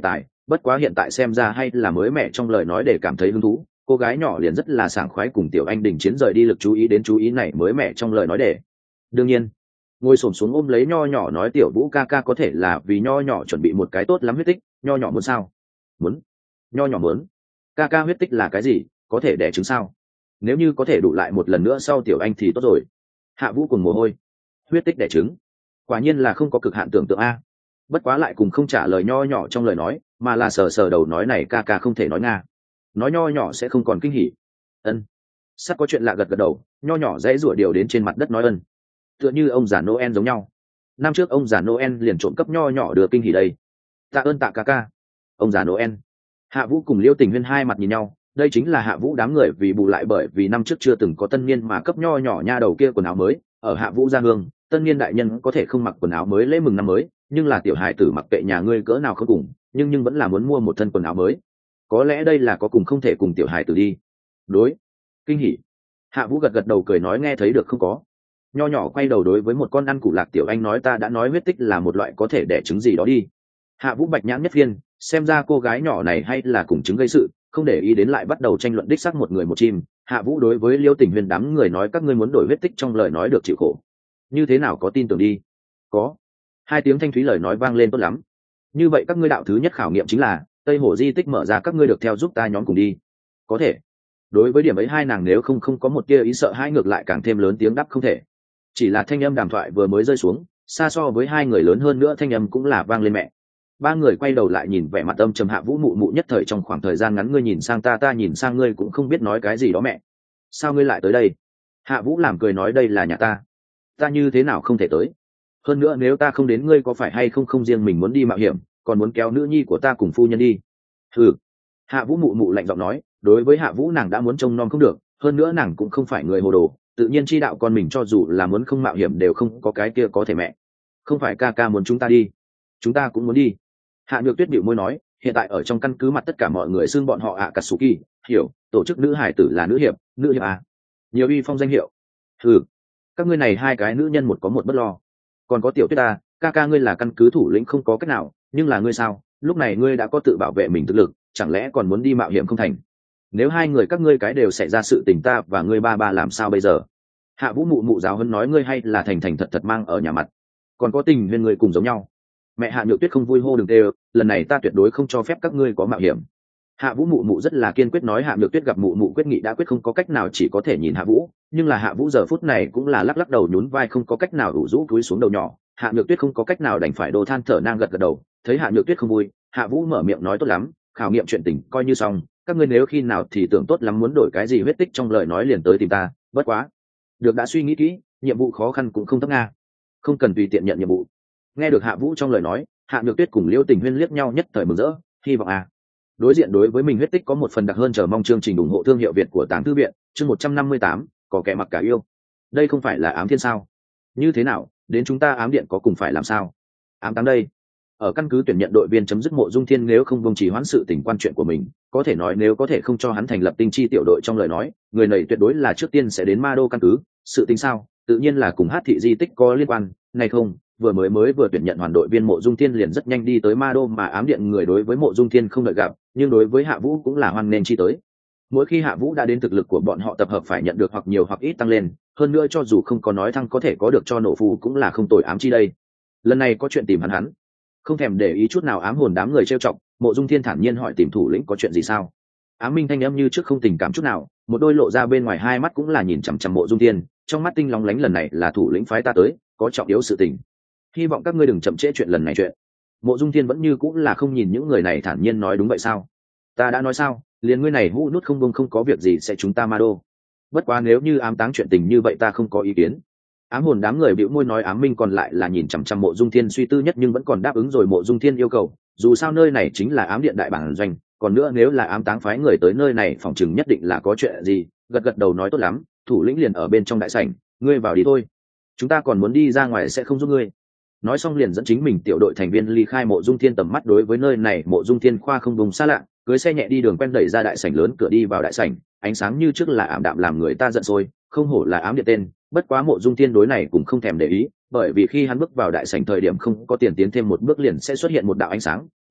S1: bất quá hiện tại xem ra hay là mới mẻ trong lời nói để cảm thấy hứng thú, cô gái nhỏ liền rất là sảng khoái cùng tiểu anh đình chiến rời đi lực chú ý đến chú ý này mới mẻ trong lời nói để. Đương nhiên ngồi xổm xuống ôm lấy nho nhỏ nói tiểu vũ ca ca có thể là vì nho nhỏ chuẩn bị một cái tốt lắm huyết tích, nho nhỏ muốn sao? Muốn. Nho nhỏ muốn. Ca ca huyết tích là cái gì, có thể đẻ trứng sao? Nếu như có thể đủ lại một lần nữa sau tiểu anh thì tốt rồi. Hạ Vũ cùng mồ hôi. Huyết tích đẻ trứng, quả nhiên là không có cực hạn tưởng tượng a. Bất quá lại cùng không trả lời nho nhỏ trong lời nói, mà là sờ sờ đầu nói này ca ca không thể nói nga, nói nho nhỏ sẽ không còn kinh hỉ. Ân. Sắp có chuyện lạ gật gật đầu, nho nhỏ dãy rủa điều đến trên mặt đất nói ân, tựa như ông già Noel giống nhau. Năm trước ông già Noel liền trộm cấp nho nhỏ đưa kinh hỉ đây. Tạ ơn tạ ca ca. Ông già Noel. Hạ Vũ cùng Liêu Tình Huyên hai mặt nhìn nhau, đây chính là Hạ Vũ đám người vì bù lại bởi vì năm trước chưa từng có tân niên mà cấp nho nhỏ nha đầu kia quần áo mới. Ở Hạ Vũ gia hương, tân niên đại nhân có thể không mặc quần áo mới lễ mừng năm mới, nhưng là tiểu hài tử mặc kệ nhà ngươi cỡ nào không cùng, nhưng vẫn là muốn mua một thân quần áo mới. Có lẽ đây là có cùng không thể cùng tiểu hài tử đi. Đối. Kinh hỉ. Hạ Vũ gật gật đầu cười nói nghe thấy được không có. Nho nhỏ quay đầu đối với một con ăn củ lạc tiểu anh nói ta đã nói huyết tích là một loại có thể đẻ trứng gì đó đi. Hạ Vũ bạch nhãn nhất viên, xem ra cô gái nhỏ này hay là cùng trứng gây sự, không để ý đến lại bắt đầu tranh luận đích xác một người một chim. Hạ Vũ đối với Liêu Tình Huyên đám người nói các ngươi muốn đổi huyết tích trong lời nói được chịu khổ. Như thế nào có tin tưởng đi? Có. Hai tiếng thanh thúy lời nói vang lên tốt lắm. Như vậy các ngươi đạo thứ nhất khảo nghiệm chính là Tây Hồ di tích mở ra các ngươi được theo giúp ta nhóm cùng đi. Có thể. Đối với điểm ấy hai nàng nếu không có một tia ý sợ hai ngược lại càng thêm lớn tiếng đáp không thể. Chỉ là thanh âm đàm thoại vừa mới rơi xuống, xa so với hai người lớn hơn nữa thanh âm cũng là vang lên mẹ. Ba người quay đầu lại nhìn vẻ mặt âm trầm Hạ Vũ mụ mụ nhất thời trong khoảng thời gian ngắn ngươi nhìn sang ta nhìn sang ngươi cũng không biết nói cái gì đó mẹ. Sao ngươi lại tới đây? Hạ Vũ làm cười nói đây là nhà ta như thế nào không thể tới? Hơn nữa nếu ta không đến ngươi có phải hay không riêng mình muốn đi mạo hiểm, còn muốn kéo nữ nhi của ta cùng phu nhân đi. Ừ. Hạ Vũ mụ mụ lạnh giọng nói, đối với Hạ Vũ nàng đã muốn trông nom không được, hơn nữa nàng cũng không phải người hồ đồ, tự nhiên chi đạo con mình cho dù là muốn không mạo hiểm đều không có cái kia có thể mẹ. Không phải ca ca muốn chúng ta đi, chúng ta cũng muốn đi. Hạ Nhược Tuyết bĩu môi nói, hiện tại ở trong căn cứ mặt tất cả mọi người xưng bọn họ Akatsuki, hiểu, tổ chức nữ hải tử là nữ hiệp à? Nhiều uy phong danh hiệu. Ừ. Các ngươi này hai cái nữ nhân một có một bất lo. Còn có Tiểu Tuyết ta, ca ca ngươi là căn cứ thủ lĩnh không có cách nào, nhưng là ngươi sao? Lúc này ngươi đã có tự bảo vệ mình thực lực, chẳng lẽ còn muốn đi mạo hiểm không thành? Nếu hai người các ngươi cái đều xảy ra sự tình ta và ngươi ba làm sao bây giờ? Hạ Vũ mụ mụ giáo huấn nói ngươi hay là thành thật thật mang ở nhà mặt. Còn có Tình Huyên ngươi cùng giống nhau. Mẹ Hạ Nhược Tuyết không vui hô đừng tê, lần này ta tuyệt đối không cho phép các ngươi có mạo hiểm. Hạ Vũ mụ mụ rất là kiên quyết nói Hạ Nhược Tuyết gặp mụ mụ quyết nghị đã quyết không có cách nào chỉ có thể nhìn Hạ Vũ, nhưng là Hạ Vũ giờ phút này cũng là lắc đầu nhún vai không có cách nào đủ rũ cúi xuống đầu nhỏ. Hạ Nhược Tuyết không có cách nào đành phải đồ than thở nang gật đầu, thấy Hạ Nhược Tuyết không vui, Hạ Vũ mở miệng nói tốt lắm, khảo nghiệm chuyện tình coi như xong, các ngươi nếu khi nào thì tưởng tốt lắm muốn đổi cái gì huyết tích trong lời nói liền tới tìm ta, bất quá. Được đã suy nghĩ kỹ, nhiệm vụ khó khăn cũng không thấp nga. Không cần tùy tiện nhận nhiệm vụ. Nghe được Hạ Vũ trong lời nói, Hạ Nhược Tuyết cùng Liêu Tình Huyên liếc nhau nhất thời mừng rỡ, hy vọng đối diện đối với mình huyết tích có một phần đặc hơn chờ mong chương trình ủng hộ thương hiệu Việt của Tàng Thư Viện, chương 158, có kẻ mặc cả yêu. Đây không phải là ám thiên sao? Như thế nào, đến chúng ta ám điện có cùng phải làm sao? Ám táng đây. Ở căn cứ tuyển nhận đội viên chấm dứt Mộ Dung Thiên nếu không bông trì hoãn sự tình quan chuyện của mình, có thể nói nếu có thể không cho hắn thành lập tinh chi tiểu đội trong lời nói, người này tuyệt đối là trước tiên sẽ đến Ma Đô căn cứ, sự tình sao? Tự nhiên là cùng Hát thị di tích có liên quan, này không, vừa tuyển nhận hoàn đội viên Mộ Dung Thiên liền rất nhanh đi tới Ma Đô mà ám điện người đối với Mộ Dung Thiên không đợi gặp, nhưng đối với Hạ Vũ cũng là hoan nên chi tới. Mỗi khi Hạ Vũ đã đến thực lực của bọn họ tập hợp phải nhận được hoặc nhiều hoặc ít tăng lên, hơn nữa cho dù không có nói thăng có thể có được cho nổ phù cũng là không tồi ám chi đây. Lần này có chuyện tìm hắn, không thèm để ý chút nào ám hồn đám người trêu chọc, Mộ Dung Thiên thản nhiên hỏi tìm thủ lĩnh có chuyện gì sao? Ám Minh thanh âm như trước không tình cảm chút nào, một đôi lộ ra bên ngoài hai mắt cũng là nhìn chằm chằm Mộ Dung Thiên, trong mắt tinh lóng lánh lần này là thủ lĩnh phái ta tới, có trọng yếu sự tình. Hy vọng các ngươi đừng chậm trễ chuyện lần này chuyện. Mộ Dung Thiên vẫn như cũng là không nhìn những người này thản nhiên nói đúng vậy sao? Ta đã nói sao, liền ngươi này hũ nút không bông không có việc gì sẽ chúng ta Ma Đô. Bất quá nếu như ám táng chuyện tình như vậy ta không có ý kiến. Ám hồn đám người bĩu môi nói Ám Minh còn lại là nhìn chằm chằm Mộ Dung Thiên suy tư nhất nhưng vẫn còn đáp ứng rồi Mộ Dung Thiên yêu cầu, dù sao nơi này chính là ám điện đại bản doanh, còn nữa nếu là ám táng phái người tới nơi này phòng chừng nhất định là có chuyện gì, gật đầu nói tốt lắm, thủ lĩnh liền ở bên trong đại sảnh, ngươi vào đi thôi. Chúng ta còn muốn đi ra ngoài sẽ không giúp ngươi. Nói xong liền dẫn chính mình tiểu đội thành viên ly khai Mộ Dung Thiên tầm mắt đối với nơi này Mộ Dung Thiên khoa không vùng xa lạ, cưới xe nhẹ đi đường quen đẩy ra đại sảnh lớn cửa đi vào đại sảnh, ánh sáng như trước là ảm đạm làm người ta giận sôi, không hổ là ám điện tên, bất quá Mộ Dung Thiên đối này cũng không thèm để ý, bởi vì khi hắn bước vào đại sảnh thời điểm không có tiền tiến thêm một bước liền sẽ xuất hiện một đạo ánh sáng,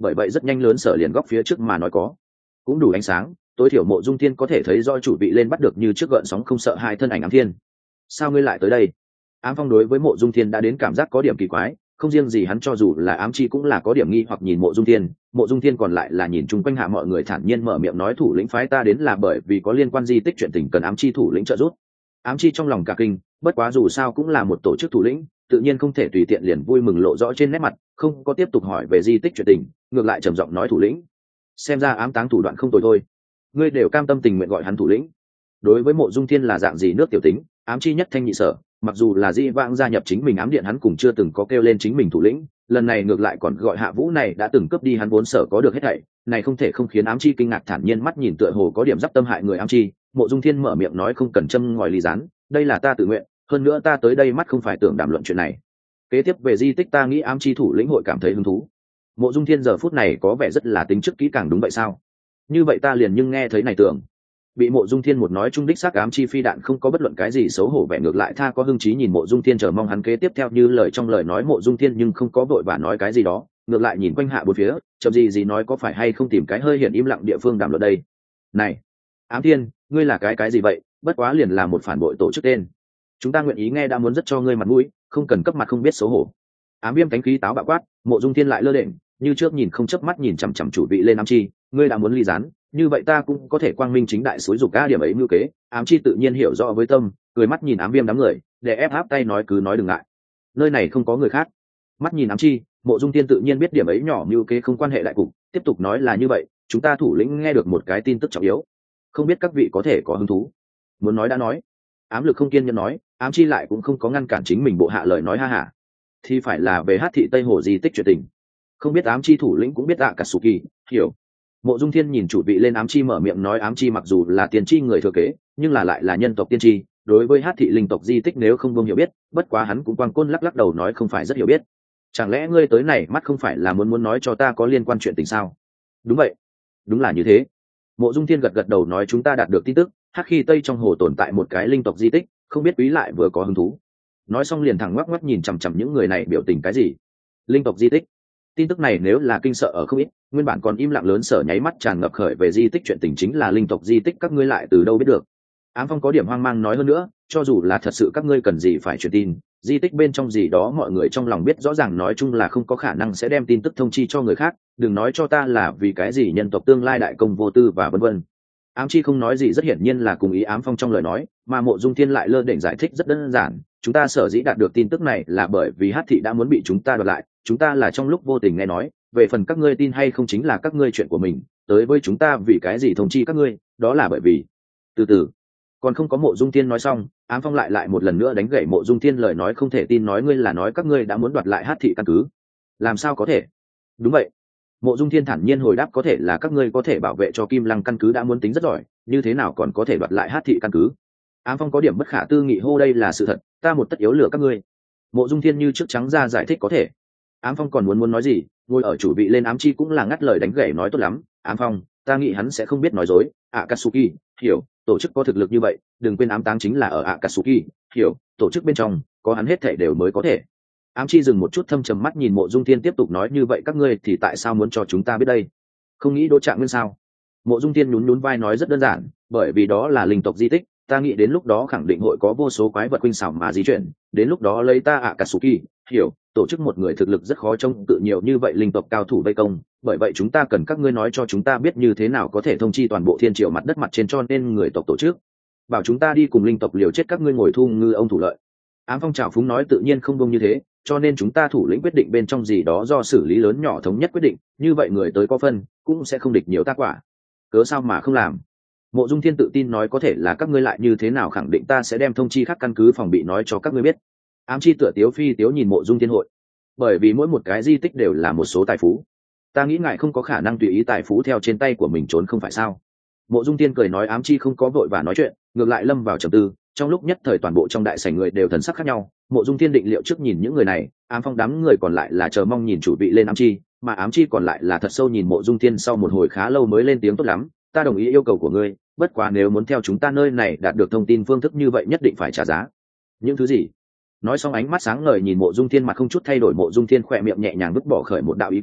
S1: bởi vậy rất nhanh lớn sở liền góc phía trước mà nói có cũng đủ ánh sáng, tối thiểu Mộ Dung Thiên có thể thấy do chủ vị lên bắt được như trước gợn sóng không sợ hai thân ảnh Ám Thiên. Sao ngươi lại tới đây? Ám Phong đối với Mộ Dung Thiên đã đến cảm giác có điểm kỳ quái, không riêng gì hắn cho dù là ám chi cũng là có điểm nghi hoặc nhìn Mộ Dung Thiên còn lại là nhìn chung quanh hạ mọi người thản nhiên mở miệng nói thủ lĩnh phái ta đến là bởi vì có liên quan di tích chuyện tình cần ám chi thủ lĩnh trợ giúp. Ám chi trong lòng cả kinh, bất quá dù sao cũng là một tổ chức thủ lĩnh, tự nhiên không thể tùy tiện liền vui mừng lộ rõ trên nét mặt, không có tiếp tục hỏi về di tích chuyện tình, ngược lại trầm giọng nói thủ lĩnh, xem ra ám táng thủ đoạn không tồi thôi, ngươi đều cam tâm tình nguyện gọi hắn thủ lĩnh. Đối với Mộ Dung Thiên là dạng gì nước tiểu tính, ám chi nhất thanh nhị sở, mặc dù là di vãng gia nhập chính mình ám điện hắn cũng chưa từng có kêu lên chính mình thủ lĩnh, lần này ngược lại còn gọi Hạ Vũ này đã từng cướp đi hắn vốn sở có được hết thảy, này không thể không khiến ám chi kinh ngạc thản nhiên mắt nhìn tựa hồ có điểm giáp tâm hại người ám chi. Mộ Dung Thiên mở miệng nói không cần châm ngòi ly gián, đây là ta tự nguyện, hơn nữa ta tới đây mắt không phải tưởng đàm luận chuyện này. Kế tiếp về di tích ta nghĩ ám chi thủ lĩnh hội cảm thấy hứng thú. Mộ Dung Thiên giờ phút này có vẻ rất là tính trước kỹ càng đúng vậy sao? Như vậy ta liền nhưng nghe thấy này tưởng bị Mộ Dung Thiên một nói trung đích xác ám chi phi đạn không có bất luận cái gì xấu hổ vẻ ngược lại tha có hưng trí nhìn Mộ Dung Thiên chờ mong hắn kế tiếp theo như lời trong lời nói Mộ Dung Thiên nhưng không có vội vã nói cái gì đó, ngược lại nhìn quanh hạ bốn phía, chậm gì nói có phải hay không tìm cái hơi hiện im lặng địa phương đàm luận đây. Này, Ám Thiên, ngươi là cái gì vậy? Bất quá liền là một phản bội tổ chức tên. Chúng ta nguyện ý nghe đã muốn rất cho ngươi mặt mũi, không cần cấp mặt không biết xấu hổ. Ám Viêm cánh khí táo bạo quát, Mộ Dung Thiên lại lơ đễnh, như trước nhìn không chớp mắt nhìn chằm chằm chủ vị lên ám chi, ngươi đã muốn ly gián, như vậy ta cũng có thể quang minh chính đại xúi dục ca điểm ấy mưu kế. Ám chi tự nhiên hiểu rõ với tâm, cười mắt nhìn Ám Viêm đám người, để ép áp tay nói cứ nói đừng ngại, nơi này không có người khác. Mắt nhìn Ám chi, Mộ Dung Thiên tự nhiên biết điểm ấy nhỏ mưu kế không quan hệ đại cục, tiếp tục nói là như vậy, chúng ta thủ lĩnh nghe được một cái tin tức trọng yếu, không biết các vị có thể có hứng thú. Muốn nói đã nói. Ám Lực không kiên nhẫn nói, Ám chi lại cũng không có ngăn cản chính mình bộ hạ lời nói ha hả, thì phải là về Hát thị Tây Hồ di tích chuyện tình. Không biết ám chi thủ lĩnh cũng biết Akatsuki, hiểu. Mộ Dung Thiên nhìn chủ vị lên ám chi mở miệng nói ám chi mặc dù là tiên tri người thừa kế, nhưng là lại là nhân tộc tiên tri, đối với Hát thị linh tộc di tích nếu không buông hiểu biết, bất quá hắn cũng quang côn lắc đầu nói không phải rất hiểu biết. Chẳng lẽ ngươi tới này mắt không phải là muốn nói cho ta có liên quan chuyện tình sao? Đúng vậy, đúng là như thế. Mộ Dung Thiên gật đầu nói chúng ta đạt được tin tức, Hát khi Tây trong hồ tồn tại một cái linh tộc di tích, không biết quý lại vừa có hứng thú. Nói xong liền thẳng ngoắc nhìn chằm chằm những người này biểu tình cái gì? Linh tộc di tích. Tin tức này nếu là kinh sợ ở không ít, nguyên bản còn im lặng lớn sở nháy mắt tràn ngập khởi về di tích chuyện tình chính là linh tộc di tích các ngươi lại từ đâu biết được. Ám Phong có điểm hoang mang nói hơn nữa, cho dù là thật sự các ngươi cần gì phải truyền tin, di tích bên trong gì đó mọi người trong lòng biết rõ ràng nói chung là không có khả năng sẽ đem tin tức thông chi cho người khác, đừng nói cho ta là vì cái gì nhân tộc tương lai đại công vô tư và vân vân. Ám chi không nói gì rất hiển nhiên là cùng ý Ám Phong trong lời nói, mà Mộ Dung Thiên lại lơ đễnh giải thích rất đơn giản, chúng ta sở dĩ đạt được tin tức này là bởi vì Hát thị đã muốn bị chúng ta đoạt lại, chúng ta là trong lúc vô tình nghe nói, về phần các ngươi tin hay không chính là các ngươi chuyện của mình, tới với chúng ta vì cái gì thông chi các ngươi, đó là bởi vì. Từ từ, còn không có Mộ Dung Thiên nói xong, Ám Phong lại một lần nữa đánh gãy Mộ Dung Thiên lời nói không thể tin nói ngươi là nói các ngươi đã muốn đoạt lại Hát thị căn cứ. Làm sao có thể? Đúng vậy. Mộ Dung Thiên thản nhiên hồi đáp có thể là các ngươi có thể bảo vệ cho Kim Lăng căn cứ đã muốn tính rất giỏi, như thế nào còn có thể đoạt lại Hát thị căn cứ? Ám Phong có điểm bất khả tư nghị hô đây là sự thật, ta một tất yếu lừa các ngươi. Mộ Dung Thiên như trước trắng ra giải thích có thể. Ám Phong còn muốn nói gì, ngồi ở chủ vị lên ám chi cũng là ngắt lời đánh gãy nói tốt lắm, Ám Phong, ta nghĩ hắn sẽ không biết nói dối, Akatsuki, hiểu, tổ chức có thực lực như vậy, đừng quên ám táng chính là ở Akatsuki, hiểu, tổ chức bên trong có hắn hết thảy đều mới có thể. Ám chi dừng một chút thâm trầm mắt nhìn Mộ Dung Thiên tiếp tục nói như vậy các ngươi thì tại sao muốn cho chúng ta biết đây? Không nghĩ Đỗ Trạng Nguyên sao? Mộ Dung Thiên nhún vai nói rất đơn giản, bởi vì đó là linh tộc di tích, ta nghĩ đến lúc đó khẳng định hội có vô số quái vật khuynh xảo mà di chuyển, đến lúc đó lấy ta Akatsuki, hiểu, tổ chức một người thực lực rất khó trông tự nhiều như vậy linh tộc cao thủ vây công, bởi vậy chúng ta cần các ngươi nói cho chúng ta biết như thế nào có thể thông chi toàn bộ thiên triều mặt đất mặt trên cho nên người tộc tổ chức, bảo chúng ta đi cùng linh tộc liều chết các ngươi ngồi thu ngư ông thủ lợi. Ám Phong trào phúng nói tự nhiên không đông như thế, cho nên chúng ta thủ lĩnh quyết định bên trong gì đó do xử lý lớn nhỏ thống nhất quyết định, như vậy người tới có phân cũng sẽ không địch nhiều tác quả. Cớ sao mà không làm? Mộ Dung Thiên tự tin nói có thể là các ngươi lại như thế nào khẳng định ta sẽ đem thông chi khác căn cứ phòng bị nói cho các ngươi biết. Ám chi tựa tiếu phi tiếu nhìn Mộ Dung Thiên hội, bởi vì mỗi một cái di tích đều là một số tài phú, ta nghĩ ngài không có khả năng tùy ý tài phú theo trên tay của mình trốn không phải sao? Mộ Dung Thiên cười nói ám chi không có vội và nói chuyện, ngược lại lâm vào trầm tư, trong lúc nhất thời toàn bộ trong đại sảnh người đều thần sắc khác nhau. Mộ Dung Thiên định liệu trước nhìn những người này, Ám Phong đám người còn lại là chờ mong nhìn chủ vị lên ám chi, mà ám chi còn lại là thật sâu nhìn Mộ Dung Thiên sau một hồi khá lâu mới lên tiếng tốt lắm, ta đồng ý yêu cầu của ngươi, bất quá nếu muốn theo chúng ta nơi này đạt được thông tin phương thức như vậy nhất định phải trả giá. Những thứ gì? Nói xong ánh mắt sáng ngời nhìn Mộ Dung Thiên mặt không chút thay đổi, Mộ Dung Thiên khỏe miệng nhẹ nhàng vứt bỏ khởi một đạo ý cười,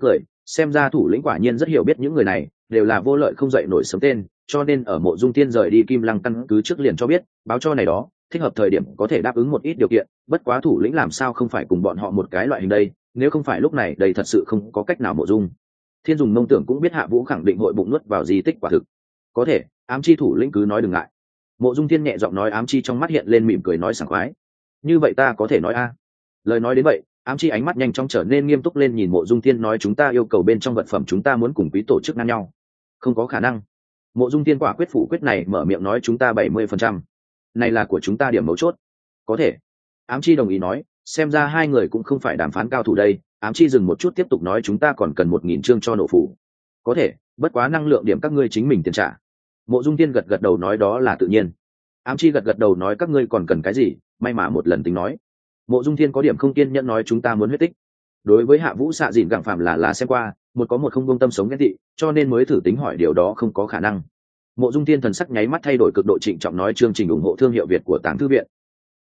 S1: xem ra thủ lĩnh quả nhiên rất hiểu biết những người này đều là vô lợi không dậy nổi sớm tên, cho nên ở Mộ Dung Tiên rời đi Kim Lăng căn cứ trước liền cho biết, báo cho này đó thích hợp thời điểm có thể đáp ứng một ít điều kiện, bất quá thủ lĩnh làm sao không phải cùng bọn họ một cái loại hình đây, nếu không phải lúc này đây thật sự không có cách nào. Mộ Dung Thiên dùng mông tưởng cũng biết Hạ Vũ khẳng định hội bụng nuốt vào di tích quả thực. Có thể, ám chi thủ lĩnh cứ nói đừng ngại. Mộ Dung Thiên nhẹ giọng nói, ám chi trong mắt hiện lên mỉm cười nói sảng khoái. Như vậy ta có thể nói a? Lời nói đến vậy, ám chi ánh mắt nhanh chóng trở nên nghiêm túc lên, nhìn Mộ Dung Thiên nói, chúng ta yêu cầu bên trong vật phẩm chúng ta muốn cùng quý tổ chức ngang nhau. Không có khả năng. Mộ Dung Thiên quả quyết phủ quyết này, mở miệng nói chúng ta 70%. Này là của chúng ta điểm mấu chốt. Có thể. Ám chi đồng ý nói, xem ra hai người cũng không phải đàm phán cao thủ đây. Ám chi dừng một chút tiếp tục nói, chúng ta còn cần 1000 chương cho nổ phủ. Có thể, bất quá năng lượng điểm các ngươi chính mình tiền trả. Mộ Dung Thiên gật gật đầu nói đó là tự nhiên. Ám chi gật gật đầu nói các ngươi còn cần cái gì, may mà một lần tính nói. Mộ Dung Thiên có điểm không kiên nhẫn nói chúng ta muốn huyết tích. Đối với Hạ Vũ xạ dịn gặng phạm là xem qua, một có một không buông tâm sống ghen tị, cho nên mới thử tính hỏi điều đó không có khả năng. Mộ Dung Thiên thần sắc nháy mắt thay đổi cực độ, trịnh trọng nói chương trình ủng hộ thương hiệu Việt của Tàng Thư viện,